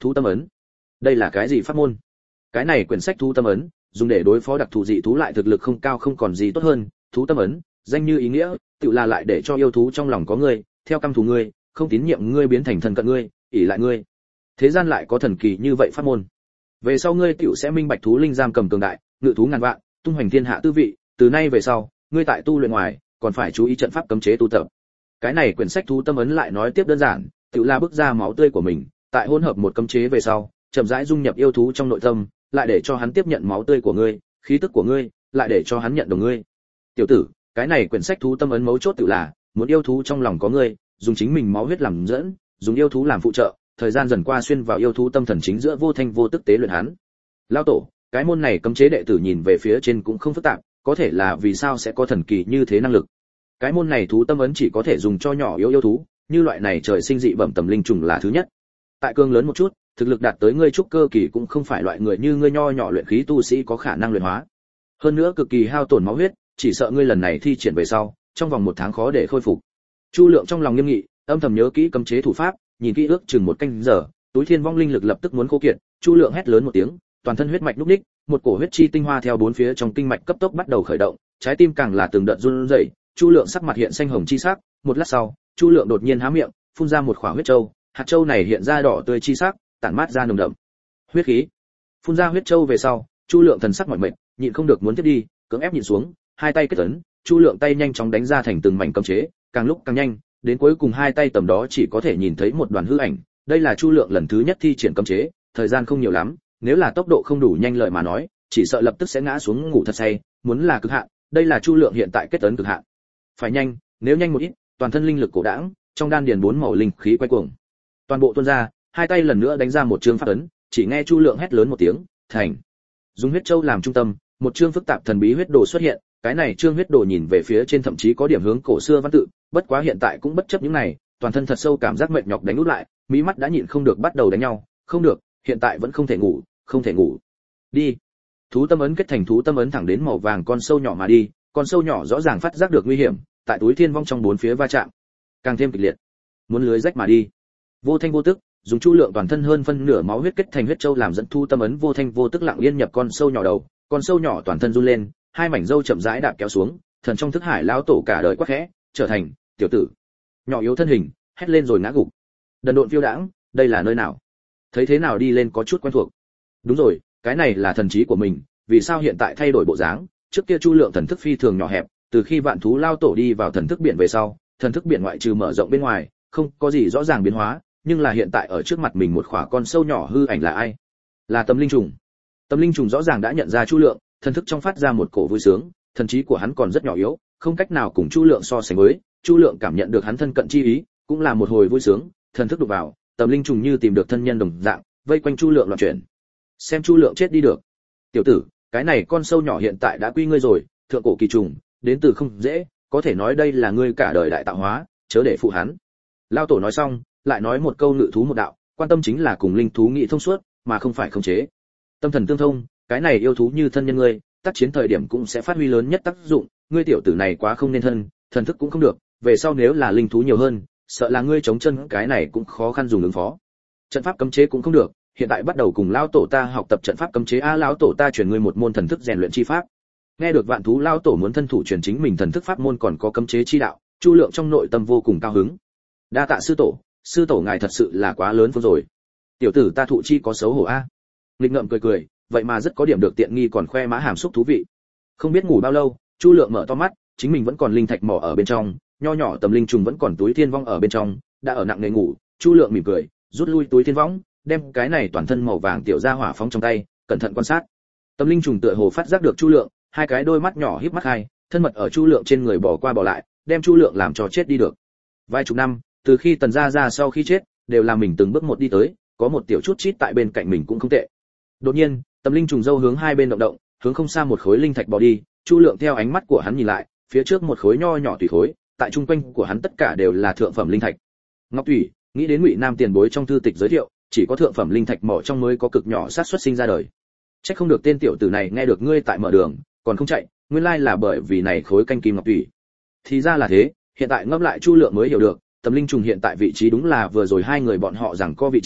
Thú tâm ấn. Đây là cái gì pháp môn? Cái này quyển sách thú tâm ấn, dùng để đối phó đặc thù dị thú lại thực lực không cao không còn gì tốt hơn. Thú tâm ấn, danh như ý nghĩa, tự là lại để cho yêu thú trong lòng có ngươi, theo căm thù ngươi, không tín nhiệm ngươi biến thành thân cận ngươi, ỷ lại ngươi. Thế gian lại có thần kỳ như vậy pháp môn. Về sau ngươi tiểu sẽ minh bạch thú linh giam cầm cường đại, ngự thú ngàn vạn, tung hoành thiên hạ tư vị, từ nay về sau, ngươi tại tu luyện ngoài, còn phải chú ý trận pháp cấm chế tu tập. Cái này quyển sách thú tâm ấn lại nói tiếp đơn giản, tự là bức ra máu tươi của mình, tại hỗn hợp một cấm chế về sau, chậm rãi dung nhập yêu thú trong nội tâm, lại để cho hắn tiếp nhận máu tươi của ngươi, khí tức của ngươi, lại để cho hắn nhận đồng ngươi. Tiểu tử, cái này quyển sách thú tâm ấn mấu chốt tự là muốn yêu thú trong lòng có ngươi, dùng chính mình máu huyết làm dẫn, dùng yêu thú làm phụ trợ, thời gian dần qua xuyên vào yêu thú tâm thần chính giữa vô thanh vô tức tế luyện hắn. Lão tổ, cái môn này cấm chế đệ tử nhìn về phía trên cũng không phức tạp, có thể là vì sao sẽ có thần kỳ như thế năng lực. Cái môn này thú tâm ấn chỉ có thể dùng cho nhỏ yếu yêu thú, như loại này trời sinh dị bẩm tầm linh trùng là thứ nhất. Tại cương lớn một chút, thực lực đạt tới ngươi trúc cơ kỳ cũng không phải loại người như ngươi nho nhỏ luyện khí tu sĩ có khả năng luyện hóa. Hơn nữa cực kỳ hao tổn máu huyết, chỉ sợ ngươi lần này thi triển về sau, trong vòng 1 tháng khó để khôi phục. Chu Lượng trong lòng nghiêm nghị, âm thầm nhớ kỹ cấm chế thủ pháp, nhìn kỹ ước chừng 1 canh giờ, túi thiên vong linh lực lập tức muốn khô kiệt, Chu Lượng hét lớn một tiếng, toàn thân huyết mạch lúc ních, một cổ huyết chi tinh hoa theo 4 phía trong kinh mạch cấp tốc bắt đầu khởi động, trái tim càng là từng đợt run rẩy, Chu Lượng sắc mặt hiện xanh hồng chi sắc, một lát sau, Chu Lượng đột nhiên há miệng, phun ra một khỏa huyết châu, hạt châu này hiện ra đỏ tươi chi sắc, tản mát ra nồng đậm huyết khí. Phun ra huyết châu về sau, Chu Lượng thần sắc mỏi mệt, nhịn không được muốn tiếp đi, cưỡng ép nhịn xuống, hai tay kết ấn, Chu Lượng tay nhanh chóng đánh ra thành từng mảnh cấm chế, càng lúc càng nhanh, đến cuối cùng hai tay tầm đó chỉ có thể nhìn thấy một đoàn hư ảnh. Đây là Chu Lượng lần thứ nhất thi triển cấm chế, thời gian không nhiều lắm, nếu là tốc độ không đủ nhanh lợi mà nói, chỉ sợ lập tức sẽ ngã xuống ngủ thật say, muốn là cực hạn, đây là Chu Lượng hiện tại kết ấn cực hạn. Phải nhanh, nếu nhanh một ít, toàn thân linh lực cổ đãng, trong đan điền 4 màu linh khí quay cuồng. Toàn bộ tuôn ra, hai tay lần nữa đánh ra một chương pháp ấn, chỉ nghe Chu Lượng hét lớn một tiếng, thành. Dùng huyết châu làm trung tâm, một chương phức tạp thần bí huyết đồ xuất hiện, cái này chương huyết đồ nhìn về phía trên thậm chí có điểm hướng cổ xưa văn tự, bất quá hiện tại cũng bất chấp những này, toàn thân thật sâu cảm giác mệt nhọc đánh út lại, mí mắt đã nhịn không được bắt đầu đánh nhau, không được, hiện tại vẫn không thể ngủ, không thể ngủ. Đi. Thú tâm ấn kết thành thú tâm ấn thẳng đến màu vàng con sâu nhỏ mà đi, con sâu nhỏ rõ ràng phát giác được nguy hiểm, tại túi thiên vong trong 4 phía va chạm, càng thêm kịch liệt, muốn lưới rách mà đi. Vô thanh vô tức, dùng Chu Lượng toàn thân hơn phân nửa máu huyết kết thành huyết châu làm dẫn thu tâm ấn vô thanh vô tức lặng yên nhập con sâu nhỏ đầu, con sâu nhỏ toàn thân run lên, hai mảnh râu chậm rãi đạp kéo xuống, thần trong thức hải lão tổ cả đời quắc khẽ, trở thành tiểu tử. Nhỏ yếu thân hình, hét lên rồi ngã gục. Đần độn phiêu đãng, đây là nơi nào? Thấy thế nào đi lên có chút quen thuộc. Đúng rồi, cái này là thần trí của mình, vì sao hiện tại thay đổi bộ dáng? Trước kia Chu Lượng thần thức phi thường nhỏ hẹp, từ khi vạn thú lao tổ đi vào thần thức biển về sau, thần thức biển ngoại trừ mở rộng bên ngoài, không có gì rõ ràng biến hóa, nhưng là hiện tại ở trước mặt mình một khỏa con sâu nhỏ hư ảnh là ai? Là Tâm Linh Trùng. Tâm Linh Trùng rõ ràng đã nhận ra Chu Lượng, thần thức trong phát ra một cổ vui sướng, thần trí của hắn còn rất nhỏ yếu, không cách nào cùng Chu Lượng so sánh với, Chu Lượng cảm nhận được hắn thân cận chi ý, cũng là một hồi vui sướng, thần thức đụng vào, Tâm Linh Trùng như tìm được thân nhân đồng dạng, vây quanh Chu Lượng loạn chuyển. Xem Chu Lượng chết đi được. Tiểu tử, cái này con sâu nhỏ hiện tại đã quy ngươi rồi, thượng cổ kỳ trùng, đến từ không dễ, có thể nói đây là ngươi cả đời đại tạo hóa, chớ để phụ hắn. Lao tổ nói xong, lại nói một câu ngự thú một đạo, quan tâm chính là cùng linh thú nghị thông suốt, mà không phải khống chế. Tâm thần tương thông, cái này yêu thú như thân nhân ngươi, tác chiến thời điểm cũng sẽ phát huy lớn nhất tác dụng, ngươi tiểu tử này quá không nên thân, thần thức cũng không được, về sau nếu là linh thú nhiều hơn, sợ là ngươi chống chân cái này cũng khó khăn dùng ứng phó. Trận pháp cấm chế cũng không được, hiện tại bắt đầu cùng lão tổ ta học tập trận pháp cấm chế a, lão tổ ta truyền ngươi một môn thần thức rèn luyện chi pháp. Nghe được vạn thú lão tổ muốn thân thủ truyền chính mình thần thức pháp môn còn có cấm chế chi đạo, Chu Lượng trong nội tâm vô cùng cao hứng. Đa tạ sư tổ ngài thật sự là quá lớn phương rồi. Tiểu tử ta thụ chi có xấu hổ a. Lịch Ngậm cười cười, vậy mà rất có điểm được tiện nghi còn khoe mã hàm xúc thú vị. Không biết ngủ bao lâu, Chu Lượng mở to mắt, chính mình vẫn còn linh thạch mỏ ở bên trong, nho nhỏ Tâm Linh Trùng vẫn còn túi thiên vong ở bên trong, đã ở nặng nề ngủ, Chu Lượng mỉm cười, rút lui túi thiên vong, đem cái này toàn thân màu vàng tiểu gia hỏa phóng trong tay, cẩn thận quan sát. Tâm Linh Trùng tựa hồ phát giác được Chu Lượng, hai cái đôi mắt nhỏ híp mắt hai, thân mật ở Chu Lượng trên người bỏ qua bỏ lại, đem Chu Lượng làm cho chết đi được. Vài chục năm, từ khi Tần gia gia sau khi chết, đều là mình từng bước một đi tới, có một tiểu chút chít tại bên cạnh mình cũng không tệ. Đột nhiên, Tâm Linh Trùng dâu hướng hai bên động động, hướng không xa một khối linh thạch bỏ đi, Chu Lượng theo ánh mắt của hắn nhìn lại, phía trước một khối nho nhỏ thủy khối, tại trung quanh của hắn tất cả đều là thượng phẩm linh thạch. Ngọc thủy, nghĩ đến Ngụy Nam tiền bối trong thư tịch giới thiệu, chỉ có thượng phẩm linh thạch mỏ trong mới có cực nhỏ xác suất sinh ra đời. Chắc không được tên tiểu tử này nghe được ngươi tại mở đường, còn không chạy, nguyên lai là bởi vì này khối canh kim ngọc thủy. Thì ra là thế, hiện tại ngẫm lại Chu Lượng mới hiểu được, Tâm Linh Trùng hiện tại vị trí đúng là vừa rồi hai người bọn họ rằng có vị trí,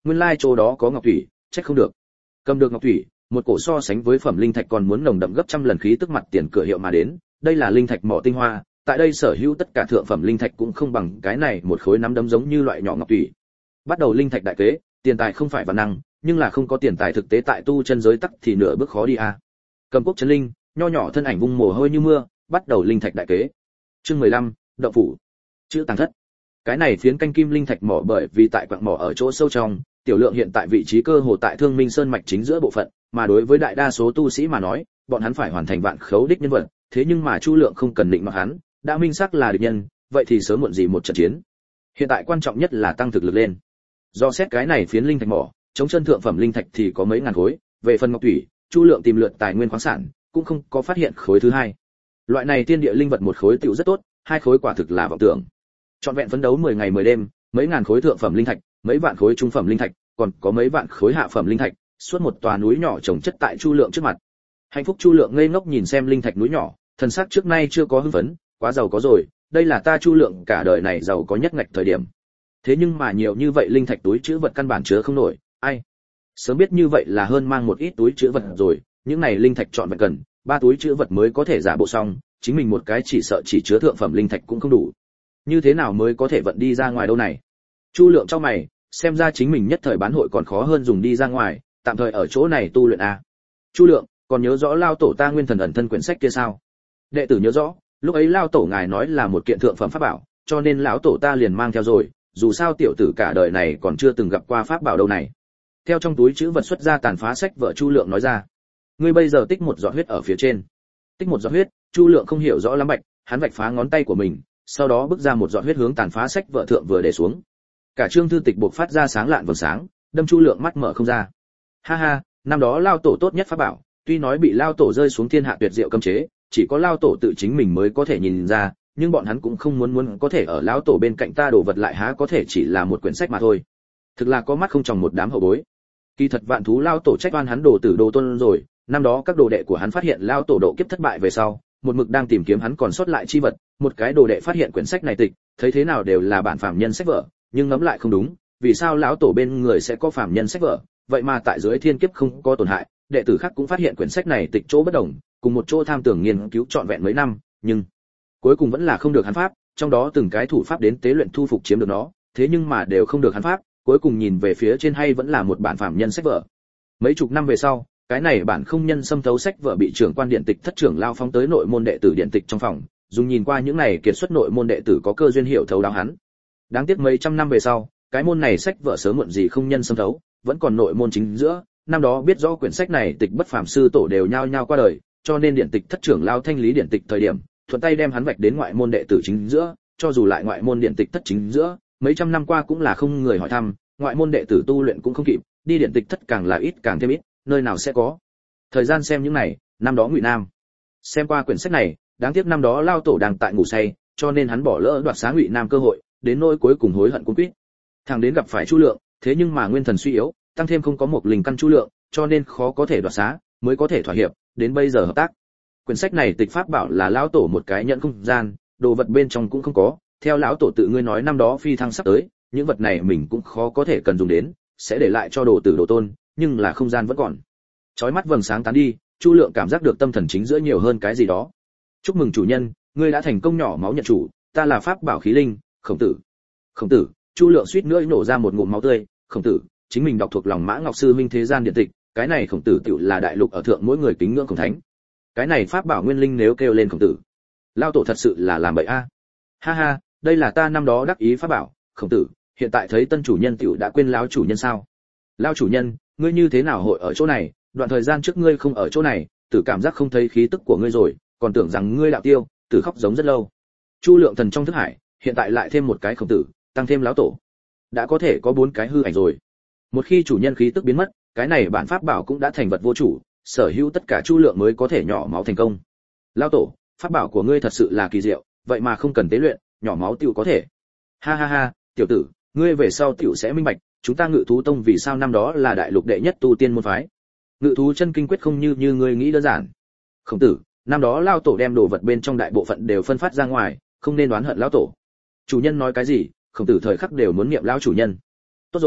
nguyên lai chỗ đó có ngọc thủy, trách không được. Cầm được ngọc thủy, một cổ so sánh với phẩm linh thạch còn muốn nồng đậm gấp trăm lần khí tức mặt tiền cửa hiệu mà đến, đây là linh thạch mỏ tinh hoa, tại đây sở hữu tất cả thượng phẩm linh thạch cũng không bằng cái này một khối nắm đấm giống như loại nhỏ ngọc thủy. Bắt đầu linh thạch đại kế, tiền tài không phải vạn năng, nhưng là không có tiền tài thực tế tại tu chân giới tắc thì nửa bước khó đi a. Cầm quốc trấn linh, nho nhỏ thân ảnh vung mồ hôi như mưa, bắt đầu linh thạch đại kế. Chương 15, động phủ. Chữ tàng thất. Cái này phiến canh kim linh thạch mỏ bởi vì tại quặng mỏ ở chỗ sâu trong, tiểu lượng hiện tại vị trí cơ hồ tại Thương Minh Sơn mạch chính giữa bộ phận, mà đối với đại đa số tu sĩ mà nói, bọn hắn phải hoàn thành vạn khấu đích nhân vật, thế nhưng mà Chu Lượng không cần định mặc hắn, đã minh xác là địch nhân, vậy thì sớm muộn gì một trận chiến. Hiện tại quan trọng nhất là tăng thực lực lên. Do xét cái này phiến linh thạch mỏ, chống chân thượng phẩm linh thạch thì có mấy ngàn khối, về phần ngọc thủy, Chu Lượng tìm lượt tài nguyên khoáng sản, cũng không có phát hiện khối thứ hai. Loại này tiên địa linh vật một khối tiểu rất tốt, hai khối quả thực là vọng tưởng. Trọn vẹn phấn đấu 10 ngày 10 đêm, mấy ngàn khối thượng phẩm linh thạch, mấy vạn khối trung phẩm linh thạch, còn có mấy vạn khối hạ phẩm linh thạch, suốt một tòa núi nhỏ chồng chất tại Chu Lượng trước mặt. Hạnh phúc Chu Lượng ngây ngốc nhìn xem linh thạch núi nhỏ, thần sắc trước nay chưa có hưng phấn, quá giàu có rồi, đây là ta Chu Lượng cả đời này giàu có nhất ngạch thời điểm. Thế nhưng mà nhiều như vậy linh thạch túi trữ vật căn bản chứa không nổi, ai? Sớm biết như vậy là hơn mang một ít túi trữ vật rồi, những này linh thạch chọn vẹn cần, 3 túi trữ vật mới có thể giả bộ xong, chính mình một cái chỉ sợ chỉ chứa thượng phẩm linh thạch cũng không đủ. Như thế nào mới có thể vận đi ra ngoài đâu này? Chu Lượng trong mày, xem ra chính mình nhất thời bán hội còn khó hơn dùng đi ra ngoài, tạm thời ở chỗ này tu luyện a. Chu Lượng, còn nhớ rõ lao tổ ta nguyên thần ẩn thân quyển sách kia sao? Đệ tử nhớ rõ, lúc ấy lao tổ ngài nói là một kiện thượng phẩm pháp bảo, cho nên lão tổ ta liền mang theo rồi, dù sao tiểu tử cả đời này còn chưa từng gặp qua pháp bảo đâu này. Theo trong túi trữ vật xuất ra tàn phá sách vở Chu Lượng nói ra. Ngươi bây giờ tích một giọt huyết ở phía trên. Tích một giọt huyết, Chu Lượng không hiểu rõ lắm bạch, hắn vạch phá ngón tay của mình, sau đó bước ra một giọt huyết hướng tàn phá sách vở thượng vừa để xuống. Cả chương thư tịch bộc phát ra sáng lạn vầng sáng, đâm Chu Lượng mắt mở không ra. Ha ha, năm đó lao tổ tốt nhất pháp bảo, tuy nói bị lao tổ rơi xuống thiên hạ tuyệt diệu cấm chế, chỉ có lao tổ tự chính mình mới có thể nhìn ra, nhưng bọn hắn cũng không muốn có thể ở lao tổ bên cạnh ta đồ vật lại há có thể chỉ là một quyển sách mà thôi. Thực là có mắt không tròng một đám hậu bối. Kỳ thật vạn thú lao tổ trách oan hắn đồ tử đồ tôn rồi, năm đó các đồ đệ của hắn phát hiện lao tổ độ kiếp thất bại về sau, một mực đang tìm kiếm hắn còn sót lại chi vật, một cái đồ đệ phát hiện quyển sách này tịch, thấy thế nào đều là bản phàm nhân sách vở, nhưng ngẫm lại không đúng, vì sao lão tổ bên người sẽ có phàm nhân sách vở, vậy mà tại dưới thiên kiếp không có tổn hại, đệ tử khác cũng phát hiện quyển sách này tịch chỗ bất đồng, cùng một chỗ tham tưởng nghiên cứu trọn vẹn mấy năm, nhưng cuối cùng vẫn là không được hắn pháp, trong đó từng cái thủ pháp đến tế luyện thu phục chiếm được nó, thế nhưng mà đều không được hắn pháp, cuối cùng nhìn về phía trên hay vẫn là một bản phàm nhân sách vở. Mấy chục năm về sau, cái này bản không nhân xâm thấu sách vở bị trưởng quan điện tịch thất trưởng lao phóng tới nội môn đệ tử điện tịch trong phòng, dùng nhìn qua những này kiệt xuất nội môn đệ tử có cơ duyên hiểu thấu đáo hắn. Đáng tiếc mấy trăm năm về sau, cái môn này sách vở sớm muộn gì không nhân xâm thấu, vẫn còn nội môn chính giữa, năm đó biết rõ quyển sách này tịch bất phàm sư tổ đều nhao nhao qua đời, cho nên điện tịch thất trưởng lao thanh lý điện tịch thời điểm, thuận tay đem hắn vạch đến ngoại môn đệ tử chính giữa, cho dù lại ngoại môn điện tịch thất chính giữa, mấy trăm năm qua cũng là không người hỏi thăm, ngoại môn đệ tử tu luyện cũng không kịp, đi điện tịch thất càng là ít càng thêm ít, nơi nào sẽ có thời gian xem những này. Năm đó Ngụy Nam xem qua quyển sách này, đáng tiếc năm đó lao tổ đang tại ngủ say, cho nên hắn bỏ lỡ đoạt xá Ngụy Nam cơ hội, đến nỗi cuối cùng hối hận cuống quýt. Thằng đến gặp phải Chu Lượng, thế nhưng mà nguyên thần suy yếu, tăng thêm không có một linh căn Chu Lượng, cho nên khó có thể đoạt xá, mới có thể thỏa hiệp, đến bây giờ hợp tác. Quyển sách này tịch pháp bảo là lão tổ một cái nhận không gian, đồ vật bên trong cũng không có, theo lão tổ tự ngươi nói năm đó phi thăng sắp tới, những vật này mình cũng khó có thể cần dùng đến, sẽ để lại cho đồ tử đồ tôn, nhưng là không gian vẫn còn. Chói mắt vầng sáng tán đi, Chu Lượng cảm giác được tâm thần chính giữa nhiều hơn cái gì đó. Chúc mừng chủ nhân, ngươi đã thành công nhỏ máu nhận chủ, ta là pháp bảo khí linh, Khổng Tử. Khổng Tử, Chu Lượng suýt nữa nổ ra một ngụm máu tươi. Khổng Tử, chính mình đọc thuộc lòng Mã Ngọc sư huynh thế gian điện tịch, cái này Khổng Tử tiểu là đại lục ở thượng mỗi người kính ngưỡng Khổng Thánh. Cái này pháp bảo nguyên linh nếu kêu lên Khổng Tử, lao tổ thật sự là làm bậy a. Ha ha, đây là ta năm đó đắc ý pháp bảo, Khổng Tử, hiện tại thấy tân chủ nhân tiểu đã quên lão chủ nhân sao? Lão chủ nhân, ngươi như thế nào hội ở chỗ này, đoạn thời gian trước ngươi không ở chỗ này, Tử cảm giác không thấy khí tức của ngươi rồi, còn tưởng rằng ngươi đạo tiêu, Tử khóc giống rất lâu. Chu Lượng thần trong thức hải, hiện tại lại thêm một cái Khổng Tử, tăng thêm lão tổ, đã có thể có 4 cái hư ảnh rồi. Một khi chủ nhân khí tức biến mất, cái này bản pháp bảo cũng đã thành vật vô chủ, sở hữu tất cả Chu Lượng mới có thể nhỏ máu thành công. Lão tổ, pháp bảo của ngươi thật sự là kỳ diệu, vậy mà không cần tế luyện, nhỏ máu tiểu có thể. Ha ha ha, tiểu tử, ngươi về sau tiểu sẽ minh bạch, chúng ta Ngự Thú Tông vì sao năm đó là đại lục đệ nhất tu tiên môn phái. Ngự thú chân kinh quyết không như ngươi nghĩ đơn giản. Khổng Tử, năm đó lao tổ đem đồ vật bên trong đại bộ phận đều phân phát ra ngoài, không nên đoán hận lão tổ. Chủ nhân nói cái gì, Khổng Tử thời khắc đều muốn niệm lão chủ nhân. Tốt rồi,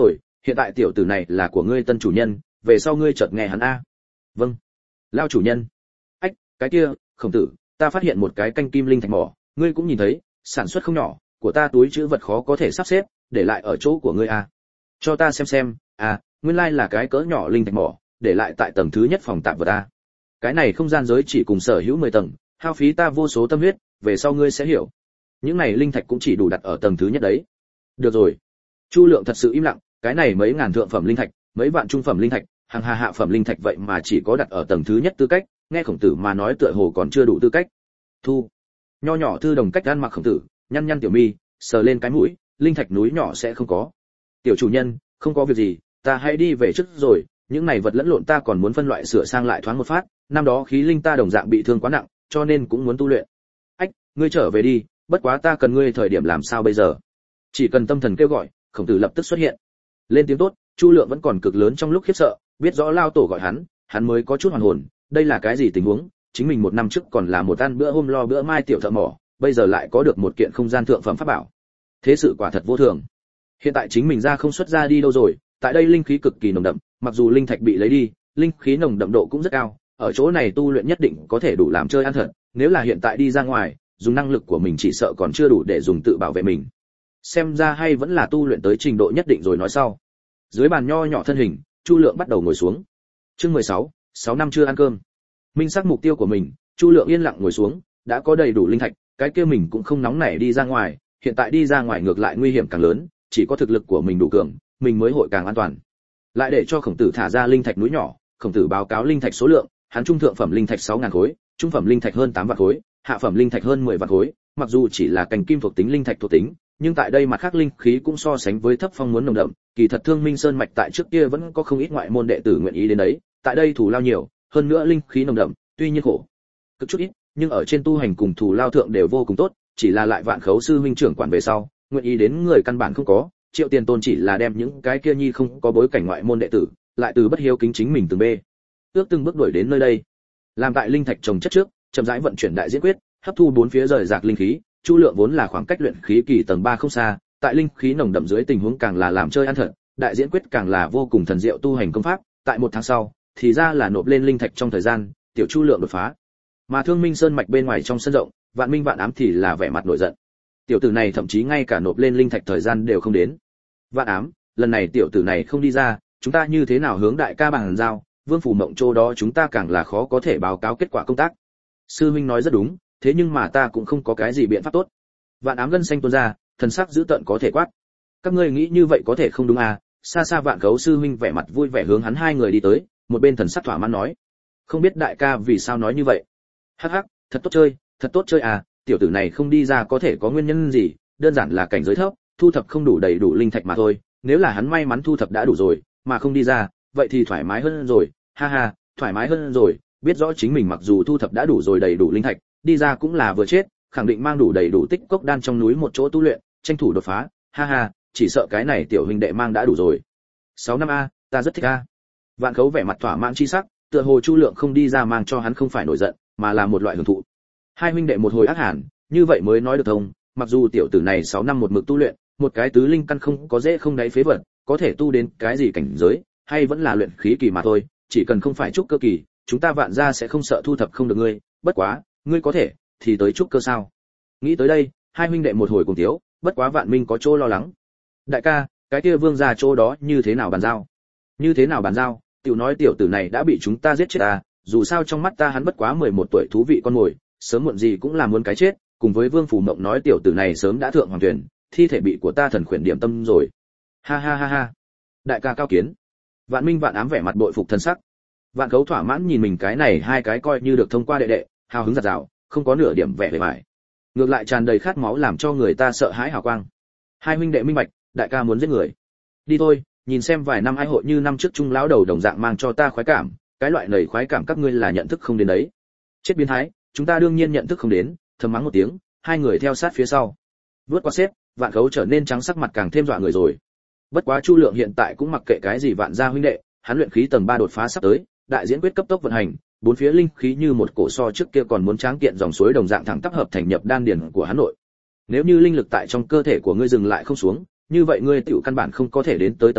hiện tại tiểu tử này là của ngươi tân chủ nhân, về sau ngươi chợt nghe hắn a. Vâng, lao chủ nhân. Ách, cái kia, Khổng tử, ta phát hiện một cái canh kim linh thạch mỏ, ngươi cũng nhìn thấy, sản xuất không nhỏ, của ta túi trữ vật khó có thể sắp xếp, để lại ở chỗ của ngươi a. Cho ta xem, nguyên lai là cái cỡ nhỏ linh thạch mỏ, để lại tại tầng thứ nhất phòng tạm vật a. Cái này không gian giới chỉ cùng sở hữu 10 tầng, hao phí ta vô số tâm huyết, về sau ngươi sẽ hiểu. Những này linh thạch cũng chỉ đủ đặt ở tầng thứ nhất đấy. Được rồi. Chu Lượng thật sự im lặng, cái này mấy ngàn thượng phẩm linh thạch, mấy vạn trung phẩm linh thạch, hàng hà hạ phẩm linh thạch vậy mà chỉ có đặt ở tầng thứ nhất tư cách, nghe Khổng Tử mà nói tựa hồ còn chưa đủ tư cách. Thu. Nho nhỏ thư đồng cách ăn mặc Khổng Tử, nhăn nhăn tiểu mi, sờ lên cái mũi, linh thạch núi nhỏ sẽ không có. Tiểu chủ nhân, không có việc gì, ta hãy đi về trước rồi, những này vật lẫn lộn ta còn muốn phân loại sửa sang lại thoáng một phát, năm đó khí linh ta đồng dạng bị thương quá nặng, cho nên cũng muốn tu luyện. Ách, ngươi trở về đi, bất quá ta cần ngươi thời điểm làm sao bây giờ? Chỉ cần tâm thần kêu gọi, Khổng Tử lập tức xuất hiện. Lên tiếng tốt, Chu Lượng vẫn còn cực lớn trong lúc khiếp sợ, biết rõ lao tổ gọi hắn mới có chút hoàn hồn, đây là cái gì tình huống? Chính mình một năm trước còn là một ăn bữa hôm lo bữa mai tiểu thợ mỏ, bây giờ lại có được một kiện không gian thượng phẩm pháp bảo. Thế sự quả thật vô thường. Hiện tại chính mình ra không xuất ra đi đâu rồi, tại đây linh khí cực kỳ nồng đậm, mặc dù linh thạch bị lấy đi, linh khí nồng đậm độ cũng rất cao, ở chỗ này tu luyện nhất định có thể đủ làm chơi ăn thật, nếu là hiện tại đi ra ngoài, dùng năng lực của mình chỉ sợ còn chưa đủ để dùng tự bảo vệ mình. Xem ra hay vẫn là tu luyện tới trình độ nhất định rồi nói sau. Dưới bàn nho nhỏ thân hình, Chu Lượng bắt đầu ngồi xuống. Chương 16, 6 năm chưa ăn cơm. Minh xác mục tiêu của mình, Chu Lượng yên lặng ngồi xuống, đã có đầy đủ linh thạch, cái kia mình cũng không nóng nảy đi ra ngoài, hiện tại đi ra ngoài ngược lại nguy hiểm càng lớn, chỉ có thực lực của mình đủ cường, mình mới hội càng an toàn. Lại để cho Khổng Tử thả ra linh thạch núi nhỏ, Khổng Tử báo cáo linh thạch số lượng, hắn trung thượng phẩm linh thạch 6000 khối, trung phẩm linh thạch hơn 8 vạn khối, hạ phẩm linh thạch hơn 10 vạn khối, mặc dù chỉ là cành kim thuộc tính linh thạch thuộc tính, nhưng tại đây mặt khác linh khí cũng so sánh với thấp phong muốn nồng đậm, kỳ thật Thương Minh Sơn mạch tại trước kia vẫn có không ít ngoại môn đệ tử nguyện ý đến đấy, tại đây thủ lao nhiều, hơn nữa linh khí nồng đậm, tuy nhiên khổ cực chút ít, nhưng ở trên tu hành cùng thủ lao thượng đều vô cùng tốt, chỉ là lại Vạn Khấu sư huynh trưởng quản về sau, nguyện ý đến người căn bản không có, Triệu Tiền Tôn chỉ là đem những cái kia nhi không có bối cảnh ngoại môn đệ tử, lại từ bất hiếu kính chính mình từng bê ước từng bước đuổi đến nơi đây. Làm tại linh thạch trồng chất trước, chậm rãi vận chuyển đại diễn quyết, hấp thu bốn phía rời rạc linh khí, Chu Lượng vốn là khoảng cách luyện khí kỳ tầng 3 không xa, tại linh khí nồng đậm dưới tình huống càng là làm chơi ăn thật, đại diễn quyết càng là vô cùng thần diệu tu hành công pháp, tại một tháng sau, thì ra là nộp lên linh thạch trong thời gian, tiểu Chu Lượng đột phá. Mà Thương Minh Sơn mạch bên ngoài trong sân rộng, Vạn Minh Vạn Ám thì là vẻ mặt nổi giận. Tiểu tử này thậm chí ngay cả nộp lên linh thạch thời gian đều không đến. Vạn Ám, lần này tiểu tử này không đi ra, chúng ta như thế nào hướng đại ca bàn giao, Vương phủ Mộng Châu đó chúng ta càng là khó có thể báo cáo kết quả công tác. Sư huynh nói rất đúng, thế nhưng mà ta cũng không có cái gì biện pháp tốt. Vạn Ám gân xanh tuôn ra, thần sắc dữ tợn có thể quát. Các ngươi nghĩ như vậy có thể không đúng à? Xa xa Vạn Khấu sư huynh vẻ mặt vui vẻ hướng hắn hai người đi tới, một bên thần sắc thỏa mãn nói, không biết đại ca vì sao nói như vậy. Hắc hắc, thật tốt chơi à, tiểu tử này không đi ra có thể có nguyên nhân gì, đơn giản là cảnh giới thấp, thu thập không đủ đầy đủ linh thạch mà thôi, nếu là hắn may mắn thu thập đã đủ rồi, mà không đi ra, vậy thì thoải mái hơn rồi, ha ha, thoải mái hơn rồi, biết rõ chính mình mặc dù thu thập đã đủ rồi đầy đủ linh thạch, đi ra cũng là vừa chết, khẳng định mang đủ đầy đủ tích cốc đan trong núi một chỗ tu luyện, tranh thủ đột phá, ha ha, chỉ sợ cái này tiểu huynh đệ mang đã đủ rồi. 6 năm a, ta rất thích a. Vạn Khấu vẻ mặt thỏa mãn chi sắc, tựa hồ Chu Lượng không đi ra mang cho hắn không phải nổi giận, mà là một loại hưởng thụ. Hai huynh đệ một hồi ác hàn, như vậy mới nói được thông, mặc dù tiểu tử này 6 năm một mực tu luyện, một cái tứ linh căn không có dễ không đáy phế vật, có thể tu đến cái gì cảnh giới, hay vẫn là luyện khí kỳ mà thôi, chỉ cần không phải trúc cơ kỳ, chúng ta Vạn gia sẽ không sợ thu thập không được ngươi, bất quá, ngươi có thể thì tới trúc cơ sao? Nghĩ tới đây, hai huynh đệ một hồi cùng thiếu, bất quá Vạn Minh có chỗ lo lắng. Đại ca, cái kia Vương gia chỗ đó như thế nào bàn giao? Như thế nào bàn giao? Tiểu nói tiểu tử này đã bị chúng ta giết chết à, dù sao trong mắt ta hắn bất quá 11 tuổi thú vị con mồi, sớm muộn gì cũng là muốn cái chết, cùng với Vương phủ Mộng nói tiểu tử này sớm đã thượng hoàng tuyển, thi thể bị của ta thần khuyển điểm tâm rồi. Ha ha ha ha. Đại ca cao kiến. Vạn Minh Vạn Ám vẻ mặt bội phục thần sắc. Vạn Khấu thỏa mãn nhìn mình cái này hai cái coi như được thông qua đệ đệ, hào hứng giật giảo, không có nửa điểm vẻ bề bại. Ngược lại tràn đầy khát máu làm cho người ta sợ hãi hào quang. Hai huynh đệ minh bạch, đại ca muốn giết người. Đi thôi, nhìn xem vài năm ai hội như năm trước trung lão đầu đồng dạng mang cho ta khoái cảm, cái loại nảy khoái cảm các ngươi là nhận thức không đến đấy. Chết biến thái, chúng ta đương nhiên nhận thức không đến, thầm mắng một tiếng, hai người theo sát phía sau. Vượt qua xếp, Vạn Khấu trở nên trắng sắc mặt càng thêm dọa người rồi. Bất quá Chu Lượng hiện tại cũng mặc kệ cái gì Vạn gia huynh đệ, hắn luyện khí tầng 3 đột phá sắp tới, đại diễn quyết cấp tốc vận hành, bốn phía linh khí như một cổ so trước kia còn muốn tráng kiện dòng suối đồng dạng thẳng tắp hợp thành nhập đan điền của hắn nội. Nếu như linh lực tại trong cơ thể của ngươi dừng lại không xuống, như vậy ngươi tiểu căn bản không có thể đến tới tầng 3,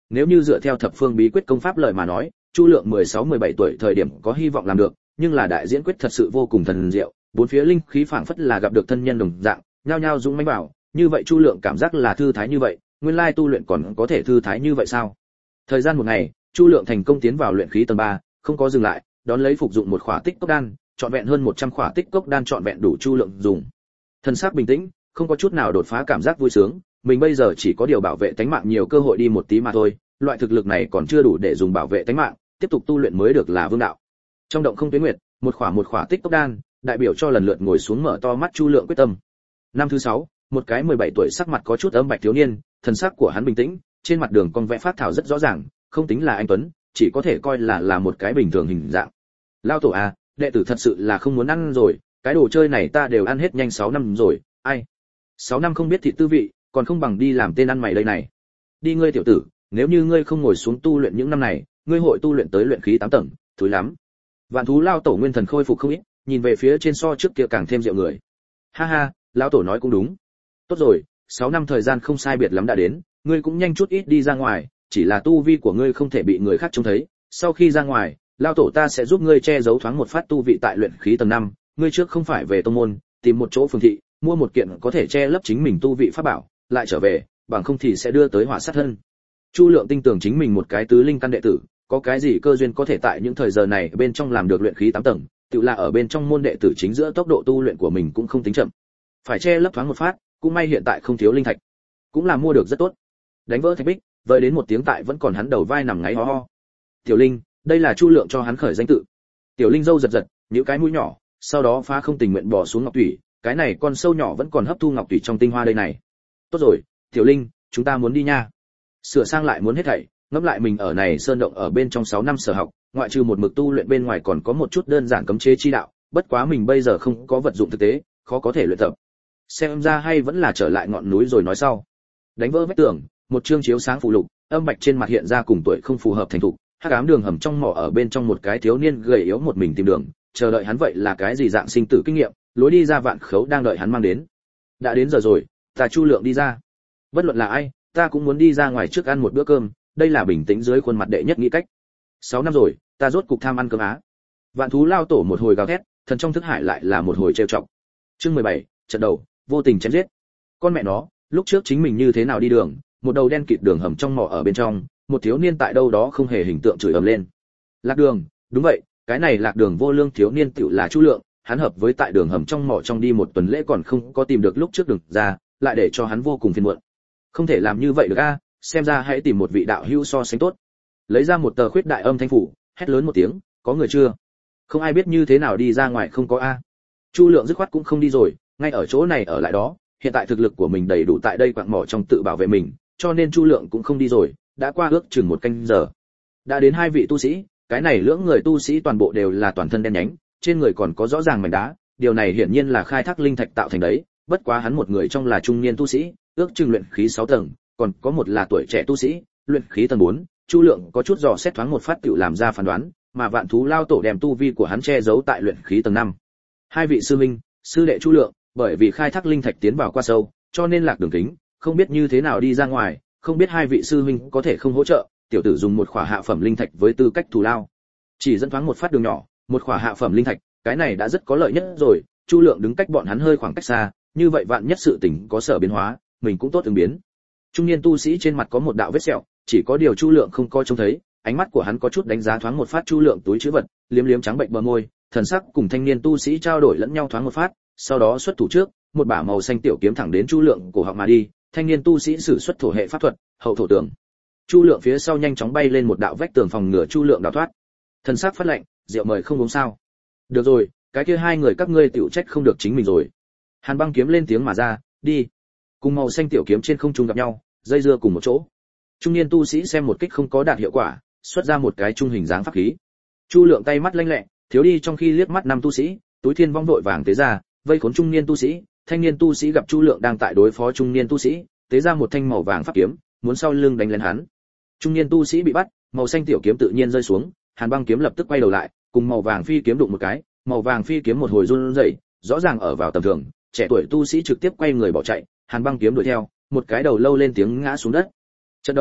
nếu như dựa theo thập phương bí quyết công pháp lời mà nói, Chu Lượng 16-17 tuổi thời điểm có hy vọng làm được, nhưng là đại diễn quyết thật sự vô cùng thần diệu, bốn phía linh khí phảng phất là gặp được thân nhân đồng dạng, nhao nhao dũng mãnh vào, như vậy Chu Lượng cảm giác là thư thái như vậy, nguyên lai tu luyện còn có thể thư thái như vậy sao? Thời gian một ngày, Chu Lượng thành công tiến vào luyện khí tầng 3, không có dừng lại, đón lấy phục dụng một khỏa tích cốc đan, trọn vẹn hơn 100 khỏa tích cốc đan trọn vẹn đủ Chu Lượng dùng. Thân xác bình tĩnh, không có chút nào đột phá cảm giác vui sướng, mình bây giờ chỉ có điều bảo vệ tánh mạng nhiều cơ hội đi một tí mà thôi, loại thực lực này còn chưa đủ để dùng bảo vệ tánh mạng, tiếp tục tu luyện mới được là vương đạo. Trong động không tuyến nguyệt, một khỏa tích cốc đan, đại biểu cho lần lượt ngồi xuống mở to mắt Chu Lượng quyết tâm. Năm thứ 6, một cái 17 tuổi sắc mặt có chút ấm bạch thiếu niên, thần sắc của hắn bình tĩnh, trên mặt đường cong vẽ phát thảo rất rõ ràng, không tính là anh tuấn, chỉ có thể coi là một cái bình thường hình dạng. Lao tổ à, đệ tử thật sự là không muốn ăn rồi, cái đồ chơi này ta đều ăn hết nhanh 6 năm rồi, ai. 6 năm không biết thịt tư vị, còn không bằng đi làm tên ăn mày đây này. Đi ngươi tiểu tử, nếu như ngươi không ngồi xuống tu luyện những năm này, ngươi hội tu luyện tới luyện khí 8 tầng, thúi lắm. Vạn thú lao tổ nguyên thần khôi phục không ít, nhìn về phía trên so trước kia càng thêm rượu người. Ha ha, lão tổ nói cũng đúng. Tốt rồi, 6 năm thời gian không sai biệt lắm đã đến, ngươi cũng nhanh chút ít đi ra ngoài, chỉ là tu vi của ngươi không thể bị người khác trông thấy, sau khi ra ngoài, lão tổ ta sẽ giúp ngươi che giấu thoáng một phát tu vị tại luyện khí tầng 5, ngươi trước không phải về tông môn, tìm một chỗ phường thị, mua một kiện có thể che lấp chính mình tu vị pháp bảo, lại trở về, bằng không thì sẽ đưa tới họa sát thân. Chu Lượng tin tưởng chính mình một cái tứ linh căn đệ tử, có cái gì cơ duyên có thể tại những thời giờ này bên trong làm được luyện khí 8 tầng, tự là ở bên trong môn đệ tử chính giữa tốc độ tu luyện của mình cũng không tính chậm. Phải che lấp thoáng một phát, cũng may hiện tại không thiếu linh thạch, cũng là mua được rất tốt. Đánh vỡ thạch bích, vời đến một tiếng tại vẫn còn hắn đầu vai nằm ngáy ho ho. Tiểu Linh, đây là Chu Lượng cho hắn khởi danh tự. Tiểu Linh râu giật giật, nhíu cái mũi nhỏ, sau đó phá không tình nguyện bò xuống ngọc thủy, cái này con sâu nhỏ vẫn còn hấp thu ngọc thủy trong tinh hoa đây này. Tốt rồi, Tiểu Linh, chúng ta muốn đi nha. Sửa sang lại muốn hết thảy, ngẫm lại mình ở này sơn động ở bên trong 6 năm sở học, ngoại trừ một mực tu luyện bên ngoài còn có một chút đơn giản cấm chế chi đạo, bất quá mình bây giờ không có vật dụng thực tế, khó có thể luyện tập. Xem ra hay vẫn là trở lại ngọn núi rồi nói sau. Đánh vỡ vách tường, một chương chiếu sáng phù lục, âm bạch trên mặt hiện ra cùng tuổi không phù hợp thành thục, hắc ám đường hầm trong mỏ ở bên trong một cái thiếu niên gầy yếu một mình tìm đường, chờ đợi hắn vậy là cái gì dạng sinh tử kinh nghiệm, lối đi ra vạn khấu đang đợi hắn mang đến. Đã đến giờ rồi, ta Chu Lượng đi ra. Bất luận là ai, ta cũng muốn đi ra ngoài trước ăn một bữa cơm, đây là bình tĩnh dưới khuôn mặt đệ nhất nghĩ cách. 6 năm rồi, ta rốt cục tham ăn cơm á. Vạn thú lao tổ một hồi gào thét, thần trong thức hải lại là một hồi trêu chọc. Chương 17, trận đầu, vô tình chém giết. Con mẹ nó, lúc trước chính mình như thế nào đi đường, một đầu đen kịt đường hầm trong mỏ ở bên trong, một thiếu niên tại đâu đó không hề hình tượng chửi ầm lên. Lạc Đường, đúng vậy, cái này Lạc Đường vô lương thiếu niên tựu là Chu Lượng, hắn hợp với tại đường hầm trong mỏ trong đi một tuần lễ còn không có tìm được lúc trước đường ra, lại để cho hắn vô cùng phiền muộn. Không thể làm như vậy được a, xem ra hãy tìm một vị đạo hữu so sánh tốt. Lấy ra một tờ khuyết đại âm thanh phủ, hét lớn một tiếng, có người chưa? Không ai biết như thế nào đi ra ngoài không có a. Chu Lượng dứt khoát cũng không đi rồi, ngay ở chỗ này ở lại đó, hiện tại thực lực của mình đầy đủ tại đây quạng mỏ trong tự bảo vệ mình, cho nên Chu Lượng cũng không đi rồi, đã qua ước chừng một canh giờ. Đã đến 2 vị tu sĩ, cái này lưỡng người tu sĩ toàn bộ đều là toàn thân đen nhánh, trên người còn có rõ ràng mảnh đá, điều này hiển nhiên là khai thác linh thạch tạo thành đấy, bất quá hắn một người trong là trung niên tu sĩ, ước chừng luyện khí 6 tầng, còn có một là tuổi trẻ tu sĩ, luyện khí tầng 4, Chu Lượng có chút dò xét thoáng một phát tựu làm ra phán đoán, mà Vạn thú lao tổ đem tu vi của hắn che giấu tại luyện khí tầng 5. 2 vị sư minh, sư đệ Chu Lượng, bởi vì khai thác linh thạch tiến vào qua sâu, cho nên lạc đường kính, không biết như thế nào đi ra ngoài, không biết 2 vị sư huynh có thể không hỗ trợ, tiểu tử dùng một khỏa hạ phẩm linh thạch với tư cách thù lao. Chỉ dẫn thoáng một phát đường nhỏ, một khỏa hạ phẩm linh thạch, cái này đã rất có lợi nhất rồi, Chu Lượng đứng cách bọn hắn hơi khoảng cách xa, như vậy vạn nhất sự tình có sở biến hóa, mình cũng tốt ứng biến. Trung niên tu sĩ trên mặt có một đạo vết sẹo, chỉ có điều Chu Lượng không coi trông thấy, ánh mắt của hắn có chút đánh giá thoáng một phát Chu Lượng túi trữ vật, liếm liếm trắng bệnh bờ môi, thần sắc cùng thanh niên tu sĩ trao đổi lẫn nhau thoáng một phát, sau đó xuất thủ trước, một bả màu xanh tiểu kiếm thẳng đến Chu Lượng cổ họng mà đi, thanh niên tu sĩ sử xuất thổ hệ pháp thuật, hậu thổ tường. Chu Lượng phía sau nhanh chóng bay lên một đạo vách tường phòng ngừa Chu Lượng đào thoát. Thần sắc phát lạnh, rượu mời không uống sao? Được rồi, cái kia 2 người các ngươi tiểu trách không được chính mình rồi. Hàn Băng kiếm lên tiếng mà ra, đi. Cùng màu xanh tiểu kiếm trên không trung gặp nhau, dây dưa cùng một chỗ. Trung niên tu sĩ xem một kích không có đạt hiệu quả, xuất ra một cái trung hình dáng pháp khí. Chu Lượng tay mắt lanh lẹ, thiếu đi trong khi liếc mắt 5 tu sĩ, túi thiên vong đội vàng tế ra, vây khốn trung niên tu sĩ. Thanh niên tu sĩ gặp Chu Lượng đang tại đối phó trung niên tu sĩ, tế ra một thanh màu vàng pháp kiếm, muốn sau lưng đánh lên hắn. Trung niên tu sĩ bị bắt, màu xanh tiểu kiếm tự nhiên rơi xuống, Hàn Băng kiếm lập tức quay đầu lại, cùng màu vàng phi kiếm đụng một cái, màu vàng phi kiếm một hồi run rẩy, rõ ràng ở vào tầm thường, trẻ tuổi tu sĩ trực tiếp quay người bỏ chạy, Hàn Băng kiếm đuổi theo, một cái đầu lâu lên tiếng ngã xuống đất. Trận đầu,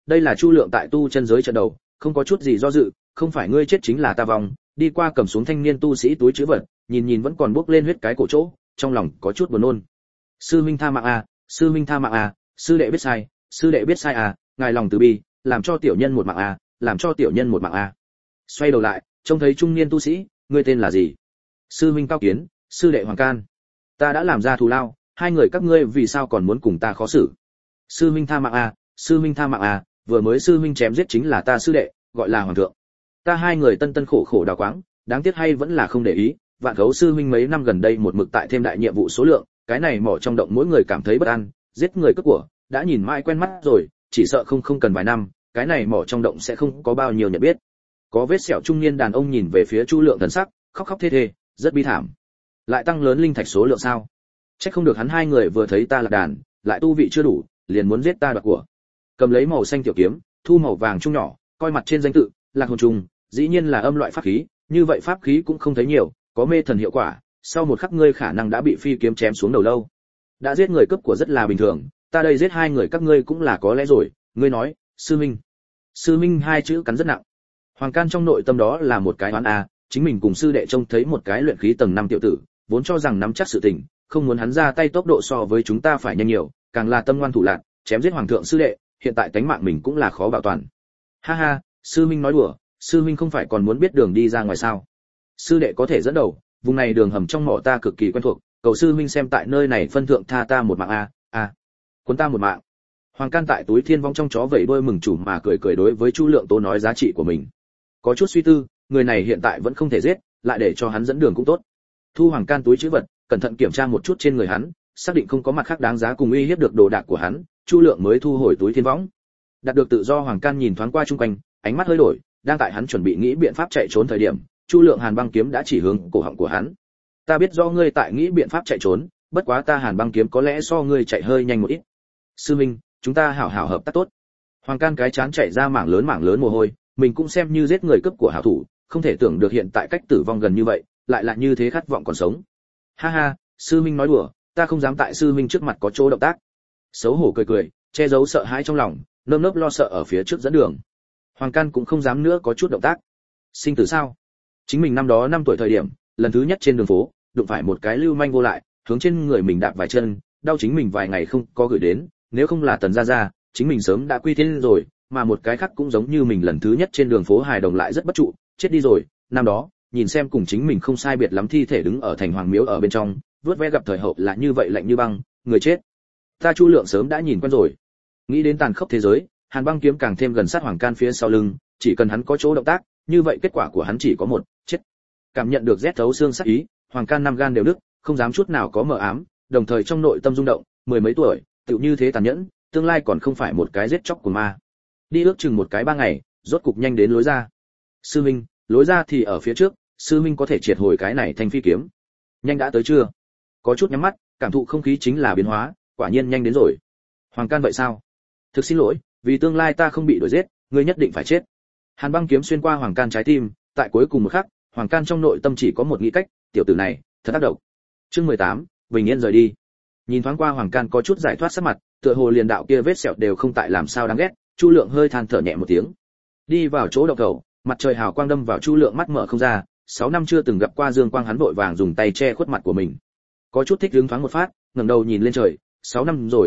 đây là Chu Lượng tại tu chân giới trận đầu, không có chút gì do dự, không phải ngươi chết chính là ta vong, đi qua cầm xuống thanh niên tu sĩ túi trữ vật, nhìn vẫn còn bốc lên huyết cái cổ chỗ, trong lòng có chút buồn nôn. Sư huynh tha mạng a, sư huynh tha mạng a, sư đệ biết sai, sư đệ biết sai a, ngài lòng từ bi, làm cho tiểu nhân một mạng a, làm cho tiểu nhân một mạng a. Xoay đầu lại, trông thấy trung niên tu sĩ, ngươi tên là gì? Sư huynh Cao Kiến, sư đệ Hoàng Can. Ta đã làm ra thù lao, hai người các ngươi vì sao còn muốn cùng ta khó xử? Sư huynh tha mạng a, sư huynh tha mạng a, vừa mới sư huynh chém giết chính là ta sư đệ, gọi là hoàng thượng. Ta hai người tân khổ khổ đào quáng, đáng tiếc hay vẫn là không để ý, Vạn Khấu sư huynh mấy năm gần đây một mực tại thêm đại nhiệm vụ số lượng, cái này mỏ trong động mỗi người cảm thấy bất an, giết người cướp của, đã nhìn mãi quen mắt rồi, chỉ sợ không cần vài năm, cái này mỏ trong động sẽ không có bao nhiêu nhận biết. Có vết sẹo trung niên đàn ông nhìn về phía Chu Lượng thần sắc, khóc thê thê, rất bi thảm. Lại tăng lớn linh thạch số lượng sao? Chắc không được hắn hai người vừa thấy ta là đàn, lại tu vị chưa đủ, liền muốn giết ta đoạt của. Cầm lấy màu xanh tiểu kiếm, thu màu vàng trung nhỏ, coi mặt trên danh tự, Lạc Hồn Trùng, dĩ nhiên là âm loại pháp khí, như vậy pháp khí cũng không thấy nhiều, có mê thần hiệu quả, sau một khắc ngươi khả năng đã bị phi kiếm chém xuống đầu lâu. Đã giết người cướp của rất là bình thường, ta đây giết hai người các ngươi cũng là có lẽ rồi, ngươi nói, sư minh. Sư minh hai chữ cắn rất nặng. Hoàng Can trong nội tâm đó là một cái oán a, chính mình cùng sư đệ trông thấy một cái luyện khí tầng 5 tiểu tử, vốn cho rằng nắm chắc sự tình, không muốn hắn ra tay tốc độ so với chúng ta phải nhanh nhiều, càng là tâm ngoan thủ lạn, chém giết hoàng thượng sư đệ, hiện tại tánh mạng mình cũng là khó bảo toàn. Ha ha, sư minh nói đùa, sư minh không phải còn muốn biết đường đi ra ngoài sao? Sư đệ có thể dẫn đầu, vùng này đường hầm trong mỏ ta cực kỳ quen thuộc, cầu sư minh xem tại nơi này phân thượng tha ta một mạng a, cuốn ta một mạng. Hoàng Can tại túi thiên vong trong chó vẩy đôi mừng chủ mà cười đối với Chu Lượng Tố nói giá trị của mình. Có chút suy tư, người này hiện tại vẫn không thể giết, lại để cho hắn dẫn đường cũng tốt. Thu Hoàng Can túi trữ vật, cẩn thận kiểm tra một chút trên người hắn, xác định không có mặt khác đáng giá cùng uy hiếp được đồ đạc của hắn, Chu Lượng mới thu hồi túi thiên võng. Đạt được tự do, Hoàng Can nhìn thoáng qua chung quanh, ánh mắt hơi đổi, đang tại hắn chuẩn bị nghĩ biện pháp chạy trốn thời điểm, Chu Lượng Hàn Băng kiếm đã chỉ hướng cổ họng của hắn. Ta biết do ngươi tại nghĩ biện pháp chạy trốn, bất quá ta Hàn Băng kiếm có lẽ so ngươi chạy hơi nhanh một ít. Sư minh, chúng ta hảo hảo hợp tác tốt. Hoàng Can cái chán chạy ra mảng lớn mồ hôi, mình cũng xem như giết người cướp của hảo thủ, không thể tưởng được hiện tại cách tử vong gần như vậy, lại là như thế khát vọng còn sống. Ha ha, sư minh nói đùa, ta không dám tại sư minh trước mặt có chỗ động tác. Xấu hổ cười, che giấu sợ hãi trong lòng, nơm nớp lo sợ ở phía trước dẫn đường. Hoàng Can cũng không dám nữa có chút động tác. Sinh tử sao? Chính mình năm đó 5 tuổi thời điểm, lần thứ nhất trên đường phố, đụng phải một cái lưu manh vô lại, hướng trên người mình đạp vài chân, đau chính mình vài ngày không có gửi đến, nếu không là Tần gia gia, chính mình sớm đã quy thiên rồi, mà một cái khác cũng giống như mình lần thứ nhất trên đường phố hài đồng lại rất bất trụ, chết đi rồi. Năm đó, nhìn xem cùng chính mình không sai biệt lắm thi thể đứng ở thành hoàng miếu ở bên trong, vớt ve gặp thời hậu là như vậy lạnh như băng, người chết. Ta Chu Lượng sớm đã nhìn quen rồi. Nghĩ đến tàn khốc thế giới, Hàn Băng kiếm càng thêm gần sát Hoàng Can phía sau lưng, chỉ cần hắn có chỗ động tác, như vậy kết quả của hắn chỉ có một, chết. Cảm nhận được rét thấu xương sắc ý, Hoàng Can năm gan đều đứt, không dám chút nào có mờ ám, đồng thời trong nội tâm rung động, mười mấy tuổi, tựu như thế tàn nhẫn, tương lai còn không phải một cái giết chóc của ma. Đi ước chừng một cái 3 ngày, rốt cục nhanh đến lối ra. Sư minh, lối ra thì ở phía trước, sư minh có thể triệt hồi cái này thanh phi kiếm. Nhanh đã tới chưa? Có chút nhắm mắt, cảm thụ không khí chính là biến hóa, quả nhiên nhanh đến rồi. Hoàng Can vậy sao? Thực xin lỗi, vì tương lai ta không bị đuổi giết, ngươi nhất định phải chết. Hàn Băng kiếm xuyên qua Hoàng Can trái tim, tại cuối cùng một khắc, Hoàng Can trong nội tâm chỉ có một nghĩ cách, tiểu tử này, thật ác độc. Chương 18, bình yên rời đi. Nhìn thoáng qua Hoàng Can có chút giải thoát sắc mặt, tựa hồ liền đạo kia vết sẹo đều không tại làm sao đáng ghét, Chu Lượng hơi than thở nhẹ một tiếng. Đi vào chỗ đầu cầu, mặt trời hào quang đâm vào Chu Lượng mắt mở không ra, 6 năm chưa từng gặp qua dương quang hắn vội vàng dùng tay che khuất mặt của mình. Có chút thích hứng thoáng một phát, ngẩng đầu nhìn lên trời, 6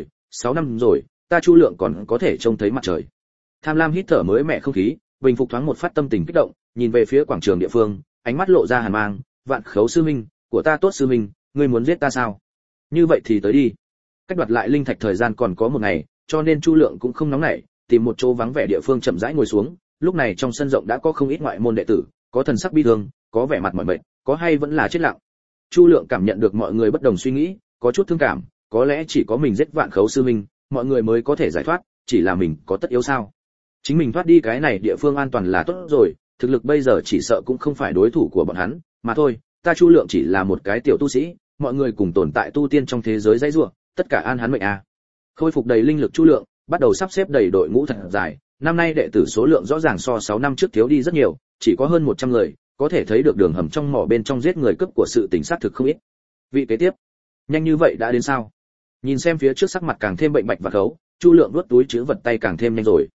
năm rồi, ta Chu Lượng còn có thể trông thấy mặt trời. Tham lam hít thở mới mẻ không khí, bình phục thoáng một phát tâm tình kích động, nhìn về phía quảng trường địa phương, ánh mắt lộ ra hàn mang, Vạn Khấu sư minh, của ta tốt sư minh, ngươi muốn giết ta sao? Như vậy thì tới đi. Cách đoạt lại linh thạch thời gian còn có 1 ngày, cho nên Chu Lượng cũng không nóng nảy, tìm một chỗ vắng vẻ địa phương chậm rãi ngồi xuống. Lúc này trong sân rộng đã có không ít ngoại môn đệ tử, có thần sắc bi thương, có vẻ mặt mỏi mệt, có hay vẫn là chết lặng. Chu Lượng cảm nhận được mọi người bất đồng suy nghĩ, có chút thương cảm, có lẽ chỉ có mình giết Vạn Khấu sư minh, mọi người mới có thể giải thoát, chỉ là mình có tất yếu sao? Chính mình thoát đi cái này địa phương an toàn là tốt rồi, thực lực bây giờ chỉ sợ cũng không phải đối thủ của bọn hắn, mà thôi, ta Chu Lượng chỉ là một cái tiểu tu sĩ, mọi người cùng tồn tại tu tiên trong thế giới dãy rủa, tất cả an hắn mệnh a. Khôi phục đầy linh lực Chu Lượng, bắt đầu sắp xếp đầy đội ngũ thật dài, năm nay đệ tử số lượng rõ ràng so 6 năm trước thiếu đi rất nhiều, chỉ có hơn 100 người, có thể thấy được đường hầm trong mỏ bên trong giết người cướp của sự tình xác thực không ít. Vị kế tiếp, nhanh như vậy đã đến sao? Nhìn xem phía trước sắc mặt càng thêm bệnh bạch và khấu, Chu Lượng nuốt túi trữ vật tay càng thêm nhanh rồi.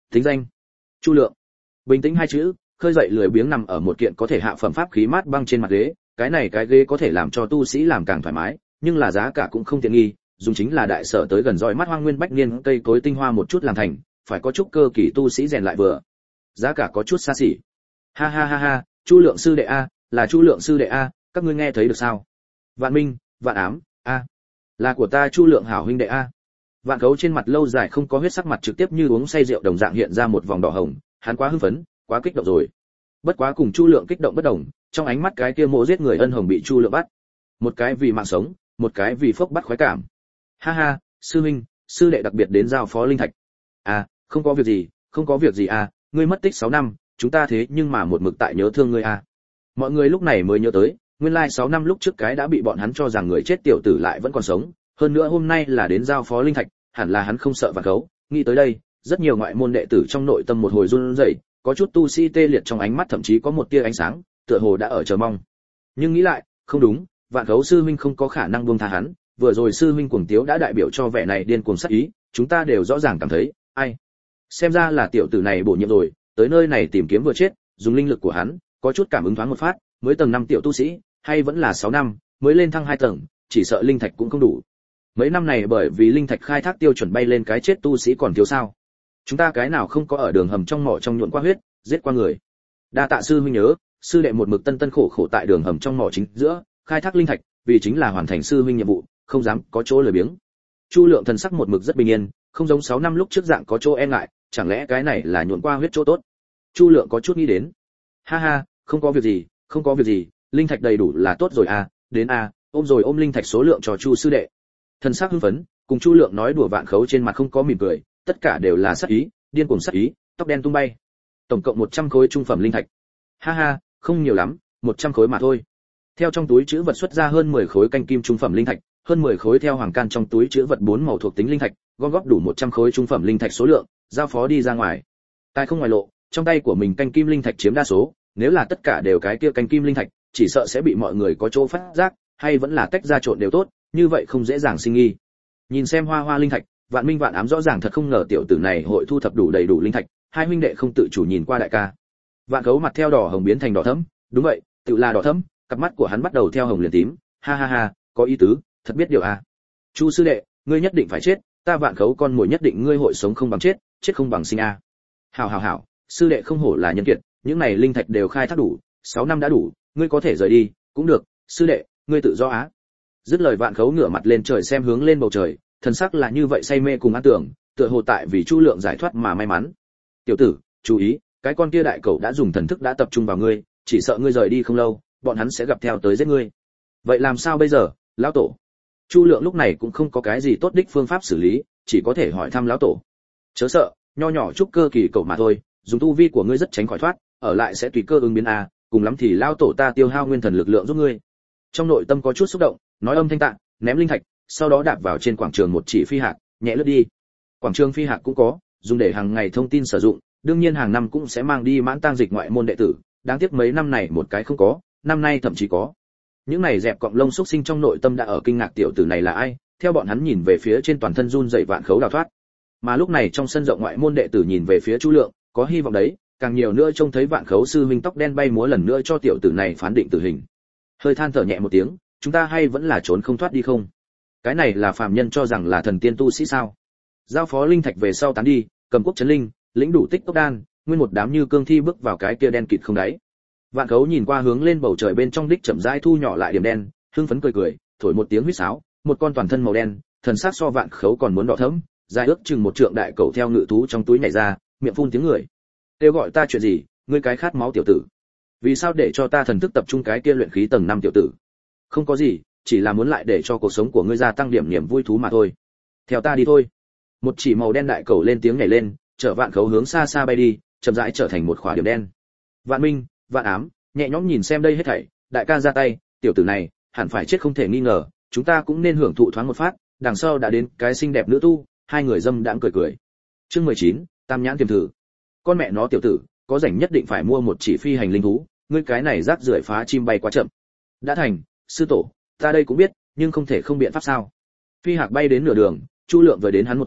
Tính danh: Chu Lượng. Bình tĩnh hai chữ, khơi dậy lười biếng nằm ở một kiện có thể hạ phẩm pháp khí mát băng trên mặt ghế, cái ghế có thể làm cho tu sĩ làm càng thoải mái, nhưng là giá cả cũng không tiện nghi, dùng chính là đại sở tới gần dõi mắt hoang nguyên bách niên cây cối tinh hoa một chút làm thành, phải có chút cơ kỳ tu sĩ rèn lại vừa. Giá cả có chút xa xỉ. Ha ha ha ha, Chu Lượng sư đệ a, là Chu Lượng sư đệ a, các ngươi nghe thấy được sao? Vạn Minh, Vạn Ám, a, là của ta Chu Lượng hảo huynh đệ a. Vạn Khấu trên mặt lâu dài không có huyết sắc mặt trực tiếp như uống say rượu đồng dạng hiện ra một vòng đỏ hồng, hắn quá hưng phấn, quá kích động rồi. Bất quá cùng Chu Lượng kích động bất đồng, trong ánh mắt cái kia mộ giết người ân hồng bị Chu Lượng bắt. Một cái vì mạng sống, một cái vì phốc bắt khoái cảm. Ha ha, sư huynh, sư đệ đặc biệt đến giao phó linh thạch. À, không có việc gì, không có việc gì à, ngươi mất tích 6 năm, chúng ta thế nhưng mà một mực tại nhớ thương ngươi à. Mọi người lúc này mới nhớ tới, nguyên lai 6 năm lúc trước cái đã bị bọn hắn cho rằng người chết tiểu tử lại vẫn còn sống, hơn nữa hôm nay là đến giao phó linh thạch, hẳn là hắn không sợ Vạn Khấu. Nghĩ tới đây, rất nhiều ngoại môn đệ tử trong nội tâm một hồi run rẩy, có chút tu sĩ tê liệt trong ánh mắt thậm chí có một tia ánh sáng, tựa hồ đã ở chờ mong. Nhưng nghĩ lại, không đúng, Vạn Khấu sư huynh không có khả năng buông tha hắn, vừa rồi sư huynh cuồng tiếu đã đại biểu cho vẻ này điên cuồng sát ý, chúng ta đều rõ ràng cảm thấy, ai, xem ra là tiểu tử này bổ nhiệm rồi, tới nơi này tìm kiếm vừa chết, dùng linh lực của hắn, có chút cảm ứng thoáng một phát, mới tầng 5 tiểu tu sĩ, hay vẫn là 6 năm, mới lên thăng 2 tầng, chỉ sợ linh thạch cũng không đủ. Mấy năm này bởi vì linh thạch khai thác tiêu chuẩn bay lên cái chết tu sĩ còn thiếu sao? Chúng ta cái nào không có ở đường hầm trong mỏ trong nhuộn qua huyết, giết qua người. Đa tạ sư huynh nhớ, sư đệ một mực tân tân khổ khổ tại đường hầm trong mỏ chính giữa, khai thác linh thạch, vì chính là hoàn thành sư huynh nhiệm vụ, không dám có chỗ lười biếng. Chu Lượng thần sắc một mực rất bình yên, không giống 6 năm lúc trước dạng có chỗ e ngại, chẳng lẽ cái này là nhuộn qua huyết chỗ tốt? Chu Lượng có chút nghĩ đến. Ha ha, không có việc gì, không có việc gì, linh thạch đầy đủ là tốt rồi à, đến à, ôm rồi ôm linh thạch số lượng cho Chu sư đệ. Thần sắc hưng phấn, cùng Chu Lượng nói đùa Vạn Khấu trên mặt không có mỉm cười, tất cả đều là sát ý, điên cuồng sát ý, tóc đen tung bay. Tổng cộng 100 khối trung phẩm linh thạch. Ha ha, không nhiều lắm, 100 khối mà thôi. Theo trong túi trữ vật xuất ra hơn 10 khối canh kim trung phẩm linh thạch, hơn 10 khối theo hoàng can trong túi trữ vật 4 màu thuộc tính linh thạch, gom góp đủ 100 khối trung phẩm linh thạch số lượng, giao phó đi ra ngoài. Tài không ngoài lộ, trong tay của mình canh kim linh thạch chiếm đa số, nếu là tất cả đều cái kia canh kim linh thạch, chỉ sợ sẽ bị mọi người có chỗ phát giác, hay vẫn là tách ra trộn đều tốt, như vậy không dễ dàng sinh nghi. Nhìn xem hoa hoa linh thạch, Vạn Minh Vạn Ám rõ ràng thật không ngờ tiểu tử này hội thu thập đủ đầy đủ linh thạch, hai huynh đệ không tự chủ nhìn qua đại ca. Vạn Khấu mặt theo đỏ hồng biến thành đỏ thẫm, đúng vậy, tự là đỏ thẫm, cặp mắt của hắn bắt đầu theo hồng liền tím, ha ha ha, có ý tứ, thật biết điều à. Chu sư đệ, ngươi nhất định phải chết, ta Vạn Khấu con muội nhất định ngươi hội sống không bằng chết, chết không bằng sinh a. Hảo hảo hảo, sư đệ không hổ là nhân kiệt, những này linh thạch đều khai thác đủ, 6 năm đã đủ, ngươi có thể rời đi, cũng được, sư đệ, ngươi tự do á. Dứt lời Vạn Khấu ngửa mặt lên trời xem hướng lên bầu trời, thần sắc là như vậy say mê cùng an tưởng, tựa hồ tại vì Chu Lượng giải thoát mà may mắn. Tiểu tử, chú ý, cái con kia đại cẩu đã dùng thần thức đã tập trung vào ngươi, chỉ sợ ngươi rời đi không lâu, bọn hắn sẽ gặp theo tới giết ngươi. Vậy làm sao bây giờ, lão tổ? Chu Lượng lúc này cũng không có cái gì tốt đích phương pháp xử lý, chỉ có thể hỏi thăm lão tổ. Chớ sợ, nho nhỏ trúc cơ kỳ cẩu mà thôi, dùng tu vi của ngươi rất tránh khỏi thoát, ở lại sẽ tùy cơ ứng biến a, cùng lắm thì lão tổ ta tiêu hao nguyên thần lực lượng giúp ngươi. Trong nội tâm có chút xúc động, nói âm thanh tạng, ném linh thạch, sau đó đạp vào trên quảng trường một chỉ phi hạc, nhẹ lướt đi. Quảng trường phi hạc cũng có, dùng để hàng ngày thông tin sử dụng, đương nhiên hàng năm cũng sẽ mang đi mãn tang dịch ngoại môn đệ tử, đáng tiếc mấy năm này một cái không có, năm nay thậm chí có. Những này dẹp cọng lông xúc sinh trong nội tâm đã ở kinh ngạc tiểu tử này là ai, theo bọn hắn nhìn về phía trên toàn thân run rẩy Vạn Khấu đào thoát. Mà lúc này trong sân rộng ngoại môn đệ tử nhìn về phía Chu Lượng, có hy vọng đấy, càng nhiều nữa trông thấy Vạn Khấu sư huynh tóc đen bay múa lần nữa cho tiểu tử này phán định tử hình. Hơi than thở nhẹ một tiếng, chúng ta hay vẫn là trốn không thoát đi không? Cái này là phàm nhân cho rằng là thần tiên tu sĩ sao? Giao phó linh thạch về sau tán đi, cầm quốc chấn linh, lĩnh đủ tích tốc đan, nguyên một đám như cương thi bước vào cái kia đen kịt không đáy. Vạn Khấu nhìn qua hướng lên bầu trời bên trong đích chậm rãi thu nhỏ lại điểm đen, hưng phấn cười cười, thổi một tiếng huýt sáo, một con toàn thân màu đen, thần sắc so Vạn Khấu còn muốn đỏ thẫm, dài ước chừng một trượng đại cẩu theo ngự thú trong túi nhảy ra, miệng phun tiếng người. Kêu gọi ta chuyện gì, ngươi cái khát máu tiểu tử? Vì sao để cho ta thần thức tập trung cái kia luyện khí tầng 5 tiểu tử? Không có gì, chỉ là muốn lại để cho cuộc sống của ngươi gia tăng điểm niềm vui thú mà thôi. Theo ta đi thôi. Một chỉ màu đen đại cẩu lên tiếng nhảy lên, chở Vạn Khấu hướng xa xa bay đi, chậm rãi trở thành một khỏa điểm đen. Vạn Minh, Vạn Ám, nhẹ nhõm nhìn xem đây hết thảy, đại ca ra tay, tiểu tử này hẳn phải chết không thể nghi ngờ, chúng ta cũng nên hưởng thụ thoáng một phát, đằng sau đã đến cái xinh đẹp nữ tu, hai người dâm đãng cười cười. Chương 19, Tam nhãn tiềm thử. Con mẹ nó tiểu tử, có rảnh nhất định phải mua một chỉ phi hành linh thú, ngươi cái này rác rưởi phá chim bay quá chậm. Đã thành, sư tổ, ta đây cũng biết, nhưng không thể không biện pháp sao? Phi hạc bay đến nửa đường, Chu Lượng vừa đến hắn một tiếng,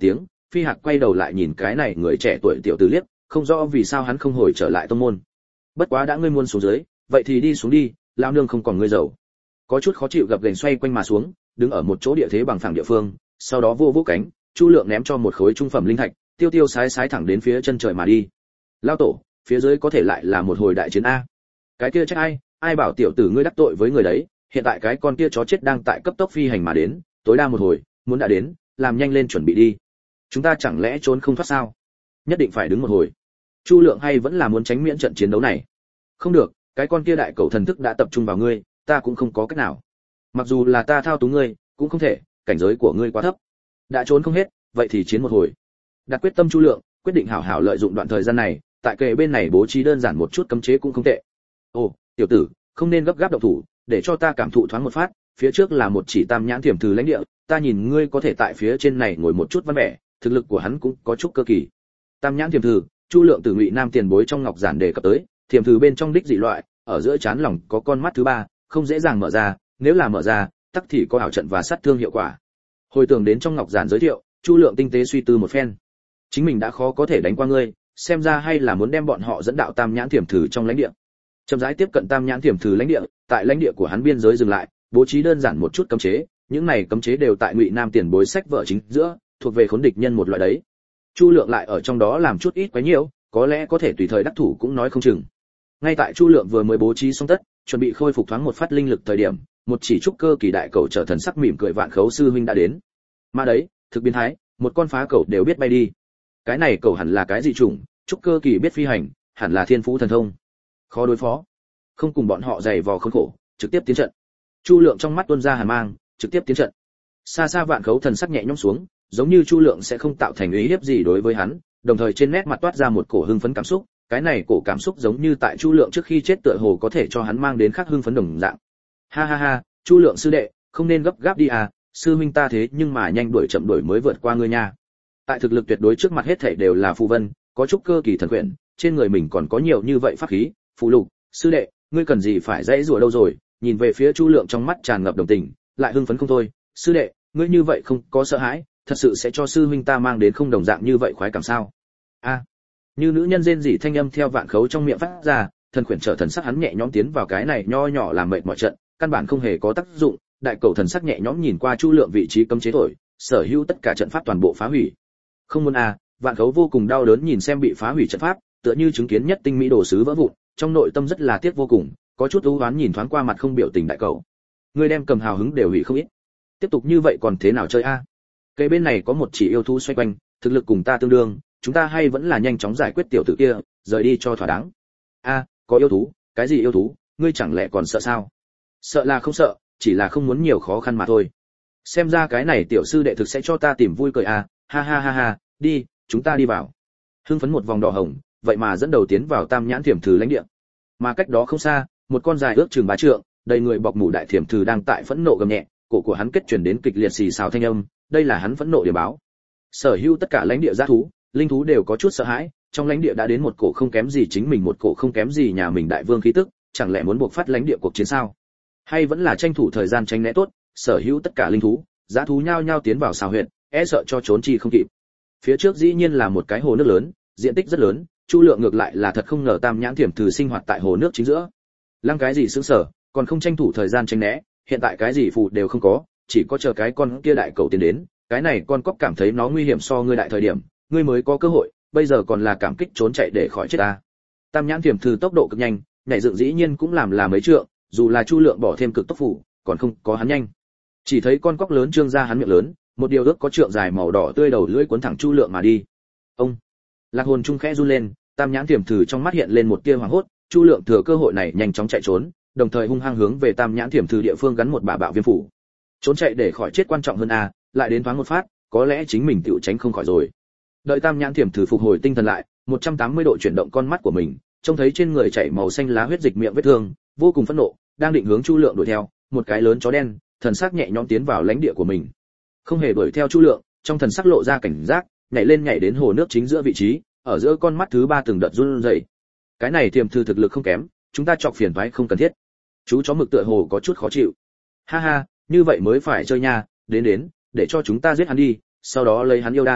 Phi Hạc quay đầu lại nhìn cái này người trẻ tuổi tiểu tử liếc, không rõ vì sao hắn không hồi trở lại tông môn. Bất quá đã ngươi muốn xuống dưới, vậy thì đi xuống đi, lão nương không còn ngươi giàu. Có chút khó chịu gập ghềnh xoay quanh mà xuống, đứng ở một chỗ địa thế bằng phẳng địa phương, sau đó vô cánh, Chu Lượng ném cho một khối trung phẩm linh thạch, tiêu tiêu sái sái thẳng đến phía chân trời mà đi. Lão tổ, phía dưới có thể lại là một hồi đại chiến a. Cái kia trách ai bảo tiểu tử ngươi đắc tội với người đấy, hiện tại cái con kia chó chết đang tại cấp tốc phi hành mà đến, tối đa một hồi, muốn đã đến, làm nhanh lên chuẩn bị đi. Chúng ta chẳng lẽ trốn không thoát sao? Nhất định phải đứng một hồi. Chu Lượng hay vẫn là muốn tránh miễn trận chiến đấu này. Không được, cái con kia đại cầu thần thức đã tập trung vào ngươi, ta cũng không có cách nào. Mặc dù là ta thao túng ngươi, cũng không thể, cảnh giới của ngươi quá thấp. Đã trốn không hết, vậy thì chiến một hồi. Đặt quyết tâm Chu Lượng, quyết định hảo hảo lợi dụng đoạn thời gian này, tại kề bên này bố trí đơn giản một chút cấm chế cũng không tệ. Ồ, tiểu tử, không nên gấp gáp động thủ, để cho ta cảm thụ thoáng một phát, phía trước là một chỉ tam nhãn thiểm thử lãnh địa, ta nhìn ngươi có thể tại phía trên này ngồi một chút văn vẻ, thực lực của hắn cũng có chút cơ kỳ. Tam nhãn thiểm thử, Chu Lượng từ Ngụy Nam tiền bối trong ngọc giản đề cập tới, thiểm thử bên trong đích dị loại, ở giữa chán lòng có con mắt thứ ba, không dễ dàng mở ra, nếu là mở ra, tắc thì có ảo trận và sát thương hiệu quả. Hồi tưởng đến trong ngọc giản giới thiệu, Chu Lượng tinh tế suy tư một phen. Chính mình đã khó có thể đánh qua ngươi, xem ra hay là muốn đem bọn họ dẫn đạo tam nhãn thiểm thử trong lãnh địa. Chậm rãi tiếp cận tam nhãn thiểm thử lãnh địa, tại lãnh địa của hắn biên giới dừng lại, bố trí đơn giản một chút cấm chế, những này cấm chế đều tại Ngụy Nam tiền bối sách vở chính giữa, thuộc về khốn địch nhân một loại đấy. Chu Lượng lại ở trong đó làm chút ít quá nhiều, có lẽ có thể tùy thời đắc thủ cũng nói không chừng. Ngay tại Chu Lượng vừa mới bố trí xong tất, chuẩn bị khôi phục thoáng một phát linh lực thời điểm, một chỉ trúc cơ kỳ đại cầu trở thần sắc mỉm cười Vạn Khấu sư huynh đã đến. Mà đấy, thực biến thái, một con phá cầu đều biết bay đi. Cái này cầu hẳn là cái gì chủng, trúc cơ kỳ biết phi hành, hẳn là thiên phú thần thông. Khó đối phó. Không cùng bọn họ dày vò khốn khổ, trực tiếp tiến trận. Chu Lượng trong mắt tuôn ra hàn mang, trực tiếp tiến trận. Xa xa Vạn Khấu thần sắc nhẹ nhõm xuống, giống như Chu Lượng sẽ không tạo thành uy hiếp gì đối với hắn, đồng thời trên nét mặt toát ra một cổ hưng phấn cảm xúc, cái này cổ cảm xúc giống như tại Chu Lượng trước khi chết tựa hồ có thể cho hắn mang đến khác hưng phấn đồng dạng. Ha ha ha, Chu Lượng sư đệ, không nên gấp gáp đi à, sư huynh ta thế nhưng mà nhanh đuổi chậm đuổi mới vượt qua ngươi nha. Tại thực lực tuyệt đối trước mặt hết thảy đều là phù vân, có chút cơ kỳ thần quyển, trên người mình còn có nhiều như vậy pháp khí, phù lục, sư đệ, ngươi cần gì phải dãy rủa đâu rồi? Nhìn về phía Chu Lượng trong mắt tràn ngập đồng tình, lại hưng phấn không thôi, sư đệ, ngươi như vậy không có sợ hãi, thật sự sẽ cho sư huynh ta mang đến không đồng dạng như vậy khoái cảm sao? A. Như nữ nhân rên rỉ thanh âm theo Vạn Khấu trong miệng phát ra, thần quyển trở thần sắc hắn nhẹ nhõm tiến vào cái này nho nhỏ làm mệt mọi trận, căn bản không hề có tác dụng, đại cầu thần sắc nhẹ nhõm nhìn qua Chu Lượng vị trí cấm chế thổi, sở hữu tất cả trận pháp toàn bộ phá hủy. Không muốn a, Vạn Khấu vô cùng đau đớn nhìn xem bị phá hủy trận pháp, tựa như chứng kiến nhất tinh mỹ đồ sứ vỡ vụn, trong nội tâm rất là tiếc vô cùng, có chút u uất nhìn thoáng qua mặt không biểu tình đại cầu. Ngươi đem cầm hào hứng đều hủy không ít. Tiếp tục như vậy còn thế nào chơi a? Cây bên này có một chỉ yêu thú xoay quanh, thực lực cùng ta tương đương, chúng ta hay vẫn là nhanh chóng giải quyết tiểu tử kia, rời đi cho thỏa đáng. A, có yêu thú, cái gì yêu thú, ngươi chẳng lẽ còn sợ sao? Sợ là không sợ, chỉ là không muốn nhiều khó khăn mà thôi. Xem ra cái này tiểu sư đệ thực sẽ cho ta tìm vui cười a, ha ha ha ha, đi, chúng ta đi vào. Hưng phấn một vòng đỏ hồng, vậy mà dẫn đầu tiến vào tam nhãn thiểm thử lãnh địa. Mà cách đó không xa, một con dài ước chừng 3 trượng, đầy người bọc mủ đại thiểm thử đang tại phẫn nộ gầm nhẹ, cổ của hắn kết truyền đến kịch liệt xì xào thanh âm, đây là hắn phẫn nộ địa báo. Sở hữu tất cả lãnh địa dã thú, linh thú đều có chút sợ hãi, trong lãnh địa đã đến một cổ không kém gì chính mình một cổ không kém gì nhà mình đại vương khí tức, chẳng lẽ muốn buộc phát lãnh địa cuộc chiến sao? Hay vẫn là tranh thủ thời gian tránh né tốt, sở hữu tất cả linh thú, dã thú nhao nhao tiến vào xào huyệt, e sợ cho trốn chi không kịp. Phía trước dĩ nhiên là một cái hồ nước lớn, diện tích rất lớn, Chu Lượng ngược lại là thật không ngờ tam nhãn thiểm thử sinh hoạt tại hồ nước chính giữa. Lăng cái gì sững sờ, còn không tranh thủ thời gian tránh né, hiện tại cái gì phù đều không có, chỉ có chờ cái con kia đại cầu tiến đến, cái này con cóc cảm thấy nó nguy hiểm so ngươi đại thời điểm, ngươi mới có cơ hội, bây giờ còn là cảm kích trốn chạy để khỏi chết ta. Tam nhãn thiểm thử tốc độ cực nhanh, nhảy dựng dĩ nhiên cũng làm là mấy trượng, dù là Chu Lượng bỏ thêm cực tốc phủ, còn không có hắn nhanh. Chỉ thấy con cóc lớn trương ra hắn miệng lớn, một điều ước có trượng dài màu đỏ tươi đầu lưỡi cuốn thẳng Chu Lượng mà đi. Ông, Lạc Hồn trung khẽ run lên, tam nhãn thiểm thử trong mắt hiện lên một tia hoảng hốt, Chu Lượng thừa cơ hội này nhanh chóng chạy trốn, đồng thời hung hăng hướng về tam nhãn thiểm thử địa phương gắn một bả bạo viêm phủ. Trốn chạy để khỏi chết quan trọng hơn a, lại đến thoáng một phát, có lẽ chính mình tựu tránh không khỏi rồi. Đợi tam nhãn thiểm thử phục hồi tinh thần lại, 180 độ chuyển động con mắt của mình, trông thấy trên người chảy màu xanh lá huyết dịch miệng vết thương, vô cùng phẫn nộ, đang định hướng Chu Lượng đuổi theo, một cái lớn chó đen, thần sắc nhẹ nhõm tiến vào lãnh địa của mình. Không hề đuổi theo Chu Lượng, trong thần sắc lộ ra cảnh giác, nhảy lên nhảy đến hồ nước chính giữa vị trí, ở giữa con mắt thứ 3 từng đợt run rẩy. Cái này thiểm thử thực lực không kém, chúng ta chọc phiền toái không cần thiết. Chú chó mực tựa hồ có chút khó chịu. Ha ha, như vậy mới phải chơi nha, đến, để cho chúng ta giết hắn đi, sau đó lấy hắn yêu đan,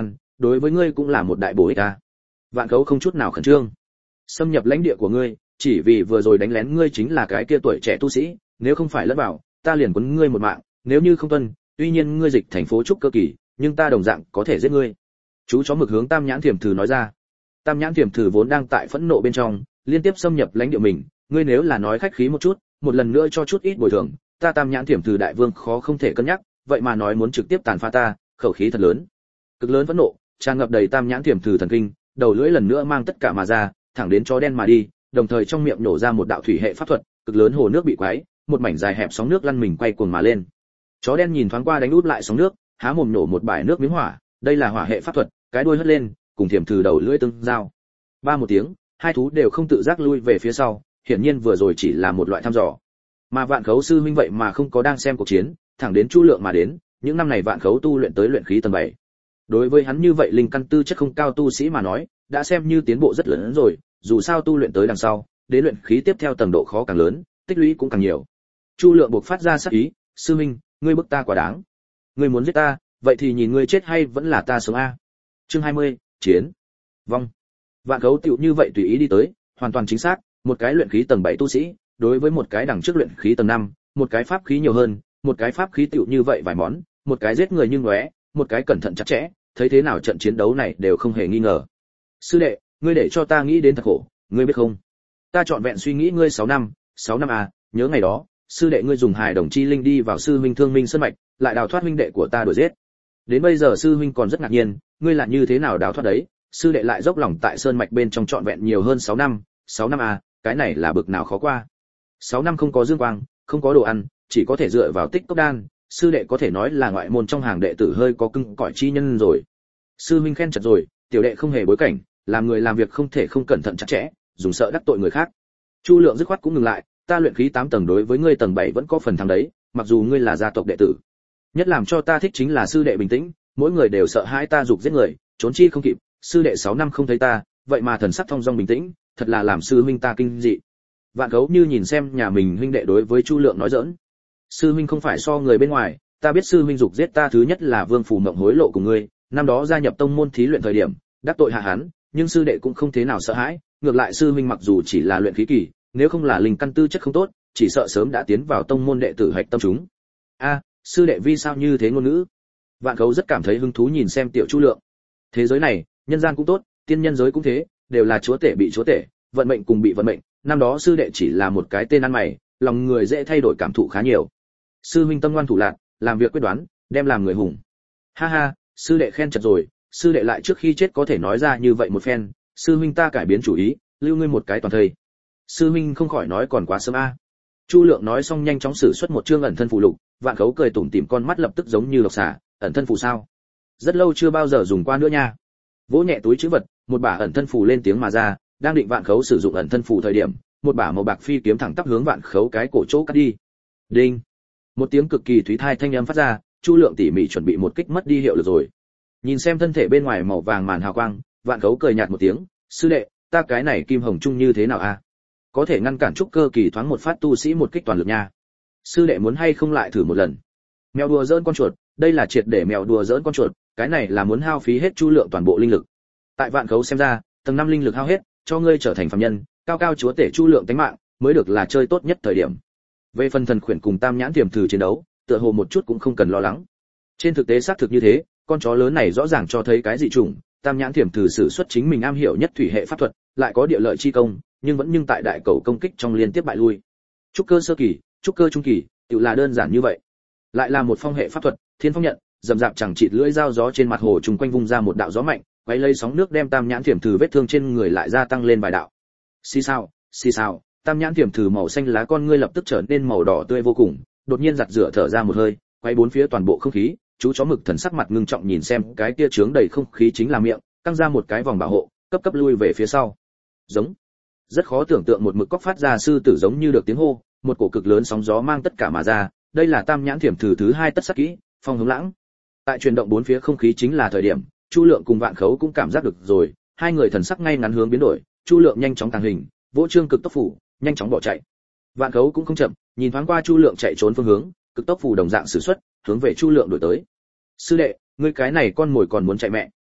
đối với ngươi cũng là một đại bổ ích a. Vạn Khấu không chút nào khẩn trương. Xâm nhập lãnh địa của ngươi, chỉ vì vừa rồi đánh lén ngươi chính là cái kia tuổi trẻ tu sĩ, nếu không phải lẫn vào, ta liền quấn ngươi một mạng, nếu như không tuân, tuy nhiên ngươi dịch thành phố trúc cơ kỳ, nhưng ta đồng dạng có thể giết ngươi. Chú chó mực hướng Tam Nhãn Thiểm Thử nói ra. Tam Nhãn Thiểm Thử vốn đang tại phẫn nộ bên trong, liên tiếp xâm nhập lãnh địa mình, ngươi nếu là nói khách khí một chút, một lần nữa cho chút ít bồi thường, ta Tam Nhãn Thiểm Thử đại vương khó không thể cân nhắc, vậy mà nói muốn trực tiếp tàn phá ta, khẩu khí thật lớn. Cực lớn phẫn nộ, tràn ngập đầy Tam Nhãn Thiểm Thử thần kinh, đầu lưỡi lần nữa mang tất cả mà ra, thẳng đến chó đen mà đi, đồng thời trong miệng nổ ra một đạo thủy hệ pháp thuật, cực lớn hồ nước bị quái, một mảnh dài hẹp sóng nước lăn mình quay cuồng mà lên. Chó đen nhìn thoáng qua đánh út lại sóng nước, há mồm nổ một bãi nước miếng hỏa, đây là hỏa hệ pháp thuật, cái đuôi hất lên, cùng Thiểm Thử đầu lưỡi tương giao. Ba một tiếng, hai thú đều không tự giác lui về phía sau, hiển nhiên vừa rồi chỉ là một loại thăm dò. Mà Vạn Khấu sư huynh vậy mà không có đang xem cuộc chiến, thẳng đến Chu Lượng mà đến, những năm này Vạn Khấu tu luyện tới luyện khí tầng 7. Đối với hắn như vậy linh căn tư chất không cao tu sĩ mà nói, đã xem như tiến bộ rất lớn rồi, dù sao tu luyện tới đằng sau, đến luyện khí tiếp theo tầng độ khó càng lớn, tích lũy cũng càng nhiều. Chu Lượng buộc phát ra sát ý, sư huynh, ngươi bức ta quá đáng. Ngươi muốn giết ta, vậy thì nhìn ngươi chết hay vẫn là ta sống a. Chương 20, chiến. Vong. Vạn Khấu tiểu như vậy tùy ý đi tới, hoàn toàn chính xác, một cái luyện khí tầng 7 tu sĩ, đối với một cái đằng trước luyện khí tầng 5, một cái pháp khí nhiều hơn, một cái pháp khí tiểu như vậy vài món, một cái giết người như ngóe, một cái cẩn thận chặt chẽ, thấy thế nào trận chiến đấu này đều không hề nghi ngờ. Sư đệ, ngươi để cho ta nghĩ đến thật khổ, ngươi biết không? Ta chọn vẹn suy nghĩ ngươi 6 năm à, nhớ ngày đó, sư đệ ngươi dùng hài đồng chi linh đi vào sư huynh Thương Minh Sơn mạch, lại đào thoát huynh đệ của ta đuổi giết. Đến bây giờ sư huynh còn rất ngạc nhiên, ngươi là như thế nào đào thoát đấy? Sư đệ lại dốc lòng tại sơn mạch bên trong trọn vẹn nhiều hơn 6 năm à, cái này là bực nào khó qua. 6 năm không có dương quang, không có đồ ăn, chỉ có thể dựa vào tích cốc đan, sư đệ có thể nói là ngoại môn trong hàng đệ tử hơi có cưng cõi chi nhân rồi. Sư huynh khen chật rồi, tiểu đệ không hề bối cảnh, làm người làm việc không thể không cẩn thận chặt chẽ, dùng sợ đắc tội người khác. Chu Lượng dứt khoát cũng ngừng lại, ta luyện khí 8 tầng đối với ngươi tầng 7 vẫn có phần thắng đấy, mặc dù ngươi là gia tộc đệ tử. Nhất làm cho ta thích chính là sư đệ bình tĩnh, mỗi người đều sợ hãi ta dục giết người, trốn chi không kịp, sư đệ 6 năm không thấy ta, vậy mà thần sắc thong dong bình tĩnh, thật là làm sư huynh ta kinh dị. Vạn Khấu như nhìn xem nhà mình huynh đệ đối với Chu Lượng nói giỡn. Sư huynh không phải so người bên ngoài, ta biết sư huynh dục giết ta thứ nhất là Vương Phủ Mộng hối lộ của ngươi, năm đó gia nhập tông môn thí luyện thời điểm, đắc tội hạ hắn, nhưng sư đệ cũng không thế nào sợ hãi, ngược lại sư huynh mặc dù chỉ là luyện khí kỳ, nếu không là linh căn tư chất không tốt, chỉ sợ sớm đã tiến vào tông môn đệ tử hạch tâm chúng. A, sư đệ vì sao như thế ngôn ngữ? Vạn Khấu rất cảm thấy hứng thú nhìn xem Tiểu Chu Lượng. Thế giới này, nhân gian cũng tốt, tiên nhân giới cũng thế, đều là chúa tể bị chúa tể, vận mệnh cùng bị vận mệnh, năm đó sư đệ chỉ là một cái tên ăn mày, lòng người dễ thay đổi cảm thụ khá nhiều. Sư huynh tâm ngoan thủ lạn, làm việc quyết đoán, đem làm người hùng. Ha ha, sư đệ khen chật rồi, sư đệ lại trước khi chết có thể nói ra như vậy một phen, sư huynh ta cải biến chủ ý, lưu ngươi một cái toàn thây. Sư huynh không khỏi nói còn quá sớm a. Chu Lượng nói xong nhanh chóng sử xuất một chương ẩn thân phù lục, Vạn Khấu cười tủm tỉm con mắt lập tức giống như lộc xà, ẩn thân phù sao? Rất lâu chưa bao giờ dùng qua nữa nha. Vỗ nhẹ túi trữ vật, một bả ẩn thân phù lên tiếng mà ra, đang định Vạn Khấu sử dụng ẩn thân phù thời điểm, một bả màu bạc phi kiếm thẳng tắp hướng Vạn Khấu cái cổ chỗ cắt đi. Đinh. Một tiếng cực kỳ thúy thai thanh âm phát ra, Chu Lượng tỉ mỉ chuẩn bị một kích mất đi hiệu lực rồi. Nhìn xem thân thể bên ngoài màu vàng màn hào quang, Vạn Khấu cười nhạt một tiếng, sư đệ, ta cái này kim hồng trung như thế nào a? Có thể ngăn cản trúc cơ kỳ thoáng một phát tu sĩ một kích toàn lực nha. Sư đệ muốn hay không lại thử một lần? Mèo đùa giỡn con chuột, đây là triệt để mèo đùa giỡn con chuột, cái này là muốn hao phí hết Chu Lượng toàn bộ linh lực. Tại Vạn Khấu xem ra, tầng 5 linh lực hao hết, cho ngươi trở thành phàm nhân, cao cao chúa tể Chu Lượng tánh mạng, mới được là chơi tốt nhất thời điểm. Về phần thần khuyển cùng Tam Nhãn Tiềm Thử chiến đấu, tựa hồ một chút cũng không cần lo lắng. Trên thực tế xác thực như thế, con chó lớn này rõ ràng cho thấy cái dị chủng, Tam Nhãn Tiềm Thử sử xuất chính mình am hiểu nhất thủy hệ pháp thuật, lại có địa lợi chi công, nhưng tại đại cầu công kích trong liên tiếp bại lui. Trúc cơ sơ kỳ, trúc cơ trung kỳ, tự là đơn giản như vậy. Lại là một phong hệ pháp thuật, Thiên Phong nhận, dầm dạp chẳng chịt lưỡi dao gió trên mặt hồ trùng quanh vung ra một đạo gió mạnh, quấy lấy sóng nước đem Tam Nhãn Tiềm Thử vết thương trên người lại gia tăng lên vài đạo. Xì xào, Tam Nhãn Tiềm Thử màu xanh lá con ngươi lập tức trở nên màu đỏ tươi vô cùng, đột nhiên giật rửa thở ra một hơi, quay bốn phía toàn bộ không khí, chú chó mực thần sắc mặt ngưng trọng nhìn xem cái kia trướng đầy không khí chính là miệng, căng ra một cái vòng bảo hộ, cấp lui về phía sau. Giống. Rất khó tưởng tượng một mực cóc phát ra sư tử giống như được tiếng hô, một cổ cực lớn sóng gió mang tất cả mà ra, đây là Tam Nhãn Tiềm Thử thứ 2 tất sắc kỹ, phong hướng lãng. Tại chuyển động bốn phía không khí chính là thời điểm, Chu Lượng cùng Vạn Khấu cũng cảm giác được rồi, hai người thần sắc ngay ngắn hướng biến đổi, Chu Lượng nhanh chóng tàng hình, vỗ trương cực tốc phủ, nhanh chóng bỏ chạy. Vạn Khấu cũng không chậm, nhìn thoáng qua Chu Lượng chạy trốn phương hướng, cực tốc phủ đồng dạng sử xuất, hướng về Chu Lượng đuổi tới. Sư đệ, ngươi cái này con mồi còn muốn chạy mẹ.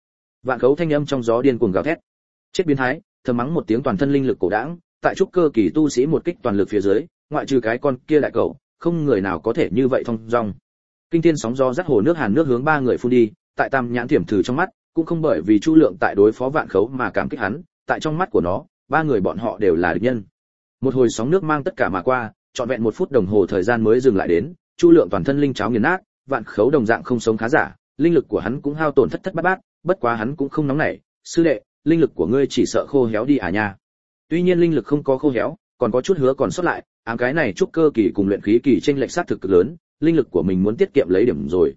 Vạn Khấu thanh âm trong gió điên cuồng gào thét. Chết biến thái, thầm mắng một tiếng toàn thân linh lực cổ đãng, tại trúc cơ kỳ tu sĩ một kích toàn lực phía dưới, ngoại trừ cái con kia đại cẩu, không người nào có thể như vậy thông dong. Kinh thiên sóng gió dắt hồ nước hàn nước hướng ba người phun đi, tại Tam Nhãn Thiểm Thử trong mắt, cũng không bởi vì Chu Lượng tại đối phó Vạn Khấu mà cảm kích hắn, tại trong mắt của nó, ba người bọn họ đều là địch nhân. Một hồi sóng nước mang tất cả mà qua, trọn vẹn 1 phút đồng hồ thời gian mới dừng lại đến, Chu Lượng toàn thân linh cháo nghiền nát, Vạn Khấu đồng dạng không sống khá giả, linh lực của hắn cũng hao tổn thất thất bát bát, bất quá hắn cũng không nóng nảy, sư đệ, linh lực của ngươi chỉ sợ khô héo đi à nha. Tuy nhiên linh lực không có khô héo, còn có chút hứa còn sót lại, ám cái này trúc cơ kỳ cùng luyện khí kỳ chênh lệch sát thực cực lớn, linh lực của mình muốn tiết kiệm lấy điểm rồi.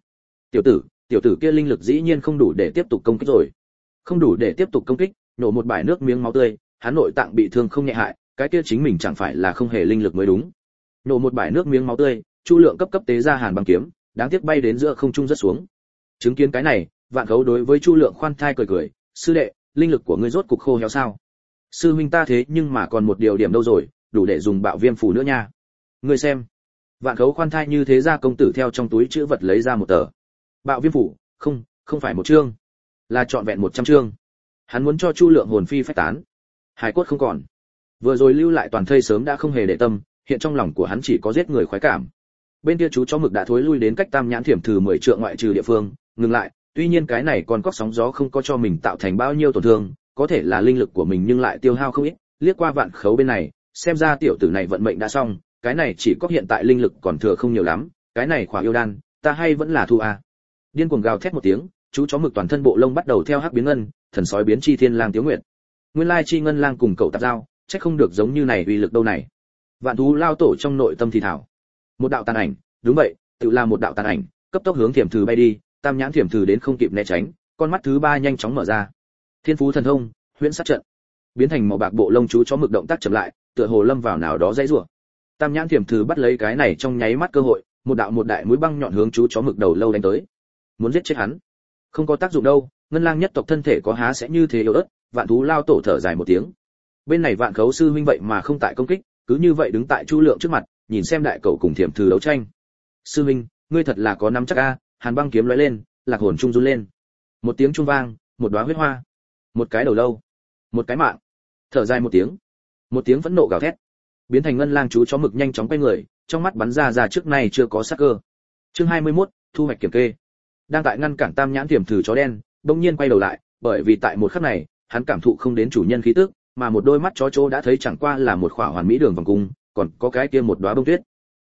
Tiểu tử kia linh lực dĩ nhiên không đủ để tiếp tục công kích rồi. Không đủ để tiếp tục công kích, nổ một bãi nước miếng máu tươi, hắn nội tạng bị thương không nhẹ hại, cái kia chính mình chẳng phải là không hề linh lực mới đúng. Nổ một bãi nước miếng máu tươi, Chu Lượng cấp tế ra Hàn Băng kiếm, đáng tiếc bay đến giữa không trung rất xuống. Chứng kiến cái này, Vạn Khấu đối với Chu Lượng khoan thai cười cười, sư đệ, linh lực của ngươi rốt cục khô héo sao? Sư huynh ta thế nhưng mà còn một điều điểm đâu rồi, đủ để dùng bạo viêm phủ nữa nha. Ngươi xem. Vạn Khấu khoan thai như thế ra công tử theo trong túi chữ vật lấy ra một tờ. Bạo viêm phủ, không phải một chương, là trọn vẹn 100 chương. Hắn muốn cho Chu Lượng hồn phi phách tán. Hải cốt không còn. Vừa rồi lưu lại toàn thây sớm đã không hề để tâm, hiện trong lòng của hắn chỉ có giết người khoái cảm. Bên kia chú chó mực đã thối lui đến cách Tam Nhãn Thiểm Thử 10 trượng ngoại trừ địa phương, ngừng lại, tuy nhiên cái này còn cóc sóng gió không có cho mình tạo thành bao nhiêu tổn thương, có thể là linh lực của mình nhưng lại tiêu hao không ít, liếc qua Vạn Khấu bên này, xem ra tiểu tử này vận mệnh đã xong, cái này chỉ có hiện tại linh lực còn thừa không nhiều lắm, cái này khỏa yêu đan, ta hay vẫn là thu à. Điên cuồng gào thét một tiếng, chú chó mực toàn thân bộ lông bắt đầu theo hắc biến ngân, thần sói biến chi thiên lang tiếu nguyệt. Nguyên lai chi ngân lang cùng cậu tạp giao, chắc không được giống như này uy lực đâu này. Vạn thú lao tổ trong nội tâm thì thảo. Một đạo tàn ảnh, đúng vậy, tự là một đạo tàn ảnh, cấp tốc hướng Thiểm Thử bay đi, Tam Nhãn Thiểm Thử đến không kịp né tránh, con mắt thứ 3 nhanh chóng mở ra. Thiên phú thần thông, huyễn sát trận. Biến thành màu bạc bộ lông chú chó mực động tác chậm lại, tựa hồ lâm vào nào đó dãy rủa. Tam Nhãn Thiểm Thử bắt lấy cái này trong nháy mắt cơ hội, một đại mũi băng nhọn hướng chú chó mực đầu lâu đánh tới. Muốn giết chết hắn, không có tác dụng đâu, ngân lang nhất tộc thân thể có há sẽ như thế yếu ớt. Vạn thú lao tổ thở dài một tiếng. Bên này Vạn Khấu sư huynh vậy mà không tại công kích, cứ như vậy đứng tại Chu Lượng trước mặt, nhìn xem đại cẩu cùng Thiểm Thử đấu tranh. Sư huynh, ngươi thật là có nắm chắc a. Hàn Băng kiếm lóe lên, lạc hồn trung run lên. Một tiếng chuông vang, một đóa huyết hoa, một cái đầu lâu, một cái mạng. Thở dài một tiếng phẫn nộ gào thét, biến thành ngân lang chú chó mực nhanh chóng quay người, trong mắt bắn ra trước nay chưa có sắc cơ. Chương 21, thu hoạch kiểm kê. Đang tại ngăn cản Tam Nhãn Thiểm Thử chó đen, bỗng nhiên quay đầu lại, bởi vì tại một khắc này, hắn cảm thụ không đến chủ nhân khí tức, mà một đôi mắt chó chỗ đã thấy chẳng qua là một khỏa hoàn mỹ đường vòng cung, còn có cái kia một đóa bông tuyết.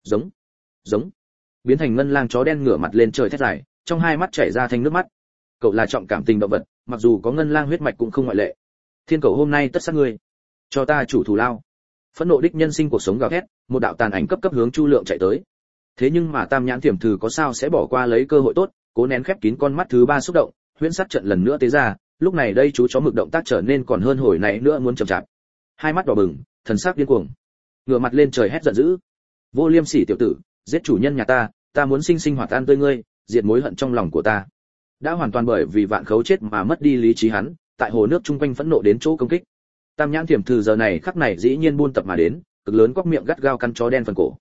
Giống. Biến thành ngân lang chó đen ngửa mặt lên trời thét dài, trong hai mắt chảy ra thanh nước mắt. Cậu là trọng cảm tình động vật, mặc dù có ngân lang huyết mạch cũng không ngoại lệ. Thiên cậu hôm nay tất sát ngươi, cho ta chủ thù lao. Phẫn nộ đích nhân sinh cuộc sống gào thét, một đạo tàn ảnh cấp hướng Chu Lượng chạy tới. Thế nhưng mà Tam Nhãn Thiểm Thử có sao sẽ bỏ qua lấy cơ hội tốt, cố nén khép kín con mắt thứ 3 xúc động, huyễn sát trận lần nữa tế ra, lúc này đây chú chó mực động tác trở nên còn hơn hồi nãy nữa muốn chậm chạp. Hai mắt đỏ bừng, thần sắc điên cuồng, ngửa mặt lên trời hét giận dữ. Vô liêm sỉ tiểu tử, giết chủ nhân nhà ta muốn sinh hoạt an tươi ngươi, diệt mối hận trong lòng của ta. Đã hoàn toàn bởi vì Vạn Khấu chết mà mất đi lý trí hắn, tại hồ nước chung quanh phẫn nộ đến chỗ công kích. Tam Nhãn Thiểm Thử giờ này khắc này dĩ nhiên buôn tập mà đến, cực lớn quắc miệng gắt gao cắn chó đen phần cổ.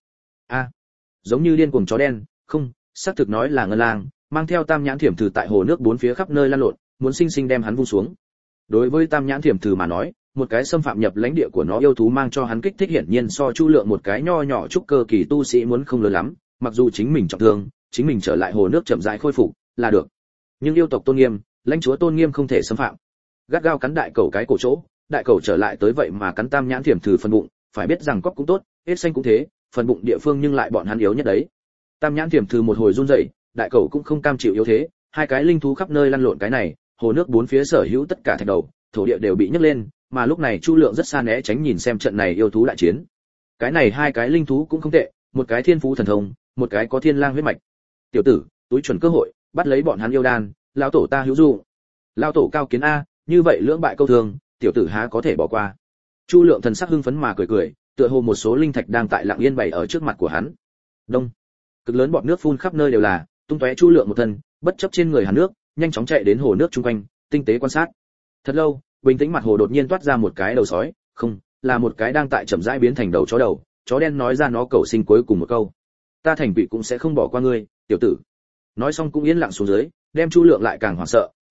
Giống như điên cuồng chó đen, không, xác thực nói là ngân lang, mang theo Tam Nhãn Thiểm Thử tại hồ nước bốn phía khắp nơi lan lộn, muốn sinh sinh đem hắn vung xuống. Đối với Tam Nhãn Thiểm Thử mà nói, một cái xâm phạm nhập lãnh địa của nó yêu thú mang cho hắn kích thích hiển nhiên so Chu Lượng một cái nho nhỏ trúc cơ kỳ tu sĩ muốn không lớn lắm, mặc dù chính mình trọng thương, chính mình trở lại hồ nước chậm rãi khôi phục là được. Nhưng yêu tộc tôn nghiêm, lãnh chúa tôn nghiêm không thể xâm phạm. Gắt gao cắn đại cẩu cái cổ chỗ, đại cẩu trở lại tới vậy mà cắn Tam Nhãn Thiểm Thử phần bụng, phải biết rằng cóc cũng tốt, hết xanh cũng thế, phần bụng địa phương nhưng lại bọn hắn yếu nhất đấy. Tam Nhãn Thiểm Thử một hồi run rẩy, đại cẩu cũng không cam chịu yếu thế, hai cái linh thú khắp nơi lăn lộn cái này, hồ nước bốn phía sở hữu tất cả thạch đầu, thổ địa đều bị nhấc lên, mà lúc này Chu Lượng rất xa né tránh nhìn xem trận này yêu thú đại chiến. Cái này hai cái linh thú cũng không tệ, một cái thiên phú thần thông, một cái có thiên lang huyết mạch. Tiểu tử, túi chuẩn cơ hội, bắt lấy bọn hắn yêu đan, lão tổ ta hữu dụ. Lão tổ cao kiến a, như vậy lưỡng bại câu thương, tiểu tử há có thể bỏ qua. Chu Lượng thần sắc hưng phấn mà cười, tựa hồ một số linh thạch đang tại lặng yên bày ở trước mặt của hắn. Đông, cực lớn bọt nước phun khắp nơi đều là, tung tóe Chu Lượng một thân, bất chấp trên người hắn nước, nhanh chóng chạy đến hồ nước chung quanh, tinh tế quan sát. Thật lâu, bình tĩnh mặt hồ đột nhiên toát ra một cái đầu sói, không, là một cái đang tại chậm rãi biến thành đầu chó đầu, chó đen nói ra nó cầu sinh cuối cùng một câu. Ta thành vị cũng sẽ không bỏ qua ngươi, tiểu tử. Nói xong cũng yên lặng xuống dưới, đem Chu Lượng lại càng hoảng sợ,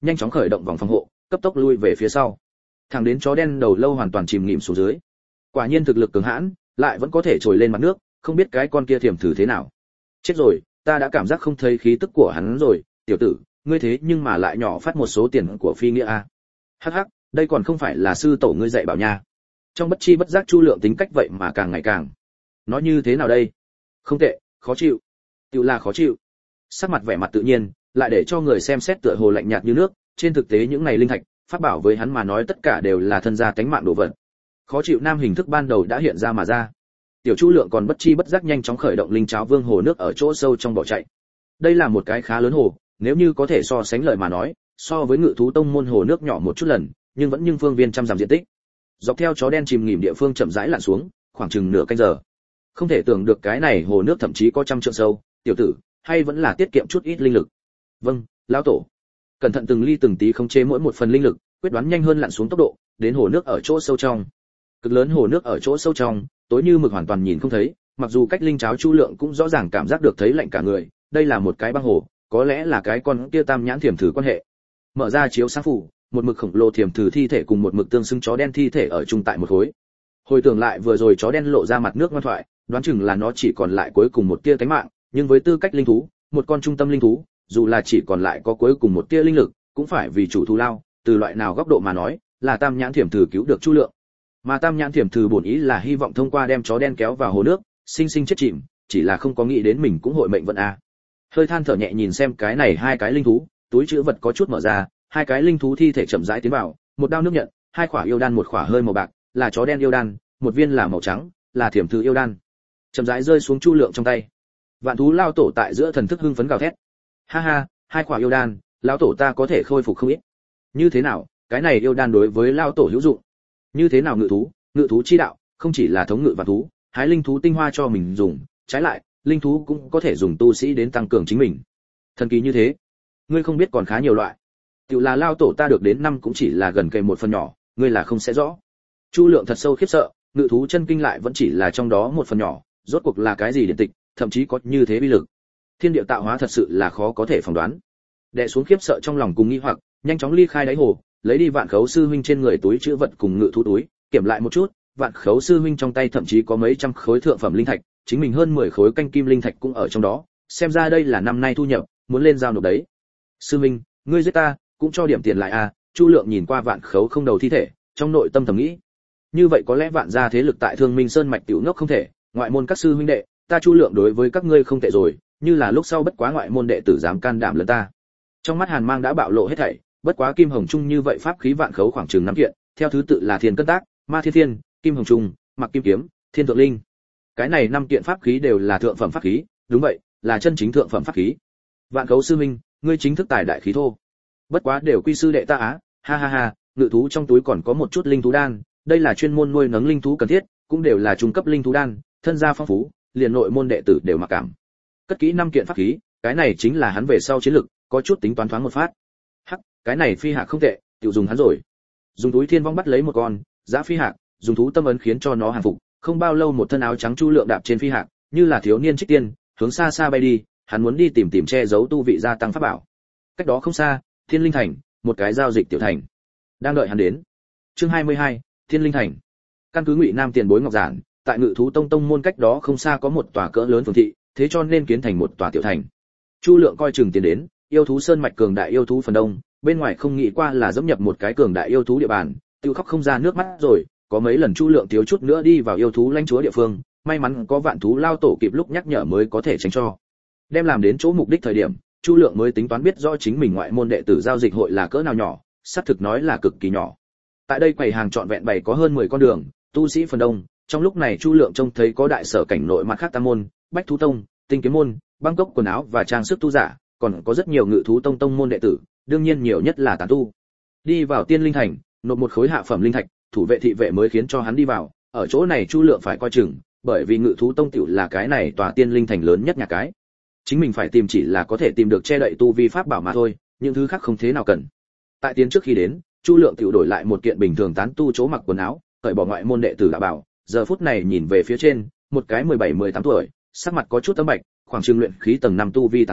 nhanh chóng khởi động vòng phòng hộ, cấp tốc lui về phía sau. Thẳng đến chó đen đầu lâu hoàn toàn chìm nghỉm xuống dưới. Quả nhiên thực lực cường hãn, lại vẫn có thể trồi lên mặt nước, không biết cái con kia thiểm thử thế nào. Chết rồi, ta đã cảm giác không thấy khí tức của hắn rồi, tiểu tử, ngươi thế nhưng mà lại nhỏ phát một số tiền của phi nghĩa a. Hắc hắc, đây còn không phải là sư tổ ngươi dạy bảo nha. Trong bất chi bất giác Chu Lượng tính cách vậy mà càng ngày càng. Nói như thế nào đây? Không tệ, khó chịu. Tiểu là khó chịu. Sắc mặt vẻ mặt tự nhiên, lại để cho người xem xét tựa hồ lạnh nhạt như nước, trên thực tế những này linh thạch, pháp bảo với hắn mà nói tất cả đều là thân gia tánh mạng đồ vật. Khó chịu nam hình thức ban đầu đã hiện ra mà ra. Tiểu Chu Lượng còn bất chi bất giác nhanh chóng khởi động linh cháo vương hồ nước ở chỗ sâu trong bỏ chạy. Đây là một cái khá lớn hồ, nếu như có thể so sánh lời mà nói, so với Ngự thú tông môn hồ nước nhỏ một chút lần, nhưng phương viên trăm dặm diện tích. Dọc theo chó đen chìm nghỉm địa phương chậm rãi lặn xuống, khoảng chừng nửa canh giờ. Không thể tưởng được cái này hồ nước thậm chí có trăm trượng sâu, tiểu tử, hay vẫn là tiết kiệm chút ít linh lực. Vâng, lão tổ. Cẩn thận từng ly từng tí khống chế mỗi một phần linh lực, quyết đoán nhanh hơn lặn xuống tốc độ, đến hồ nước ở chỗ sâu trong. Cực lớn hồ nước ở chỗ sâu trong, tối như mực hoàn toàn nhìn không thấy, mặc dù cách linh cháo Chu Lượng cũng rõ ràng cảm giác được thấy lạnh cả người, đây là một cái băng hồ, có lẽ là cái con kia tam nhãn thiểm thử quan hệ. Mở ra chiếu sáng phủ, một mực khổng lồ thiểm thử thi thể cùng một mực tương xứng chó đen thi thể ở chung tại một khối. Hồi tưởng lại vừa rồi chó đen lộ ra mặt nước ngoan thoại, đoán chừng là nó chỉ còn lại cuối cùng một tia tánh mạng, nhưng với tư cách linh thú, một con trung tâm linh thú, dù là chỉ còn lại có cuối cùng một tia linh lực, cũng phải vì chủ thù lao, từ loại nào góc độ mà nói, là tam nhãn thiểm thử cứu được Chu Lượng. Mà tam nhãn thiểm thử bổn ý là hy vọng thông qua đem chó đen kéo vào hồ nước, sinh sinh chết chìm, chỉ là không có nghĩ đến mình cũng hội mệnh vận a. Hơi than thở nhẹ nhìn xem cái này hai cái linh thú, túi trữ vật có chút mở ra, hai cái linh thú thi thể chậm rãi tiến vào, một đao nước nhận, hai quả yêu đan, một quả hơi màu bạc, là chó đen yêu đan, một viên là màu trắng, là thiểm thử yêu đan. Chậm rãi rơi xuống Chu Lượng trong tay. Vạn thú lao tổ tại giữa thần thức hưng phấn gào thét. Ha ha, hai quả yêu đan, lão tổ ta có thể khôi phục không ít. Như thế nào, cái này yêu đan đối với lao tổ hữu dụng. Như thế nào ngự thú chi đạo, không chỉ là thống ngự vạn thú, hái linh thú tinh hoa cho mình dùng, trái lại, linh thú cũng có thể dùng tu sĩ đến tăng cường chính mình. Thần kỳ như thế, ngươi không biết còn khá nhiều loại. Tiểu là lao tổ ta được đến năm cũng chỉ là gần kề một phần nhỏ, ngươi là không sẽ rõ. Chu Lượng thật sâu khiếp sợ, ngự thú chân kinh lại vẫn chỉ là trong đó một phần nhỏ, rốt cuộc là cái gì điển tịch, thậm chí có như thế uy lực. Thiên địa tạo hóa thật sự là khó có thể phỏng đoán. Đè xuống khiếp sợ trong lòng cùng nghi hoặc, nhanh chóng ly khai đáy hồ, lấy đi Vạn Khấu sư huynh trên người túi trữ vật cùng ngự thú túi, kiểm lại một chút, Vạn Khấu sư huynh trong tay thậm chí có mấy trăm khối thượng phẩm linh thạch, chính mình hơn 10 khối canh kim linh thạch cũng ở trong đó, xem ra đây là năm nay thu nhập, muốn lên giao nộp đấy. Sư huynh, ngươi giết ta, cũng cho điểm tiền lại à? Chu Lượng nhìn qua Vạn Khấu không đầu thi thể, trong nội tâm thầm nghĩ, như vậy có lẽ Vạn gia thế lực tại Thương Minh Sơn mạch tiểu ngốc không thể, ngoại môn các sư huynh đệ, ta Chu Lượng đối với các ngươi không tệ rồi, như là lúc sau bất quá ngoại môn đệ tử dám can đảm lấn ta. Trong mắt Hàn Mang đã bạo lộ hết thảy, bất quá Kim Hồng Trung như vậy pháp khí Vạn Khấu khoảng chừng 5 kiện, theo thứ tự là Thiên Cân Tác, Ma Thiên Thiên, Kim Hồng Trung, Mặc Kim Kiếm, Thiên Thượng Linh. Cái này 5 kiện pháp khí đều là thượng phẩm pháp khí, đúng vậy, là chân chính thượng phẩm pháp khí. Vạn Khấu sư huynh, ngươi chính thức tài đại khí thô. Bất quá đều quy sư đệ ta á, ha ha ha, ngự thú trong túi còn có một chút linh thú đan, đây là chuyên môn nuôi nấng linh thú cần thiết, cũng đều là trung cấp linh thú đan, thân gia phong phú, liền nội môn đệ tử đều mặc cảm. Cất kỹ 5 kiện pháp khí, cái này chính là hắn về sau chiến lực, có chút tính toán thoáng một phát. Hắc, cái này phi hạc không tệ, tiểu dùng hắn rồi. Dùng túi thiên vong bắt lấy một con dã phi hạc, dùng thú tâm ấn khiến cho nó hàng phục, không bao lâu một thân áo trắng Chu Lượng đạp trên phi hạc, như là thiếu niên trích tiên, hướng xa xa bay đi, hắn muốn đi tìm che giấu tu vị gia tăng pháp bảo. Cách đó không xa, Thiên Linh Thành, một cái giao dịch tiểu thành, đang đợi hắn đến. Chương 22, Thiên Linh Thành. Căn cứ Ngụy Nam tiền bối ngọc giản, tại Ngự thú tông môn cách đó không xa có một tòa cỡ lớn phường thị, thế cho nên kiến thành một tòa tiểu thành. Chu Lượng coi chừng tiến đến, yêu thú sơn mạch cường đại yêu thú phần đông, bên ngoài không nghĩ qua là dẫm nhập một cái cường đại yêu thú địa bàn, tiêu khóc không ra nước mắt rồi, có mấy lần Chu Lượng thiếu chút nữa đi vào yêu thú lãnh chúa địa phương, may mắn có Vạn thú lao tổ kịp lúc nhắc nhở mới có thể tránh cho. Đem làm đến chỗ mục đích thời điểm, Chu Lượng mới tính toán biết rõ chính mình ngoại môn đệ tử giao dịch hội là cỡ nào nhỏ, xác thực nói là cực kỳ nhỏ. Tại đây quầy hàng trọn vẹn bày có hơn 10 con đường, tu sĩ phần đông, trong lúc này Chu Lượng trông thấy có đại sở cảnh nội mặt khác tam môn, Bách thú tông, Tinh kiếm môn, băng cốc quần áo và trang sức tu giả, còn có rất nhiều Ngự thú tông môn đệ tử, đương nhiên nhiều nhất là tán tu. Đi vào Tiên Linh Thành, nộp một khối hạ phẩm linh thạch, thủ vệ thị vệ mới khiến cho hắn đi vào, ở chỗ này Chu Lượng phải coi chừng, bởi vì Ngự thú tông tiểu là cái này tòa Tiên Linh Thành lớn nhất nhà cái. Chính mình phải tìm chỉ là có thể tìm được che đậy tu vi pháp bảo mà thôi, những thứ khác không thế nào cần. Tại tiến trước khi đến, Chu Lượng tiểu đổi lại một kiện bình thường tán tu chỗ mặc quần áo, cởi bỏ ngoại môn đệ tử đã bảo, giờ phút này nhìn về phía trên, một cái 17-18 tuổi, sắc mặt có chút tấm bạch, khoảng chừng luyện khí tầng 5 tu vi tán tu,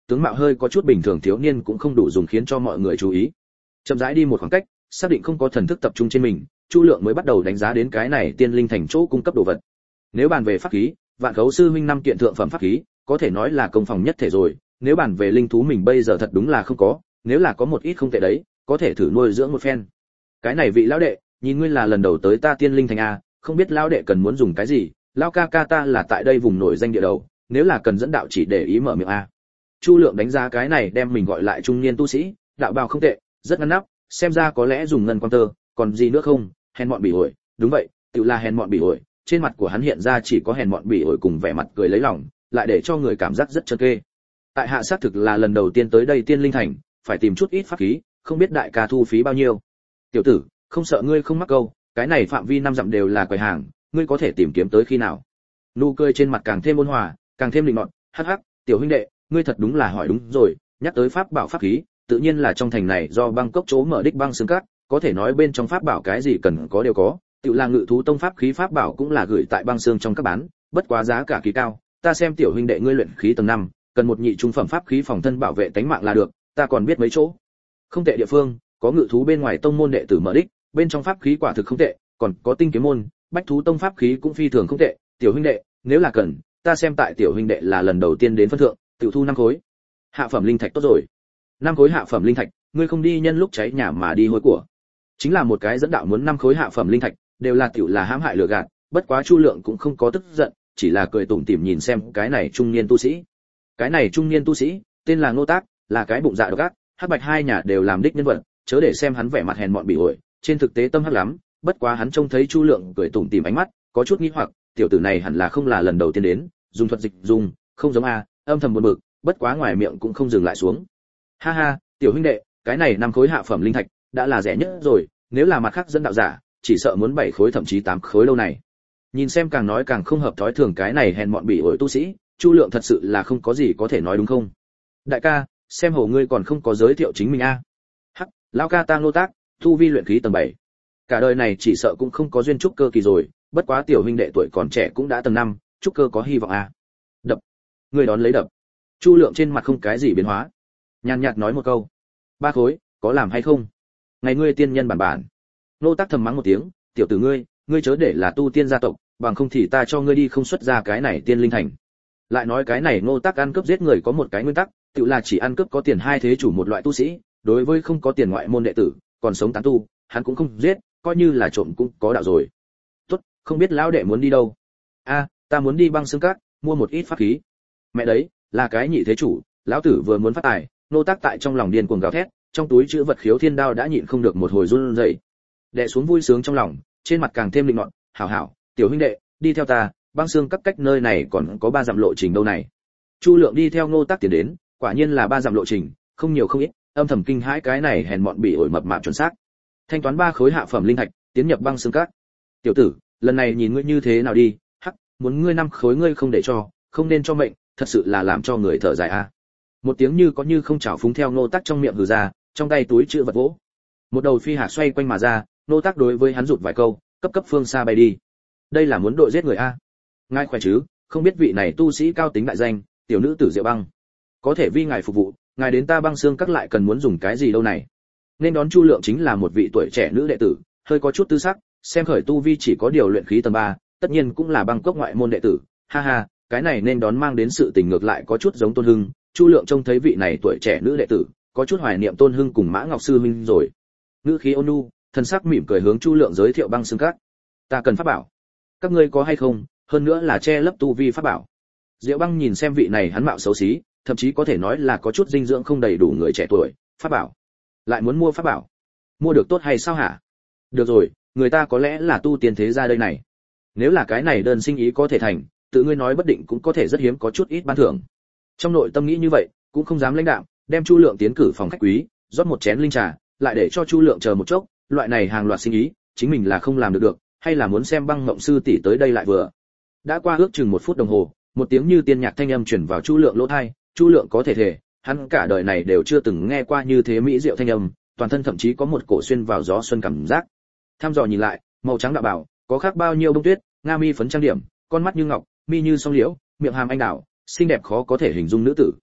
Tướng mạo hơi có chút bình thường thiếu niên cũng không đủ dùng khiến cho mọi người chú ý. Chậm rãi đi một khoảng cách, xác định không có thần thức tập trung trên mình, Chu Lượng mới bắt đầu đánh giá đến cái này tiên linh thành chỗ cung cấp đồ vật. Nếu bàn về pháp khí, Vạn Khấu sư huynh năm kiện thượng phẩm pháp khí, có thể nói là công phòng nhất thể rồi, nếu bàn về linh thú mình bây giờ thật đúng là không có, nếu là có một ít không tệ đấy, có thể thử nuôi dưỡng một phen. Cái này vị lão đệ, nhìn ngươi là lần đầu tới ta tiên linh thành a, không biết lão đệ cần muốn dùng cái gì, lão ca ca ta là tại đây vùng nổi danh địa đầu, nếu là cần dẫn đạo chỉ để ý mở miệng a. Chu Lượng đánh giá cái này đem mình gọi lại trung niên tu sĩ, đạo bào không tệ, rất ngăn nắp, xem ra có lẽ dùng ngân quan tơ, còn gì nữa không, hèn mọn bỉ ổi, đúng vậy, tự là hèn mọn bỉ ổi, trên mặt của hắn hiện ra chỉ có hèn mọn bỉ ổi cùng vẻ mặt cười lấy lòng, lại để cho người cảm giác rất chật kê. Tại hạ xác thực là lần đầu tiên tới đây tiên linh thành, phải tìm chút ít pháp khí, không biết đại ca thu phí bao nhiêu. Tiểu tử, không sợ ngươi không mắc câu, cái này phạm vi 5 dặm đều là quầy hàng, ngươi có thể tìm kiếm tới khi nào? Nụ cười trên mặt càng thêm ôn hòa, càng thêm linh mọn, hắc hắc, tiểu huynh đệ, ngươi thật đúng là hỏi đúng rồi, nhắc tới pháp bảo pháp khí, tự nhiên là trong thành này do Bangkok chỗ mở đích băng xương cát, có thể nói bên trong pháp bảo cái gì cần có đều có, tự là ngự thú tông pháp khí pháp bảo cũng là gửi tại băng xương trong các bán, bất quá giá cả kỳ cao, ta xem tiểu huynh đệ ngươi luyện khí tầng 5, cần một nhị trung phẩm pháp khí phòng thân bảo vệ tính mạng là được, ta còn biết mấy chỗ. Không tệ địa phương, có ngự thú bên ngoài tông môn đệ tử mở đích, bên trong pháp khí quả thực không tệ, còn có tinh kiếm môn, bách thú tông pháp khí cũng phi thường không tệ, tiểu huynh đệ, nếu là cần, ta xem tại tiểu huynh đệ là lần đầu tiên đến phân thượng, tiểu thu 5 khối. Hạ phẩm linh thạch tốt rồi. 5 khối hạ phẩm linh thạch, ngươi không đi nhân lúc cháy nhà mà đi hối của. Chính là một cái dẫn đạo muốn 5 khối hạ phẩm linh thạch, đều là tiểu là hãm hại lừa gạt, bất quá Chu Lượng cũng không có tức giận, chỉ là cười tủm tỉm nhìn xem cái này trung niên tu sĩ. Cái này trung niên tu sĩ, tên là Ngô Tác, là cái bụng dạ độc ác, hắc bạch hai nhà đều làm đích nhân vật, chớ để xem hắn vẻ mặt hèn mọn bỉ ổi, trên thực tế tâm hắc lắm, bất quá hắn trông thấy Chu Lượng cười tủm tỉm ánh mắt, có chút nghi hoặc, tiểu tử này hẳn là không là lần đầu tiên đến, dùng thuật dịch dùng, không giống a, âm thầm buồn bực, bất quá ngoài miệng cũng không dừng lại xuống. Ha ha, tiểu huynh đệ, cái này 5 khối hạ phẩm linh thạch, đã là rẻ nhất rồi, nếu là mặt khác dẫn đạo giả, chỉ sợ muốn 7 khối thậm chí 8 khối lâu này. Nhìn xem càng nói càng không hợp thói thường cái này hèn mọn bỉ ổi tu sĩ, Chu Lượng thật sự là không có gì có thể nói đúng không? Đại ca, xem hồ ngươi còn không có giới thiệu chính mình a. Hắc, lão ca ta Ngô Tác, tu vi luyện khí tầng 7. Cả đời này chỉ sợ cũng không có duyên trúc cơ kỳ rồi, bất quá tiểu huynh đệ tuổi còn trẻ cũng đã tầng 5, trúc cơ có hy vọng a. Đập. Ngươi đón lấy đập. Chu Lượng trên mặt không cái gì biến hóa, nhàn nhạt nói một câu. 3 khối, có làm hay không? Ngày ngươi tiên nhân bản bản. Ngô Tác thầm mắng một tiếng, tiểu tử ngươi chớ để là tu tiên gia tộc, bằng không thì ta cho ngươi đi không xuất ra cái này tiên linh thành. Lại nói cái này Ngô Tác ăn cướp giết người có một cái nguyên tắc, tự là chỉ ăn cướp có tiền hai thế chủ một loại tu sĩ, đối với không có tiền ngoại môn đệ tử, còn sống tán tu, hắn cũng không giết, coi như là trộm cũng có đạo rồi. Tốt, không biết lão đệ muốn đi đâu? A, ta muốn đi băng xương cát, mua một ít pháp khí. Mẹ đấy, là cái nhị thế chủ, lão tử vừa muốn phát tài, Ngô Tác tại trong lòng điên cuồng gào thét, trong túi chứa vật khiếu thiên đao đã nhịn không được một hồi run rẩy. Đè xuống vui sướng trong lòng, trên mặt càng thêm linh ngọn, hảo hảo, tiểu huynh đệ, đi theo ta, băng xương các cách nơi này còn có 3 dặm lộ trình đâu này. Chu Lượng đi theo Ngô Tác tiến đến, quả nhiên là 3 dặm lộ trình, không nhiều không ít, âm thầm kinh hãi cái này hèn mọn bỉ ổi mập mạp chuẩn xác. Thanh toán 3 khối hạ phẩm linh thạch, tiến nhập băng xương các. Tiểu tử, lần này nhìn ngươi như thế nào đi, hắc, muốn ngươi 5 khối ngươi không để cho, không nên cho mệnh, thật sự là làm cho người thở dài a. Một tiếng như có như không trào phúng theo Ngô Tác trong miệng hừ ra, trong tay túi chứa vật vỗ. Một đầu phi hạt xoay quanh mà ra, Ngô Tác đối với hắn rụt vài câu, cấp phương xa bay đi. Đây là muốn đội giết người a. Ngài khỏe chứ, không biết vị này tu sĩ cao tính đại danh, tiểu nữ tử Diệu Băng, có thể vì ngài phục vụ, ngài đến ta băng xương các lại cần muốn dùng cái gì đâu này. Nên đón Chu Lượng chính là một vị tuổi trẻ nữ đệ tử, hơi có chút tư sắc, xem khởi tu vi chỉ có điều luyện khí tầng 3, tất nhiên cũng là Bangkok ngoại môn đệ tử. Ha ha, cái này nên đón mang đến sự tình ngược lại có chút giống Tôn Hưng. Chu Lượng trông thấy vị này tuổi trẻ nữ đệ tử, có chút hoài niệm Tôn Hưng cùng Mã Ngọc sư huynh rồi. Ngữ khí ôn nhu, thân sắc mỉm cười hướng Chu Lượng giới thiệu băng xương các. Ta cần pháp bảo, các ngươi có hay không, hơn nữa là che lấp tu vi pháp bảo. Diệu Băng nhìn xem vị này hắn mạo xấu xí, thậm chí có thể nói là có chút dinh dưỡng không đầy đủ người trẻ tuổi, pháp bảo, lại muốn mua pháp bảo, mua được tốt hay sao hả? Được rồi, người ta có lẽ là tu tiên thế gia đây này. Nếu là cái này đơn sinh ý có thể thành, tự ngươi nói bất định cũng có thể rất hiếm có chút ít ban thưởng. Trong nội tâm nghĩ như vậy, cũng không dám lãnh đạm, đem Chu Lượng tiến cử phòng khách quý, rót một chén linh trà, lại để cho Chu Lượng chờ một chốc, loại này hàng loạt sinh ý, chính mình là không làm được, hay là muốn xem Băng Ngộng sư tỷ tới đây lại vừa. Đã qua ước chừng 1 phút đồng hồ, một tiếng như tiên nhạc thanh âm truyền vào Chu Lượng lỗ tai, Chu Lượng có thể, hắn cả đời này đều chưa từng nghe qua như thế mỹ diệu thanh âm, toàn thân thậm chí có một cổ xuyên vào gió xuân cảm giác. Tham dò nhìn lại, màu trắng đạo bảo, có khác bao nhiêu bông tuyết, nga mi phấn trang điểm, con mắt như ngọc, mi như song liễu, miệng hàm anh đào, xinh đẹp khó có thể hình dung nữ tử.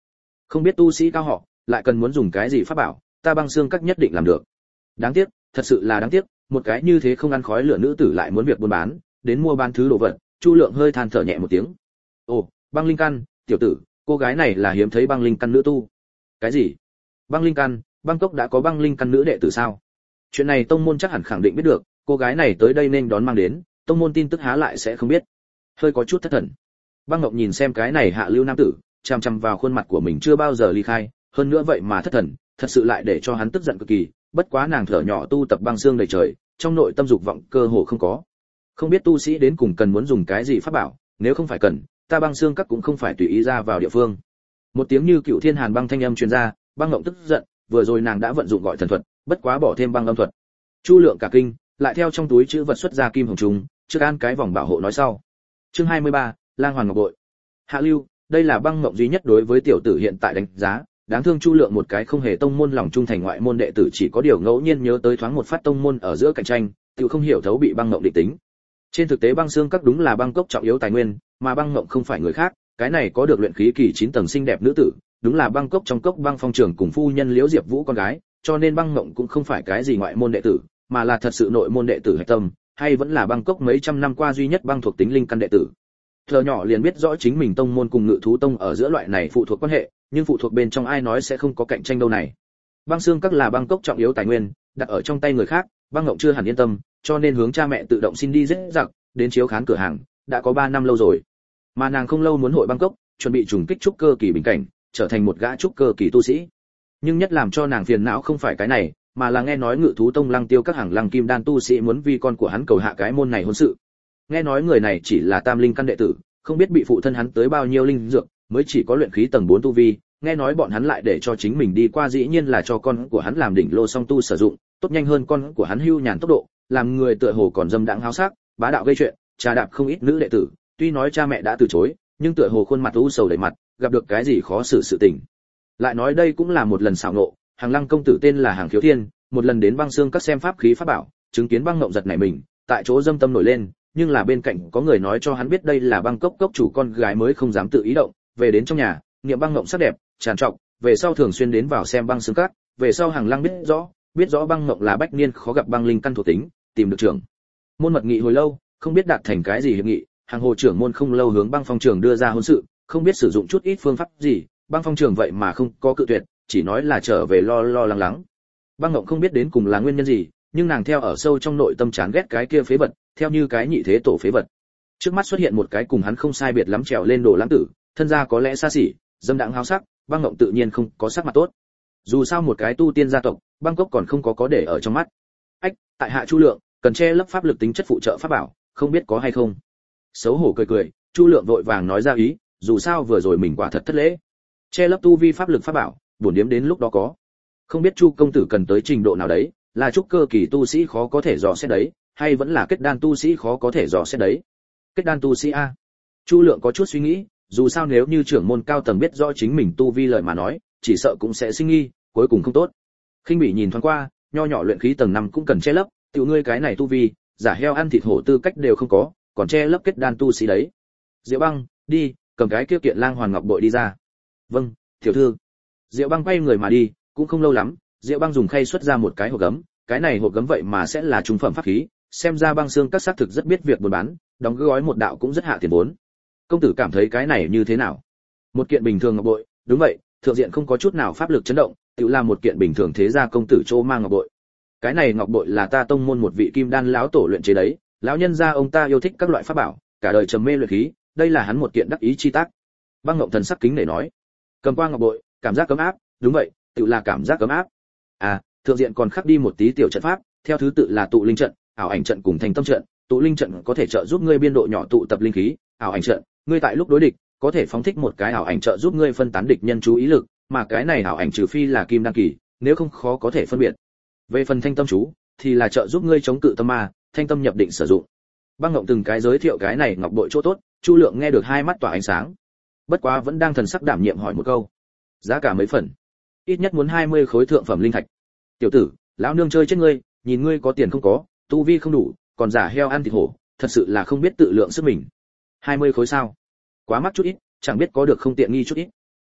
Không biết tu sĩ cao họ lại cần muốn dùng cái gì pháp bảo, ta băng xương các nhất định làm được. Đáng tiếc, thật sự là đáng tiếc, một cái như thế không ăn khói lửa nữ tử lại muốn việc buôn bán, đến mua bán thứ đồ vật. Chu Lượng hơi than thở nhẹ một tiếng. Ồ, băng linh căn, tiểu tử, cô gái này là hiếm thấy băng linh căn nữ tu. Cái gì? Băng linh căn? Bangkok đã có băng linh căn nữ đệ tử sao? Chuyện này tông môn chắc hẳn khẳng định biết được, cô gái này tới đây nên đón mang đến, tông môn tin tức há lại sẽ không biết. Hơi có chút thất thần. Băng Ngọc nhìn xem cái này hạ lưu nam tử, chằm chằm vào khuôn mặt của mình chưa bao giờ ly khai, hơn nữa vậy mà thất thần, thật sự lại để cho hắn tức giận cực kỳ. Bất quá nàng thở nhỏ tu tập băng xương đầy trời, trong nội tâm dục vọng cơ hồ không có. Không biết tu sĩ đến cùng cần muốn dùng cái gì pháp bảo, nếu không phải cần, ta băng xương các cũng không phải tùy ý ra vào địa phương. Một tiếng như cựu thiên hàn băng thanh âm truyền ra, Băng Ngộng tức giận, vừa rồi nàng đã vận dụng gọi thần thuật, bất quá bỏ thêm băng âm thuật. Chu Lượng cả kinh, lại theo trong túi chữ vật xuất ra kim hồng trùng, trước an cái vòng bảo hộ nói sau. Chương 23, Lang Hoàn Ngọc Bội. Hạ lưu, đây là Băng Ngộng duy nhất đối với tiểu tử hiện tại đánh giá, đáng thương Chu Lượng một cái không hề tông môn lòng trung thành ngoại môn đệ tử chỉ có điều ngẫu nhiên nhớ tới thoáng một phát tông môn ở giữa cạnh tranh, tự không hiểu thấu bị Băng Ngộng định tính. Trên thực tế băng xương các đúng là Bangkok trọng yếu tài nguyên, mà Băng Ngộng không phải người khác, cái này có được luyện khí kỳ 9 tầng xinh đẹp nữ tử, đúng là Bangkok trong cốc băng phong trưởng cùng phu nhân Liễu Diệp Vũ con gái, cho nên Băng Ngộng cũng không phải cái gì ngoại môn đệ tử, mà là thật sự nội môn đệ tử hạch tâm, hay vẫn là Bangkok mấy trăm năm qua duy nhất băng thuộc tính linh căn đệ tử. Thờ nhỏ liền biết rõ chính mình tông môn cùng Ngự thú tông ở giữa loại này phụ thuộc quan hệ, nhưng phụ thuộc bên trong ai nói sẽ không có cạnh tranh đâu này. Băng xương các là Bangkok trọng yếu tài nguyên, đặt ở trong tay người khác, Băng Ngộng chưa hẳn yên tâm, cho nên hướng cha mẹ tự động xin đi dễ dặc, đến chiếu khán cửa hàng, đã có 3 năm lâu rồi. Mà nàng không lâu muốn hội Bangkok, chuẩn bị trùng kích trúc cơ kỳ bình cảnh, trở thành một gã trúc cơ kỳ tu sĩ. Nhưng nhất làm cho nàng phiền não không phải cái này, mà là nghe nói Ngự thú tông Lăng Tiêu các hàng Lăng Kim Đan tu sĩ muốn vì con của hắn cầu hạ cái môn này hôn sự. Nghe nói người này chỉ là tam linh căn đệ tử, không biết bị phụ thân hắn tới bao nhiêu linh dược, mới chỉ có luyện khí tầng 4 tu vi, nghe nói bọn hắn lại để cho chính mình đi qua dĩ nhiên là cho con của hắn làm đỉnh lô song tu sử dụng, tốt nhanh hơn con của hắn hưu nhàn tốc độ, làm người tựa hồ còn dâm đãng háo sắc, bá đạo gây chuyện, trà đạp không ít nữ đệ tử, tuy nói cha mẹ đã từ chối, nhưng tựa hồ khuôn mặt u sầu đầy mặt, gặp được cái gì khó xử sự tình. Lại nói đây cũng là một lần xảo ngộ, Hàng Lăng công tử tên là Hàng Khiếu Thiên, một lần đến băng xương các xem pháp khí pháp bảo, chứng kiến Băng Ngộng giật nảy mình, tại chỗ dâm tâm nổi lên, nhưng là bên cạnh có người nói cho hắn biết đây là Băng Cốc cốc chủ con gái mới không dám tự ý động, về đến trong nhà, niệm Băng Ngộng sắc đẹp, tràn trọc, về sau thường xuyên đến vào xem băng xương các, về sau Hàng Lăng biết rõ Băng Ngộng là bách niên khó gặp băng linh căn thuộc tính, tìm được trưởng môn mật nghị hồi lâu, không biết đạt thành cái gì hiệp nghị, Hàng Hồ trưởng môn không lâu hướng Băng Phong trưởng đưa ra hôn sự, không biết sử dụng chút ít phương pháp gì, Băng Phong trưởng vậy mà không có cự tuyệt, chỉ nói là trở về lo lo lắng lắng. Băng Ngộng không biết đến cùng là nguyên nhân gì, nhưng nàng theo ở sâu trong nội tâm chán ghét cái kia phế vật, theo như cái nhị thế tổ phế vật. Trước mắt xuất hiện một cái cùng hắn không sai biệt lắm trèo lên đồ lãng tử, thân gia có lẽ xa xỉ, dâm đãng háo sắc, Băng Ngộng tự nhiên không có sắc mặt tốt. Dù sao một cái tu tiên gia tộc, Bangkok còn không có để ở trong mắt. Ách, tại hạ Chu Lượng, cần che lấp pháp lực tính chất phụ trợ pháp bảo, không biết có hay không. Xấu hổ cười cười, Chu Lượng vội vàng nói ra ý, dù sao vừa rồi mình quả thật thất lễ. Che lấp tu vi pháp lực pháp bảo, bổn điếm đến lúc đó có. Không biết Chu công tử cần tới trình độ nào đấy, là trúc cơ kỳ tu sĩ khó có thể dò xét đấy, hay vẫn là kết đan tu sĩ khó có thể dò xét đấy. Kết đan tu sĩ a. Chu Lượng có chút suy nghĩ, dù sao nếu như trưởng môn cao tầng biết rõ chính mình tu vi lời mà nói, chỉ sợ cũng sẽ sinh nghi, cuối cùng không tốt. Khinh Bỉ nhìn thoáng qua, nho nhỏ luyện khí tầng 5 cũng cần che lấp, tiểu ngươi cái này tu vi, giả heo ăn thịt hổ tư cách đều không có, còn che lấp kết đan tu sĩ đấy. Diệu Băng, đi, cầm cái kia kiện Lang Hoàn Ngọc Bội đi ra. Vâng, tiểu thư. Diệu Băng quay người mà đi, cũng không lâu lắm, Diệu Băng dùng khay xuất ra một cái hộp gấm, cái này hộp gấm vậy mà sẽ là trung phẩm pháp khí, xem ra băng xương các xác thực rất biết việc buôn bán, đóng gói một đạo cũng rất hạ tiền vốn. Công tử cảm thấy cái này như thế nào? Một kiện bình thường ngọc bội, đúng vậy, thượng diện không có chút nào pháp lực chấn động, tự là một kiện bình thường thế gia công tử chỗ mang ngọc bội. Cái này ngọc bội là ta tông môn một vị kim đan lão tổ luyện chế đấy, lão nhân gia ông ta yêu thích các loại pháp bảo, cả đời trầm mê luyện khí, đây là hắn một kiện đắc ý chi tác. Băng Ngộng thần sắc kính để nói, cầm qua ngọc bội, cảm giác cấm áp, đúng vậy, tự là cảm giác cấm áp. À, thượng diện còn khắc đi một tí tiểu trận pháp, theo thứ tự là tụ linh trận, ảo ảnh trận cùng thành tâm trận. Tụ linh trận có thể trợ giúp ngươi biên độ nhỏ tụ tập linh khí, ảo ảnh trận, ngươi tại lúc đối địch có thể phóng thích một cái ảo ảnh trợ giúp ngươi phân tán địch nhân chú ý lực, mà cái này ảo ảnh trừ phi là kim đan kỳ, nếu không khó có thể phân biệt. Về phần thanh tâm chú thì là trợ giúp ngươi chống cự tâm ma, thanh tâm nhập định sử dụng. Băng Ngộng từng cái giới thiệu cái này ngọc bội chỗ tốt, Chu Lượng nghe được hai mắt tỏa ánh sáng. Bất quá vẫn đang thần sắc đảm nhiệm hỏi một câu, giá cả mấy phần? Ít nhất muốn 20 khối thượng phẩm linh thạch. Tiểu tử, lão nương chơi chết ngươi, nhìn ngươi có tiền không có, tu vi không đủ, còn giả heo ăn thịt hổ, thật sự là không biết tự lượng sức mình. 20 khối sao? Quá mắc chút ít, chẳng biết có được không tiện nghi chút ít.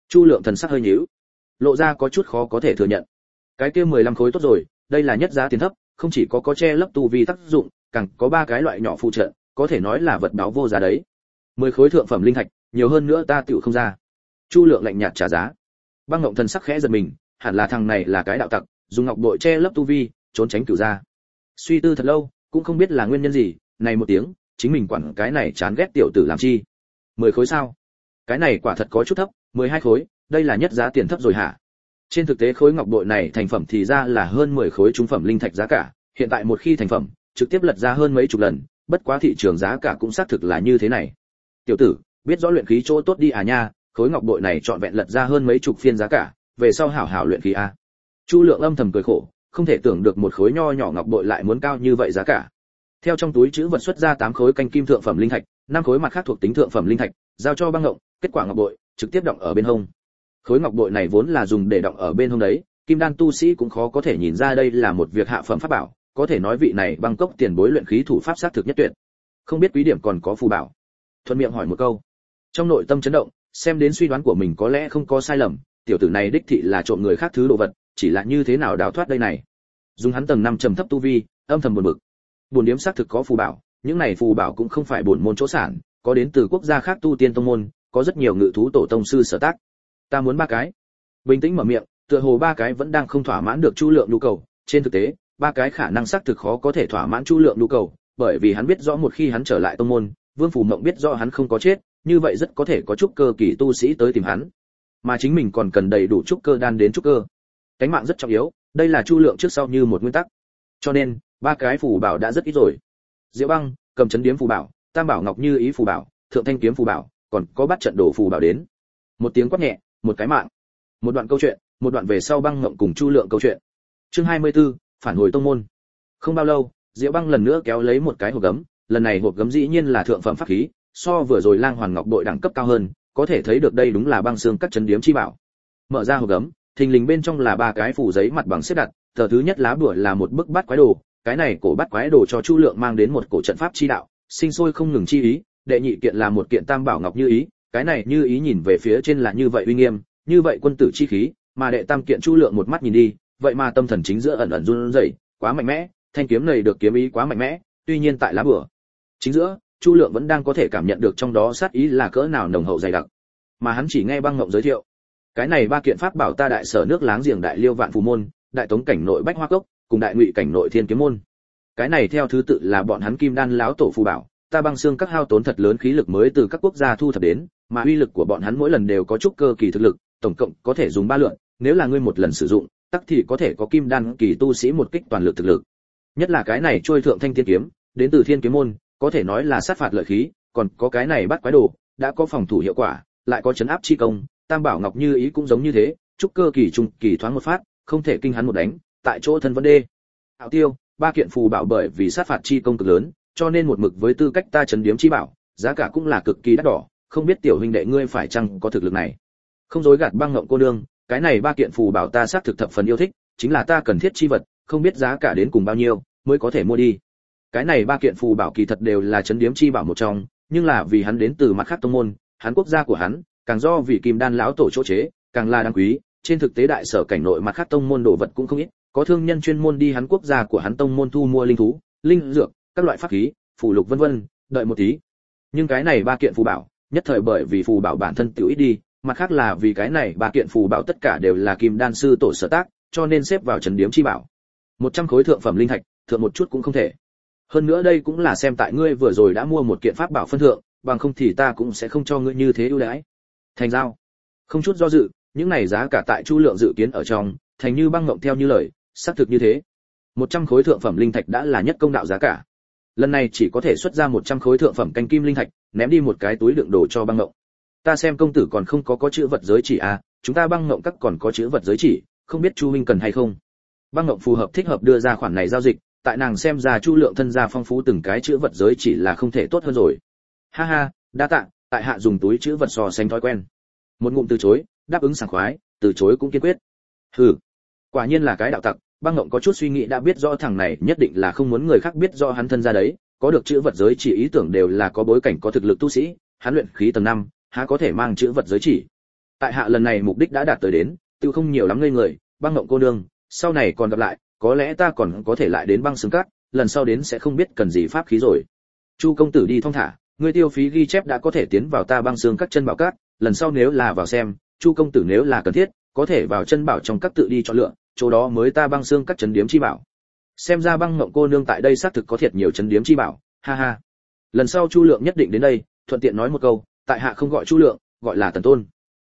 Chu Lượng thần sắc hơi nhíu, lộ ra có chút khó có thể thừa nhận. Cái kia 15 khối tốt rồi, đây là nhất giá tiền thấp, không chỉ có che lấp tu vi tác dụng, càng có 3 cái loại nhỏ phụ trợ, có thể nói là vật báo vô giá đấy. 10 khối thượng phẩm linh thạch, nhiều hơn nữa ta tựu không ra. Chu Lượng lạnh nhạt trả giá. Băng Ngộng thần sắc khẽ giật mình, hẳn là thằng này là cái đạo tặc, dùng ngọc bội che lấp tu vi, trốn tránh cửu gia. Suy tư thật lâu, cũng không biết là nguyên nhân gì, này một tiếng, chính mình quản cái này chán ghét tiểu tử làm chi. 10 khối sao? Cái này quả thật có chút thấp, 12 khối, đây là nhất giá tiền thấp rồi hả? Trên thực tế khối ngọc bội này thành phẩm thì ra là hơn 10 khối trung phẩm linh thạch giá cả, hiện tại một khi thành phẩm, trực tiếp lật ra hơn mấy chục lần, bất quá thị trường giá cả cũng xác thực là như thế này. Tiểu tử, biết rõ luyện khí chỗ tốt đi à nha, khối ngọc bội này trọn vẹn lật ra hơn mấy chục phiên giá cả, về sau hảo hảo luyện khí a. Chu Lượng âm thầm cười khổ, không thể tưởng được một khối nho nhỏ ngọc bội lại muốn cao như vậy giá cả. Theo trong túi trữ vật xuất ra 8 khối canh kim thượng phẩm linh thạch, 5 khối mặt khác thuộc tính thượng phẩm linh thạch, giao cho Băng Ngộng, kết quả ngọc bội trực tiếp đọng ở bên hông. Khối ngọc bội này vốn là dùng để đọng ở bên hông đấy, kim đan tu sĩ cũng khó có thể nhìn ra đây là một việc hạ phẩm pháp bảo, có thể nói vị này Băng Cốc tiền bối luyện khí thủ pháp sát thực nhất tuyệt. Không biết quý điểm còn có phù bảo. Thuận miệng hỏi một câu. Trong nội tâm chấn động, xem đến suy đoán của mình có lẽ không có sai lầm, tiểu tử này đích thị là trộm người khác thứ đồ vật, chỉ là như thế nào đào thoát đây này. Dùng hắn tầng 5 trầm thấp tu vi, âm thầm buồn bực. Buồn điếm xác thực có phù bảo, những này phù bảo cũng không phải bổn môn chỗ sản, có đến từ quốc gia khác tu tiên tông môn, có rất nhiều ngự thú tổ tông sư sở tác. Ta muốn 3 cái. Bình tĩnh mở miệng, tựa hồ 3 cái vẫn đang không thỏa mãn được Chu Lượng nhu cầu, trên thực tế, 3 cái khả năng xác thực khó có thể thỏa mãn Chu Lượng nhu cầu, bởi vì hắn biết rõ một khi hắn trở lại tông môn, Vương Phù Mộng biết rõ hắn không có chết, như vậy rất có thể có trúc cơ kỳ tu sĩ tới tìm hắn. Mà chính mình còn cần đầy đủ trúc cơ đan đến trúc cơ. Cánh mạng rất trọng yếu, đây là Chu Lượng trước sau như một nguyên tắc. Cho nên, 3 cái phù bảo đã rất ít rồi. Diệu Băng, cầm chấn điếm phù bảo, Tam Bảo Ngọc Như Ý phù bảo, Thượng Thanh kiếm phù bảo, còn có bắt trận đồ phù bảo đến. Một tiếng quát nhẹ, một cái mạng. Một đoạn câu chuyện, một đoạn về sau Băng Ngộng cùng Chu Lượng câu chuyện. Chương 24, phản hồi tông môn. Không bao lâu, Diệu Băng lần nữa kéo lấy một cái hộp gấm, lần này hộp gấm dĩ nhiên là thượng phẩm pháp khí, so vừa rồi Lang Hoàn Ngọc bội đẳng cấp cao hơn, có thể thấy được đây đúng là băng xương các chấn điếm chi bảo. Mở ra hộp gấm, thình lình bên trong là 3 cái phủ giấy mặt bằng xếp đặt, tờ thứ nhất lá bùa là một bức bát quái đồ, cái này cổ bát quái đồ cho Chu Lượng mang đến một cổ trận pháp chi đạo, sinh sôi không ngừng chi ý, đệ nhị kiện là một kiện Tam Bảo Ngọc Như Ý, cái này Như Ý nhìn về phía trên là như vậy uy nghiêm, như vậy quân tử chi khí, mà đệ tam kiện Chu Lượng một mắt nhìn đi, vậy mà tâm thần chính giữa ẩn ẩn run rẩy, quá mạnh mẽ, thanh kiếm này được kiếm ý quá mạnh mẽ, tuy nhiên tại lá bùa chính giữa, Chu Lượng vẫn đang có thể cảm nhận được trong đó sát ý là cỡ nào nồng hậu dày đặc. Mà hắn chỉ nghe Băng Ngộng giới thiệu, cái này 3 kiện pháp bảo ta đại sở nước láng giềng Đại Liêu Vạn Phù môn, Đại Tống cảnh nội Bách Hoa Cốc, cùng Đại Ngụy cảnh nội Thiên Kiếm môn. Cái này theo thứ tự là bọn hắn Kim Đan láo tổ phù bảo, ta băng xương các hao tốn thật lớn khí lực mới từ các quốc gia thu thập đến, mà uy lực của bọn hắn mỗi lần đều có chút cơ kỳ thực lực, tổng cộng có thể dùng 3 lượt, nếu là ngươi một lần sử dụng, tắc thì có thể có Kim Đan kỳ tu sĩ một kích toàn lực thực lực. Nhất là cái này trôi Thượng Thanh Thiên kiếm, đến từ Thiên Kiếm môn, có thể nói là sát phạt lợi khí, còn có cái này bắt quái đồ, đã có phòng thủ hiệu quả, lại có chấn áp chi công, Tam Bảo Ngọc Như Ý cũng giống như thế, trúc cơ kỳ trung kỳ thoáng một phát, không thể kinh hắn một đánh, tại chỗ thân vấn đê. Hạo Tiêu, 3 kiện phù bảo bởi vì sát phạt chi công cực lớn, cho nên một mực với tư cách ta trấn điếm chi bảo, giá cả cũng là cực kỳ đắt đỏ, không biết tiểu huynh đệ ngươi phải chăng có thực lực này. Không dối gạt Băng Ngộng cô nương, cái này 3 kiện phù bảo ta xác thực thập phần yêu thích, chính là ta cần thiết chi vật, không biết giá cả đến cùng bao nhiêu mới có thể mua đi. Cái này 3 kiện phù bảo kỳ thật đều là trấn điếm chi bảo một trong, nhưng là vì hắn đến từ mặt khác tông môn, hắn quốc gia của hắn, càng do vì Kim Đan lão tổ chỗ chế, càng là đáng quý, trên thực tế đại sở cảnh nội mặt khác tông môn đồ vật cũng không ít, có thương nhân chuyên môn đi hắn quốc gia của hắn tông môn thu mua linh thú, linh dược, các loại pháp khí, phù lục vân vân, đợi một tí. Nhưng cái này 3 kiện phù bảo, nhất thời bởi vì phù bảo bản thân tiểu ít đi, mặt khác là vì cái này 3 kiện phù bảo tất cả đều là Kim Đan sư tổ sở tác, cho nên xếp vào trấn điếm chi bảo. 100 khối thượng phẩm linh thạch, thượng một chút cũng không thể. Hơn nữa đây cũng là xem tại ngươi vừa rồi đã mua một kiện pháp bảo phân thượng, bằng không thì ta cũng sẽ không cho ngươi như thế ưu đãi. Thành giao. Không chút do dự, những này giá cả tại Chu Lượng dự kiến ở trong, thành như Băng Ngộng theo như lời, xác thực như thế. 100 khối thượng phẩm linh thạch đã là nhất công đạo giá cả. Lần này chỉ có thể xuất ra 100 khối thượng phẩm canh kim linh thạch, ném đi một cái túi đựng đồ cho Băng Ngộng. Ta xem công tử còn không có chữ vật giới chỉ à, chúng ta Băng Ngộng các còn có chữ vật giới chỉ, không biết Chu huynh cần hay không. Băng Ngộng phù hợp thích hợp đưa ra khoản này giao dịch, tại nàng xem ra Chu Lượng thân gia phong phú từng cái chữ vật giới chỉ là không thể tốt hơn rồi. Ha ha, đa tạ, tại hạ dùng túi chữ vật so sánh thói quen. Một ngụm từ chối, đáp ứng sảng khoái, từ chối cũng kiên quyết. Hừ, quả nhiên là cái đạo tặc. Băng Ngộng có chút suy nghĩ đã biết rõ thằng này nhất định là không muốn người khác biết rõ hắn thân gia đấy, có được chữ vật giới chỉ ý tưởng đều là có bối cảnh có thực lực tu sĩ, hắn luyện khí tầng 5, há có thể mang chữ vật giới chỉ. Tại hạ lần này mục đích đã đạt tới đến, tiêu không nhiều lắm ngây người, Băng Ngộng cô nương, sau này còn gặp lại, có lẽ ta còn có thể lại đến Băng Xương Các, lần sau đến sẽ không biết cần gì pháp khí rồi. Chu công tử đi thong thả, ngươi tiêu phí ghi chép đã có thể tiến vào ta Băng Xương Các chân bảo các, lần sau nếu là vào xem, Chu công tử nếu là cần thiết, có thể vào chân bảo trong các tự đi chọn lựa, chỗ đó mới ta Băng Xương Các trấn điếm chi bảo. Xem ra Băng Ngộng cô nương tại đây xác thực có thiệt nhiều trấn điếm chi bảo, ha ha. Lần sau Chu Lượng nhất định đến đây, thuận tiện nói một câu, tại hạ không gọi Chu Lượng, gọi là Tần Tôn.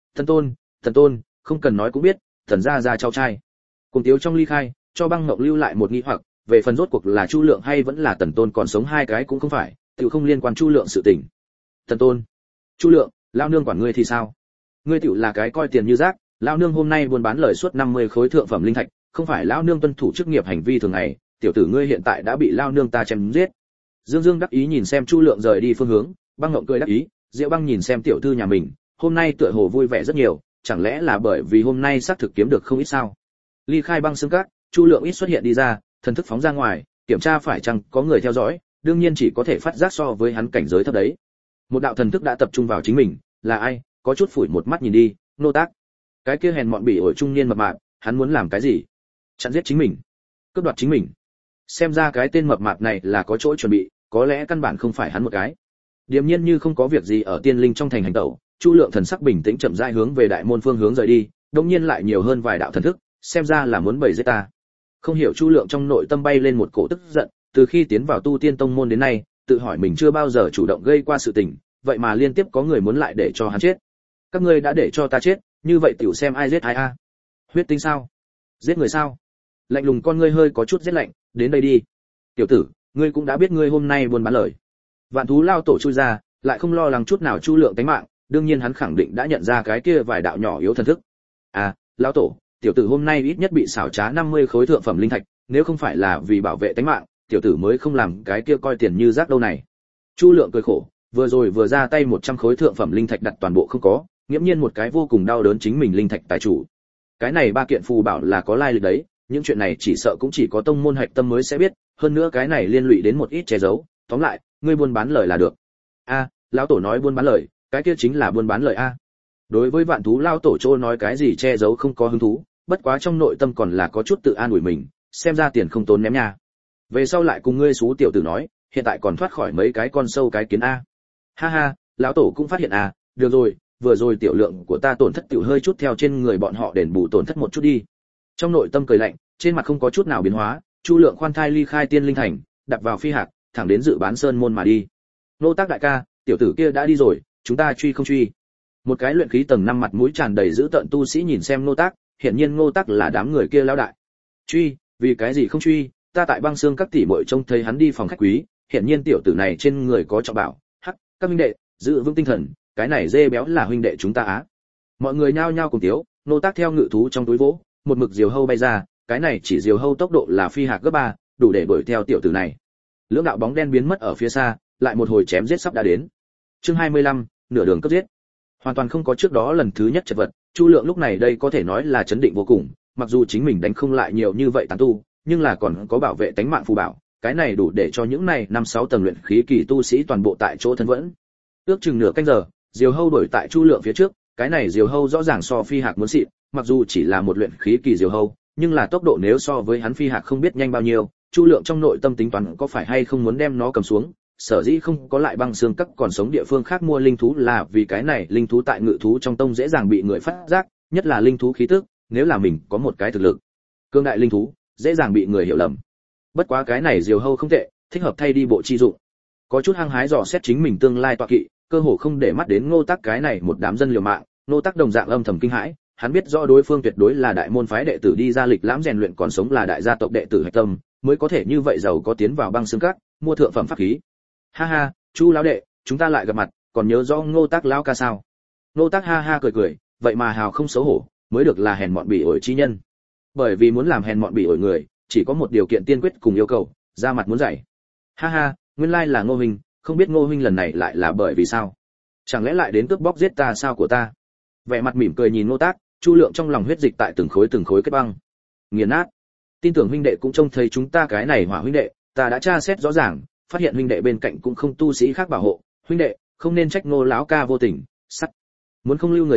Tần Tôn, không cần nói cũng biết, Tần gia gia cháu trai. Cùng Tiếu trong ly khai, cho Băng Ngộng lưu lại một nghi hoặc, về phần rốt cuộc là Chu Lượng hay vẫn là Tần Tôn còn sống hai cái cũng không phải, tiểu không liên quan Chu Lượng sự tình. Tần Tôn, Chu Lượng, lão nương quản ngươi thì sao? Ngươi tiểu là cái coi tiền như rác, lão nương hôm nay buôn bán lời suốt 50 khối thượng phẩm linh thạch, không phải lão nương tuân thủ chức nghiệp hành vi thường ngày, tiểu tử ngươi hiện tại đã bị lão nương ta chém giết. Dương Dương đắc ý nhìn xem Chu Lượng rời đi phương hướng, Băng Ngộng cười đắc ý, Diệu Băng nhìn xem tiểu thư nhà mình, hôm nay tựa hồ vui vẻ rất nhiều, chẳng lẽ là bởi vì hôm nay xác thực kiếm được không ít sao? Ly khai Băng Xương Các, Chu Lượng ít xuất hiện đi ra, thần thức phóng ra ngoài, kiểm tra phải chăng có người theo dõi, đương nhiên chỉ có thể phát giác so với hắn cảnh giới thấp đấy. Một đạo thần thức đã tập trung vào chính mình, là ai? Có chút phủi một mắt nhìn đi, nô tác. Cái kia hèn mọn bỉ ổi trung niên mập mạp, hắn muốn làm cái gì? Chặn giết chính mình, cướp đoạt chính mình. Xem ra cái tên mập mạp này là có chỗ chuẩn bị, có lẽ căn bản không phải hắn một cái. Điềm nhiên như không có việc gì ở tiên linh trong thành hành tẩu, Chu Lượng thần sắc bình tĩnh chậm rãi hướng về đại môn phương hướng rời đi, đột nhiên lại nhiều hơn vài đạo thần thức, xem ra là muốn bày giết ta. Không hiểu Chu Lượng trong nội tâm bay lên một cổ tức giận, từ khi tiến vào tu tiên tông môn đến nay, tự hỏi mình chưa bao giờ chủ động gây qua sự tình, vậy mà liên tiếp có người muốn lại để cho hắn chết. Các ngươi đã để cho ta chết, như vậy tiểu xem ai giết ai a. Huyết tinh sao? Giết người sao? Lạnh lùng con ngươi hơi có chút giết lạnh, đến đây đi. Tiểu tử, ngươi cũng đã biết ngươi hôm nay buôn bán lời. Vạn thú lao tổ chui ra, lại không lo lắng chút nào Chu Lượng tính mạng, đương nhiên hắn khẳng định đã nhận ra cái kia vài đạo nhỏ yếu thần thức. À, lão tổ, tiểu tử hôm nay ít nhất bị xảo trá 50 khối thượng phẩm linh thạch, nếu không phải là vì bảo vệ tính mạng, tiểu tử mới không làm cái kia coi tiền như rác đâu này. Chu Lượng cười khổ, vừa rồi vừa ra tay 100 khối thượng phẩm linh thạch đặt toàn bộ không có, nghiễm nhiên một cái vô cùng đau đớn chính mình linh thạch tài chủ. Cái này ba kiện phù bảo là có lai lịch đấy, những chuyện này chỉ sợ cũng chỉ có tông môn hạch tâm mới sẽ biết, hơn nữa cái này liên lụy đến một ít che giấu, tóm lại, ngươi buôn bán lời là được. A, lão tổ nói buôn bán lời, cái kia chính là buôn bán lời a. Đối với Vạn thú lão tổ trô nói cái gì che giấu không có hứng thú, bất quá trong nội tâm còn là có chút tự an ủi mình, xem ra tiền không tốn ném nha. Về sau lại cùng ngươi xú tiểu tử nói, hiện tại còn thoát khỏi mấy cái con sâu cái kiến a. Ha ha, lão tổ cũng phát hiện a, được rồi, vừa rồi tiểu lượng của ta tổn thất tiểu hơi chút theo trên người bọn họ đền bù tổn thất một chút đi. Trong nội tâm cười lạnh, trên mặt không có chút nào biến hóa, Chu Lượng khoan thai ly khai tiên linh thành, đặt vào phi hạc, thẳng đến dự bán sơn môn mà đi. Nô tác đại ca, tiểu tử kia đã đi rồi, chúng ta truy không truy? Một cái luyện khí tầng 5 mặt mũi tràn đầy dữ tợn tu sĩ nhìn xem Nô tác, hiển nhiên Nô tác là đám người kia lão đại. Truy, vì cái gì không truy? Ta tại Băng Xương các tỷ muội trông thấy hắn đi phòng khách quý, hiển nhiên tiểu tử này trên người có trọng bảo. Hắc, các huynh đệ, giữ vững tinh thần, cái này dê béo là huynh đệ chúng ta á. Mọi người nhao nhao cùng tiếu, Nô tác theo ngự thú trong túi vỗ, một mực diều hâu bay ra, cái này chỉ diều hâu tốc độ là phi hạc gấp 3, đủ để đuổi theo tiểu tử này. Lưỡng đạo bóng đen biến mất ở phía xa, lại một hồi chém giết sắp đã đến. Chương 25, nửa đường cấp giết. Hoàn toàn không có trước đó lần thứ nhất chật vật, Chu Lượng lúc này đây có thể nói là chấn định vô cùng, mặc dù chính mình đánh không lại nhiều như vậy tán tu, nhưng là còn có bảo vệ tánh mạng phù bảo, cái này đủ để cho những này 5-6 tầng luyện khí kỳ tu sĩ toàn bộ tại chỗ thân vẫn. Ước chừng nửa canh giờ, diều hâu đuổi tại Chu Lượng phía trước, cái này diều hâu rõ ràng so phi hạc muốn xịn, mặc dù chỉ là một luyện khí kỳ diều hâu, nhưng là tốc độ nếu so với hắn phi hạc không biết nhanh bao nhiêu, Chu Lượng trong nội tâm tính toán có phải hay không muốn đem nó cầm xuống, sở dĩ không có lại Băng Xương các còn sống địa phương khác mua linh thú là vì cái này linh thú tại ngự thú trong tông dễ dàng bị người phát giác, nhất là linh thú khí tức, nếu là mình có một cái thực lực cương đại linh thú, dễ dàng bị người hiểu lầm. Bất quá cái này diều hâu không tệ, thích hợp thay đi bộ chi dụng. Có chút hăng hái dò xét chính mình tương lai tọa kỵ, cơ hồ không để mắt đến Ngô Tắc cái này một đám dân liều mạng, Ngô Tắc đồng dạng âm thầm kinh hãi, hắn biết rõ đối phương tuyệt đối là đại môn phái đệ tử đi ra lịch lãm rèn luyện còn sống là đại gia tộc đệ tử hạch tâm, mới có thể như vậy giàu có tiến vào Băng Xương các, mua thượng phẩm pháp khí. Ha ha, Chu lão đệ, chúng ta lại gặp mặt, còn nhớ rõ Ngô Tắc lão ca sao? Ngô Tắc ha ha cười cười, vậy mà hào không xấu hổ, mới được là hèn mọn bỉ ổi chi nhân. Bởi vì muốn làm hèn mọn bỉ ổi người, chỉ có một điều kiện tiên quyết cùng yêu cầu, ra mặt muốn dạy. Ha ha, nguyên lai là Ngô huynh, không biết Ngô huynh lần này lại là bởi vì sao? Chẳng lẽ lại đến cướp bóc giết ta sao của ta? Vẻ mặt mỉm cười nhìn Ngô Tắc, Chu Lượng trong lòng huyết dịch tại từng khối kết băng. Nghiền nát. Tin tưởng huynh đệ cũng trông thấy chúng ta cái này hỏa huynh đệ, ta đã tra xét rõ ràng, phát hiện huynh đệ bên cạnh cũng không tu sĩ khác bảo hộ, huynh đệ, không nên trách Ngô lão ca vô tình, sắt. Muốn không lưu người sống,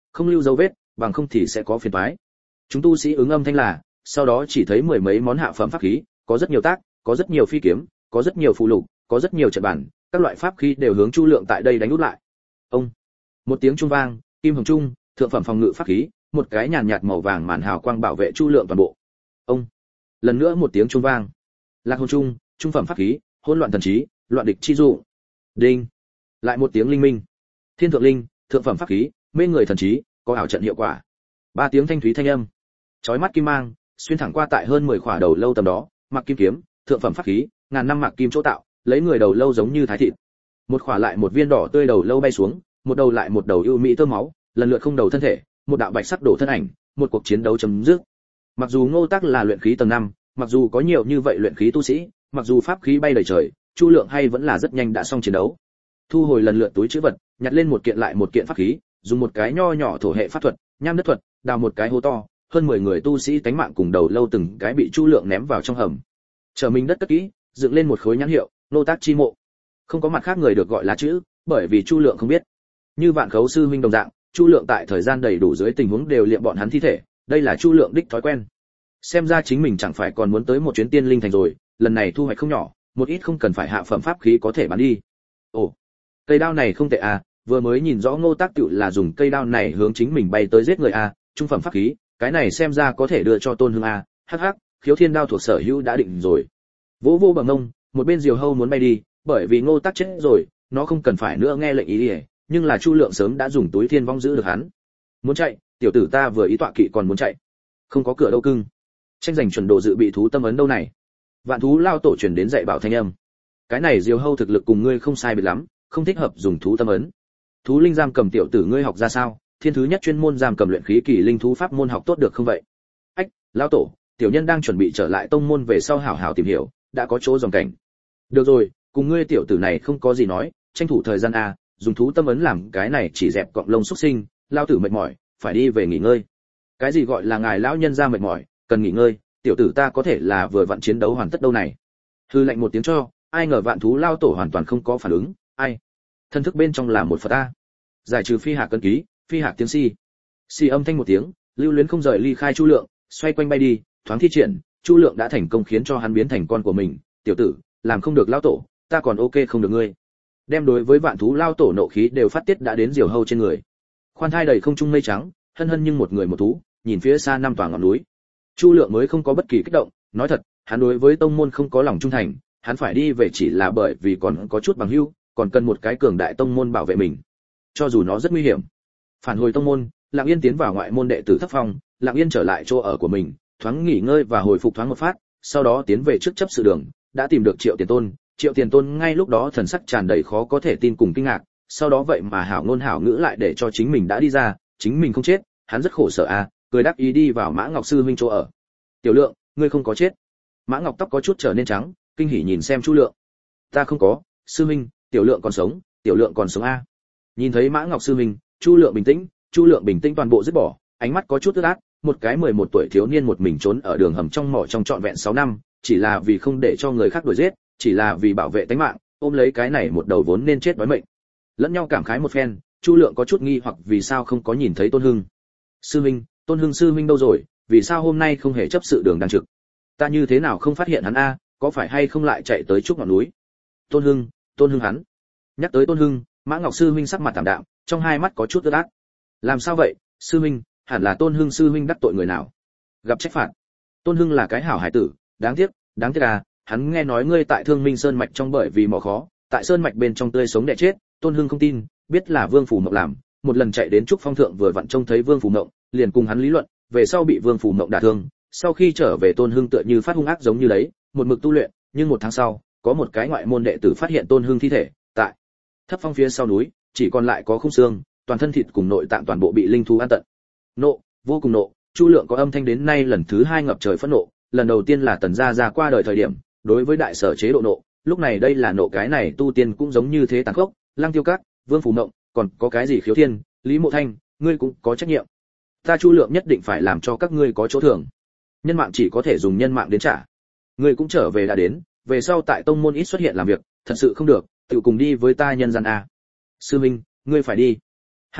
không lưu dấu vết, bằng không thì sẽ có phiền toái. Chúng tu sĩ ứng âm thanh là, sau đó chỉ thấy mười mấy món hạ phẩm pháp khí, có rất nhiều tác, có rất nhiều phi kiếm, có rất nhiều phù lục, có rất nhiều trận bản, các loại pháp khí đều hướng Chu Lượng tại đây đánh úp lại. Ông, một tiếng chuông vang, kim hồng trung, thượng phẩm phòng ngự pháp khí, một cái nhàn nhạt màu vàng màn hào quang bảo vệ Chu Lượng toàn bộ. Ông, lần nữa một tiếng chuông vang. Lạc hồn trung, trung phẩm pháp khí, hỗn loạn thần trí, loạn địch chi dụ. Đinh, lại một tiếng linh minh. Thiên thượng linh, thượng phẩm pháp khí, mê người thần trí, có ảo trận hiệu quả. Ba tiếng thanh thúy thanh âm, chói mắt kim mang, xuyên thẳng qua tại hơn 10 khỏa đầu lâu tầm đó, mặc kim kiếm, thượng phẩm pháp khí, ngàn năm mặc kim chỗ tạo, lấy người đầu lâu giống như thái thịt. Một khỏa lại một viên đỏ tươi đầu lâu bay xuống, một đầu lại một đầu ưu mỹ tơ máu, lần lượt không đầu thân thể, một đạo bạch sắc đổ thân ảnh, một cuộc chiến đấu chấm dứt. Mặc dù Ngô Tác là luyện khí tầng 5, mặc dù có nhiều như vậy luyện khí tu sĩ, mặc dù pháp khí bay đầy trời, Chu Lượng hay vẫn là rất nhanh đã xong chiến đấu. Thu hồi lần lượt túi trữ vật, nhặt lên một kiện lại một kiện pháp khí, dùng một cái nho nhỏ thổ hệ pháp thuật, nham đất thuật, đào một cái hố to, hơn 10 người tu sĩ tánh mạng cùng đầu lâu từng cái bị Chu Lượng ném vào trong hầm. Trở mình đất cất kỹ, dựng lên một khối nhãn hiệu, Ngô Tác chi mộ. Không có mặt khác người được gọi là chữ, bởi vì Chu Lượng không biết. Như Vạn Khấu sư huynh đồng dạng, Chu Lượng tại thời gian đầy đủ dưới tình huống đều liệm bọn hắn thi thể, đây là Chu Lượng đích thói quen. Xem ra chính mình chẳng phải còn muốn tới một chuyến tiên linh thành rồi, lần này thu hoạch không nhỏ, một ít không cần phải hạ phẩm pháp khí có thể bán đi. Ồ, cây đao này không tệ à, vừa mới nhìn rõ Ngô Tác tựu là dùng cây đao này hướng chính mình bay tới giết người à, trung phẩm pháp khí, cái này xem ra có thể đưa cho Tôn Hưng à, hắc hắc, Khiếu Thiên đao thuộc sở hữu đã định rồi. Vỗ vỗ bằng ngông, một bên Diều Hâu muốn bay đi, bởi vì Ngô Tác chết rồi, nó không cần phải nữa nghe lệnh ý đi, nhưng là Chu Lượng sớm đã dùng túi thiên vong giữ được hắn. Muốn chạy, tiểu tử ta vừa ý tọa kỵ còn muốn chạy. Không có cửa đâu cưng. Tranh giành chuẩn độ dự bị thú tâm ấn đâu này. Vạn thú lao tổ truyền đến dạy bảo thanh âm. Cái này Diều Hâu thực lực cùng ngươi không sai biệt lắm, không thích hợp dùng thú tâm ấn. Thú linh giam cầm tiểu tử ngươi học ra sao? Thiên thứ nhất chuyên môn giam cầm luyện khí kỳ linh thú pháp môn học tốt được không vậy? Ách, lao tổ, tiểu nhân đang chuẩn bị trở lại tông môn về sau hảo hảo tìm hiểu, đã có chỗ dòng cảnh. Được rồi, cùng ngươi tiểu tử này không có gì nói, tranh thủ thời gian a, dùng thú tâm ấn làm cái này chỉ dẹp cọng lông xuất sinh, lao tử mệt mỏi, phải đi về nghỉ ngơi. Cái gì gọi là ngài lão nhân gia mệt mỏi, cần nghỉ ngơi, tiểu tử ta có thể là vừa vặn chiến đấu hoàn tất đâu này. Hư lệnh một tiếng cho, ai ngờ Vạn thú lao tổ hoàn toàn không có phản ứng, ai? Thân thức bên trong là một Phật a. Giải trừ phi hạc cân ký, phi hạc tiếng si. Si âm thanh một tiếng, lưu luyến không rời ly khai Chu Lượng, xoay quanh bay đi, thoáng thi triển, Chu Lượng đã thành công khiến cho hắn biến thành con của mình, tiểu tử, làm không được lao tổ, ta còn ok không được ngươi. Đem đối với Vạn thú lao tổ nộ khí đều phát tiết đã đến Diều Hâu trên người. Khoan thai đầy không trung mây trắng, hân hân nhưng một người một thú, nhìn phía xa năm tòa ngọn núi. Chu Lượng mới không có bất kỳ kích động, nói thật, hắn đối với tông môn không có lòng trung thành, hắn phải đi về chỉ là bởi vì còn có chút bằng hữu, còn cần một cái cường đại tông môn bảo vệ mình. Cho dù nó rất nguy hiểm. Phản hồi tông môn, Lặng Yên tiến vào ngoại môn đệ tử thất phong, Lặng Yên trở lại chỗ ở của mình, thoáng nghỉ ngơi và hồi phục thoáng một phát, sau đó tiến về trước chấp sự đường, đã tìm được Triệu Tiền Tôn. Triệu Tiền Tôn ngay lúc đó thần sắc tràn đầy khó có thể tin cùng kinh ngạc, sau đó vậy mà hảo ngôn hảo ngữ lại để cho chính mình đã đi ra, chính mình không chết, hắn rất khổ sở a, cười đáp ý đi vào Mã Ngọc sư huynh chỗ ở. Tiểu Lượng, ngươi không có chết. Mã Ngọc tóc có chút trở nên trắng, kinh hỉ nhìn xem Chu Lượng. Ta không có, sư huynh, Tiểu Lượng còn sống, Tiểu Lượng còn sống a. Nhìn thấy Mã Ngọc sư huynh, Chu Lượng bình tĩnh toàn bộ dứt bỏ, ánh mắt có chút ướt át, một cái 11 tuổi thiếu niên một mình trốn ở đường hầm trong mỏ trong trọn vẹn 6 năm, chỉ là vì không để cho người khác đuổi giết, chỉ là vì bảo vệ tính mạng, ôm lấy cái này một đầu vốn nên chết đói mệnh. Lẫn nhau cảm khái một phen, Chu Lượng có chút nghi hoặc vì sao không có nhìn thấy Tôn Hưng. Sư huynh, Tôn Hưng sư huynh đâu rồi, vì sao hôm nay không hề chấp sự đường đang trực? Ta như thế nào không phát hiện hắn a, có phải hay không lại chạy tới trúc ngọn núi? Tôn Hưng hắn. Nhắc tới Tôn Hưng, Mã Ngọc sư huynh sắc mặt tạm đạm, trong hai mắt có chút ướt át. Làm sao vậy, sư huynh, hẳn là Tôn Hưng sư huynh đắc tội người nào? Gặp trách phạt. Tôn Hưng là cái hảo hải tử, đáng tiếc à, hắn nghe nói ngươi tại Thương Minh Sơn mạch trong bởi vì mỏ khó, tại sơn mạch bên trong tươi sống đẻ chết, Tôn Hưng không tin, biết là Vương Phủ Mộng làm, một lần chạy đến trúc phong thượng vừa vặn trông thấy Vương Phủ Mộng, liền cùng hắn lý luận, về sau bị Vương Phủ Mộng đả thương, sau khi trở về Tôn Hưng tựa như phát hung ác giống như đấy, một mực tu luyện, nhưng một tháng sau, có một cái ngoại môn đệ tử phát hiện Tôn Hưng thi thể, tại thấp phong phía sau núi, chỉ còn lại có khung xương, toàn thân thịt cùng nội tạng toàn bộ bị linh thú ăn tận. Nộ, vô cùng nộ, Chu Lượng có âm thanh đến nay lần thứ 2 ngập trời phẫn nộ, lần đầu tiên là Tần gia ra qua đời thời điểm, đối với đại sở chế độ nộ, lúc này đây là nộ cái này tu tiên cũng giống như thế tàn khốc, Lăng Tiêu Các, Vương Phủ Mộng, còn có cái gì Khiếu Thiên, Lý Mộ Thanh, ngươi cũng có trách nhiệm. Ta Chu Lượng nhất định phải làm cho các ngươi có chỗ thưởng. Nhân mạng chỉ có thể dùng nhân mạng đến trả. Ngươi cũng trở về đã đến, về sau tại tông môn ít xuất hiện làm việc, thật sự không được, tự cùng đi với ta nhân gian a. Sư huynh, ngươi phải đi. Ha ha,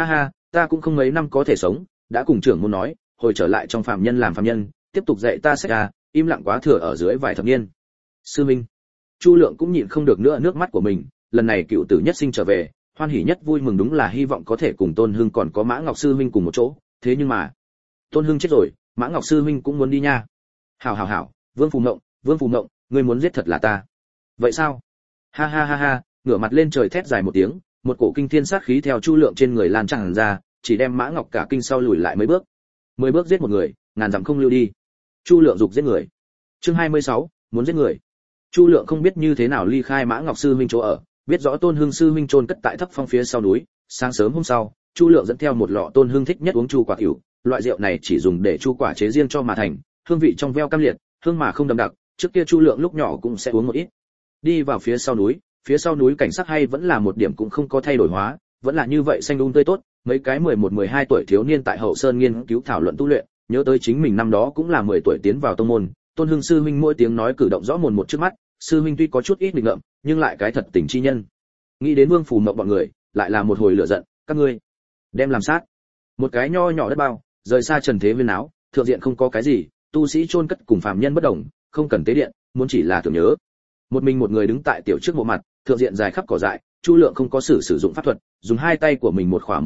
ta cũng không mấy năm có thể sống, đã cùng trưởng môn nói, hồi trở lại trong phàm nhân làm phàm nhân, tiếp tục dạy ta sách ra, im lặng quá thừa ở dưới vài thập niên. Sư minh. Chu Lượng cũng nhịn không được nữa nước mắt của mình, lần này cựu tử nhất sinh trở về, hoan hỉ nhất vui mừng đúng là hy vọng có thể cùng Tôn Hưng còn có Mã Ngọc sư huynh cùng một chỗ, thế nhưng mà, Tôn Hưng chết rồi, Mã Ngọc sư huynh cũng muốn đi nha. Hảo, Vương Phù Mộng, ngươi muốn giết thật là ta. Vậy sao? Ha ha ha ha, ngửa mặt lên trời thét dài một tiếng, một cổ kinh thiên sát khí theo Chu Lượng trên người lan tràn ra, chỉ đem Mã Ngọc cả kinh sau lùi lại mấy bước. 10 bước giết một người, ngàn dặm không lưu đi. Chu Lượng dục giết người. Chương 26, muốn giết người. Chu Lượng không biết như thế nào ly khai Mã Ngọc sư huynh chỗ ở, biết rõ Tôn Hưng sư huynh chôn cất tại thấp phong phía sau núi. Sáng sớm hôm sau, Chu Lượng dẫn theo một lọ Tôn Hưng thích nhất uống chu quả tiểu, loại rượu này chỉ dùng để chu quả chế riêng cho mà thành, hương vị trong veo cam liệt, hương mà không đậm đặc, trước kia Chu Lượng lúc nhỏ cũng sẽ uống một ít. Đi vào phía sau núi cảnh sắc hay vẫn là một điểm cũng không có thay đổi hóa, vẫn là như vậy xanh tươi tốt, mấy cái 11-12 tuổi thiếu niên tại Hậu Sơn nghiên cứu thảo luận tu luyện, nhớ tới chính mình năm đó cũng là 10 tuổi tiến vào tông môn, Tôn Hưng sư huynh mỗi tiếng nói cử động rõ mồn một trước mắt, sư huynh tuy có chút ít nghịch ngợm, nhưng lại cái thật tình chi nhân. Nghĩ đến Vương Phù Mộng bọn người, lại là một hồi lửa giận, các ngươi đem làm sát. Một cái nho nhỏ đất bao, rời xa trần thế viên áo, thượng diện không có cái gì, tu sĩ chôn cất cùng phàm nhân bất đồng, không cần tế điện, muốn chỉ là tưởng nhớ. Một mình một người đứng tại tiểu trước mộ mặt, thượng diện dài khắp cỏ dại, Chu Lượng không có sử dụng pháp thuật, dùng hai tay của mình một khỏa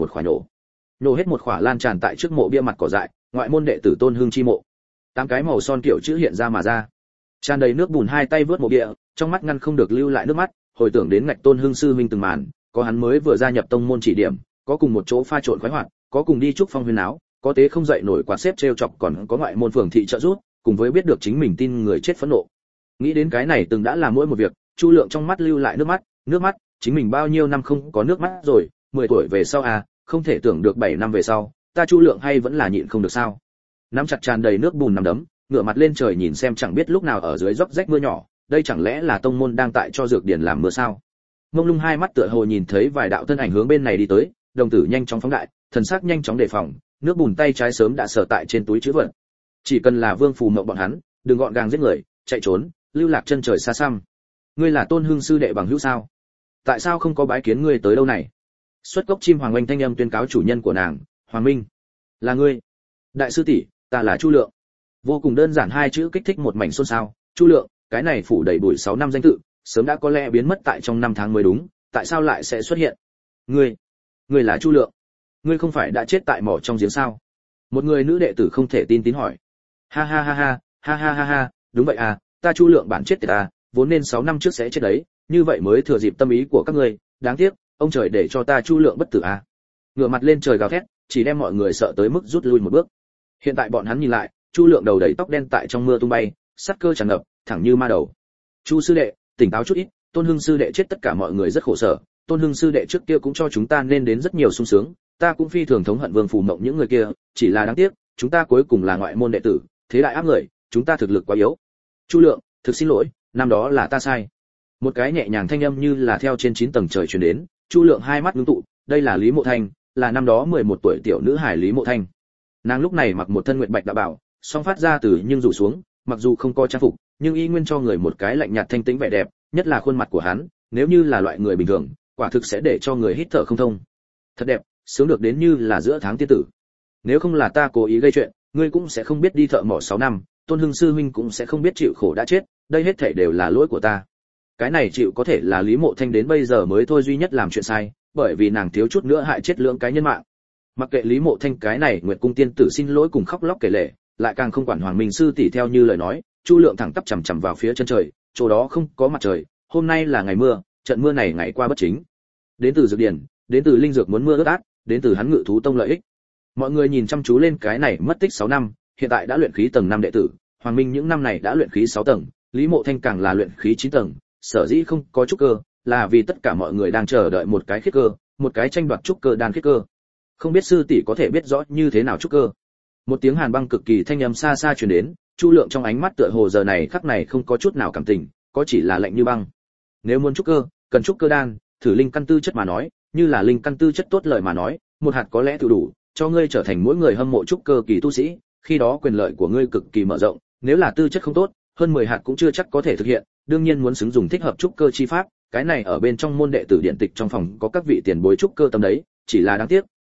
nổ hết một khỏa lan tràn tại trước mộ bia mặt cỏ dại, ngoại môn đệ tử Tôn Hưng chi mộ. 8 cái màu son kiểu chữ hiện ra mà ra. Tràn đầy nước bùn hai tay vớt mộ bia, trong mắt ngăn không được lưu lại nước mắt, hồi tưởng đến ngạch Tôn Hưng sư huynh từng màn, có hắn mới vừa gia nhập tông môn chỉ điểm, có cùng một chỗ pha trộn khoái hoạt, có cùng đi chúc phong huyên áo, có tế không dậy nổi quạt xếp trêu chọc, còn có ngoại môn phường thị trợ giúp, cùng với biết được chính mình tin người chết phẫn nộ. Nghĩ đến cái này từng đã là mỗi một việc, Chu Lượng trong mắt lưu lại nước mắt, chính mình bao nhiêu năm không có nước mắt rồi, 10 tuổi về sau à, không thể tưởng được 7 năm về sau, ta Chu Lượng hay vẫn là nhịn không được sao? Nắm chặt tràn đầy nước bùn nằm đấm, ngửa mặt lên trời nhìn xem chẳng biết lúc nào ở dưới róc rách mưa nhỏ, đây chẳng lẽ là tông môn đang tại cho dược điển làm mưa sao? Mông lung hai mắt tựa hồ nhìn thấy vài đạo thân ảnh hướng bên này đi tới, đồng tử nhanh chóng phóng đại, thần sắc nhanh chóng đề phòng, nước bùn tay trái sớm đã sở tại trên túi trữ vật. Chỉ cần là Vương Phù Mộng bọn hắn, đừng gọn gàng giết người, chạy trốn, lưu lạc chân trời xa xăm. Ngươi là Tôn Hưng sư đệ bằng hữu sao? Tại sao không có bái kiến ngươi tới đâu này? Xuất cốc chim hoàng oanh thanh âm tuyên cáo chủ nhân của nàng, Hoàng Minh. Là ngươi? Đại sư tỷ, ta là Chu Lượng. Vô cùng đơn giản hai chữ kích thích một mảnh xôn xao. Chu Lượng, cái này phủ đầy bụi 6 năm danh tự, sớm đã có lẽ biến mất tại trong năm tháng mới đúng, tại sao lại sẽ xuất hiện? Ngươi là Chu Lượng? Ngươi không phải đã chết tại mỏ trong giếng sao? Một người nữ đệ tử không thể tin tín hỏi. Ha ha ha ha, ha ha ha ha, đúng vậy à, ta Chu Lượng bản chết tiệt à, vốn nên 6 năm trước sẽ chết đấy, như vậy mới thừa dịp tâm ý của các ngươi, đáng tiếc, ông trời để cho ta Chu Lượng bất tử à. Ngửa mặt lên trời gào thét, chỉ đem mọi người sợ tới mức rút lui một bước. Hiện tại bọn hắn nhìn lại, Chu Lượng đầu đầy tóc đen tại trong mưa tung bay, sát cơ tràn ngập, thẳng như ma đầu. Chu sư đệ, tỉnh táo chút ít, Tôn Hưng sư đệ chết tất cả mọi người rất khổ sở, Tôn Hưng sư đệ trước kia cũng cho chúng ta nên đến rất nhiều sung sướng, ta cũng phi thường thống hận Vương Phù Mộng những người kia, chỉ là đáng tiếc, chúng ta cuối cùng là ngoại môn đệ tử, thế đại áp người, chúng ta thực lực quá yếu. Chu Lượng, thực xin lỗi, năm đó là ta sai. Một cái nhẹ nhàng thanh âm như là theo trên 9 tầng trời truyền đến, Chu Lượng hai mắt ngưng tụ, đây là Lý Mộ Thanh, là năm đó 11 tuổi tiểu nữ hài Lý Mộ Thanh. Nàng lúc này mặc một thân nguyệt bạch đạo bảo, song phát ra từ nhưng rủ xuống, mặc dù không có trang phục, nhưng y nguyên cho người một cái lạnh nhạt thanh tĩnh vẻ đẹp, nhất là khuôn mặt của hắn, nếu như là loại người bình thường, quả thực sẽ để cho người hít thở không thông. Thật đẹp, sướng được đến như là giữa tháng tiên tử. Nếu không là ta cố ý gây chuyện, ngươi cũng sẽ không biết đi thợ mỏ 6 năm, Tôn Hưng sư huynh cũng sẽ không biết chịu khổ đã chết, đây hết thảy đều là lỗi của ta. Cái này chịu có thể là Lý Mộ Thanh đến bây giờ mới thôi duy nhất làm chuyện sai, bởi vì nàng thiếu chút nữa hại chết lượng cái nhân mạng. Mặc kệ Lý Mộ Thanh cái này Nguyệt cung tiên tử xin lỗi cùng khóc lóc kể lể, lại càng không quản Hoàng Minh sư tỷ theo như lời nói, Chu Lượng thẳng tắp chằm chằm vào phía chân trời, chỗ đó không có mặt trời, hôm nay là ngày mưa, trận mưa này ngày qua bất chính. Đến từ dược điển, đến từ linh dược muốn mưa ướt át, đến từ hắn Ngự thú tông lợi ích. Mọi người nhìn chăm chú lên cái này mất tích 6 năm, hiện tại đã luyện khí tầng 5 đệ tử, Hoàng Minh những năm này đã luyện khí 6 tầng, Lý Mộ Thanh càng là luyện khí 9 tầng, sở dĩ không có trúc cơ, là vì tất cả mọi người đang chờ đợi một cái khiết cơ, một cái tranh đoạt trúc cơ đan khiết cơ. Không biết sư tỷ có thể biết rõ như thế nào trúc cơ. Một tiếng hàn băng cực kỳ thanh âm xa xa truyền đến, Chu Lượng trong ánh mắt tựa hồ giờ này khắc này không có chút nào cảm tình, có chỉ là lạnh như băng. Nếu muốn trúc cơ, cần trúc cơ đan, thử linh căn tư chất mà nói, như là linh căn tư chất tốt lợi mà nói, một hạt có lẽ đủ đủ, cho ngươi trở thành mỗi người hâm mộ trúc cơ kỳ tu sĩ, khi đó quyền lợi của ngươi cực kỳ mở rộng, nếu là tư chất không tốt, hơn 10 hạt cũng chưa chắc có thể thực hiện, đương nhiên muốn xứng dùng thích hợp trúc cơ chi pháp, cái này ở bên trong môn đệ tử điện tịch trong phòng có các vị tiền bối trúc cơ tâm đấy, chỉ là đáng tiếc,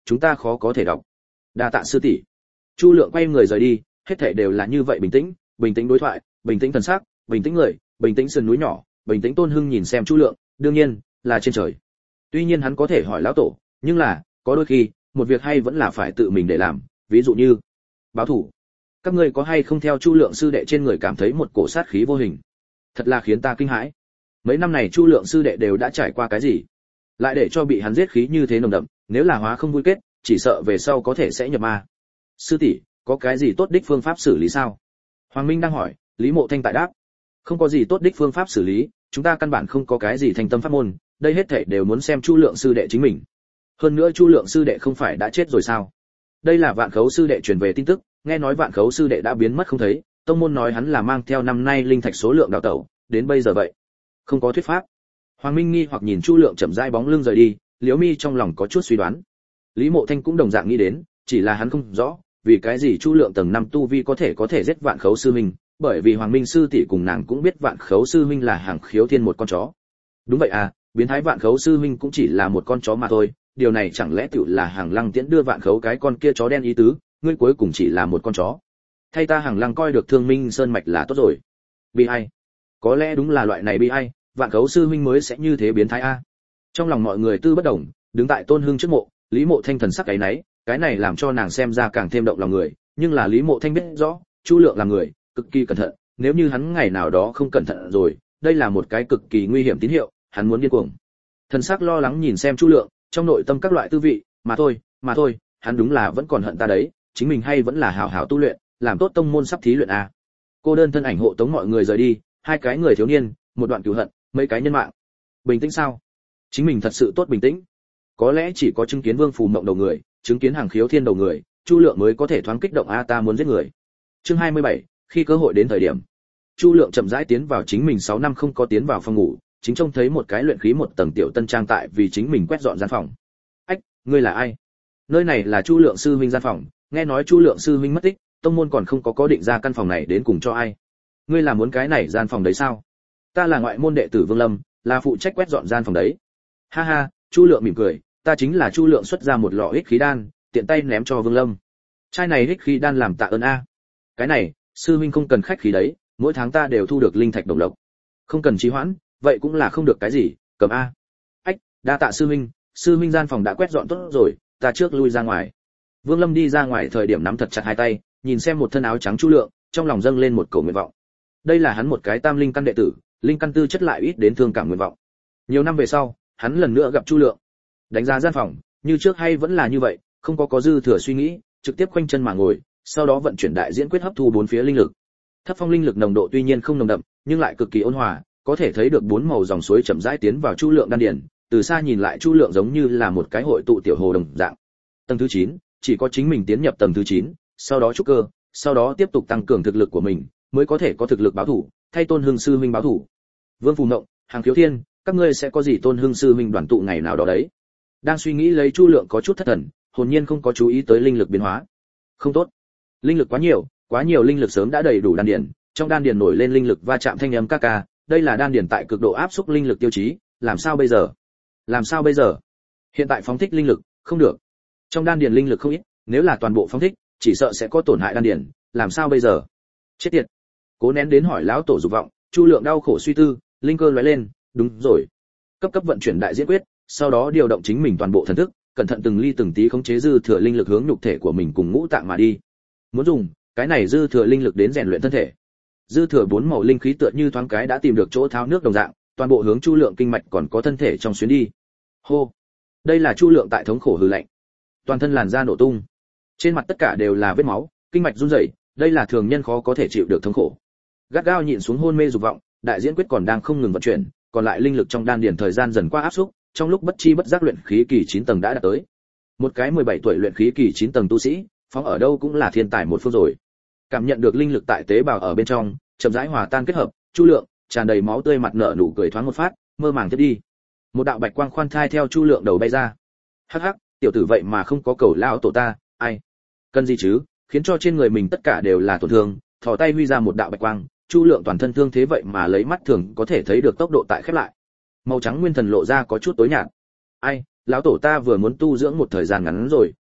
chúng ta khó có thể đọc. Đa tạ sư tỷ. Chu Lượng quay người rời đi, hết thảy đều là như vậy bình tĩnh đối thoại, bình tĩnh thần sắc, bình tĩnh người, bình tĩnh sườn núi nhỏ, bình tĩnh Tôn Hưng nhìn xem Chu Lượng, đương nhiên là trên trời. Tuy nhiên hắn có thể hỏi lão tổ, nhưng là có đôi khi một việc hay vẫn là phải tự mình để làm, ví dụ như báo thủ. Các ngươi có hay không theo Chu Lượng sư đệ trên người cảm thấy một cổ sát khí vô hình? Thật là khiến ta kinh hãi. Mấy năm này Chu Lượng sư đệ đều đã trải qua cái gì, lại để cho bị hắn giết khí như thế nồng đậm, nếu là hóa không vui kết, chỉ sợ về sau có thể sẽ nhập ma. Sư tỷ, có cái gì tốt đích phương pháp xử lý sao? Hoàng Minh đang hỏi, Lý Mộ Thanh tại đáp, không có gì tốt đích phương pháp xử lý, chúng ta căn bản không có cái gì thành tâm pháp môn, đây hết thảy đều muốn xem Chu Lượng sư đệ chính mình. Hơn nữa Chu Lượng sư đệ không phải đã chết rồi sao? Đây là Vạn Khấu sư đệ truyền về tin tức, nghe nói Vạn Khấu sư đệ đã biến mất không thấy, tông môn nói hắn là mang theo năm nay linh thạch số lượng đào tẩu, đến bây giờ vậy. Không có thuyết pháp. Hoàng Minh nghi hoặc nhìn Chu Lượng chậm rãi bóng lưng rời đi, Liễu Mi trong lòng có chút suy đoán. Lý Mộ Thanh cũng đồng dạng nghĩ đến, chỉ là hắn không rõ, vì cái gì Chu Lượng tầng 5 tu vi có thể giết Vạn Khấu sư huynh, bởi vì Hoàng Minh sư tỷ cùng nàng cũng biết Vạn Khấu sư huynh là Hàng Khiếu Thiên một con chó. Đúng vậy à, biến thái Vạn Khấu sư huynh cũng chỉ là một con chó mà thôi, điều này chẳng lẽ tựu là Hàng Lăng Tiễn đưa Vạn Khấu cái con kia chó đen ý tứ, ngươi cuối cùng chỉ là một con chó. Thay ta Hàng Lăng coi được Thương Minh Sơn mạch là tốt rồi. Bi ai. Có lẽ đúng là loại này bi ai, Vạn Khấu sư huynh mới sẽ như thế biến thái a. Trong lòng mọi người tư bất đồng, đứng tại Tôn Hưng trước mộ, Lý Mộ Thanh thần sắc cái nấy, cái này làm cho nàng xem ra càng thêm động lòng người, nhưng là Lý Mộ Thanh biết rõ, Chu Lượng là người cực kỳ cẩn thận, nếu như hắn ngày nào đó không cẩn thận rồi, đây là một cái cực kỳ nguy hiểm tín hiệu, hắn muốn điên cuồng. Thần sắc lo lắng nhìn xem Chu Lượng, trong nội tâm các loại tư vị, mà thôi, hắn đúng là vẫn còn hận ta đấy, chính mình hay vẫn là hảo hảo tu luyện, làm tốt tông môn sắp thí luyện a. Cô đơn thân ảnh hộ tống mọi người rời đi, hai cái người thiếu niên, một đoạn cừu hận, mấy cái nhân mạng. Bình tĩnh sao? Chính mình thật sự tốt bình tĩnh. Có lẽ chỉ có chứng kiến Vương Phù Mộng đầu người, chứng kiến Hàng Khiếu Thiên đầu người, Chu Lượng mới có thể thoáng kích động a ta muốn giết người. Chương 27, khi cơ hội đến thời điểm. Chu Lượng chậm rãi tiến vào chính mình 6 năm không có tiến vào phòng ngủ, chính trông thấy một cái luyện khí một tầng tiểu tân trang tại vì chính mình quét dọn gian phòng. Ách, ngươi là ai? Nơi này là Chu Lượng sư huynh gian phòng, nghe nói Chu Lượng sư huynh mất tích, tông môn còn không có định ra căn phòng này đến cùng cho ai. Ngươi là muốn cái này gian phòng đấy sao? Ta là ngoại môn đệ tử Vương Lâm, là phụ trách quét dọn gian phòng đấy. Ha ha, Chu Lượng mỉm cười, ta chính là Chu Lượng xuất ra một lọ ích khí đan, tiện tay ném cho Vương Lâm. Chai này ích khí đan làm tạ ơn a. Cái này, sư huynh không cần khách khí đấy, mỗi tháng ta đều thu được linh thạch đồng lộc. Không cần trì hoãn, vậy cũng là không được cái gì, cầm a. Ách, đa tạ sư huynh gian phòng đã quét dọn tốt rồi, ta trước lui ra ngoài. Vương Lâm đi ra ngoài thời điểm nắm thật chặt hai tay, nhìn xem một thân áo trắng Chu Lượng, trong lòng dâng lên một cầu nguyện vọng. Đây là hắn một cái tam linh căn đệ tử, linh căn tư chất lại ít đến thương cảm nguyện vọng. Nhiều năm về sau, hắn lần nữa gặp Chu Lượng. Đánh giá gian phòng, như trước hay vẫn là như vậy, không có dư thừa suy nghĩ, trực tiếp khoanh chân mà ngồi, sau đó vận chuyển đại diễn quyết hấp thu bốn phía linh lực. Thất phong linh lực nồng độ tuy nhiên không nồng đậm, nhưng lại cực kỳ ôn hòa, có thể thấy được bốn màu dòng suối chậm rãi tiến vào Chu Lượng đan điền, từ xa nhìn lại Chu Lượng giống như là một cái hội tụ tiểu hồ đồng dạng. Tầng thứ 9, chỉ có chính mình tiến nhập tầng thứ 9, sau đó trúc cơ, sau đó tiếp tục tăng cường thực lực của mình, mới có thể có thực lực báo thủ, thay Tôn Hưng sư huynh báo thủ. Vương Phù Mộng, Hàng Khiếu Thiên, các ngươi sẽ có gì Tôn Hưng sư huynh đoàn tụ ngày nào đó đấy. Đang suy nghĩ lấy Chu Lượng có chút thất thần, hồn nhiên không có chú ý tới linh lực biến hóa. Không tốt, linh lực quá nhiều linh lực sớm đã đầy đủ đan điền, trong đan điền nổi lên linh lực va chạm thanh âm ca ca, đây là đan điền tại cực độ áp xúc linh lực tiêu chí, làm sao bây giờ? Hiện tại phóng thích linh lực, không được. Trong đan điền linh lực không ít, nếu là toàn bộ phóng thích, chỉ sợ sẽ có tổn hại đan điền, làm sao bây giờ? Chết tiệt. Cố nén đến hỏi lão tổ dục vọng, Chu Lượng đau khổ suy tư, linh cơ lóe lên, đúng rồi. Cấp vận chuyển đại diễn quyết, sau đó điều động chính mình toàn bộ thần thức, cẩn thận từng ly từng tí khống chế dư thừa linh lực hướng nhục thể của mình cùng ngũ tạng mà đi. Muốn dùng cái này dư thừa linh lực đến rèn luyện thân thể. Dư thừa bốn màu linh khí tựa như thoáng cái đã tìm được chỗ tháo nước đồng dạng, toàn bộ hướng Chu Lượng kinh mạch còn có thân thể trong xuyến đi. Hô. Đây là Chu Lượng tại thống khổ hừ lạnh. Toàn thân làn da nổ tung. Trên mặt tất cả đều là vết máu, kinh mạch run rẩy, đây là thường nhân khó có thể chịu được thống khổ. Gắt gao nhịn xuống hôn mê dục vọng, đại diễn quyết còn đang không ngừng vận chuyển, còn lại linh lực trong đan điền thời gian dần qua áp xúc, trong lúc bất chi bất giác luyện khí kỳ 9 tầng đã đạt tới. Một cái 17 tuổi luyện khí kỳ 9 tầng tu sĩ, phóng ở đâu cũng là thiên tài một phương rồi. Cảm nhận được linh lực tại tế bào ở bên trong, chậm rãi hòa tan kết hợp, Chu Lượng tràn đầy máu tươi mặt nở nụ cười thoáng một phát, mơ màng tiếp đi. Một đạo bạch quang khoan thai theo Chu Lượng đầu bay ra. Hắc hắc, tiểu tử vậy mà không có cầu lão tổ ta, ai? Cần gì chứ, khiến cho trên người mình tất cả đều là tổn thương, thò tay huy ra một đạo bạch quang, Chu Lượng toàn thân thương thế vậy mà lấy mắt thường có thể thấy được tốc độ tại khép lại. Màu trắng nguyên thần lộ ra có chút tối nhạt. Ai, lão tổ ta vừa muốn tu dưỡng một thời gian ngắn rồi,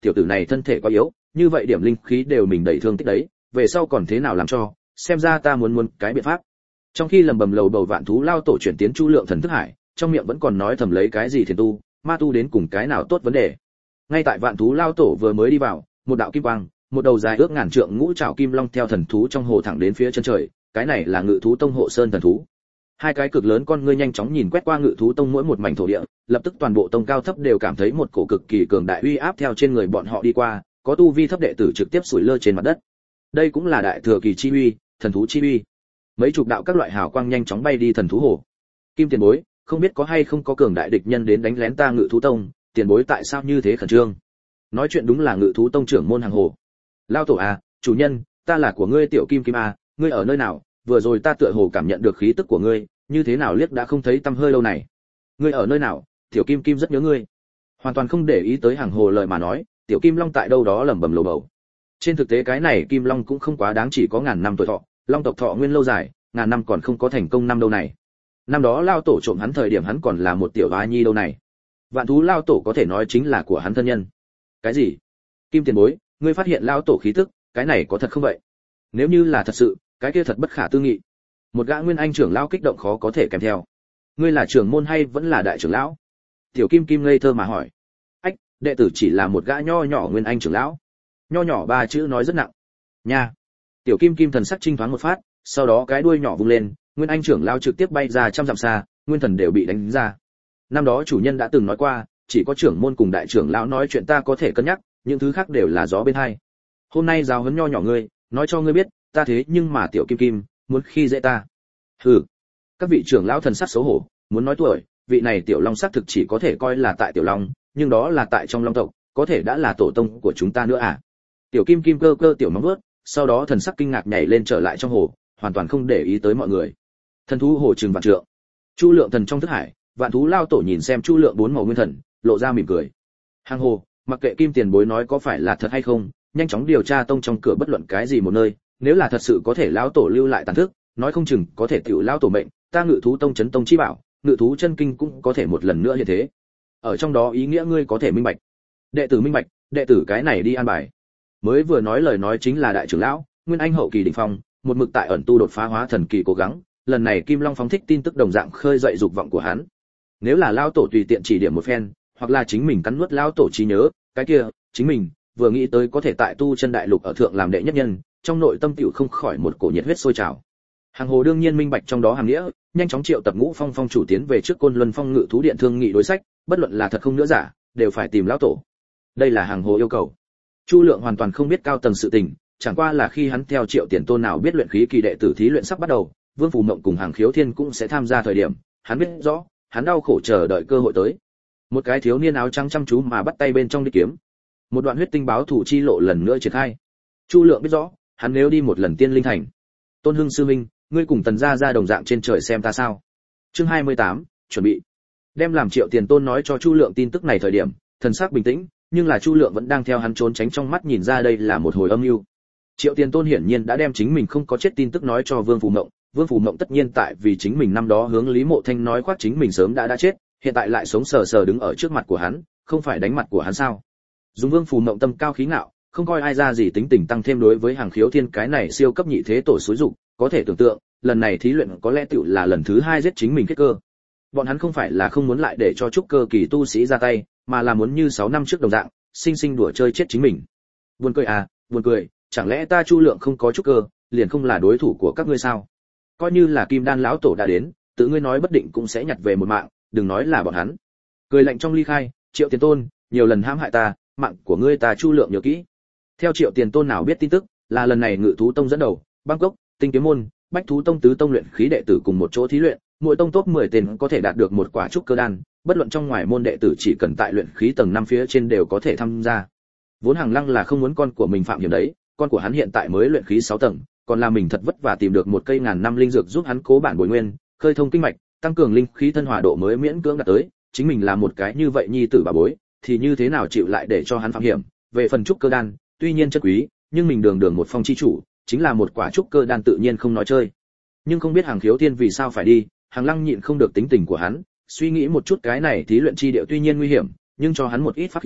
tiểu tử này thân thể quá yếu, như vậy điểm linh khí đều mình đẩy thương tích đấy, về sau còn thế nào làm cho, xem ra ta muốn cái biện pháp. Trong khi lầm bầm lầu bầu vạn thú lao tổ chuyển tiến Chu Lượng thần thức hải, trong miệng vẫn còn nói thầm lấy cái gì thiền tu, ma tu đến cùng cái nào tốt vấn đề. Ngay tại vạn thú lao tổ vừa mới đi vào, một đạo kim quang, một đầu dài ước ngàn trượng ngũ trảo kim long theo thần thú trong hồ thẳng đến phía chân trời, cái này là Ngự thú tông hộ sơn thần thú. Hai cái cực lớn con ngươi nhanh chóng nhìn quét qua Ngự thú tông mỗi một mảnh thổ địa, lập tức toàn bộ tông cao thấp đều cảm thấy một cổ cực kỳ cường đại uy áp theo trên người bọn họ đi qua, có tu vi thấp đệ tử trực tiếp sủi lơ trên mặt đất. Đây cũng là đại thừa kỳ chi uy, thần thú chi uy. Mấy chục đạo các loại hào quang nhanh chóng bay đi thần thú hồ. Kim tiền bối, không biết có hay không có cường đại địch nhân đến đánh lén ta Ngự thú tông, tiền bối tại sao như thế khẩn trương? Nói chuyện đúng là Ngự thú tông trưởng môn hàng hồ. Lao tổ à, chủ nhân, ta là của ngươi tiểu kim kim à, ngươi ở nơi nào? Vừa rồi ta tựa hồ cảm nhận được khí tức của ngươi, như thế nào liếc đã không thấy tăm hơi lâu này. Ngươi ở nơi nào? Tiểu kim kim rất nhớ ngươi. Hoàn toàn không để ý tới hàng hồ lời mà nói, tiểu kim long tại đâu đó lẩm bẩm lầu bầu. Trên thực tế cái này kim long cũng không quá đáng, chỉ có ngàn năm tuổi thọ, long tộc thọ nguyên lâu dài, ngàn năm còn không có thành công năm đâu này. Năm đó lao tổ trộm hắn thời điểm hắn còn là một tiểu hoa nhi đâu này. Vạn thú lao tổ có thể nói chính là của hắn thân nhân. Cái gì? Kim tiền bối, ngươi phát hiện lao tổ khí tức, cái này có thật không vậy? Nếu như là thật sự, cái kia thật bất khả tư nghị. Một gã nguyên anh trưởng lão kích động khó có thể kèm theo. Ngươi là trưởng môn hay vẫn là đại trưởng lão? Tiểu kim kim ngây thơ mà hỏi. Ách, đệ tử chỉ là một gã nho nhỏ nguyên anh trưởng lão. Nho nhỏ ba chữ nói rất nặng. Nha. Tiểu kim kim thần sắc chinh thoáng một phát, sau đó cái đuôi nhỏ vung lên, nguyên anh trưởng lão trực tiếp bay ra trăm dặm xa, nguyên thần đều bị đánh ra. Năm đó chủ nhân đã từng nói qua, chỉ có trưởng môn cùng đại trưởng lão nói chuyện ta có thể cân nhắc, những thứ khác đều là gió bên hai. Hôm nay giáo huấn nho nhỏ ngươi, nói cho ngươi biết, ta thế nhưng mà tiểu kim kim, muốn khi dễ ta. Hừ. Các vị trưởng lão thần sắc xấu hổ, muốn nói tuổi, vị này tiểu long xác thực chỉ có thể coi là tại tiểu long, nhưng đó là tại trong long tộc, có thể đã là tổ tông của chúng ta nữa à? Tiểu kim kim cơ cơ tiểu móng vuốt, sau đó thần sắc kinh ngạc nhảy lên trở lại trong hồ, hoàn toàn không để ý tới mọi người. Thần thú hồ trường vạn trượng. Chu Lượng thần trong thức hải, vạn thú lao tổ nhìn xem Chu Lượng bốn màu nguyên thần, lộ ra mỉm cười. Hàng hồ, mặc kệ kim tiền bối nói có phải là thật hay không, nhanh chóng điều tra tông trong cửa bất luận cái gì một nơi, nếu là thật sự có thể lão tổ lưu lại tàn thức, nói không chừng có thể tiểu lão tổ mệnh, ta Ngự thú tông chấn tông chi bảo, Ngự thú chân kinh cũng có thể một lần nữa như thế. Ở trong đó ý nghĩa ngươi có thể minh bạch. Đệ tử minh bạch, đệ tử cái này đi an bài. Mới vừa nói lời nói chính là đại trưởng lão, nguyên anh hậu kỳ đỉnh phong, một mực tại ẩn tu đột phá hóa thần kỳ cố gắng, lần này Kim Long phóng thích tin tức đồng dạng khơi dậy dục vọng của hắn. Nếu là lão tổ tùy tiện chỉ điểm một phen, hoặc là chính mình cắn nuốt lão tổ trí nhớ, cái kia, chính mình vừa nghĩ tới có thể tại tu chân đại lục ở thượng làm đệ nhất nhân, trong nội tâm tiểu không khỏi một cổ nhiệt huyết sôi trào. Hàng hồ đương nhiên minh bạch trong đó hàm nghĩa, nhanh chóng triệu tập Ngũ Phong phong chủ tiến về trước Côn Luân Phong Ngự thú điện thương nghị đối sách, bất luận là thật không nữa giả, đều phải tìm lão tổ. Đây là hàng hồ yêu cầu. Chu Lượng hoàn toàn không biết cao tầng sự tình, chẳng qua là khi hắn theo Triệu Tiền Tôn nào biết luyện khí kỳ đệ tử thí luyện sắp bắt đầu, Vương Phù Mộng cùng Hàng Khiếu Thiên cũng sẽ tham gia thời điểm, hắn biết rõ, hắn đau khổ chờ đợi cơ hội tới. Một cái thiếu niên áo trắng chăm chú mà bắt tay bên trong đi kiếm. Một đoạn huyết tinh báo thủ chi lộ lần nữa triển khai. Chu Lượng biết rõ, hắn nếu đi một lần Tiên Linh Thành. Tôn Hưng sư minh, ngươi cùng Tần gia ra đồng dạng trên trời xem ta sao? Chương 28, chuẩn bị. Đem làm Triệu Tiền Tôn nói cho Chu Lượng tin tức này thời điểm, thần sắc bình tĩnh, nhưng là Chu Lượng vẫn đang theo hắn trốn tránh, trong mắt nhìn ra đây là một hồi âm mưu. Triệu Tiền Tôn hiển nhiên đã đem chính mình không có chết tin tức nói cho Vương Phù Mộng, Vương Phù Mộng tất nhiên tại vì chính mình năm đó hướng Lý Mộ Thanh nói khoác chính mình sớm đã chết, hiện tại lại sống sờ sờ đứng ở trước mặt của hắn, không phải đánh mặt của hắn sao? Dùng Vương Phù Mộng tâm cao khí ngạo, không coi ai ra gì tính tình tăng thêm đối với Hàng Khiếu Thiên cái này siêu cấp nhị thế tổ xúi dục, có thể tưởng tượng, lần này thí luyện có lẽ tựu là lần thứ 2 giết chính mình kết cơ. Bọn hắn không phải là không muốn lại để cho trúc cơ kỳ tu sĩ ra tay, mà là muốn như 6 năm trước đồng dạng, sinh sinh đùa chơi chết chính mình. Buồn cười à, buồn cười, chẳng lẽ ta Chu Lượng không có trúc cơ, liền không là đối thủ của các ngươi sao? Coi như là Kim Đan lão tổ đã đến, tự ngươi nói bất định cũng sẽ nhặt về một mạng, đừng nói là bọn hắn. Cười lạnh trong ly khai, Triệu Tiền Tôn, nhiều lần hãm hại ta, mạng của ngươi ta Chu Lượng nhớ kỹ. Theo Triệu Tiền Tôn nào biết tin tức, là lần này Ngự thú tông dẫn đầu, Bangkok, Tinh Kiếm môn, Bách thú tông tứ tông luyện khí đệ tử cùng một chỗ thí luyện, mỗi tông top 10 tên có thể đạt được một quả trúc cơ đan, bất luận trong ngoài môn đệ tử chỉ cần tại luyện khí tầng 5 phía trên đều có thể tham gia. Vốn Hàng Lăng là không muốn con của mình phạm hiểm đấy, con của hắn hiện tại mới luyện khí 6 tầng, còn là mình thật vất vả tìm được một cây ngàn năm linh dược giúp hắn cố bản bồi nguyên, khơi thông kinh mạch, tăng cường linh khí thân hòa độ mới miễn cưỡng đạt tới, chính mình là một cái như vậy nhi tử bà bối, thì như thế nào chịu lại để cho hắn phạm hiểm. Về phần trúc cơ đan, tuy nhiên chất quý, nhưng mình đường đường một phong chi chủ, chính là một quả trúc cơ đan tự nhiên không nói chơi. Nhưng không biết Hàng Khiếu Thiên vì sao phải đi, Hàng Lăng nhịn không được tính tình của hắn, suy nghĩ một chút cái này thí luyện chi địa tuy nhiên nguy hiểm, nhưng cho hắn một ít pháp khí,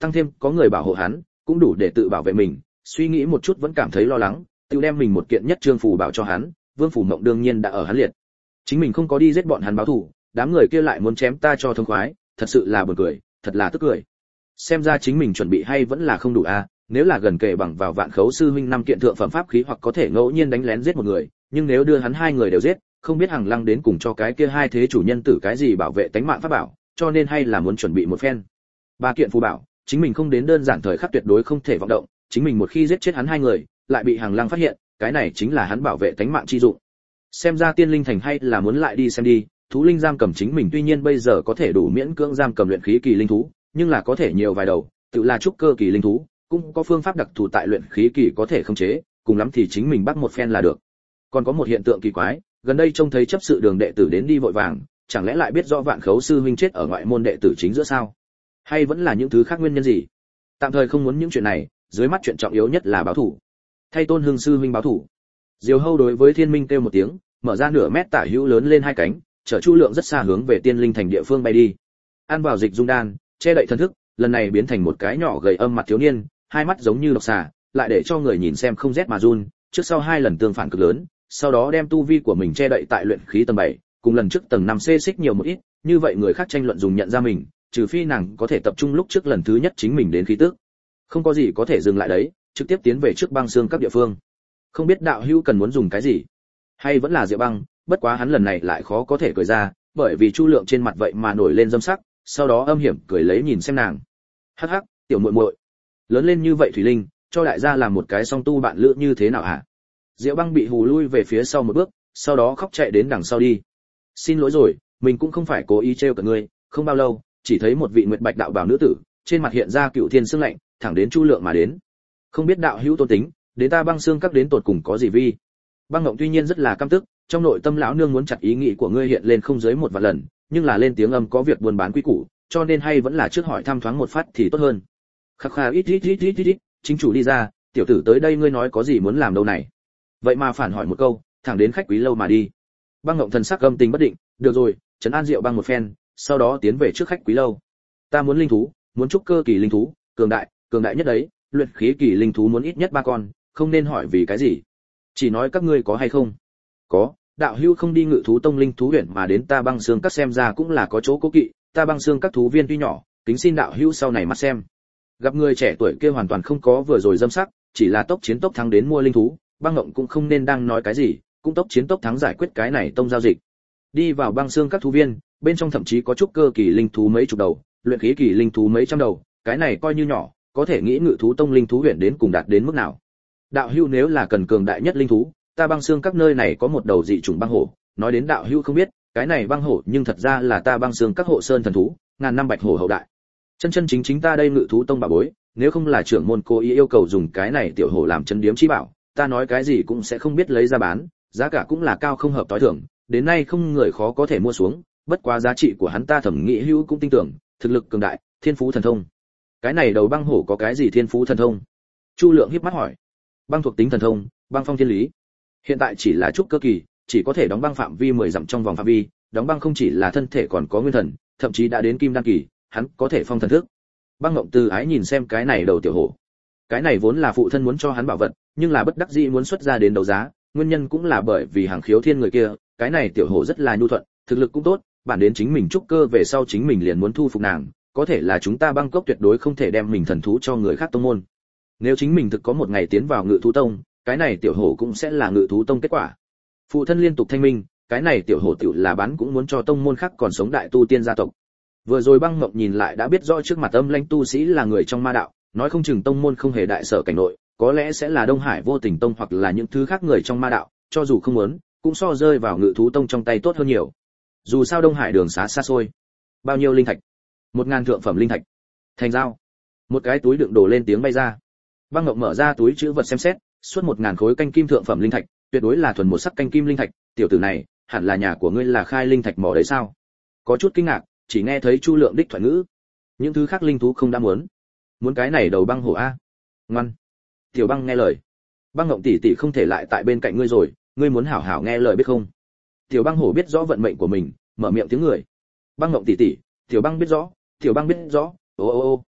tăng thêm có người bảo hộ hắn, cũng đủ để tự bảo vệ mình, suy nghĩ một chút vẫn cảm thấy lo lắng, tự đem mình một kiện nhất trương phù bảo cho hắn, Vương Phủ Mộng đương nhiên đã ở hắn liệt. Chính mình không có đi giết bọn hắn báo thù, đám người kia lại muốn chém ta cho thông khoái, thật sự là buồn cười, thật là tức cười. Xem ra chính mình chuẩn bị hay vẫn là không đủ a, nếu là gần kề bằng vào Vạn Khấu sư huynh 5 kiện thượng phẩm pháp khí hoặc có thể ngẫu nhiên đánh lén giết một người, nhưng nếu đưa hắn 2 người đều giết, không biết Hằng Lăng đến cùng cho cái kia 2 thế chủ nhân tử cái gì bảo vệ tánh mạng pháp bảo, cho nên hay là muốn chuẩn bị một phen. 3 kiện phù bảo, chính mình không đến đơn giản thời khắc tuyệt đối không thể vọng động, chính mình một khi giết chết hắn 2 người, lại bị Hằng Lăng phát hiện, cái này chính là hắn bảo vệ tánh mạng chi dụng. Xem ra Tiên Linh Thành hay là muốn lại đi xem đi, thú linh giam cầm chính mình tuy nhiên bây giờ có thể đủ miễn cưỡng giam cầm luyện khí kỳ linh thú, nhưng là có thể nhiều vài đầu, tự là trúc cơ kỳ linh thú, cũng có phương pháp đặc thù tại luyện khí kỳ có thể khống chế, cùng lắm thì chính mình bắt một phen là được. Còn có một hiện tượng kỳ quái, gần đây trông thấy chấp sự đường đệ tử đến đi vội vàng, chẳng lẽ lại biết rõ Vạn Khấu sư huynh chết ở ngoại môn đệ tử chính giữa sao? Hay vẫn là những thứ khác nguyên nhân gì? Tạm thời không muốn những chuyện này, dưới mắt chuyện trọng yếu nhất là báo thủ. Thay Tôn Hưng sư huynh báo thủ. Diều Hâu đối với Thiên Minh kêu một tiếng, mở ra nửa mét tả hữu lớn lên 2 cánh, chở Chu Lượng rất xa hướng về Tiên Linh Thành địa phương bay đi. Ăn vào dịch dung đan, che đậy thần thức, lần này biến thành một cái nhỏ gầy âm mặt thiếu niên, 2 mắt giống như độc xà, lại để cho người nhìn xem không rét mà run, trước sau 2 lần tương phản cực lớn, sau đó đem tu vi của mình che đậy tại luyện khí tầng 7, cùng lần trước tầng 5 xê xích nhiều một ít, như vậy người khác tranh luận dùng nhận ra mình, trừ phi nàng có thể tập trung lúc trước lần thứ nhất chính mình đến khí tức. Không có gì có thể dừng lại đấy, trực tiếp tiến về trước băng xương các địa phương. Không biết đạo hữu cần muốn dùng cái gì, hay vẫn là Diệu Băng, bất quá hắn lần này lại khó có thể cười ra, bởi vì Chu Lượng trên mặt vậy mà nổi lên dâm sắc, sau đó âm hiểm cười lấy nhìn xem nàng. Hắc hắc, tiểu muội muội, lớn lên như vậy thủy linh, cho đại gia làm một cái song tu bạn lữ như thế nào hả? Diệu Băng bị hù lui về phía sau một bước, sau đó khóc chạy đến đằng sau đi. Xin lỗi rồi, mình cũng không phải cố ý trêu cả ngươi, không bao lâu, chỉ thấy một vị nguyệt bạch đạo bào nữ tử, trên mặt hiện ra cựu thiên sương lạnh, thẳng đến Chu Lượng mà đến. Không biết đạo hữu tôn tính, đến ta băng xương các đến tột cùng có gì vi? Băng Ngộng tuy nhiên rất là căm tức, trong nội tâm lão nương muốn chặt ý nghĩ của ngươi hiện lên không dưới một vạn lần, nhưng là lên tiếng âm có việc buôn bán quý củ, cho nên hay vẫn là trước hỏi thăm thoáng một phát thì tốt hơn. Khắc khà ít, chính chủ đi ra, tiểu tử tới đây ngươi nói có gì muốn làm đâu này? Vậy mà phản hỏi một câu, thẳng đến khách quý lâu mà đi. Băng Ngộng thần sắc âm tình bất định, được rồi, trấn an Diệu Băng một phen, sau đó tiến về trước khách quý lâu. Ta muốn linh thú, muốn trúc cơ kỳ linh thú, cường đại nhất đấy, luyện khí kỳ linh thú muốn ít nhất 3 con, không nên hỏi vì cái gì. Chỉ nói các ngươi có hay không? Có, đạo hữu không đi Ngự thú tông linh thú huyện mà đến ta băng xương các xem ra cũng là có chỗ cố kỵ, ta băng xương các thú viên tuy nhỏ, kính xin đạo hữu sau này mắt xem. Gặp người trẻ tuổi kia hoàn toàn không có vừa rồi dâm sắc, chỉ là tốc chiến tốc thắng đến mua linh thú, Băng Ngộng cũng không nên đang nói cái gì, cũng tốc chiến tốc thắng giải quyết cái này tông giao dịch. Đi vào băng xương các thú viên, bên trong thậm chí có trúc cơ kỳ linh thú mấy chục đầu, luyện khí kỳ linh thú mấy trăm đầu, cái này coi như nhỏ, có thể nghĩ Ngự thú tông linh thú huyện đến cùng đạt đến mức nào. Đạo hữu nếu là cần cường đại nhất linh thú, ta băng xương các nơi này có một đầu dị chủng băng hổ, nói đến đạo hữu không biết, cái này băng hổ nhưng thật ra là ta băng xương các hộ sơn thần thú, ngàn năm bạch hổ hậu đại. Chân chính ta đây Ngự thú tông bà bối, nếu không là trưởng môn cố ý yêu cầu dùng cái này tiểu hổ làm chân điếm chi bảo, ta nói cái gì cũng sẽ không biết lấy ra bán, giá cả cũng là cao không hợp tối thường, đến nay không người khó có thể mua xuống, bất quá giá trị của hắn ta thẩm nghĩ hữu cũng tin tưởng, thực lực cường đại, thiên phú thần thông. Cái này đầu băng hổ có cái gì thiên phú thần thông? Chu Lượng híp mắt hỏi. Băng thuộc tính thần thông, băng phong thiên lý. Hiện tại chỉ là trúc cơ kỳ, chỉ có thể đóng băng phạm vi 10 dặm trong vòng phạm vi, đóng băng không chỉ là thân thể còn có nguyên thần, thậm chí đã đến kim đan kỳ, hắn có thể phong thần thức. Băng Ngộng từ ái nhìn xem cái này đầu tiểu hổ. Cái này vốn là phụ thân muốn cho hắn bảo vật, nhưng là bất đắc dĩ muốn xuất ra đến đấu giá, nguyên nhân cũng là bởi vì Hàng Khiếu Thiên người kia, cái này tiểu hổ rất là nhu thuận, thực lực cũng tốt, bản đến chính mình trúc cơ về sau chính mình liền muốn thu phục nàng, có thể là chúng ta băng cốc tuyệt đối không thể đem mình thần thú cho người khác tông môn. Nếu chính mình thực có một ngày tiến vào Ngự thú tông, cái này tiểu hổ cũng sẽ là Ngự thú tông kết quả. Phụ thân liên tục thanh minh, cái này tiểu hổ tiểu là bán cũng muốn cho tông môn khác còn sống đại tu tiên gia tộc. Vừa rồi Băng Ngộng nhìn lại đã biết rõ trước mặt âm lãnh tu sĩ là người trong ma đạo, nói không chừng tông môn không hề đại sở cảnh nội, có lẽ sẽ là Đông Hải Vô Tình tông hoặc là những thứ khác người trong ma đạo, cho dù không muốn, cũng so rơi vào Ngự thú tông trong tay tốt hơn nhiều. Dù sao Đông Hải đường xá xa xôi. Bao nhiêu linh thạch? 1000 thượng phẩm linh thạch. Thành giao. Một cái túi đựng đồ lên tiếng bay ra. Băng Ngộng mở ra túi trữ vật xem xét, suốt 1000 khối canh kim thượng phẩm linh thạch, tuyệt đối là thuần một sắc canh kim linh thạch, tiểu tử này, hẳn là nhà của ngươi là khai linh thạch mỏ đấy sao? Có chút kinh ngạc, chỉ nghe thấy Chu Lượng đích thoại ngữ. Những thứ khác linh thú không đã muốn cái này đầu băng hổ a. Ngoan. Tiểu Băng nghe lời. Băng Ngộng tỷ tỷ không thể lại tại bên cạnh ngươi rồi, ngươi muốn hảo hảo nghe lời biết không? Tiểu Băng hổ biết rõ vận mệnh của mình, mở miệng tiếng người. Băng Ngộng tỷ tỷ, Tiểu Băng biết rõ, Tiểu Băng biết rõ. Ô ô ô.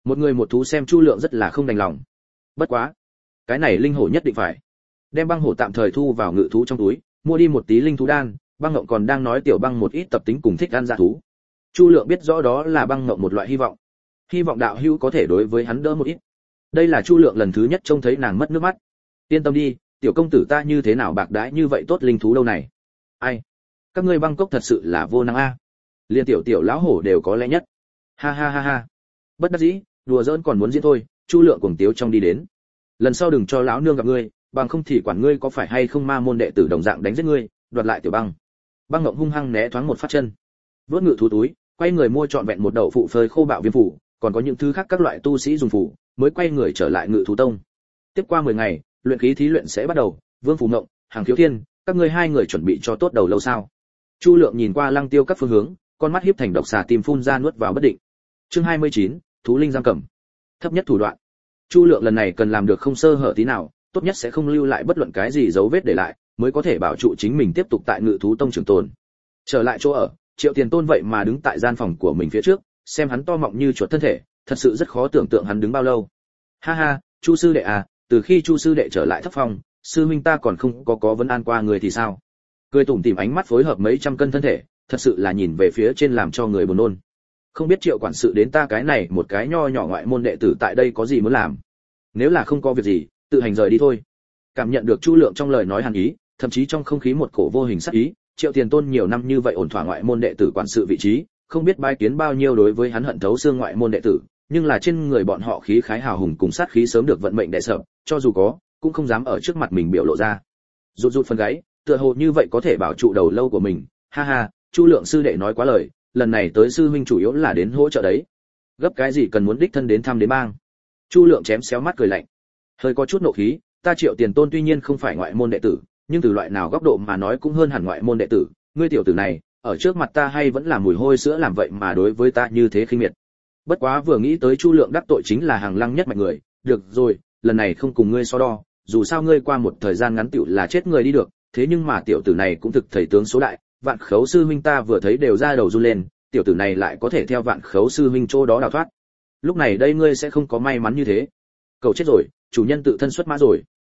Một người một thú xem Chu Lượng rất là không đành lòng. Bất quá, cái này linh hổ nhất định phải đem băng hổ tạm thời thu vào ngự thú trong túi, mua đi một tí linh thú đan. Băng Ngộng còn đang nói tiểu băng một ít tập tính cùng thích ăn dã thú. Chu Lượng biết rõ đó là Băng Ngộng một loại hy vọng đạo hữu có thể đối với hắn đỡ một ít. Đây là Chu Lượng lần thứ nhất trông thấy nàng mất nước mắt. Yên tâm đi, tiểu công tử ta như thế nào bạc đãi như vậy tốt linh thú đâu này. Ai, các ngươi Băng Cốc thật sự là vô năng a. Liên tiểu lão hổ đều có lẽ nhất. Ha ha ha ha. Bất đắc dĩ, đùa giỡn còn muốn diễn thôi. Chu Lượng cuồng tiếu trong đi đến. Lần sau đừng cho lão nương gặp ngươi, bằng không thì quản ngươi có phải hay không ma môn đệ tử đồng dạng đánh giết ngươi, đoạt lại tiểu băng. Băng Ngộng hung hăng né thoáng một phát chân, vớt ngự thú túi, quay người mua trọn vẹn một đậu phụ phơi khô bạo viêm phủ, còn có những thứ khác các loại tu sĩ dùng phủ, mới quay người trở lại ngự thú tông. Tiếp qua 10 ngày, luyện khí thí luyện sẽ bắt đầu. Vương Phù Ngộng, Hàng Thiếu Thiên, các ngươi hai người chuẩn bị cho tốt đầu lâu sao? Chu Lượng nhìn qua Lăng Tiêu các phương hướng, con mắt hiếp thành độc xà tìm phun ra nuốt vào bất định. Chương 29, thú linh giam cầm. Thấp nhất thủ đoạn. Chu Lượng lần này cần làm được không sơ hở tí nào, tốt nhất sẽ không lưu lại bất luận cái gì dấu vết để lại, mới có thể bảo trụ chính mình tiếp tục tại ngự thú tông trường tồn. Trở lại chỗ ở, Triệu Tiền Tôn vậy mà đứng tại gian phòng của mình phía trước, xem hắn to mọng như chuột thân thể, thật sự rất khó tưởng tượng hắn đứng bao lâu. Ha ha, Chu sư đệ à, từ khi Chu sư đệ trở lại Thất Phong, sư huynh ta còn không có vấn an qua người thì sao? Cười tủm tỉm ánh mắt phối hợp mấy trăm cân thân thể, thật sự là nhìn về phía trên làm cho người buồn nôn. Không biết Triệu quản sự đến ta cái này một cái nho nhỏ ngoại môn đệ tử tại đây có gì muốn làm? Nếu là không có việc gì, tự hành rời đi thôi. Cảm nhận được Chu Lượng trong lời nói hàn ý, thậm chí trong không khí một cổ vô hình sát ý, Triệu Tiền Tôn nhiều năm như vậy ổn thỏa ngoại môn đệ tử quản sự vị trí, không biết bái kiến bao nhiêu đối với hắn hận thấu xương ngoại môn đệ tử, nhưng là trên người bọn họ khí khái hào hùng cùng sát khí sớm được vận mệnh đè sợ, cho dù có, cũng không dám ở trước mặt mình biểu lộ ra. Rụt phần gáy, tựa hồ như vậy có thể bảo trụ đầu lâu của mình. Ha ha, Chu Lượng sư đệ nói quá lời, lần này tới sư huynh chủ yếu là đến hỗ trợ đấy. Gấp cái gì cần muốn đích thân đến thăm đến bang. Chu Lượng chém xéo mắt cười lạnh, hơi có chút nộ khí. Ta Triệu Tiền Tôn tuy nhiên không phải ngoại môn đệ tử, nhưng từ loại nào góc độ mà nói cũng hơn hẳn ngoại môn đệ tử. Ngươi tiểu tử này, ở trước mặt ta hay vẫn là mùi hôi sữa làm vậy mà đối với ta như thế khinh miệt. Bất quá vừa nghĩ tới Chu Lượng đắc tội chính là Hàng Lăng nhất mạch người, được rồi, lần này không cùng ngươi so đo, dù sao ngươi qua một thời gian ngắn tiểu là chết người đi được, thế nhưng mà tiểu tử này cũng thực thầy tướng số đại, Vạn Khấu sư huynh ta vừa thấy đều ra đầu run lên, tiểu tử này lại có thể theo Vạn Khấu sư huynh chỗ đó đào thoát. Lúc này đây ngươi sẽ không có may mắn như thế. Cậu chết rồi, chủ nhân tự thân xuất mã rồi.